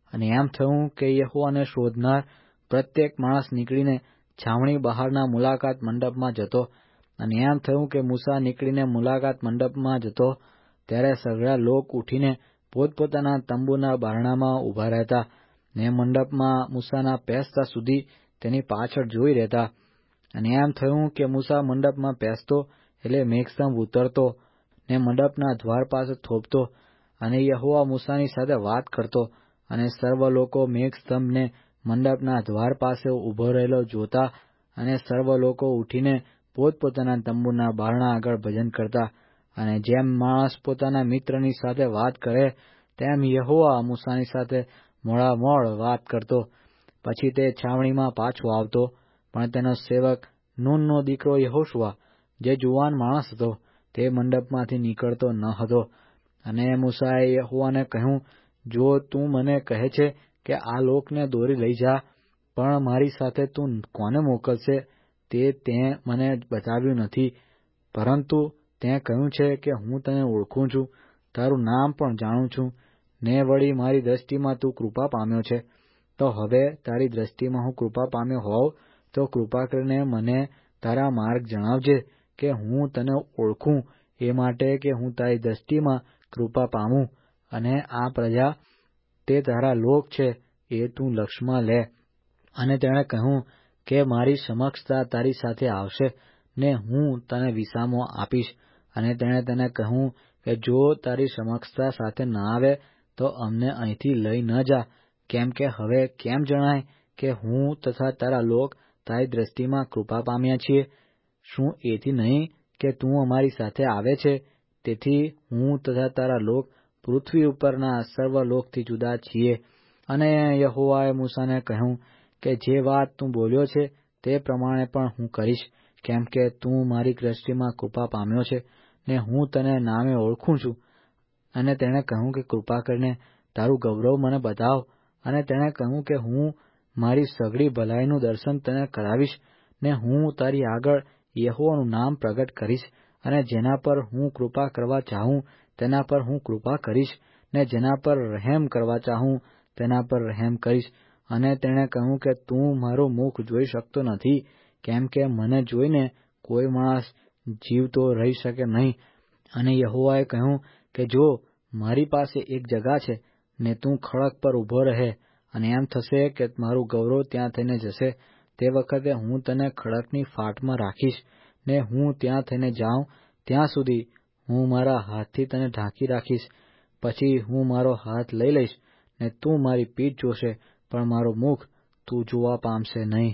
અને એમ થયું કે યહોવાને શોધનાર પ્રત્યેક માણસ નીકળીને છાવણી બહારના મુલાકાત મંડપમાં જતો. અને એમ થયું કે મૂસા નીકળીને મુલાકાત મંડપમાં જતો ત્યારે સઘળા લોક ઉઠીને પોતપોતાના તંબુના બારણામાં ઊભા રહેતા, ને મંડપમાં મૂસાના પેસતા સુધી તેની પાછળ જોઈ રહેતા. અને એમ થયું કે મૂસા મંડપમાં પેસતો એટલે મેઘસ્તંભ ઉતરતો ને મંડપના દ્વાર પાસે થોભતો, અને યહોવા મૂસાની સાથે વાત કરતો. અને સર્વ લોકો મેઘસ્તંભને મંડપના દ્વાર પાસે ઊભો રહેલો જોતા, અને સર્વ લોકો ઉઠીને પોતપોતાના તંબુના બારણા આગળ ભજન કરતા. અને જેમ માણસ પોતાના મિત્રની સાથે વાત કરે તેમ યહોવા મૂસાની સાથે મોડામોડ વાત કરતો. પછી તે છાવણીમાં પાછો આવતો, પણ તેનો સેવક નૂનનો દીકરો યહોશુઆ, જે જુવાન માણસ હતો, તે મંડપમાંથી નીકળતો ન હતો. અને મૂસાએ યહોવાને કહ્યું, જો તું મને કહે છે કે આ લોકને દોરી લઈ જા, પણ મારી સાથે તું કોને મોકલશે તે તેં મને બતાવ્યું નથી. પરંતુ તેં કહ્યું છે કે હું તને ઓળખું છું, તારું નામ પણ જાણું છું, ને વળી મારી દ્રષ્ટિમાં તું કૃપા પામ્યો છે. તો હવે તારી દ્રષ્ટિમાં હું કૃપા પામ્યો હોઉં તો કૃપા કરીને મને તારા માર્ગ જણાવજે, કે હું તને ઓળખું, એ માટે કે હું તારી દ્રષ્ટિમાં કૃપા પામું. અને આ પ્રજા તે તારા લોક છે એ તું લક્ષમાં લે. અને તેણે કહ્યું કે મારી સમક્ષતા તારી સાથે આવશે, ને હું તને વિસામો આપીશ. અને તેણે તેને કહ્યું કે જો તારી સમક્ષતા સાથે ન આવે તો અમને અહીંથી લઈ ન જા, કેમ કે હવે કેમ જણાય કે હું તથા તારા લોક તારી દ્રષ્ટિમાં કૃપા પામ્યા છીએ? શું એથી નહીં કે તું અમારી સાથે આવે છે, તેથી હું તથા તારા લોક પૃથ્વી ઉપરના સર્વ લોકથી જુદા છીએ. અને યહોવાએ મૂસાને કહ્યું કે જે વાત તું બોલ્યો છે તે પ્રમાણે પણ હું કરીશ, કેમ કે તું મારી દ્રષ્ટિમાં કૃપા પામ્યો છે, ને હું તને નામે ઓળખું છું. અને તેણે કહ્યું કે કૃપા કરીને તારું ગૌરવ મને બતાવ. અને તેણે કહ્યું કે હું મારી સઘળી ભલાઈનું દર્શન તને કરાવીશ, ને હું તારી આગળ યહોવાનું નામ પ્રગટ કરીશ. અને જેના પર હું કૃપા કરવા ચાહું તેના પર હું કૃપા કરીશ, ને જેના પર રહેમ કરવા ચાહું તેના પર રહેમ કરીશ. અને તેણે કહ્યું કે તું મારું મુખ જોઈ શકતો નથી, કેમ કે મને જોઈને કોઈ માણસ જીવતો રહી શકે નહીં. અને યહોવાએ કહ્યું કે જો મારી પાસે એક જગા છે, ને તું ખડક પર ઊભો રહે, અને એમ થશે કે મારું ગૌરવ ત્યાં થઈને જશે, તે વખતે હું તને ખડકની ફાટમાં રાખીશ, ને હું ત્યાં થઈને જાઉં ત્યાં સુધી હું મારા હાથથી તને ઢાંકી રાખીશ. પછી હું મારો હાથ લઈ લઈશ, ને તું મારી પીઠ જોશે, પણ મારું મુખ તું જોવા પામશે નહીં.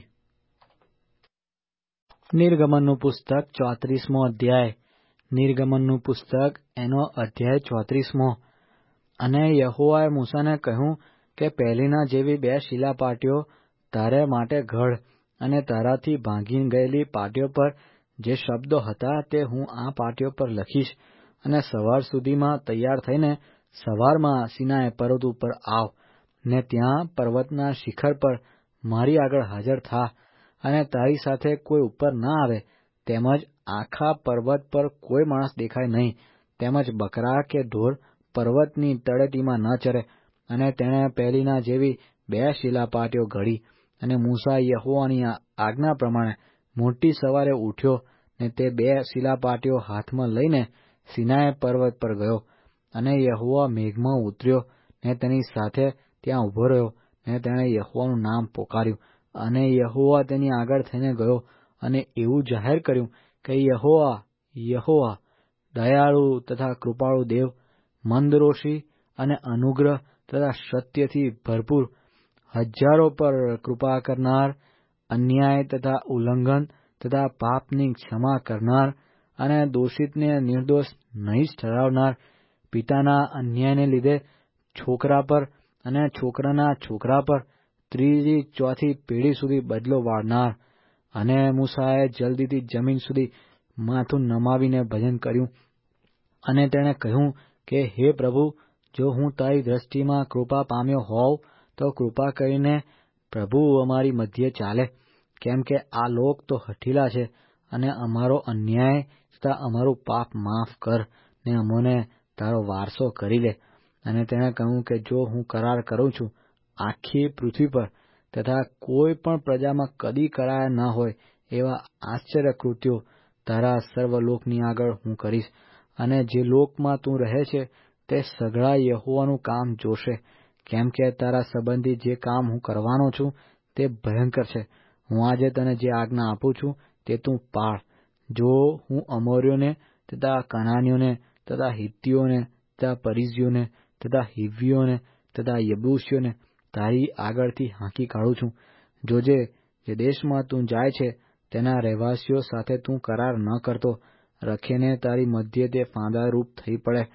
નિર્ગમનનું પુસ્તક ચોત્રીસમો અધ્યાય. નિર્ગમનનું પુસ્તક એનો અધ્યાય ચોત્રીસમો. અને યહોવાએ મૂસાને કહ્યું કે પહેલીના જેવી બે શિલાપાટીઓ તારે માટે ઘડ, અને તારાથી ભાંગી ગયેલી પાટીઓ પર જે શબ્દો હતા તે હું આ પાટીઓ પર લખીશ. અને સવાર સુધીમાં તૈયાર થઈને સવારમાં સિનાઈ પર્વત ઉપર આવ, ને ત્યાં પર્વતના શિખર પર મારી આગળ હાજર થા. અને તારી સાથે કોઈ ઉપર ના આવે, તેમજ આખા પર્વત પર કોઈ માણસ દેખાય નહીં, તેમજ બકરા કે ઢોર પર્વતની તળેટીમાં ન ચરે. અને તેણે પહેલીના જેવી બે શિલાપાટીઓ ઘડી. અને મૂસા યહોવાની આજ્ઞા પ્રમાણે મોટી સવારે ઉઠ્યો, ને તે બે શિલાપાટીઓ હાથમાં લઈને સિનાઈ પર્વત પર ગયો. અને યહોવા મેઘમાં ઉતર્યો, ને તેની સાથે ત્યાં ઊભો રહ્યો, ને તેણે યહોવાનું નામ પોકાર્યું. અને યહોવા તેની આગળ થઈને ગયો, અને એવું જાહેર કર્યું કે યહોવા, યહોવા, દયાળુ તથા કૃપાળુ દેવ, મંદરોષી અને અનુગ્રહ તથા સત્યથી ભરપૂર, હજારો પર કૃપા કરનાર, અન્યાય તથા ઉલ્લંઘન તથા પાપની ક્ષમા કરનાર, અને દોષિતને નિર્દોષ નહીં ઠરાવનાર, પિતાના અન્યાયને લીધે છોકરા પર અને છોકરાના છોકરા પર ત્રીજી ચોથી પેઢી સુધી બદલો વાળનાર. અને મૂસાએ જલ્દીથી જમીન સુધી માથું નમાવીને ભજન કર્યું. અને તેણે કહ્યું કે હે પ્રભુ, જો હું તારી દ્રષ્ટિમાં કૃપા પામ્યો હોઉં તો કૃપા કરીને પ્રભુ અમારી મધ્યે ચાલે, કેમ કે આ લોક તો હઠીલા છે, અને અમારો અન્યાય તથા અમારું પાપ માફ કર, ને અમોને તારો વારસો કરી લે. અને તેણે કહ્યું કે જો હું કરાર કરું છું આખી પૃથ્વી પર તથા કોઈ પણ પ્રજામાં કદી કરાયા ન હોય એવા આશ્ચર્ય કૃત્યો તારા સર્વલોકની આગળ હું કરીશ. અને જે લોકમાં તું રહે છે તે સઘળા યહોવાનું કામ જોશે, કેમ કે તારા સંબંધી જે કામ હું કરવાનો છું તે ભયંકર છે. હું આજે તને જે આજ્ઞા આપું છું તે તું પાળ. જો હું અમોરીઓને તથા કનાનીઓને તથા હિત્તીઓને તથા પરિઝીઓને તથા હિવ્વીઓને તથા યબૂસીઓને તારી આગળથી હાંકી કાઢું છું, જોજે જે દેશમાં તું જાય છે તેના રહેવાસીઓ સાથે તું કરાર ન કરતો રખીને તારી મધ્યે તે ફાંદારૂપ થઈ પડે.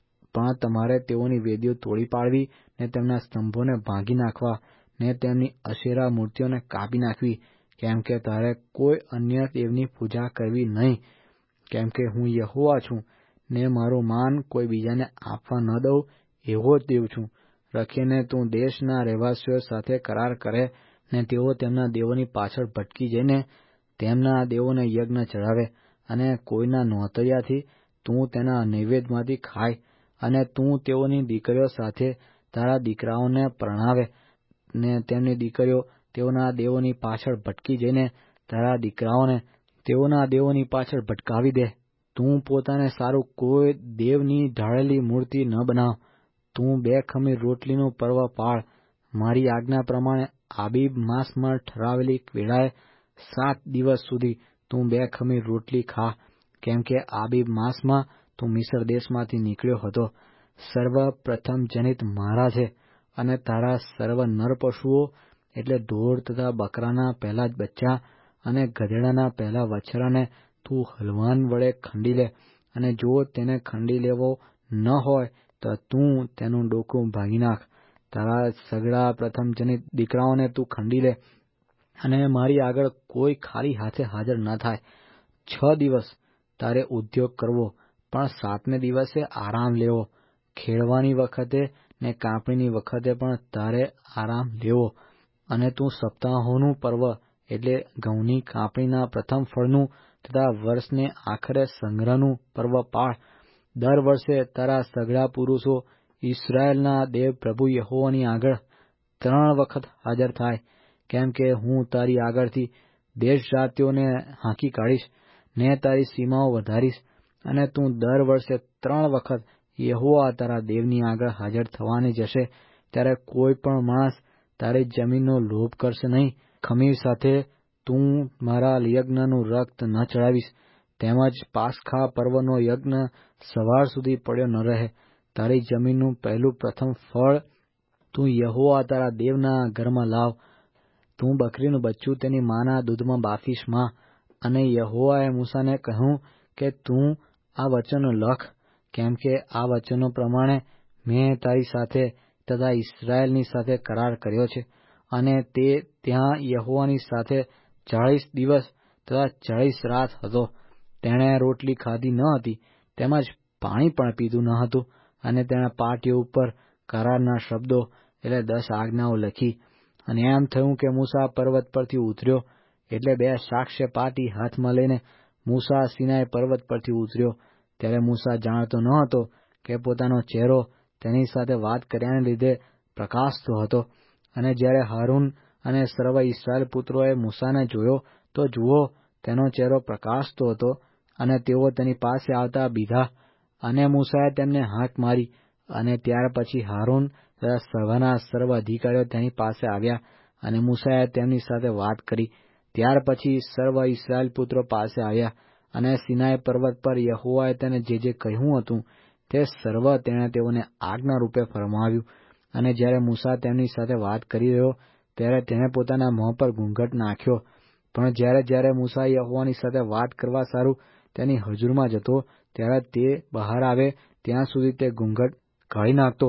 પણ તમારે તેઓની વેદીઓ તોડી પાડવી ને તેમના સ્તંભોને ભાંગી નાખવા ને તેમની અશેરા મૂર્તિઓને કાપી નાખવી, કેમ કે તારે કોઈ અન્ય દેવની પૂજા કરવી નહીં. કેમ કે હું યહોવા છું ને મારું માન કોઈ બીજાને આપવા ન દઉં એવો જ દેવ છું. રખીને તું દેશના રહેવાસીઓ સાથે કરાર કરે ને તેઓ તેમના દેવોની પાછળ ભટકી જઈને તેમના દેવોને યજ્ઞ ચડાવે અને કોઈના નોતરિયાથી તું તેના નૈવેદ્યમાંથી ખાય. અને તું તેઓની દીકરીઓ સાથે તારા દીકરાઓને પરણાવે ને તેમની દીકરીઓ તેઓના દેવોની પાછળ ભટકી જઈને તારા દીકરાઓને તેઓના દેવોની પાછળ ભટકાવી દે. તું પોતાને સારું કોઈ દેવની ઢાળેલી મૂર્તિ ન બનાવ. તું બે ખમીર રોટલીનું પર્વ પાળ. મારી આજ્ઞા પ્રમાણે આબીબ માસમાં ઠરાવેલી વેળાએ સાત દિવસ સુધી તું બે ખમીર રોટલી ખા, કેમ કે આબીબ માસમાં તું મિસ્ર દેશમાંથી નીકળ્યો હતો. સર્વ પ્રથમ જનિત મારા છે, અને તારા સર્વ નર પશુઓ એટલે ઢોર તથા બકરાના પહેલા બચ્ચા અને ગધેડાના પહેલા વછરાને તું હલવાન વડે ખંડી લે. અને જો તેને ખંડી લેવો ન હોય તો તું તેનું ડોકું ભાંગી નાખ. તારા સગળા પ્રથમ જનિત દીકરાઓને તું ખંડી લે અને મારી આગળ કોઈ ખાલી હાથે હાજર ન થાય. છ દિવસ તારે ઉદ્યોગ કરવો, પણ સાતમે દિવસે આરામ લેવો. ખેડવાની વખતે ને કાપણીની વખતે પણ તારે આરામ લેવો. અને તું સપ્તાહોનું પર્વ એટલે ઘઉંની કાપણીના પ્રથમ ફળનું તથા વર્ષને આખરે સંગ્રહનું પર્વ પાળ. દર વર્ષે તારા સઘળા પુરુષો ઇસ્રાયેલના દેવ પ્રભુ યહોવાની આગળ ત્રણ વખત હાજર થાય, કેમ કે હું તારી આગળથી દેશ જાતિઓને હાંકી કાઢીશ ને તારી સીમાઓ વધારીશ. અને તું દર વર્ષે ત્રણ વખત યહોવા તારા દેવની આગળ હાજર થવાની જશે, ત્યારે કોઈ પણ માણસ તારી જમીનનો લોભ કરશે નહીં. ખમીર સાથે તું મારા યજ્ઞનું રક્ત ન ચડાવીશ, તેમજ પાસખા પર્વનો યજ્ઞ સવાર સુધી પડ્યો ન રહે. તારી જમીનનું પહેલું પ્રથમ ફળ તું યહોવા તારા દેવના ઘરમાં લાવ. તું બકરીનું બચ્ચું તેની માના દૂધમાં બાફીશ માં. અને યહોવાએ મૂસાને કહ્યું કે તું આ વચનો લખ, કેમ કે આ વચનો પ્રમાણે મેં તારી સાથે તથા ઇસ્રાયેલની સાથે કરાર કર્યો છે. અને તે ત્યાં યહોવાની સાથે ચાળીસ દિવસ તથા ચાળીસ રાત હતો. તેણે રોટલી ખાધી ન હતી, તેમજ પાણી પણ પીધું ન હતું. અને તેણે પાટીઓ ઉપર કરારના શબ્દો એટલે દસ આજ્ઞાઓ લખી. અને એમ થયું કે મૂસા પર્વત પરથી ઉતર્યો, એટલે બે સાક્ષ્ય પાટી હાથમાં લઈને મૂસા સિનાઈ પર્વત પરથી ઉતર્યો. ત્યારે મૂસા જાણતો ન હતો કે પોતાનો ચહેરો તેની સાથે વાત કર્યાને લીધે પ્રકાશતો હતો. અને જ્યારે હારૂન અને સર્વ ઇસ્રાયેલ પુત્રોએ મૂસાને જોયો તો જુઓ, તેનો ચહેરો પ્રકાશતો હતો, અને તેઓ તેની પાસે આવતા બીધા. અને મૂસાએ તેમને હાંક મારી. અને ત્યાર પછી હારૂન તથા સભાના સર્વ અધિકારીઓ તેની પાસે આવ્યા, અને મૂસાએ તેમની સાથે વાત કરી. ત્યાર પછી સર્વ ઇસ્રાયેલ પુત્રો પાસે આવ્યા, અને સિનાઈ પર્વત પર યહોવાએ તેને જે જે કહ્યું હતું તે સર્વ તેણે તેઓને આજ્ઞા રૂપે ફરમાવ્યું. અને જ્યારે મૂસા તેમની સાથે વાત કરી રહ્યો ત્યારે તેણે પોતાના મોં પર ઘૂંઘટ નાખ્યો. પણ જ્યારે જ્યારે મૂસા યહોવાની સાથે વાત કરવા સારું તેની હજુરમાં જતો, ત્યારે તે બહાર આવે ત્યાં સુધી તે ઘૂંઘટ કાઢી નાખતો.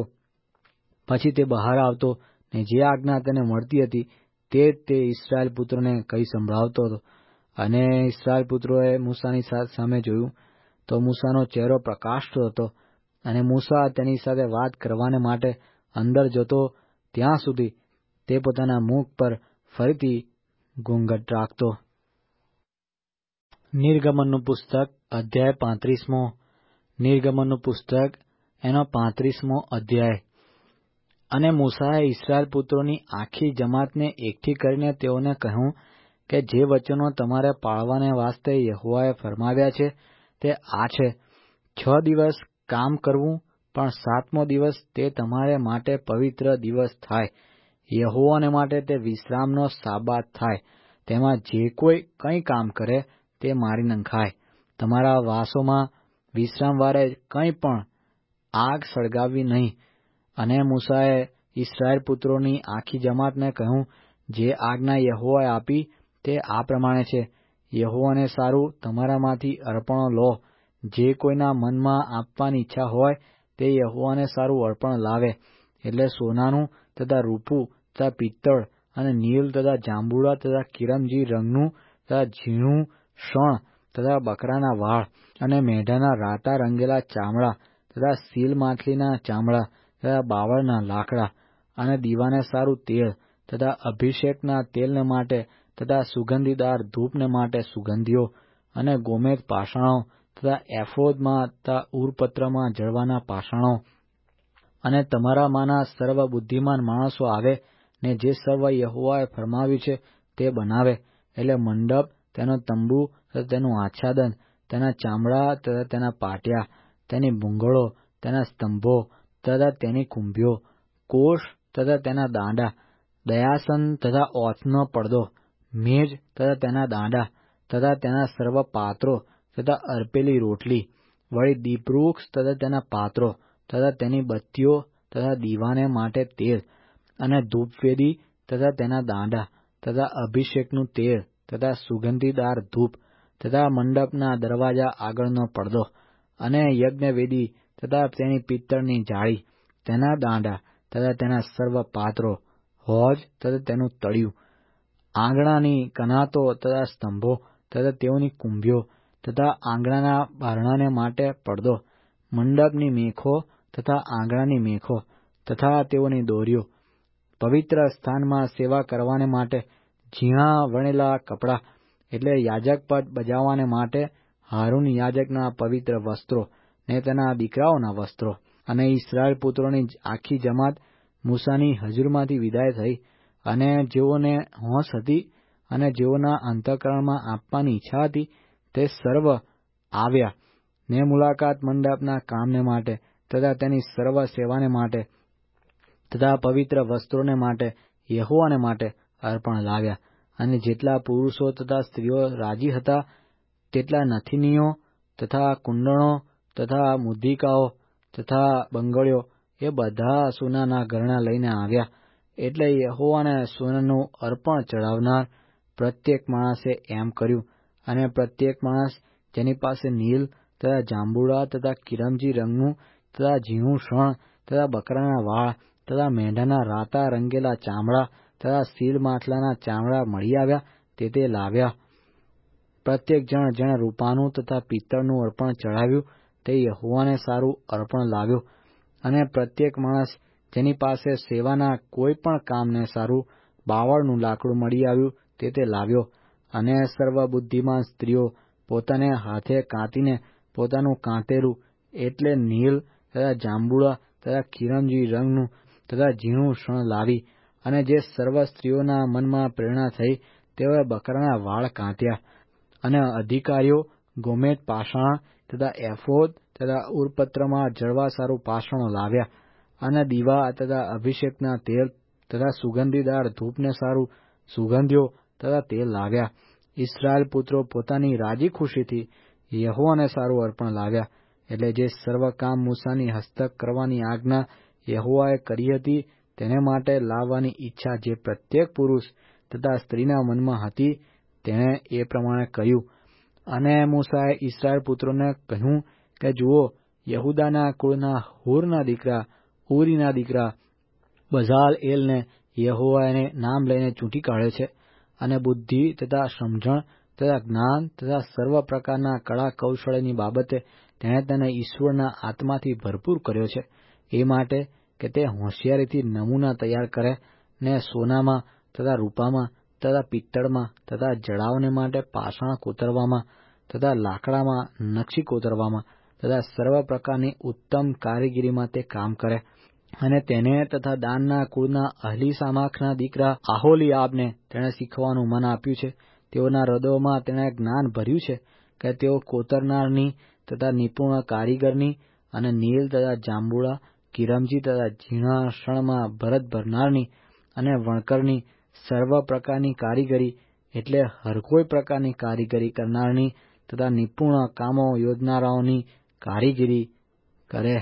પછી તે બહાર આવતો ને જે આજ્ઞા તેને મળતી હતી તે તે ઇસ્રાયેલ પુત્રોને કહી સંભળાવતો હતો. અને ઇસ્રાયેલ પુત્રોએ મૂસાની સામે જોયું તો મૂસાનો ચહેરો પ્રકાશતો હતો. અને મૂસા તેની સાથે વાત કરવાને માટે અંદર જતો ત્યાં સુધી તે પોતાના મુખ પર ફરીથી ઘૂંઘટ રાખતો. નિર્ગમનનું પુસ્તક અધ્યાય પાંત્રીસમો. નિર્ગમનનું પુસ્તક એનો પાંત્રીસમો અધ્યાય. અને મૂસાએ ઇસ્રાયેલ પુત્રોની આખી જમાતને એકઠી કરીને તેઓને કહ્યું કે જે વચનો તમારે પાળવાને વાસ્તે યહોવાએ ફરમાવ્યા છે તે આ છે: છ દિવસ કામ કરવું, પણ સાતમો દિવસ તે તમારે માટે પવિત્ર દિવસ થાય. યહોવાને માટે તે વિશ્રામનો સાબાત થાય. તેમાં જે કોઈ કંઈ કામ કરે તે મારી નંખાય. તમારા વાસોમાં વિશ્રામવારે કંઈ પણ આગ સળગાવવી નહીં. અને મૂસાએ ઇસ્રાયેલ પુત્રોની આખી જમાતને કહ્યું, જે આજ્ઞા યહોવાએ આપી તે આ પ્રમાણે છે: યહોવાને સારું તમારામાંથી અર્પણો લો. જે કોઈના મનમાં આપવાની ઈચ્છા હોય તે યહોવાને સારું અર્પણ લાવે, એટલે સોનાનું તથા રૂપું તથા પિત્તળ અને નીલ તથા જાંબુડા તથા કિરમજી રંગનું તથા ઝીણું શણ તથા બકરાના વાળ અને મેઢાના રાતા રંગેલા ચામડા તથા સીલ માછલીના ચામડા તથા બાવળના લાકડા અને દીવાને સારું તેલ તથા અભિષેકના તેલને માટે તથા સુગંધીદાર ધૂપને માટે સુગંધીઓ અને ગોમેદ પાષાણો તથા એફોદમાં તથા ઉરપત્રમાં જળવાના પાષાણો. અને તમારામાંના સર્વ બુદ્ધિમાન માણસો આવે ને જે સર્વ યહોવાએ ફરમાવ્યું છે તે બનાવે, એટલે મંડપ, તેનો તંબુ તથા તેનું આચ્છાદન, તેના ચામડા તથા તેના પાટિયા, તેની ભૂંગળો, તેના સ્તંભો તથા તેની કુંભીઓ, કોષ તથા તેના દાંડા, દયાસન તથા ઓથનો પડદો, મેજ તથા તેના દાંડા તથા તેના સર્વ પાત્રો તથા અર્પેલી રોટલી, વળી દીપવૃક્ષ તથા તેના પાત્રો તથા તેની બત્તીઓ તથા દીવાને માટે તેલ, અને ધૂપવેદી તથા તેના દાંડા તથા અભિષેકનું તેલ તથા સુગંધીદાર ધૂપ તથા મંડપના દરવાજા આગળનો પડદો અને યજ્ઞવેદી તથા તેની પિત્તળની જાળી, તેના દાંડા તથા તેના સર્વ પાત્રો, હોજ તથા તેનું તળિયું, આંગણાની કનાતો તથા સ્તંભો તથા તેઓની કુંભીઓ તથા આંગણાના બારણાને માટે પડદો, મંડપની મેખો તથા આંગણાની મેખો તથા તેઓની દોરીઓ, પવિત્ર સ્થાનમાં સેવા કરવાને માટે ઝીણા વણેલા કપડાં, એટલે યાજકપદ બજાવવાને માટે હારૂન યાજકના પવિત્ર વસ્ત્રો ને તેના દીકરાઓના વસ્ત્રો. અને ઇસ્રાયેલ પુત્રોની આખી જમાત મૂસાની હજુરમાંથી વિદાય થઈ, અને જેઓને હોંશ હતી અને જેઓના અંતઃકરણમાં આપવાની ઈચ્છા હતી તે સર્વ આવ્યા ને મુલાકાત મંડપના કામને માટે તથા તેની સર્વ સેવાને માટે તથા પવિત્ર વસ્ત્રોને માટે યહોવાને માટે અર્પણ લાવ્યા. અને જેટલા પુરુષો તથા સ્ત્રીઓ રાજી હતા તેટલા નથીનીઓ તથા કુંડણો તથા મુદ્રિકાઓ તથા બંગડીઓ એ બધા સોનાના ઘરણા લઈને આવ્યા. એટલે યહોવાને સોનાનું અર્પણ ચડાવનાર પ્રત્યેક માણસે એમ કર્યું. અને પ્રત્યેક માણસ જેની પાસે નીલ તથા જાંબુડા તથા કિરમજી રંગનું તથા ઝીણું શણ તથા બકરાના વાળ તથા મેંઢાના રાતા રંગેલા ચામડા તથા સીલ માછલાના ચામડા મળી આવ્યા તે તે લાવ્યા. પ્રત્યેક જણ જેણે રૂપાનું તથા પિત્તળનું અર્પણ ચડાવ્યું તે યહોવાને સારું અર્પણ લાવ્યો. અને પ્રત્યેક માણસ જેની પાસે સેવાના કોઈ પણ કામને સારું બાવળનું લાકડું મળી આવ્યું તે તે લાવ્યો. અને સર્વ બુદ્ધિમાન સ્ત્રીઓ પોતાને હાથે કાંતીને પોતાનું કાંતેરું, એટલે નીલ તથા જાંબુડા તથા કિરમજી રંગનું તથા ઝીણું શણ લાવી. અને જે સર્વ સ્ત્રીઓના મનમાં પ્રેરણા થઈ તેઓએ બકરાના વાળ કાંત્યા. અને અધિકારીઓ ગોમેદ પાષાણ તથા એફોદ તથા ઉરપત્રમાં જળવા સારું પાષાણો લાવ્યા. અને દીવા તથા અભિષેકના તેલ તથા સુગંધીદાર ધૂપને સારું સુગંધીઓ તથા તેલ લાવ્યા. ઇસ્રાયેલ પુત્રો પોતાની રાજી ખુશીથી યહોવાને સારું અર્પણ લાવ્યા. એટલે જે સર્વ કામ મૂસાની હસ્તક કરવાની આજ્ઞા યહોવાએ કરી હતી તેને માટે લાવવાની ઈચ્છા જે પ્રત્યેક પુરુષ તથા સ્ત્રીના મનમાં હતી તેણે એ પ્રમાણે કર્યું. અને મૂસાએ ઇસ્રાયેલ પુત્રોને કહ્યું કે જુઓ, યહૂદાના કુળના હૂરના દીકરા ઉરીના દીકરા બઝાલએલને યહોવાએ નામ લઈને ચૂંટી કાઢ્યો છે. અને બુદ્ધિ તથા સમજણ તથા જ્ઞાન તથા સર્વ પ્રકારના કળા કૌશળની બાબતે તેણે તેને ઈશ્વરના આત્માથી ભરપૂર કર્યો છે, એ માટે કે તે હોશિયારીથી નમૂના તૈયાર કરે ને સોનામાં તથા રૂપામાં તથા પિત્તળમાં તથા જડાઓને માટે પાષાણ કોતરવામાં તથા લાકડામાં નકશી કોતરવામાં તથા સર્વ પ્રકારની ઉત્તમ કારીગીરીમાં તે કામ કરે. અને તેને તથા દાનના કુળના અહીસામાખના દીકરા આહોલિયાબને તેણે શીખવાનું મન આપ્યું છે. તેઓના હૃદયોમાં તેણે જ્ઞાન ભર્યું છે કે તેઓ કોતરનારની તથા નિપુણ કારીગરની અને નીલ તથા જાંબુડા, કિરમજી તથા ઝીણા શણમાં ભરત ભરનારની અને વણકરની સર્વ પ્રકારની કારીગરી એટલે હરકોઈ પ્રકારની કારીગરી કરનારની તથા નિપુણ કામો યોજનારાઓની કારીગરી કરે.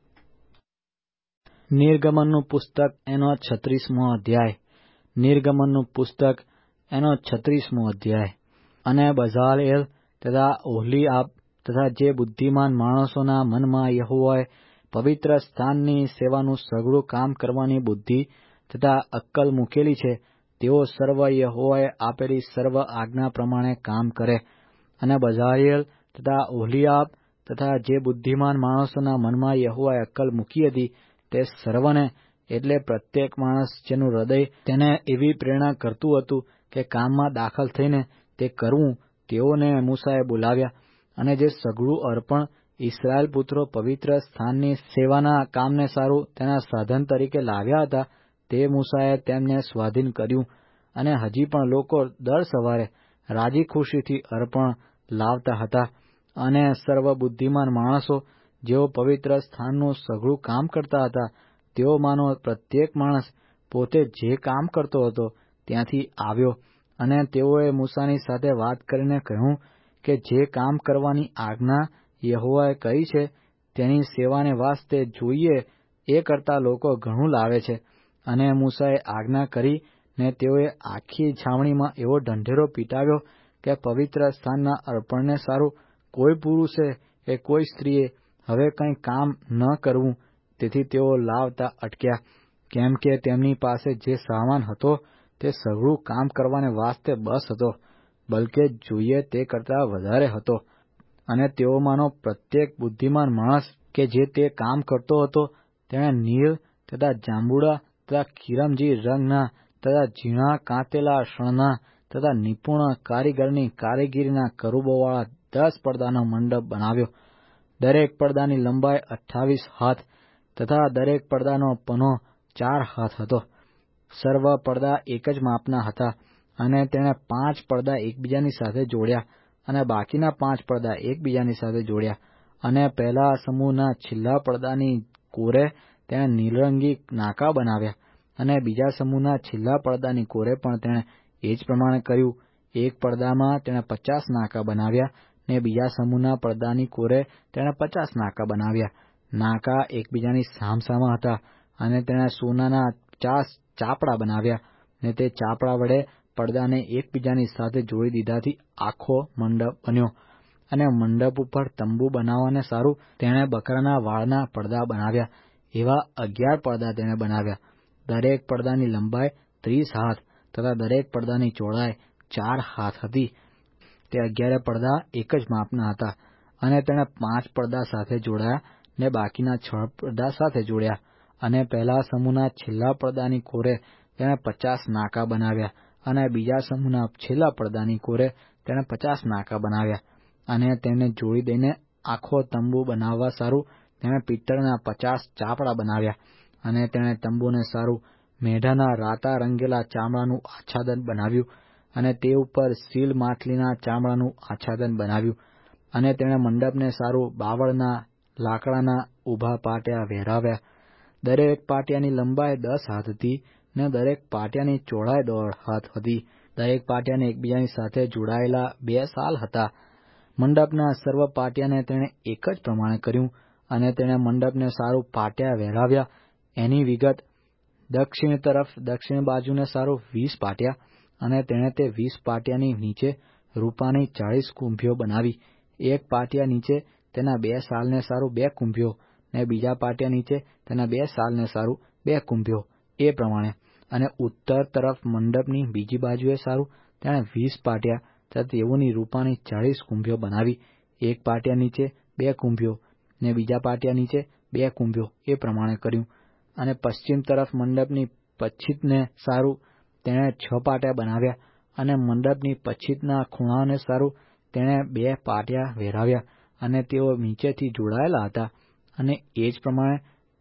નિર્ગમનનું પુસ્તક એનો છત્રીસમો અધ્યાય. નિર્ગમનનું પુસ્તક એનો છત્રીસમો અધ્યાય. અને બઝાલેલ તથા ઓહલીઆબ તથા જે બુદ્ધિમાન માણસોના મનમાં યહોવાએ પવિત્ર સ્થાનની સેવાનું સઘળું કામ કરવાની બુદ્ધિ તથા અક્કલ મૂકેલી છે, તેઓ સર્વ યહોવાએ આપેલી સર્વ આજ્ઞા પ્રમાણે કામ કરે. અને બઝાલેલ તથા ઓહલીઆબ તથા જે બુદ્ધિમાન માણસોના મનમાં યહોવાએ અક્કલ મૂકી હતી, તે સર્વને એટલે પ્રત્યેક માણસ જેનું હૃદય તેને એવી પ્રેરણા કરતું હતું કે કામમાં દાખલ થઈને તે કરવું, તેઓને મૂસાએ બોલાવ્યા. અને જે સઘળું અર્પણ ઇસ્રાયેલ પુત્રો પવિત્ર સ્થાનની સેવાના કામને સારું તેના સાધન તરીકે લાવ્યા હતા, તે મૂસાએ તેમને સ્વાધીન કર્યું. અને હજી પણ લોકો દર સવારે રાજી ખુશીથી અર્પણ લાવતા હતા. અને સર્વ બુદ્ધિમાન માણસો જેઓ પવિત્ર સ્થાનનું સઘળું કામ કરતા હતા, તેઓમાંનો પ્રત્યેક માણસ પોતે જે કામ કરતો હતો ત્યાંથી આવ્યો. અને તેઓએ મૂસાની સાથે વાત કરીને કહ્યું કે જે કામ કરવાની આજ્ઞા યહોવાએ કરી છે તેની સેવાને વાસ્તે જોઈએ એ કરતા લોકો ઘણું લાવે છે. અને મૂસાએ આજ્ઞા કરી ને તેઓએ આખી છાવણીમાં એવો ઢંઢેરો પીટાવ્યો કે પવિત્ર સ્થાનના અર્પણને સારું કોઈ પુરુષે કે કોઈ સ્ત્રીએ હવે કંઈ કામ ન કરવું. તેથી તેઓ લાવતા અટક્યા, કેમ કે તેમની પાસે જે સામાન હતો તે સઘળું કામ કરવાને વાસ્તે બસ હતો, બલકે જોઈએ તે કરતાં વધારે હતો. અને તેઓમાંનો પ્રત્યેક બુદ્ધિમાન માણસ કે જે તે કામ કરતો હતો, તેણે નીલ તથા જાંબુડા તથા કિરમજી રંગના તથા ઝીણા કાંતેલા શણના તથા નિપુણ કારીગરની કારીગીરીના કરુબોવાળા દસ પડદાનો મંડપ બનાવ્યો. દરેક પડદાની લંબાઈ અઠ્ઠાવીસ હાથ તથા દરેક પડદાનો પનો ચાર હાથ હતો. સર્વ પડદા એક જ માપના હતા. અને તેણે પાંચ પડદા એકબીજાની સાથે જોડ્યા અને બાકીના પાંચ પડદા એકબીજાની સાથે જોડ્યા. અને પહેલા સમૂહના છેલ્લા પડદાની કોરે તેણે નીલરંગી નાકા બનાવ્યા. અને બીજા સમૂહના છેલ્લા પડદાની કોરે પણ તેણે એ જ પ્રમાણે કર્યું. એક પડદામાં તેણે પચાસ નાકા બનાવ્યા ને બીજા સમૂહના પડદાની કોરે તેણે પચાસ નાકા બનાવ્યા. નાકા એકબીજાની સામસામા હતા. અને તેણે સોનાના પચાસ ચાપડા બનાવ્યા ને તે ચાપડા વડે પડદાને એકબીજાની સાથે જોડી દીધાથી આખો મંડપ બન્યો. અને મંડપ ઉપર તંબુ બનાવવાને સારું તેણે બકરાના વાળના પડદા બનાવ્યા. એવા અગિયાર પડદા તેણે બનાવ્યા. દરેક પડદાની લંબાઈ ત્રીસ હાથ તથા દરેક પડદાની ચોડાઈ ચાર હાથ હતી. તે અગિયારે પડદા એક જ માપના હતા. અને તેણે પાંચ પડદા સાથે જોડાયા ને બાકીના છ પડદા સાથે જોડ્યા. અને પહેલા સમૂહના છેલ્લા પડદાની કોરે તેણે પચાસ નાકા બનાવ્યા. અને બીજા સમૂહના છેલ્લા પડદાની કોરે તેણે પચાસ નાકા બનાવ્યા. અને તેમને જોડી દઈને આખો તંબુ બનાવવા સારું તેણે પિત્તળના પચાસ ચાપડા બનાવ્યા. અને તેણે તંબુને સારું મેઢાના રાતા રંગેલા ચામડાનું આચ્છાદન બનાવ્યું. અને તે ઉપર સીલ માછલીના ચામડાનું આચ્છાદન બનાવ્યું. અને તેણે મંડપને સારું બાવળના લાકડાના ઊભા પાટિયા વહેરાવ્યા. દરેક પાટિયાની લંબાઈ દસ હાથ હતી ને દરેક પાટિયાની ચોડાઈ દોઢ હાથ હતી. દરેક પાટિયાને એકબીજાની સાથે જોડાયેલા બે સાલ હતા. મંડપના સર્વ પાટિયાને તેણે એક જ પ્રમાણે કર્યું. અને તેણે મંડપને સારું પાટિયા વહેરાવ્યા. એની વિગત દક્ષિણ તરફ દક્ષિણ બાજુને સારું વીસ પાટિયા. અને તેણે તે વીસ પાટિયાની નીચે રૂપાની ચાળીસ કુંભીઓ બનાવી. એક પાટિયા નીચે તેના બે સાલને સારું બે કુંભીઓ ને બીજા પાટિયા નીચે તેના બે સાલને સારું બે કુંભીઓ એ પ્રમાણે. અને ઉત્તર તરફ મંડપની બીજી બાજુએ સારું તેણે વીસ પાટિયા તથા તેઓની રૂપાની ચાળીસ કુંભીઓ બનાવી. એક પાટિયા નીચે બે કુંભીઓ ને બીજા પાટિયા નીચે બે કુંભીઓ એ પ્રમાણે કર્યું. અને પશ્ચિમ તરફ મંડપની પછીતને સારું તેણે છ પાટિયા બનાવ્યા. અને મંડપની પછીતના ખૂણાઓને સારું તેણે બે પાટિયા વહેરાવ્યા. અને તેઓ નીચેથી જોડાયેલા હતા. અને એ જ પ્રમાણે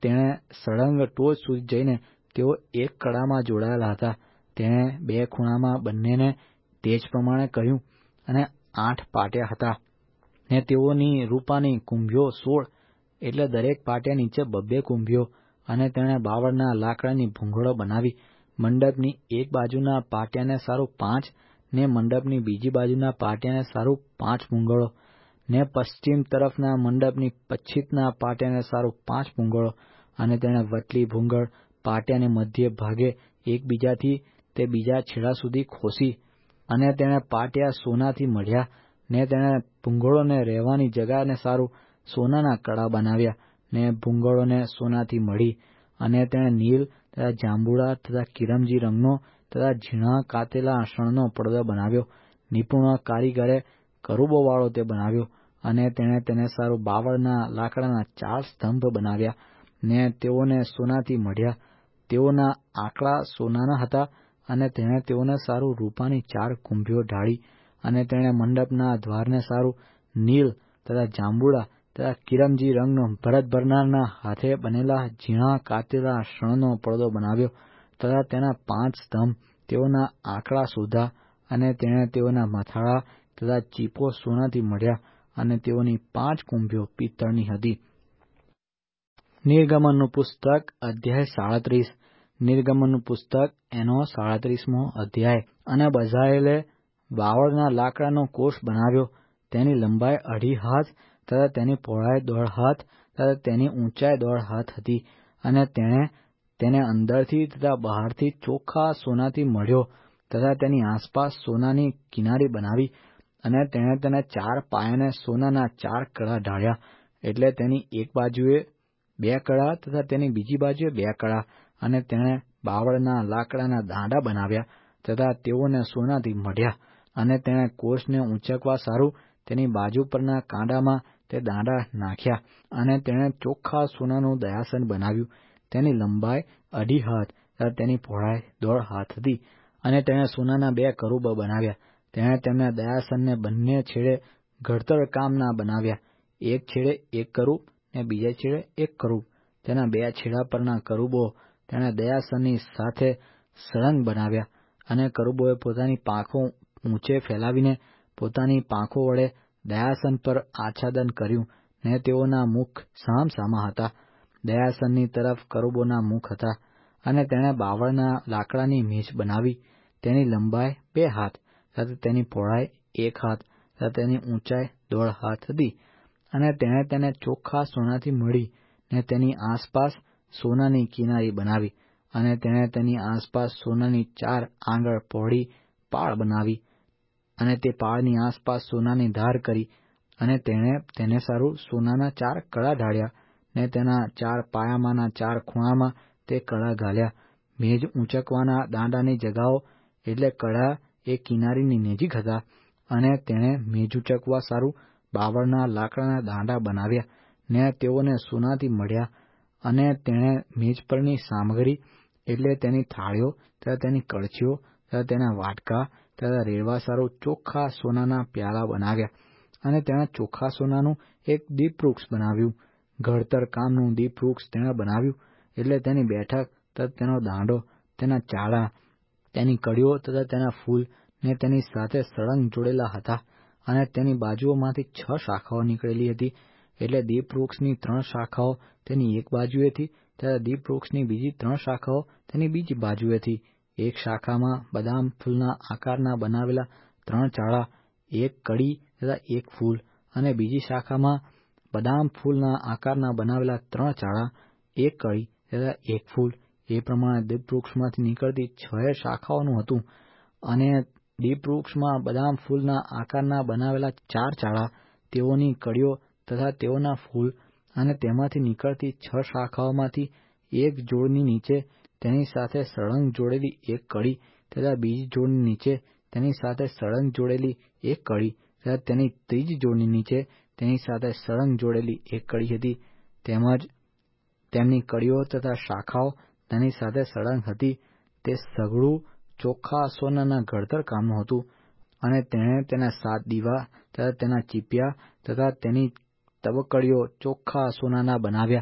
તેણે સળંગ ટોચ સુધી જઈને તેઓ એક કડામાં જોડાયેલા હતા. તેણે બે ખૂણામાં બંનેને તે જ પ્રમાણે કર્યું અને આઠ પાટિયા હતા, ને તેઓની રૂપાની કુંભીઓ સોળ, એટલે દરેક પાટિયા નીચે બબ્બે કુંભીઓ. અને તેણે બાવળના લાકડાની ભૂંગળો બનાવી. મંડપની એક બાજુના પાટિયાને સારું પાંચ, ને મંડપની બીજી બાજુના પાટિયાને સારું પાંચ ભૂંગળો, ને પશ્ચિમ તરફના મંડપની પશ્ચિતના પાટિયાને સારું પાંચ ભૂંગળો. અને તેણે વટલી ભૂંગળ પાટિયાને મધ્ય ભાગે એકબીજાથી તે બીજા છેડા સુધી ખોસી. અને તેણે પાટિયા સોનાથી મઢ્યા, ને તેણે ભૂંગળોને રહેવાની જગાને સારું સોનાના કડા બનાવ્યા, ને ભૂંગળોને સોનાથી મઢી. અને તેણે નીલ તથા જાંબુડા તથા કિરમજી રંગનો તથા ઝીણા કાતેલા શણનો પડદો બનાવ્યો. નિપુણ કારીગરે કરુબોવાળો તે બનાવ્યો. અને તેણે તેને સારું બાવળના લાકડાના ચાર સ્તંભ બનાવ્યા, ને તેઓને સોનાથી મઢ્યા. તેઓના આંકડા સોનાના હતા, અને તેણે તેઓને સારું રૂપાની ચાર કુંભીઓ ઢાળી. અને તેણે મંડપના દ્વારને સારું નીલ તથા જાંબુડા તથા કિરમજી રંગનો ભરત ભરનારના હાથે બનેલા ઝીણા કાતેલા શણનો પડદો બનાવ્યો, તથા તેના પાંચ સ્તંભ તેઓના આંકડા સુધા. અને તેણે તેઓના મથાળા તથા ચીપો સોનાથી મઢ્યા, અને તેઓની પાંચ કુંભીઓ પિત્તળની હતી. નિર્ગમનનું પુસ્તક અધ્યાય સાડત્રીસ. નિર્ગમનનું પુસ્તક એનો સાડત્રીસમો અધ્યાય. અને બઝાલેલે બાવળના લાકડાનો કોષ બનાવ્યો. તેની લંબાઈ અઢી હાથ તથા તેની પહોળાઈ દોઢ હાથ તથા તેની ઊંચાઈ દોઢ હાથ હતી. અને તેણે તેને અંદરથી તથા બહારથી ચોખ્ખા સોનાથી મઢ્યો, તથા તેની આસપાસ સોનાની કિનારી બનાવી. અને તેણે તેના ચાર પાયાને સોનાના ચાર કડા ઢાળ્યા, એટલે તેની એક બાજુએ બે કડા તથા તેની બીજી બાજુએ બે કડા. અને તેણે બાવળના લાકડાના દાંડા બનાવ્યા, તથા તેઓને સોનાથી મઢ્યા. અને તેણે કોષને ઊંચકવા સારું તેની બાજુ પરના કાંડામાં તે દાંડા નાખ્યા. અને તેણે ચોખ્ખા સોનાનું દયાસન બનાવ્યું. તેની લંબાઈ અઢી હાથ તથા તેની પહોળાઈ દોઢ હાથ હતી. અને તેણે સોનાના બે કરુબ બનાવ્યા. તેણે તેમને દયાસનને બંને છેડે ઘડતર કામના બનાવ્યા, એક છેડે એક કરુબ ને બીજા છેડે એક કરુબ. તેના બે છેડા પરના કરુબો તેણે દયાસનની સાથે સળંગ બનાવ્યા. અને કરુબોએ પોતાની પાંખો ઊંચે ફેલાવીને પોતાની પાંખો વડે દયાસન પર આચ્છાદન કર્યું, ને તેઓના મુખ સામસામા હતા. દયાસનની તરફ કરુબોના મુખ હતા. અને તેણે બાવળના લાકડાની મેજ બનાવી. તેની લંબાઈ બે હાથ તથા તેની પહોળાઈ એક હાથ તથા તેની ઊંચાઈ દોઢ હાથ હતી. અને તેણે તેને ચોખ્ખા સોનાથી મઢી, ને તેની આસપાસ સોનાની કિનારી બનાવી. અને તેણે તેની આસપાસ સોનાની ચાર આંગળ પહોળી પાળ બનાવી. અને તે પાળની આસપાસ સોનાની ધાર કરી. અને તેણે તેને સારું સોનાના ચાર કડા ઢાળ્યા, ને તેના ચાર પાયામાંના ચાર ખૂણામાં તે કડા ઘાલ્યા. મેજ ઊંચકવાના દાંડાની જગાઓ એટલે કડા એ કિનારીની નજીક હતા. અને તેણે મેજ ઊંચકવા સારું બાવળના લાકડાના દાંડા બનાવ્યા, ને તેઓને સોનાથી મઢ્યા. અને તેણે મેજ પરની સામગ્રી એટલે તેની થાળીઓ તથા તેની કળછીઓ તથા તેના વાટકા તથા રેડવા સારું ચોખ્ખા સોનાના પ્યાલા બનાવ્યા. અને તેણે ચોખ્ખા સોનાનું એક દીપવૃક્ષ બનાવ્યું. ઘડતર કામનું દીપવૃક્ષ તેણે બનાવ્યું, એટલે તેની બેઠક તથા તેનો દાંડો, તેના ચાળા, તેની કડીઓ તથા તેના ફૂલ ને તેની સાથે સળંગ જોડેલા હતા. અને તેની બાજુઓમાંથી છ શાખાઓ નીકળેલી હતી. એટલે દીપવૃક્ષની ત્રણ શાખાઓ તેની એક બાજુએથી તથા દીપવૃક્ષની બીજી ત્રણ શાખાઓ તેની બીજી બાજુએથી. એક શાખામાં બદામ ફૂલના આકારના બનાવેલા ત્રણ ચાળા, એક કડી તથા એક ફૂલ. અને બીજી શાખામાં બદામ ફૂલના આકારના બનાવેલા ત્રણ ચાળા, એક કડી તથા એક ફૂલ. એ પ્રમાણે દીપવૃક્ષમાંથી નીકળતી છ શાખાઓનું હતું. અને દીપવૃક્ષમાં બદામ ફૂલના આકારના બનાવેલા ચાર ચાળા, તેઓની કડીઓ તથા તેઓના ફૂલ. અને તેમાંથી નીકળતી છ શાખાઓમાંથી એક જોડની નીચે તેની સાથે સળંગ જોડેલી એક કડી તથા બીજી જોડની નીચે તેની સાથે સળંગ જોડેલી એક કડી તથા તેની ત્રીજી જોડની નીચે તેની સાથે સળંગ જોડેલી એક કડી હતી. તેમજ તેમની કડીઓ તથા શાખાઓ તેની સાથે સળંગ હતી. તે સઘળું ચોખ્ખા સોનાના ઘડતર કામનું હતું. અને તેણે તેના સાત દીવા તથા તેના ચીપિયા તથા તેની તબકડીઓ ચોખ્ખા સોનાના બનાવ્યા.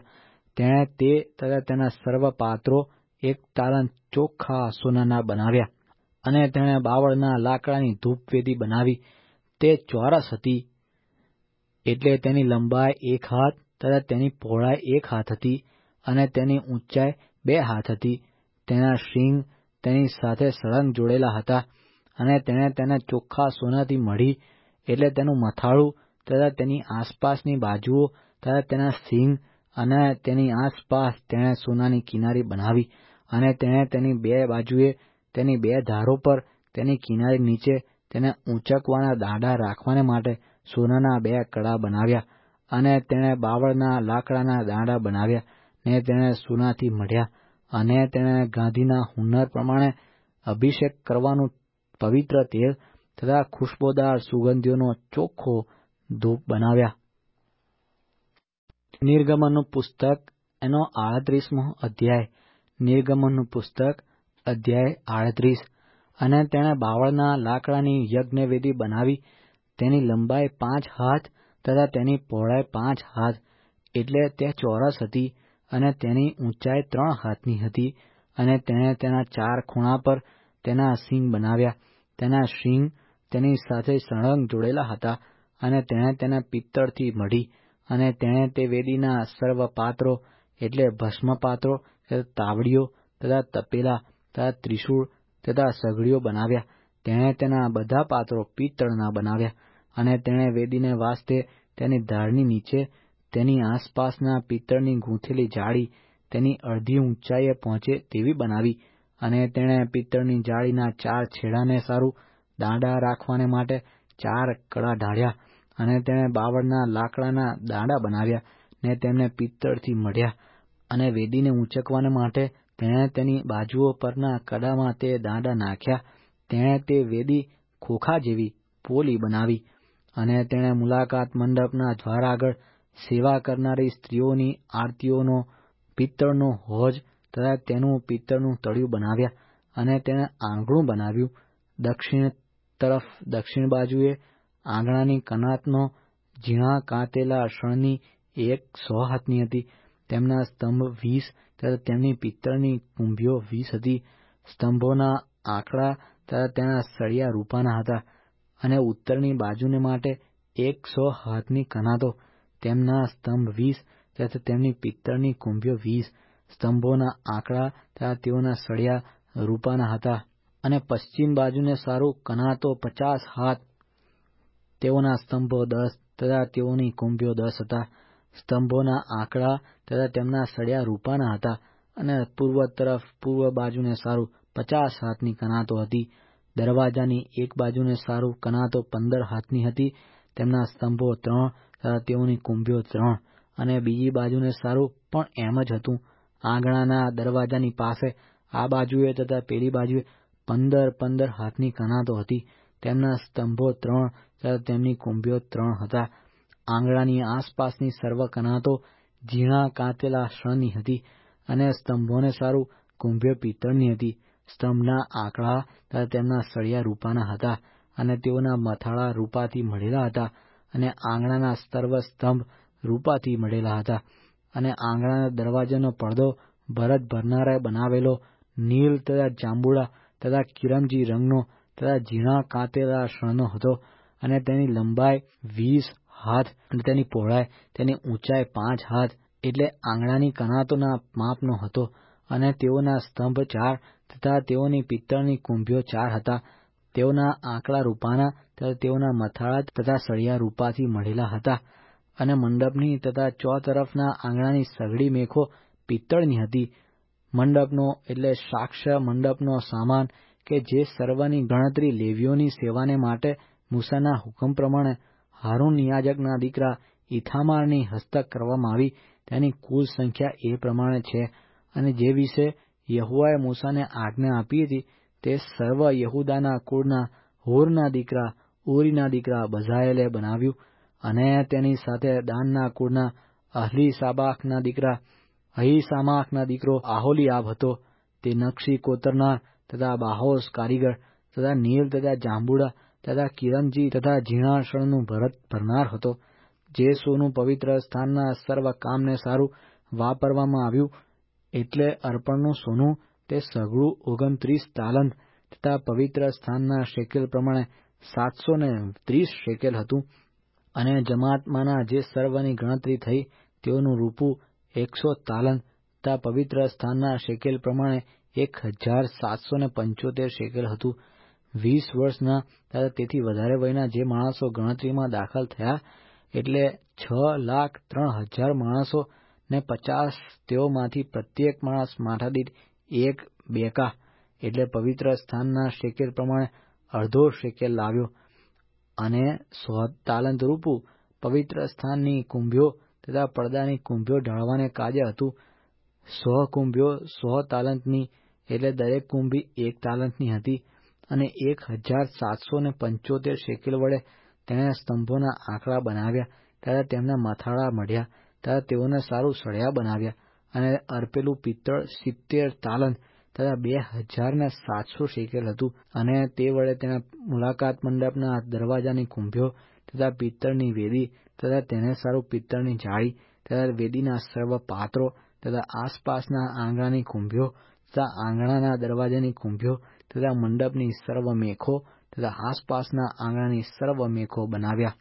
તેણે તે તથા તેના સર્વ પાત્રો એક તાલંત ચોખ્ખા સોનાના બનાવ્યા. અને તેણે બાવળના લાકડાની ધૂપવેદી બનાવી. તે ચોરસ હતી, એટલે તેની લંબાઈ એક હાથ તથા તેની પહોળાઈ એક હાથ હતી, અને તેની ઊંચાઈ બે હાથ હતી. તેના શીંગ તેની સાથે સળંગ જોડેલા હતા, અને તેણે તેને ચોખ્ખા સોનાથી મઢી, એટલે તેનું મથાળું તથા તેની આસપાસની બાજુઓ તથા તેના શીંગ અને તેની આસપાસ તેણે સોનાની કિનારી બનાવી. અને તેણે તેની બે બાજુએ તેની બે ધારો પર તેની કિનારી નીચે તેને ઊંચકવાના દાંડા રાખવાને માટે સોનાના બે કડા બનાવ્યા. અને તેણે બાવળના લાકડાના દાંડા બનાવ્યા, ને તેણે સોનાથી મઢ્યા. અને તેણે ગાદીના હુન્નર પ્રમાણે અભિષેક કરવાનું પવિત્ર તેલ તથા ખુશ્બોદાર સુગંધીઓનો ચોખ્ખો ધૂપ બનાવ્યા. નિર્ગમનનું પુસ્તક એનો આડત્રીસમો અધ્યાય. નિર્ગમનનું પુસ્તક અધ્યાય આડત્રીસ. અને તેણે બાવળના લાકડાની યજ્ઞવેદી બનાવી. તેની લંબાઈ પાંચ હાથ તથા તેની પહોળાઈ પાંચ હાથ, એટલે તે ચોરસ હતી. અને તેની ઊંચાઈ ત્રણ હાથની હતી. અને તેણે તેના ચાર ખૂણા પર તેના શીંગ બનાવ્યા. તેના શીંગ તેની સાથે સળંગ જોડેલા હતા, અને તેણે તેને પિત્તળથી મઢી. અને તેણે તે વેદીના સર્વ પાત્રો એટલે ભસ્મ પાત્રો તથા તાવડીઓ તથા તપેલા તથા ત્રિશૂળ તથા સઘળીઓ બનાવ્યા. તેણે તેના બધા પાત્રો પિત્તળના બનાવ્યા. અને તેણે વેદીને વાસ્તે તેની ધારની નીચે તેની આસપાસના પિત્તળની ગૂંથેલી જાળી તેની અડધી ઊંચાઈએ પહોંચે તેવી બનાવી. અને તેણે પિત્તળની જાળીના ચાર છેડાને સારું દાંડા રાખવાને માટે ચાર કડા ઢાળ્યા. અને તેણે બાવળના લાકડાના દાંડા બનાવ્યા, ને તેમને પિત્તળથી મઢ્યા. અને વેદીને ઊંચકવાને માટે તેણે તેની બાજુઓ પરના કડામાં તે દાંડા નાખ્યા. તેણે તે વેદી ખોખા જેવી પોલી બનાવી. અને તેણે મુલાકાત મંડપના દ્વાર આગળ સેવા કરનારી સ્ત્રીઓની આરતીઓનો પિત્તળનો હોજ તથા તેનું પિત્તળનું તળિયું બનાવ્યા. અને તેણે આંગણું બનાવ્યું. દક્ષિણ તરફ દક્ષિણ બાજુએ આંગણાની કનાતનો ઝીણા કાંતેલા શણની એક સો હાથની હતી. તેમના સ્તંભ વીસ તથા તેમની પિત્તળની કુંભીઓ વીસ હતી. સ્તંભોના આંકડા તથા તેના સળિયા રૂપાના હતા. અને ઉત્તરની બાજુને માટે એક સો હાથની કનાતો. તેમના સ્તંભ વીસ તથા તેમની પિત્તળની કુંભીઓ વીસ. સ્તંભોના આંકડા તથા તેઓના સળિયા રૂપાના હતા. અને પશ્ચિમ બાજુને સારું કનાતો પચાસ હાથ. તેઓના સ્તંભો દસ તથા તેઓની કુંભીઓ દસ હતા. સ્તંભોના આંકડા તથા તેમના સળિયા રૂપાના હતા. અને પૂર્વ તરફ પૂર્વ બાજુને સારું પચાસ હાથની કનાતો હતી. દરવાજાની એક બાજુને સારું કનાતો પંદર હાથની હતી. તેમના સ્તંભો ત્રણ તથા તેઓની કુંભીઓ ત્રણ. અને બીજી બાજુને સારું પણ એમ જ હતું. આંગણાના દરવાજાની પાસે આ બાજુએ તથા પેલી બાજુએ પંદર પંદર હાથની કનાતો હતી. તેમના સ્તંભો ત્રણ તથા તેમની કુંભીઓ ત્રણ હતા. આંગણાની આસપાસની સર્વ કનાતો ઝીણા કાંતેલા શણની હતી. અને સ્તંભોને સારું કુંભીઓ પિત્તળની હતી. સ્તંભના આંકડા તથા તેમના સળિયા રૂપાના હતા, અને તેઓના મથાળા રૂપાથી મઢેલા હતા. અને આંગણાના સર્વ સ્તંભ રૂપાથી મઢેલા હતા. અને આંગણાના દરવાજાનો પડદો ભરત ભરનારાએ બનાવેલો નીલ તથા જાંબુડા તથા કિરમજી રંગનો તથા ઝીણા કાંતેલા શણનો હતો. અને તેની લંબાઈ વીસ હાથ અને તેની પહોળાઈ તેની ઊંચાઈ પાંચ હાથ, એટલે આંગણાની કનાતોના માપનો હતો. અને તેઓના સ્તંભ ચાર તથા તેઓની પિત્તળની કુંભીઓ ચાર હતા. તેઓના આંકડા રૂપાના તથા તેઓના મથાળા તથા સળિયા રૂપાથી મઢેલા હતા. અને મંડપની તથા ચો તરફના આંગણાની સઘળી મેખો પિત્તળની હતી. મંડપનો એટલે સાક્ષ્ય મંડપનો સામાન કે જે સર્વની ગણતરી લેવીઓની સેવાને માટે મૂસાના હુકમ પ્રમાણે હારૂન યાજકના દીકરા ઇથામારની હસ્તક કરવામાં આવી, તેની કુલ સંખ્યા એ પ્રમાણે છે. અને જે વિશે યહોવાએ મૂસાને આજ્ઞા આપી હતી તે સર્વ યહૂદાના કુળના હૂરના દીકરા ઉરીના દીકરા બઝાયેલે બનાવ્યું. અને તેની સાથે દાનના કુળના અહલીસાબાકના દીકરા અહીસામાકના દીકરો આહોલિયાબ હતો. તે નકશી કોતરનાર તથા બાહોશ કારીગર તથા નીલ તથા જાંબુડા તથા કિરમજી તથા ઝીણા શણનું ભરત ભરનાર હતો. જે સોનું પવિત્ર સ્થાનના સર્વ કામને સારું વાપરવામાં આવ્યું, એટલે અર્પણનું સોનું તે સઘળું ઓગણત્રીસ તાલંત તથા પવિત્ર સ્થાનના શેકેલ પ્રમાણે સાતસો ને ત્રીસ શેકેલ હતું. અને જમાતમાંના જે સર્વની ગણતરી થઈ તેઓનું રૂપું એકસો તાલંત તથા પવિત્ર સ્થાનના શેકેલ પ્રમાણે એક હજાર સાતસો ને પંચોતેર શેકેલ હતું. વીસ વર્ષના તથા તેથી વધારે વયના જે માણસો ગણતરીમાં દાખલ થયા, એટલે છ લાખ ત્રણ હજાર માણસો ને પચાસ, તેઓમાંથી પ્રત્યેક માણસ માથાદીઠ એક બેકા એટલે પવિત્ર સ્થાનના શેકેલ પ્રમાણે અડધો શેકેલ લાવ્યો. અને સો તાલંત રૂપું પવિત્ર સ્થાનની કુંભીઓ તથા પડદાની કુંભીઓ ઢાળવાને કાજે હતું. સો કુંભીઓ સો તાલંતની એટલે દરેક કુંભી એક તાલંતની હતી. અને એક હજાર સાતસો ને પંચોતેર શેકેલ વડે તેણે સ્તંભોના આંકડા બનાવ્યા તથા તેમના મથાળા મઢ્યા તથા તેઓને સારું સળિયા બનાવ્યા. અને અર્પેલું પિત્તળ સિત્તેર તાલંત તથા બે હજાર ને સાતસો શેકેલ હતું. અને તે વડે તેણે મુલાકાત મંડપના દરવાજાની કુંભીઓ તથા પિત્તળની વેદી તથા તેને સારું પિત્તળની જાળી તથા વેદીના સર્વ પાત્રો તથા આસપાસના આંગણાની કુંભીઓ તથા આંગણાના દરવાજાની કુંભીઓ તથા મંડપની સર્વ મેખો તથા આસપાસના આંગણાની સર્વ મેખો બનાવ્યા.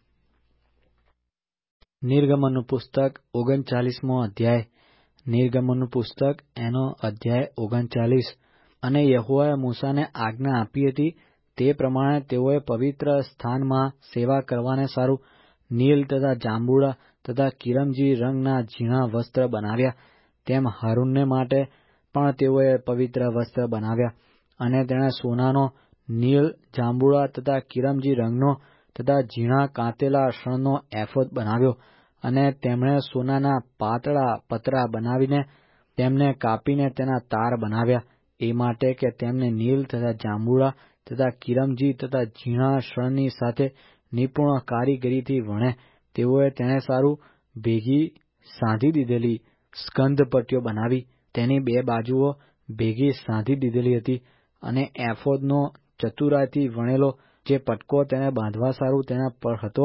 નિર્ગમનનું પુસ્તક ઓગણચાલીસમો અધ્યાય. નિર્ગમનનું પુસ્તક એનો અધ્યાય ઓગણચાલીસ. અને યહોવાએ મૂસાને આજ્ઞા આપી હતી તે પ્રમાણે તેઓએ પવિત્ર સ્થાનમાં સેવા કરવાને સારું નીલ તથા જાંબુડા તથા કિરમજી રંગના ઝીણા વસ્ત્ર બનાવ્યા. તેમ હારૂનને માટે પણ તેઓએ પવિત્ર વસ્ત્ર બનાવ્યા. અને તેણે સોનાનો, નીલ, જાંબુડા તથા કિરમજી રંગનો તથા ઝીણા કાંતેલા શણનો એફોદ બનાવ્યો. અને તેમણે સોનાના પાતળા પતરા બનાવીને તેમને કાપીને તેના તાર બનાવ્યા, એ માટે કે તેમને નીલ તથા જાંબુડા તથા કિરમજી તથા ઝીણા શણની સાથે નિપુણ કારીગરીથી વણે. તેઓએ તેને સારું ભેગી સાંધી દીધેલી સ્કંધપટ્ટીઓ બનાવી. તેની બે બાજુઓ ભેગી સાંધી દીધેલી હતી. અને એફોદનો ચતુરાઈથી વણેલો જે પટકો તેને બાંધવા સારું તેના પર હતો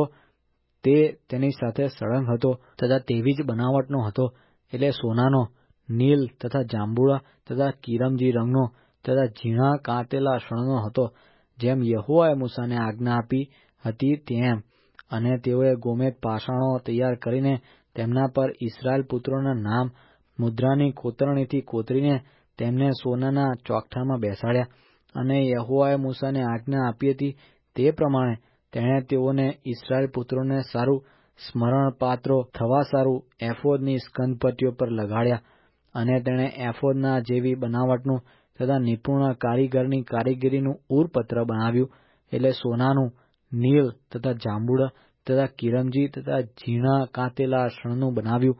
તે તેની સાથે સળંગ હતો તથા તેવી જ બનાવટનો હતો, એટલે સોનાનો, નીલ તથા જાંબુડા તથા કિરમજી રંગનો તથા ઝીણા કાંતેલા શણનો હતો, જેમ યહોવાએ મૂસાને આજ્ઞા આપી હતી તેમ. અને તેઓએ ગોમેદ પાષાણો તૈયાર કરીને તેમના પર ઇસ્રાએલ પુત્રોના નામ મુદ્રાની કોતરણીથી કોતરીને તેમને સોનાના ચોકઠામાં બેસાડ્યા. અને યહોવાએ મૂસાને આજ્ઞા આપી હતી તે પ્રમાણે તેણે તેઓને ઇસ્રાએલ પુત્રોને સારું સ્મરણપાત્રો થવા સારું એફોદની સ્કંધપટ્ટીઓ પર લગાડ્યા. અને તેણે એફોદના જેવી બનાવટનું તથા નિપુણ કારીગરની કારીગરીનું ઉરપત્ર બનાવ્યું, એટલે સોનાનું, નીલ તથા જાંબુડા તથા કિરમજી તથા ઝીણા કાંતેલા શણનું બનાવ્યું.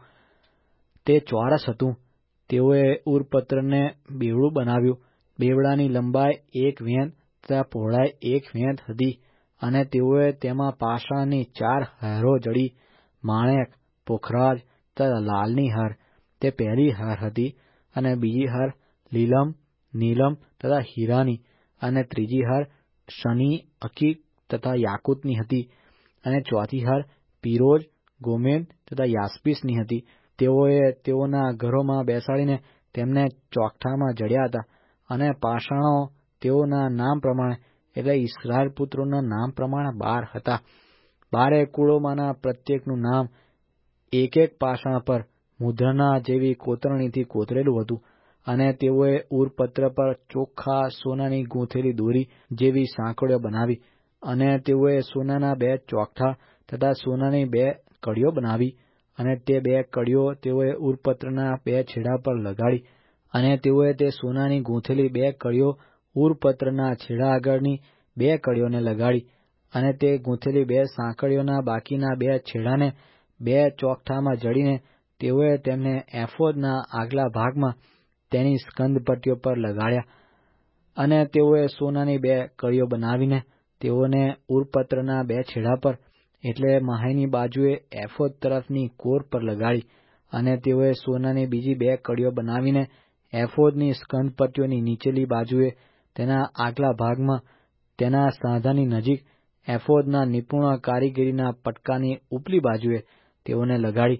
તે ચોરસ હતું. તેઓએ ઉરપત્રને બેવડું બનાવ્યું. બેવડાની લંબાઈ એક વેંત તથા પહોળાઈ એક વેંત હતી. અને તેઓએ તેમાં પાષાણની ચાર હારો જડી, માણેક, પોખરાજ તથા લાલની હાર તે પહેલી હાર હતી. અને બીજી હાર લીલમ, નીલમ તથા હીરાની. અને ત્રીજી હાર શની, અકીક તથા યાકૂતની હતી. અને ચોથી હાર પીરોજ, ગોમેદ તથા યાસ્પીસની હતી. તેઓએ તેઓના ઘરોમાં બેસાડીને તેમને ચોકઠામાં જડ્યા હતા. અને પાષાણો તેઓના નામ પ્રમાણે એટલે ઇસ્રાએલ પુત્રોના નામ પ્રમાણે બાર હતા. બારે કુળોમાંના પ્રત્યેકનું નામ એક એક પાષાણ પર મુદ્રણા જેવી કોતરણીથી કોતરેલું હતું. અને તેઓએ ઉરપત્ર પર ચોખ્ખા સોનાની ગૂંથેલી દોરી જેવી સાંકળીઓ બનાવી. અને તેઓએ સોનાના બે ચોકઠા તથા સોનાની બે કડીઓ બનાવી. અને તે બે કડીઓ તેઓએ ઉરપત્રના બે છેડા પર લગાડી. અને તેઓએ તે સોનાની ગૂંથેલી બે કડીઓ ઉરપત્રના છેડા આગળની બે કડીઓને લગાડી. અને તે ગૂંથેલી બે સાંકળીઓના બાકીના બે છેડાને બે ચોકઠામાં જડીને તેઓએ તેમને એફોદના આગલા ભાગમાં તેની સ્કંધપટ્ટીઓ પર લગાડ્યા. અને તેઓએ સોનાની બે કડીઓ બનાવીને તેઓને ઉરપત્રના બે છેડા પર એટલે માહીની બાજુએ એફોદ તરફની કોર પર લગાડી. અને તેઓએ સોનાની બીજી બે કડીઓ બનાવીને એફોદની સ્કંધપટ્ટીઓની નીચેલી બાજુએ તેના આગલા ભાગમાં તેના સાંધાની નજીક એફોદના નિપુણ કારીગરીના પટકાની ઉપલી બાજુએ તેઓને લગાડી.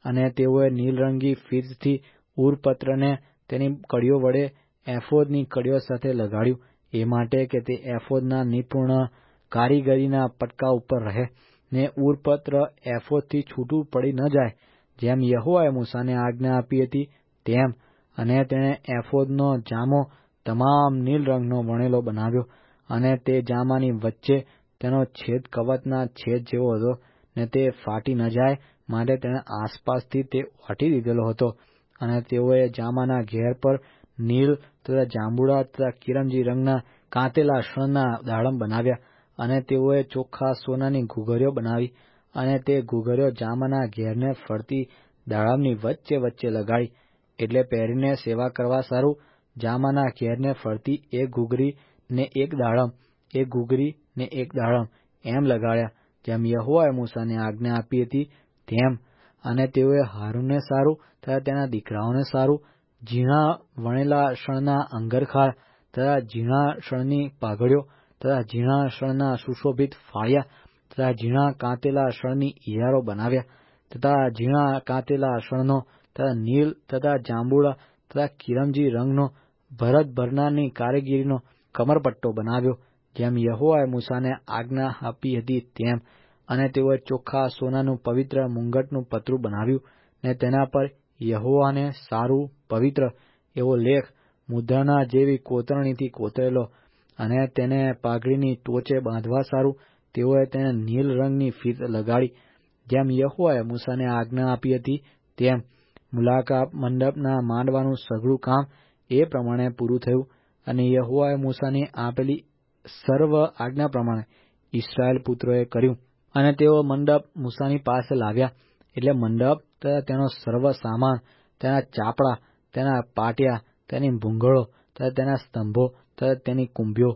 અને તેઓએ નીલરંગી ફીતથી ઉરપત્રને તેની કડીઓ વડે એફોદની કડીઓ સાથે લગાડ્યું, એ માટે કે તે એફોદના નિપુણ કારીગરીના પટકા ઉપર રહે, ને ઉરપત્ર એફોદથી છૂટું પડી ન જાય, જેમ યહોવાએ મૂસાને આજ્ઞા આપી હતી તેમ. અને તેણે એફોદનો જામો તમામ નીલ રંગનો વણેલો બનાવ્યો, અને તે જામાની વચ્ચે તેનો છેદ કવચના છેદ જેવો હતો, ને તે ફાટી ન જાય માટે તેણે આસપાસથી તે વાટી દીધેલો હતો. અને તેઓએ જામાના ઘેર પર નીલ તથા જાંબુડા તથા કિરમજી રંગના કાંતેલા શણના દાડમ બનાવ્યા, અને તેઓએ ચોખ્ખા સોનાની ઘૂઘરીઓ બનાવી, અને તે ઘૂઘરીઓ જામાના ઘેરને ફરતી દાડમની વચ્ચે વચ્ચે લગાડી, એટલે પહેરીને સેવા કરવા સારું જામાના ઘેરને ફરતી એક ઘૂઘરી ને એક દાડમ, એક ઘૂઘરી ને એક દાડમ એમ લગાડ્યા, જેમ યહોવાએ મૂસાને આજ્ઞા આપી હતી તેમ. અને તેઓએ હારૂનને સારું તથા તેના દીકરાઓને સારું ઝીણા વણેલા શણના અંગરખાળ તથા ઝીણા શણની પાઘડીઓ તથા ઝીણા શણના સુશોભિત ફાળિયા તથા ઝીણા કાંતેલા શણની ઈયારો બનાવ્યા, તથા ઝીણા કાંતેલા શણનો તથા નીલ તથા જાંબુડા તથા કિરમજી રંગનો ભરત ભરનારની કારીગરીનો કમરપટ્ટો બનાવ્યો, જેમ યહોવાએ મૂસાને આજ્ઞા આપી હતી તેમ. અને તેઓએ ચોખ્ખા સોનાનું પવિત્ર મુંગટનું પતરું બનાવ્યું, ને તેના પર યહોવાને સારું પવિત્ર એવો લેખ મુદ્રણા જેવી કોતરણીથી કોતરેલો, અને તેને પાઘડીની ટોચે બાંધવા સારું તેઓએ તેને નીલ રંગની ફીત લગાડી, જેમ યહોવાએ મૂસાને આજ્ઞા આપી હતી તેમ. મુલાકાત મંડપના માંડવાનું સઘળું કામ એ પ્રમાણે પૂરું થયું, અને યહોવાએ મૂસાની આપેલી સર્વ આજ્ઞા પ્રમાણે ઇસ્રાયેલ પુત્રોએ કર્યું. અને તેઓ મંડપ મૂસાની પાસે લાવ્યા, એટલે મંડપ તથા તેનો સર્વ સામાન, તેના ચાપડા, તેના પાટિયા, તેની ભૂંગળો તથા તેના સ્તંભો તથા તેની કુંભીઓ,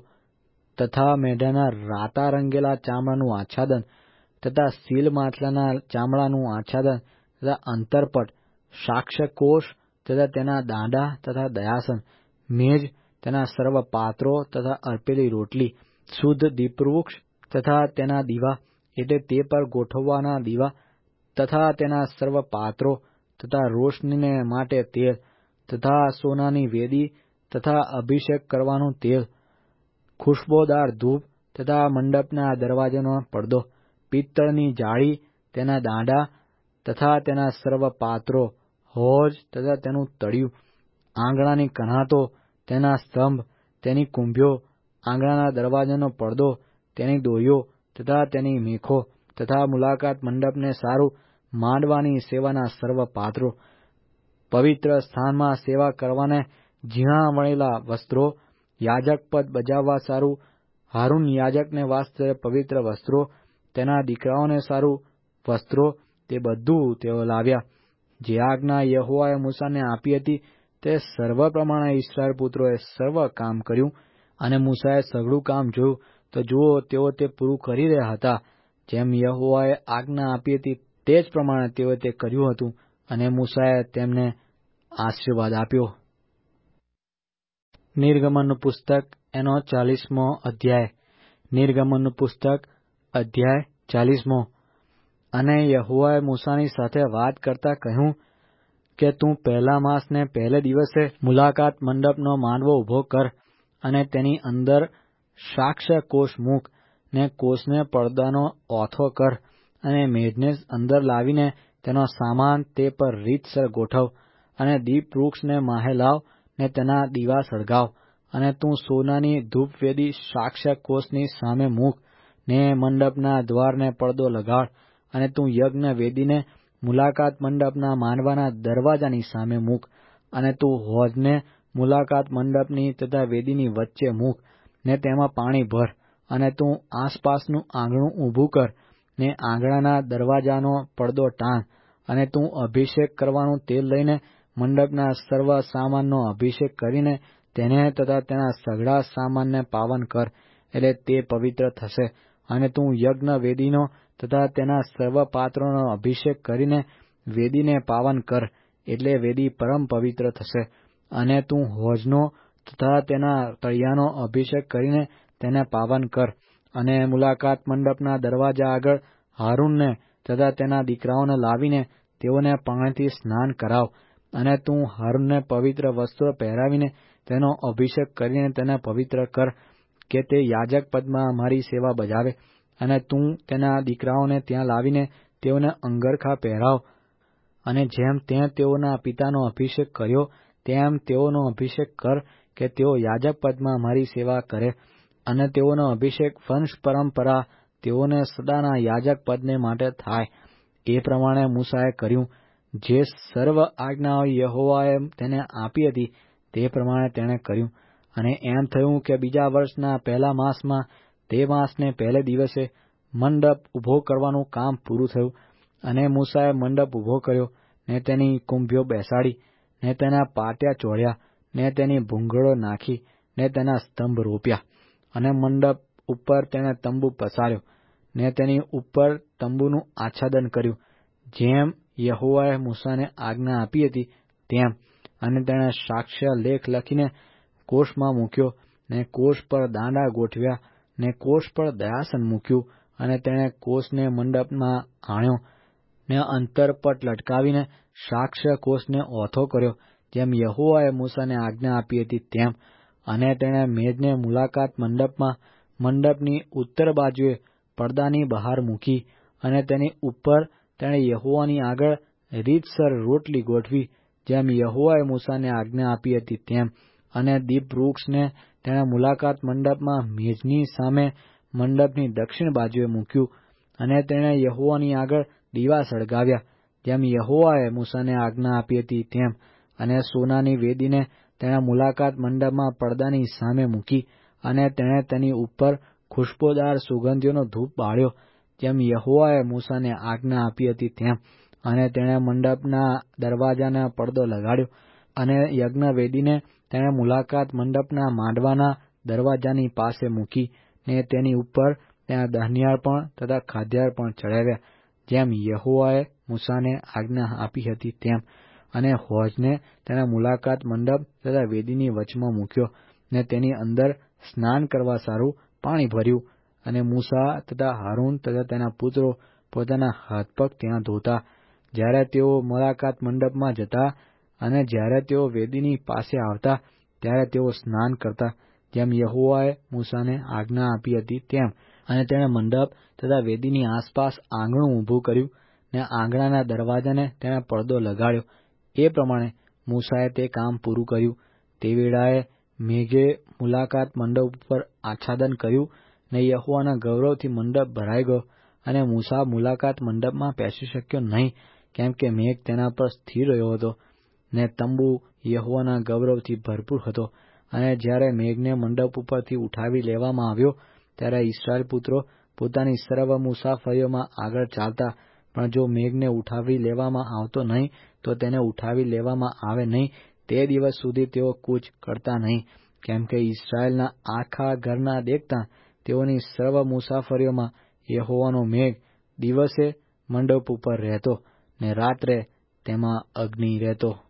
તથા મેઢાના રાતા રંગેલા ચામડાનું આચ્છાદન તથા સીલ માછલાના ચામડાનું આચ્છાદન તથા અંતરપટ, સાક્ષ્યકોષ તથા તેના દાંડા તથા દયાસન, મેજ, તેના સર્વ પાત્રો તથા અર્પેલી રોટલી, શુદ્ધ દીપવૃક્ષ તથા તેના દીવા, એટલે તે પર ગોઠવવાના દીવા, તથા તેના સર્વ પાત્રો તથા રોશનીને માટે તેલ, તથા સોનાની વેદી તથા અભિષેક કરવાનું તેલ, ખુશ્બોદાર ધૂપ તથા મંડપના દરવાજાનો પડદો, પિત્તળની જાળી, તેના દાંડા તથા તેના સર્વ પાત્રો, હોજ તથા તેનું તળિયું, આંગણાની કનાતો, તેના સ્તંભ, તેની કુંભીઓ, આંગણાના દરવાજાનો પડદો, તેની દોરીઓ તથા તેની મેખો, તથા મુલાકાત મંડપને સારું માંડવાની સેવાના સર્વ પાત્રો, પવિત્ર સ્થાનમાં સેવા કરવાને ઝીણા વણેલા વસ્ત્રો, યાજકપદ બજાવવા સારું હારૂન યાજકને વાસ્તે પવિત્ર વસ્ત્રો, તેના દીકરાઓને સારું વસ્ત્રો, તે બધું તેઓ લાવ્યા. જે આજ્ઞા યહોવાએ મૂસાને આપી હતી તે સર્વ પ્રમાણે ઇસ્રાયેલ પુત્રોએ સર્વ કામ કર્યું. અને મૂસાએ સઘળું કામ જોયું, તો જુઓ તેઓ તે પૂરું કરી રહ્યા હતા, જેમ યહોવાએ આજ્ઞા આપી હતી તે જ પ્રમાણે તેઓએ તે કર્યું હતું. અને મૂસાએ તેમને આશીર્વાદ આપ્યો. નિર્ગમનનું પુસ્તક એનો ચાલીસમો અધ્યાય. નિર્ગમનનું પુસ્તક અધ્યાય ચાલીસમો. અને યહોવાએ મૂસાની સાથે વાત કરતા કહ્યું કે તું પહેલા માસને પહેલે દિવસે મુલાકાત મંડપનો માંડવો ઊભો કર, અને તેની અંદર સાક્ષ્ય કોષ મૂક, ને કોષને પડદાનો ઓથો કર, અને મેજને અંદર લાવીને તેનો સામાન તે પર રીતસર ગોઠવ, અને દીપ વૃક્ષને માહે લાવ, ને તેના દીવા સળગાવ. અને તું સોનાની ધૂપવેદી સાક્ષ્ય કોષની સામે મૂક, ને મંડપના દ્વારને પડદો લગાડ. અને તું યજ્ઞ વેદીને મુલાકાત મંડપના માંડવાના દરવાજાની સામે મૂક. અને તું હોજને મુલાકાત મંડપની તથા વેદીની વચ્ચે મૂક, ને તેમાં પાણી ભર. અને તું આસપાસનું આંગણું ઊભું કર, ને આંગણાના દરવાજાનો પડદો ટાંગ. અને તું અભિષેક કરવાનું તેલ લઈને મંડપના સર્વ સામાનનો અભિષેક કરીને તેને તથા તેના સઘળા સામાનને પાવન કર, એટલે તે પવિત્ર થશે. અને તું યજ્ઞ વેદીનો તથા તેના સર્વ પાત્રોનો અભિષેક કરીને વેદીને પાવન કર, એટલે વેદી પરમ પવિત્ર થશે. અને તું હોજનો તથા તેના તળિયાનો અભિષેક કરીને તેને પાવન કર. અને મુલાકાત મંડપના દરવાજા આગળ હારૂનને તથા તેના દીકરાઓને લાવીને તેઓને પાણીથી સ્નાન કરાવ, અને તું હારૂનને પવિત્ર વસ્ત્રો પહેરાવીને તેનો અભિષેક કરીને તેને પવિત્ર કર, કે તે યાજક પદમાં અમારી સેવા બજાવે. અને તું તેના દીકરાઓને ત્યાં લાવીને તેઓને અંગરખા પહેરાવ, અને જેમ તેં તેઓના પિતાનો અભિષેક કર્યો તેમ તેઓનો અભિષેક કર, કે તેઓ યાજક પદમાં અમારી સેવા કરે. અને તેઓનો અભિષેક વંશ પરંપરા તેઓને સદાના યાજક પદને માટે થાય. એ પ્રમાણે મૂસાએ કર્યું. જે સર્વ આજ્ઞાઓ યહોવાએ તેને આપી હતી તે પ્રમાણે તેણે કર્યું. અને એમ થયું કે બીજા વર્ષના પહેલા માસમાં તે માસને પહેલે દિવસે મંડપ ઊભો કરવાનું કામ પૂરું થયું. અને મૂસાએ મંડપ ઊભો કર્યો, ને તેની કુંભીઓ બેસાડી, ને તેના પાટિયા ચોળ્યા, ને તેની ભૂંગળો નાખી, ને તેના સ્તંભ રોપ્યા. અને મંડપ ઉપર તેણે તંબુ પસાર્યો, ને તેની ઉપર તંબુનું આચ્છાદન કર્યું, જેમ યહોવાએ મૂસાને આજ્ઞા આપી હતી તેમ. અને તેણે સાક્ષ્ય લેખ લખીને કોષમાં મૂક્યો, ને કોષ પર દાંડા ગોઠવ્યા, ને કોષ પર દયાસન મૂક્યું. અને તેણે કોષને મંડપમાં આણ્યો, ને અંતરપટ લટકાવીને સાક્ષ્ય કોષને ઓથો કર્યો, જેમ યહોવાએ મૂસાને આજ્ઞા આપી હતી તેમ. અને તેણે મેજને મુલાકાત મંડપમાં મંડપની ઉત્તર બાજુએ પડદાની બહાર મૂકી. અને તેની ઉપર તેણે યહોવાની આગળ રીતસર રોટલી ગોઠવી, જેમ યહોવાએ મૂસાને આજ્ઞા આપી હતી તેમ. અને દીપવૃક્ષને તેણે મુલાકાત મંડપમાં મેજની સામે મંડપની દક્ષિણ બાજુએ મૂક્યું. અને તેણે યહોવાની આગળ દીવા સળગાવ્યા, જેમ યહોવાએ મૂસાને આજ્ઞા આપી હતી તેમ. અને સોનાની વેદીને તેણે મુલાકાત મંડપમાં પડદાની સામે મૂકી. અને તેણે તેની ઉપર ખુશ્બોદાર સુગંધીઓનો ધૂપ બાળ્યો, જેમ યહોવાએ મૂસાને આજ્ઞા આપી હતી તેમ. અને તેણે મંડપના દરવાજાને પડદો લગાડ્યો. અને યજ્ઞવેદીને તેણે મુલાકાત મંડપના માંડવાના દરવાજાની પાસે મૂકી, ને તેની ઉપર તેણે દહનિયાળ તથા ખાદ્યાર્પણ ચડાવ્યા, જેમ યહોવાએ મૂસાને આજ્ઞા આપી હતી તેમ. અને હોજને તેણે મુલાકાત મંડપ તથા વેદીની વચમાં મૂક્યો, ને તેની અંદર સ્નાન કરવા સારું પાણી ભર્યું. અને મૂસા તથા હારૂન તથા તેના પુત્રો પોતાના હાથ પગ ત્યાં ધોતા, જ્યારે તેઓ મુલાકાત મંડપમાં જતા. અને જ્યારે તેઓ વેદીની પાસે આવતા ત્યારે તેઓ સ્નાન કરતા, જેમ યહોવાએ મૂસાને આજ્ઞા આપી હતી તેમ. અને તેણે મંડપ તથા વેદીની આસપાસ આંગણું ઊભું કર્યું, ને આંગણાના દરવાજાને તેણે પડદો લગાડ્યો. એ પ્રમાણે મૂસાએ તે કામ પૂરું કર્યું. તે વેળાએ મેઘે મુલાકાત મંડપ ઉપર આચ્છાદન કર્યું, ને યહોવાના ગૌરવથી મંડપ ભરાઈ ગયો. અને મૂસા મુલાકાત મંડપમાં બેસી શક્યો નહીં, કેમ કે મેઘ તેના પર સ્થિર રહ્યો હતો, ને તંબુ યહોવાના ગૌરવથી ભરપૂર હતો. અને જ્યારે મેઘને મંડપ ઉપરથી ઉઠાવી લેવામાં આવ્યો ત્યારે ઇસ્રાયેલ પુત્રો પોતાની સર્વ મુસાફરીઓમાં આગળ ચાલતા. પણ જો મેઘને ઉઠાવી લેવામાં આવતો નહીં તો તેને ઉઠાવી લેવામાં આવે નહીં તે દિવસ સુધી તેઓ કૂચ કરતા નહીં, કેમ કે ઇસ્રાયેલના આખા ઘરના દેખતા તેઓની સર્વ મુસાફરીઓમાં યહોવાનો મેઘ દિવસે મંડપ ઉપર રહેતો, ને રાત્રે તેમાં અગ્નિ રહેતો.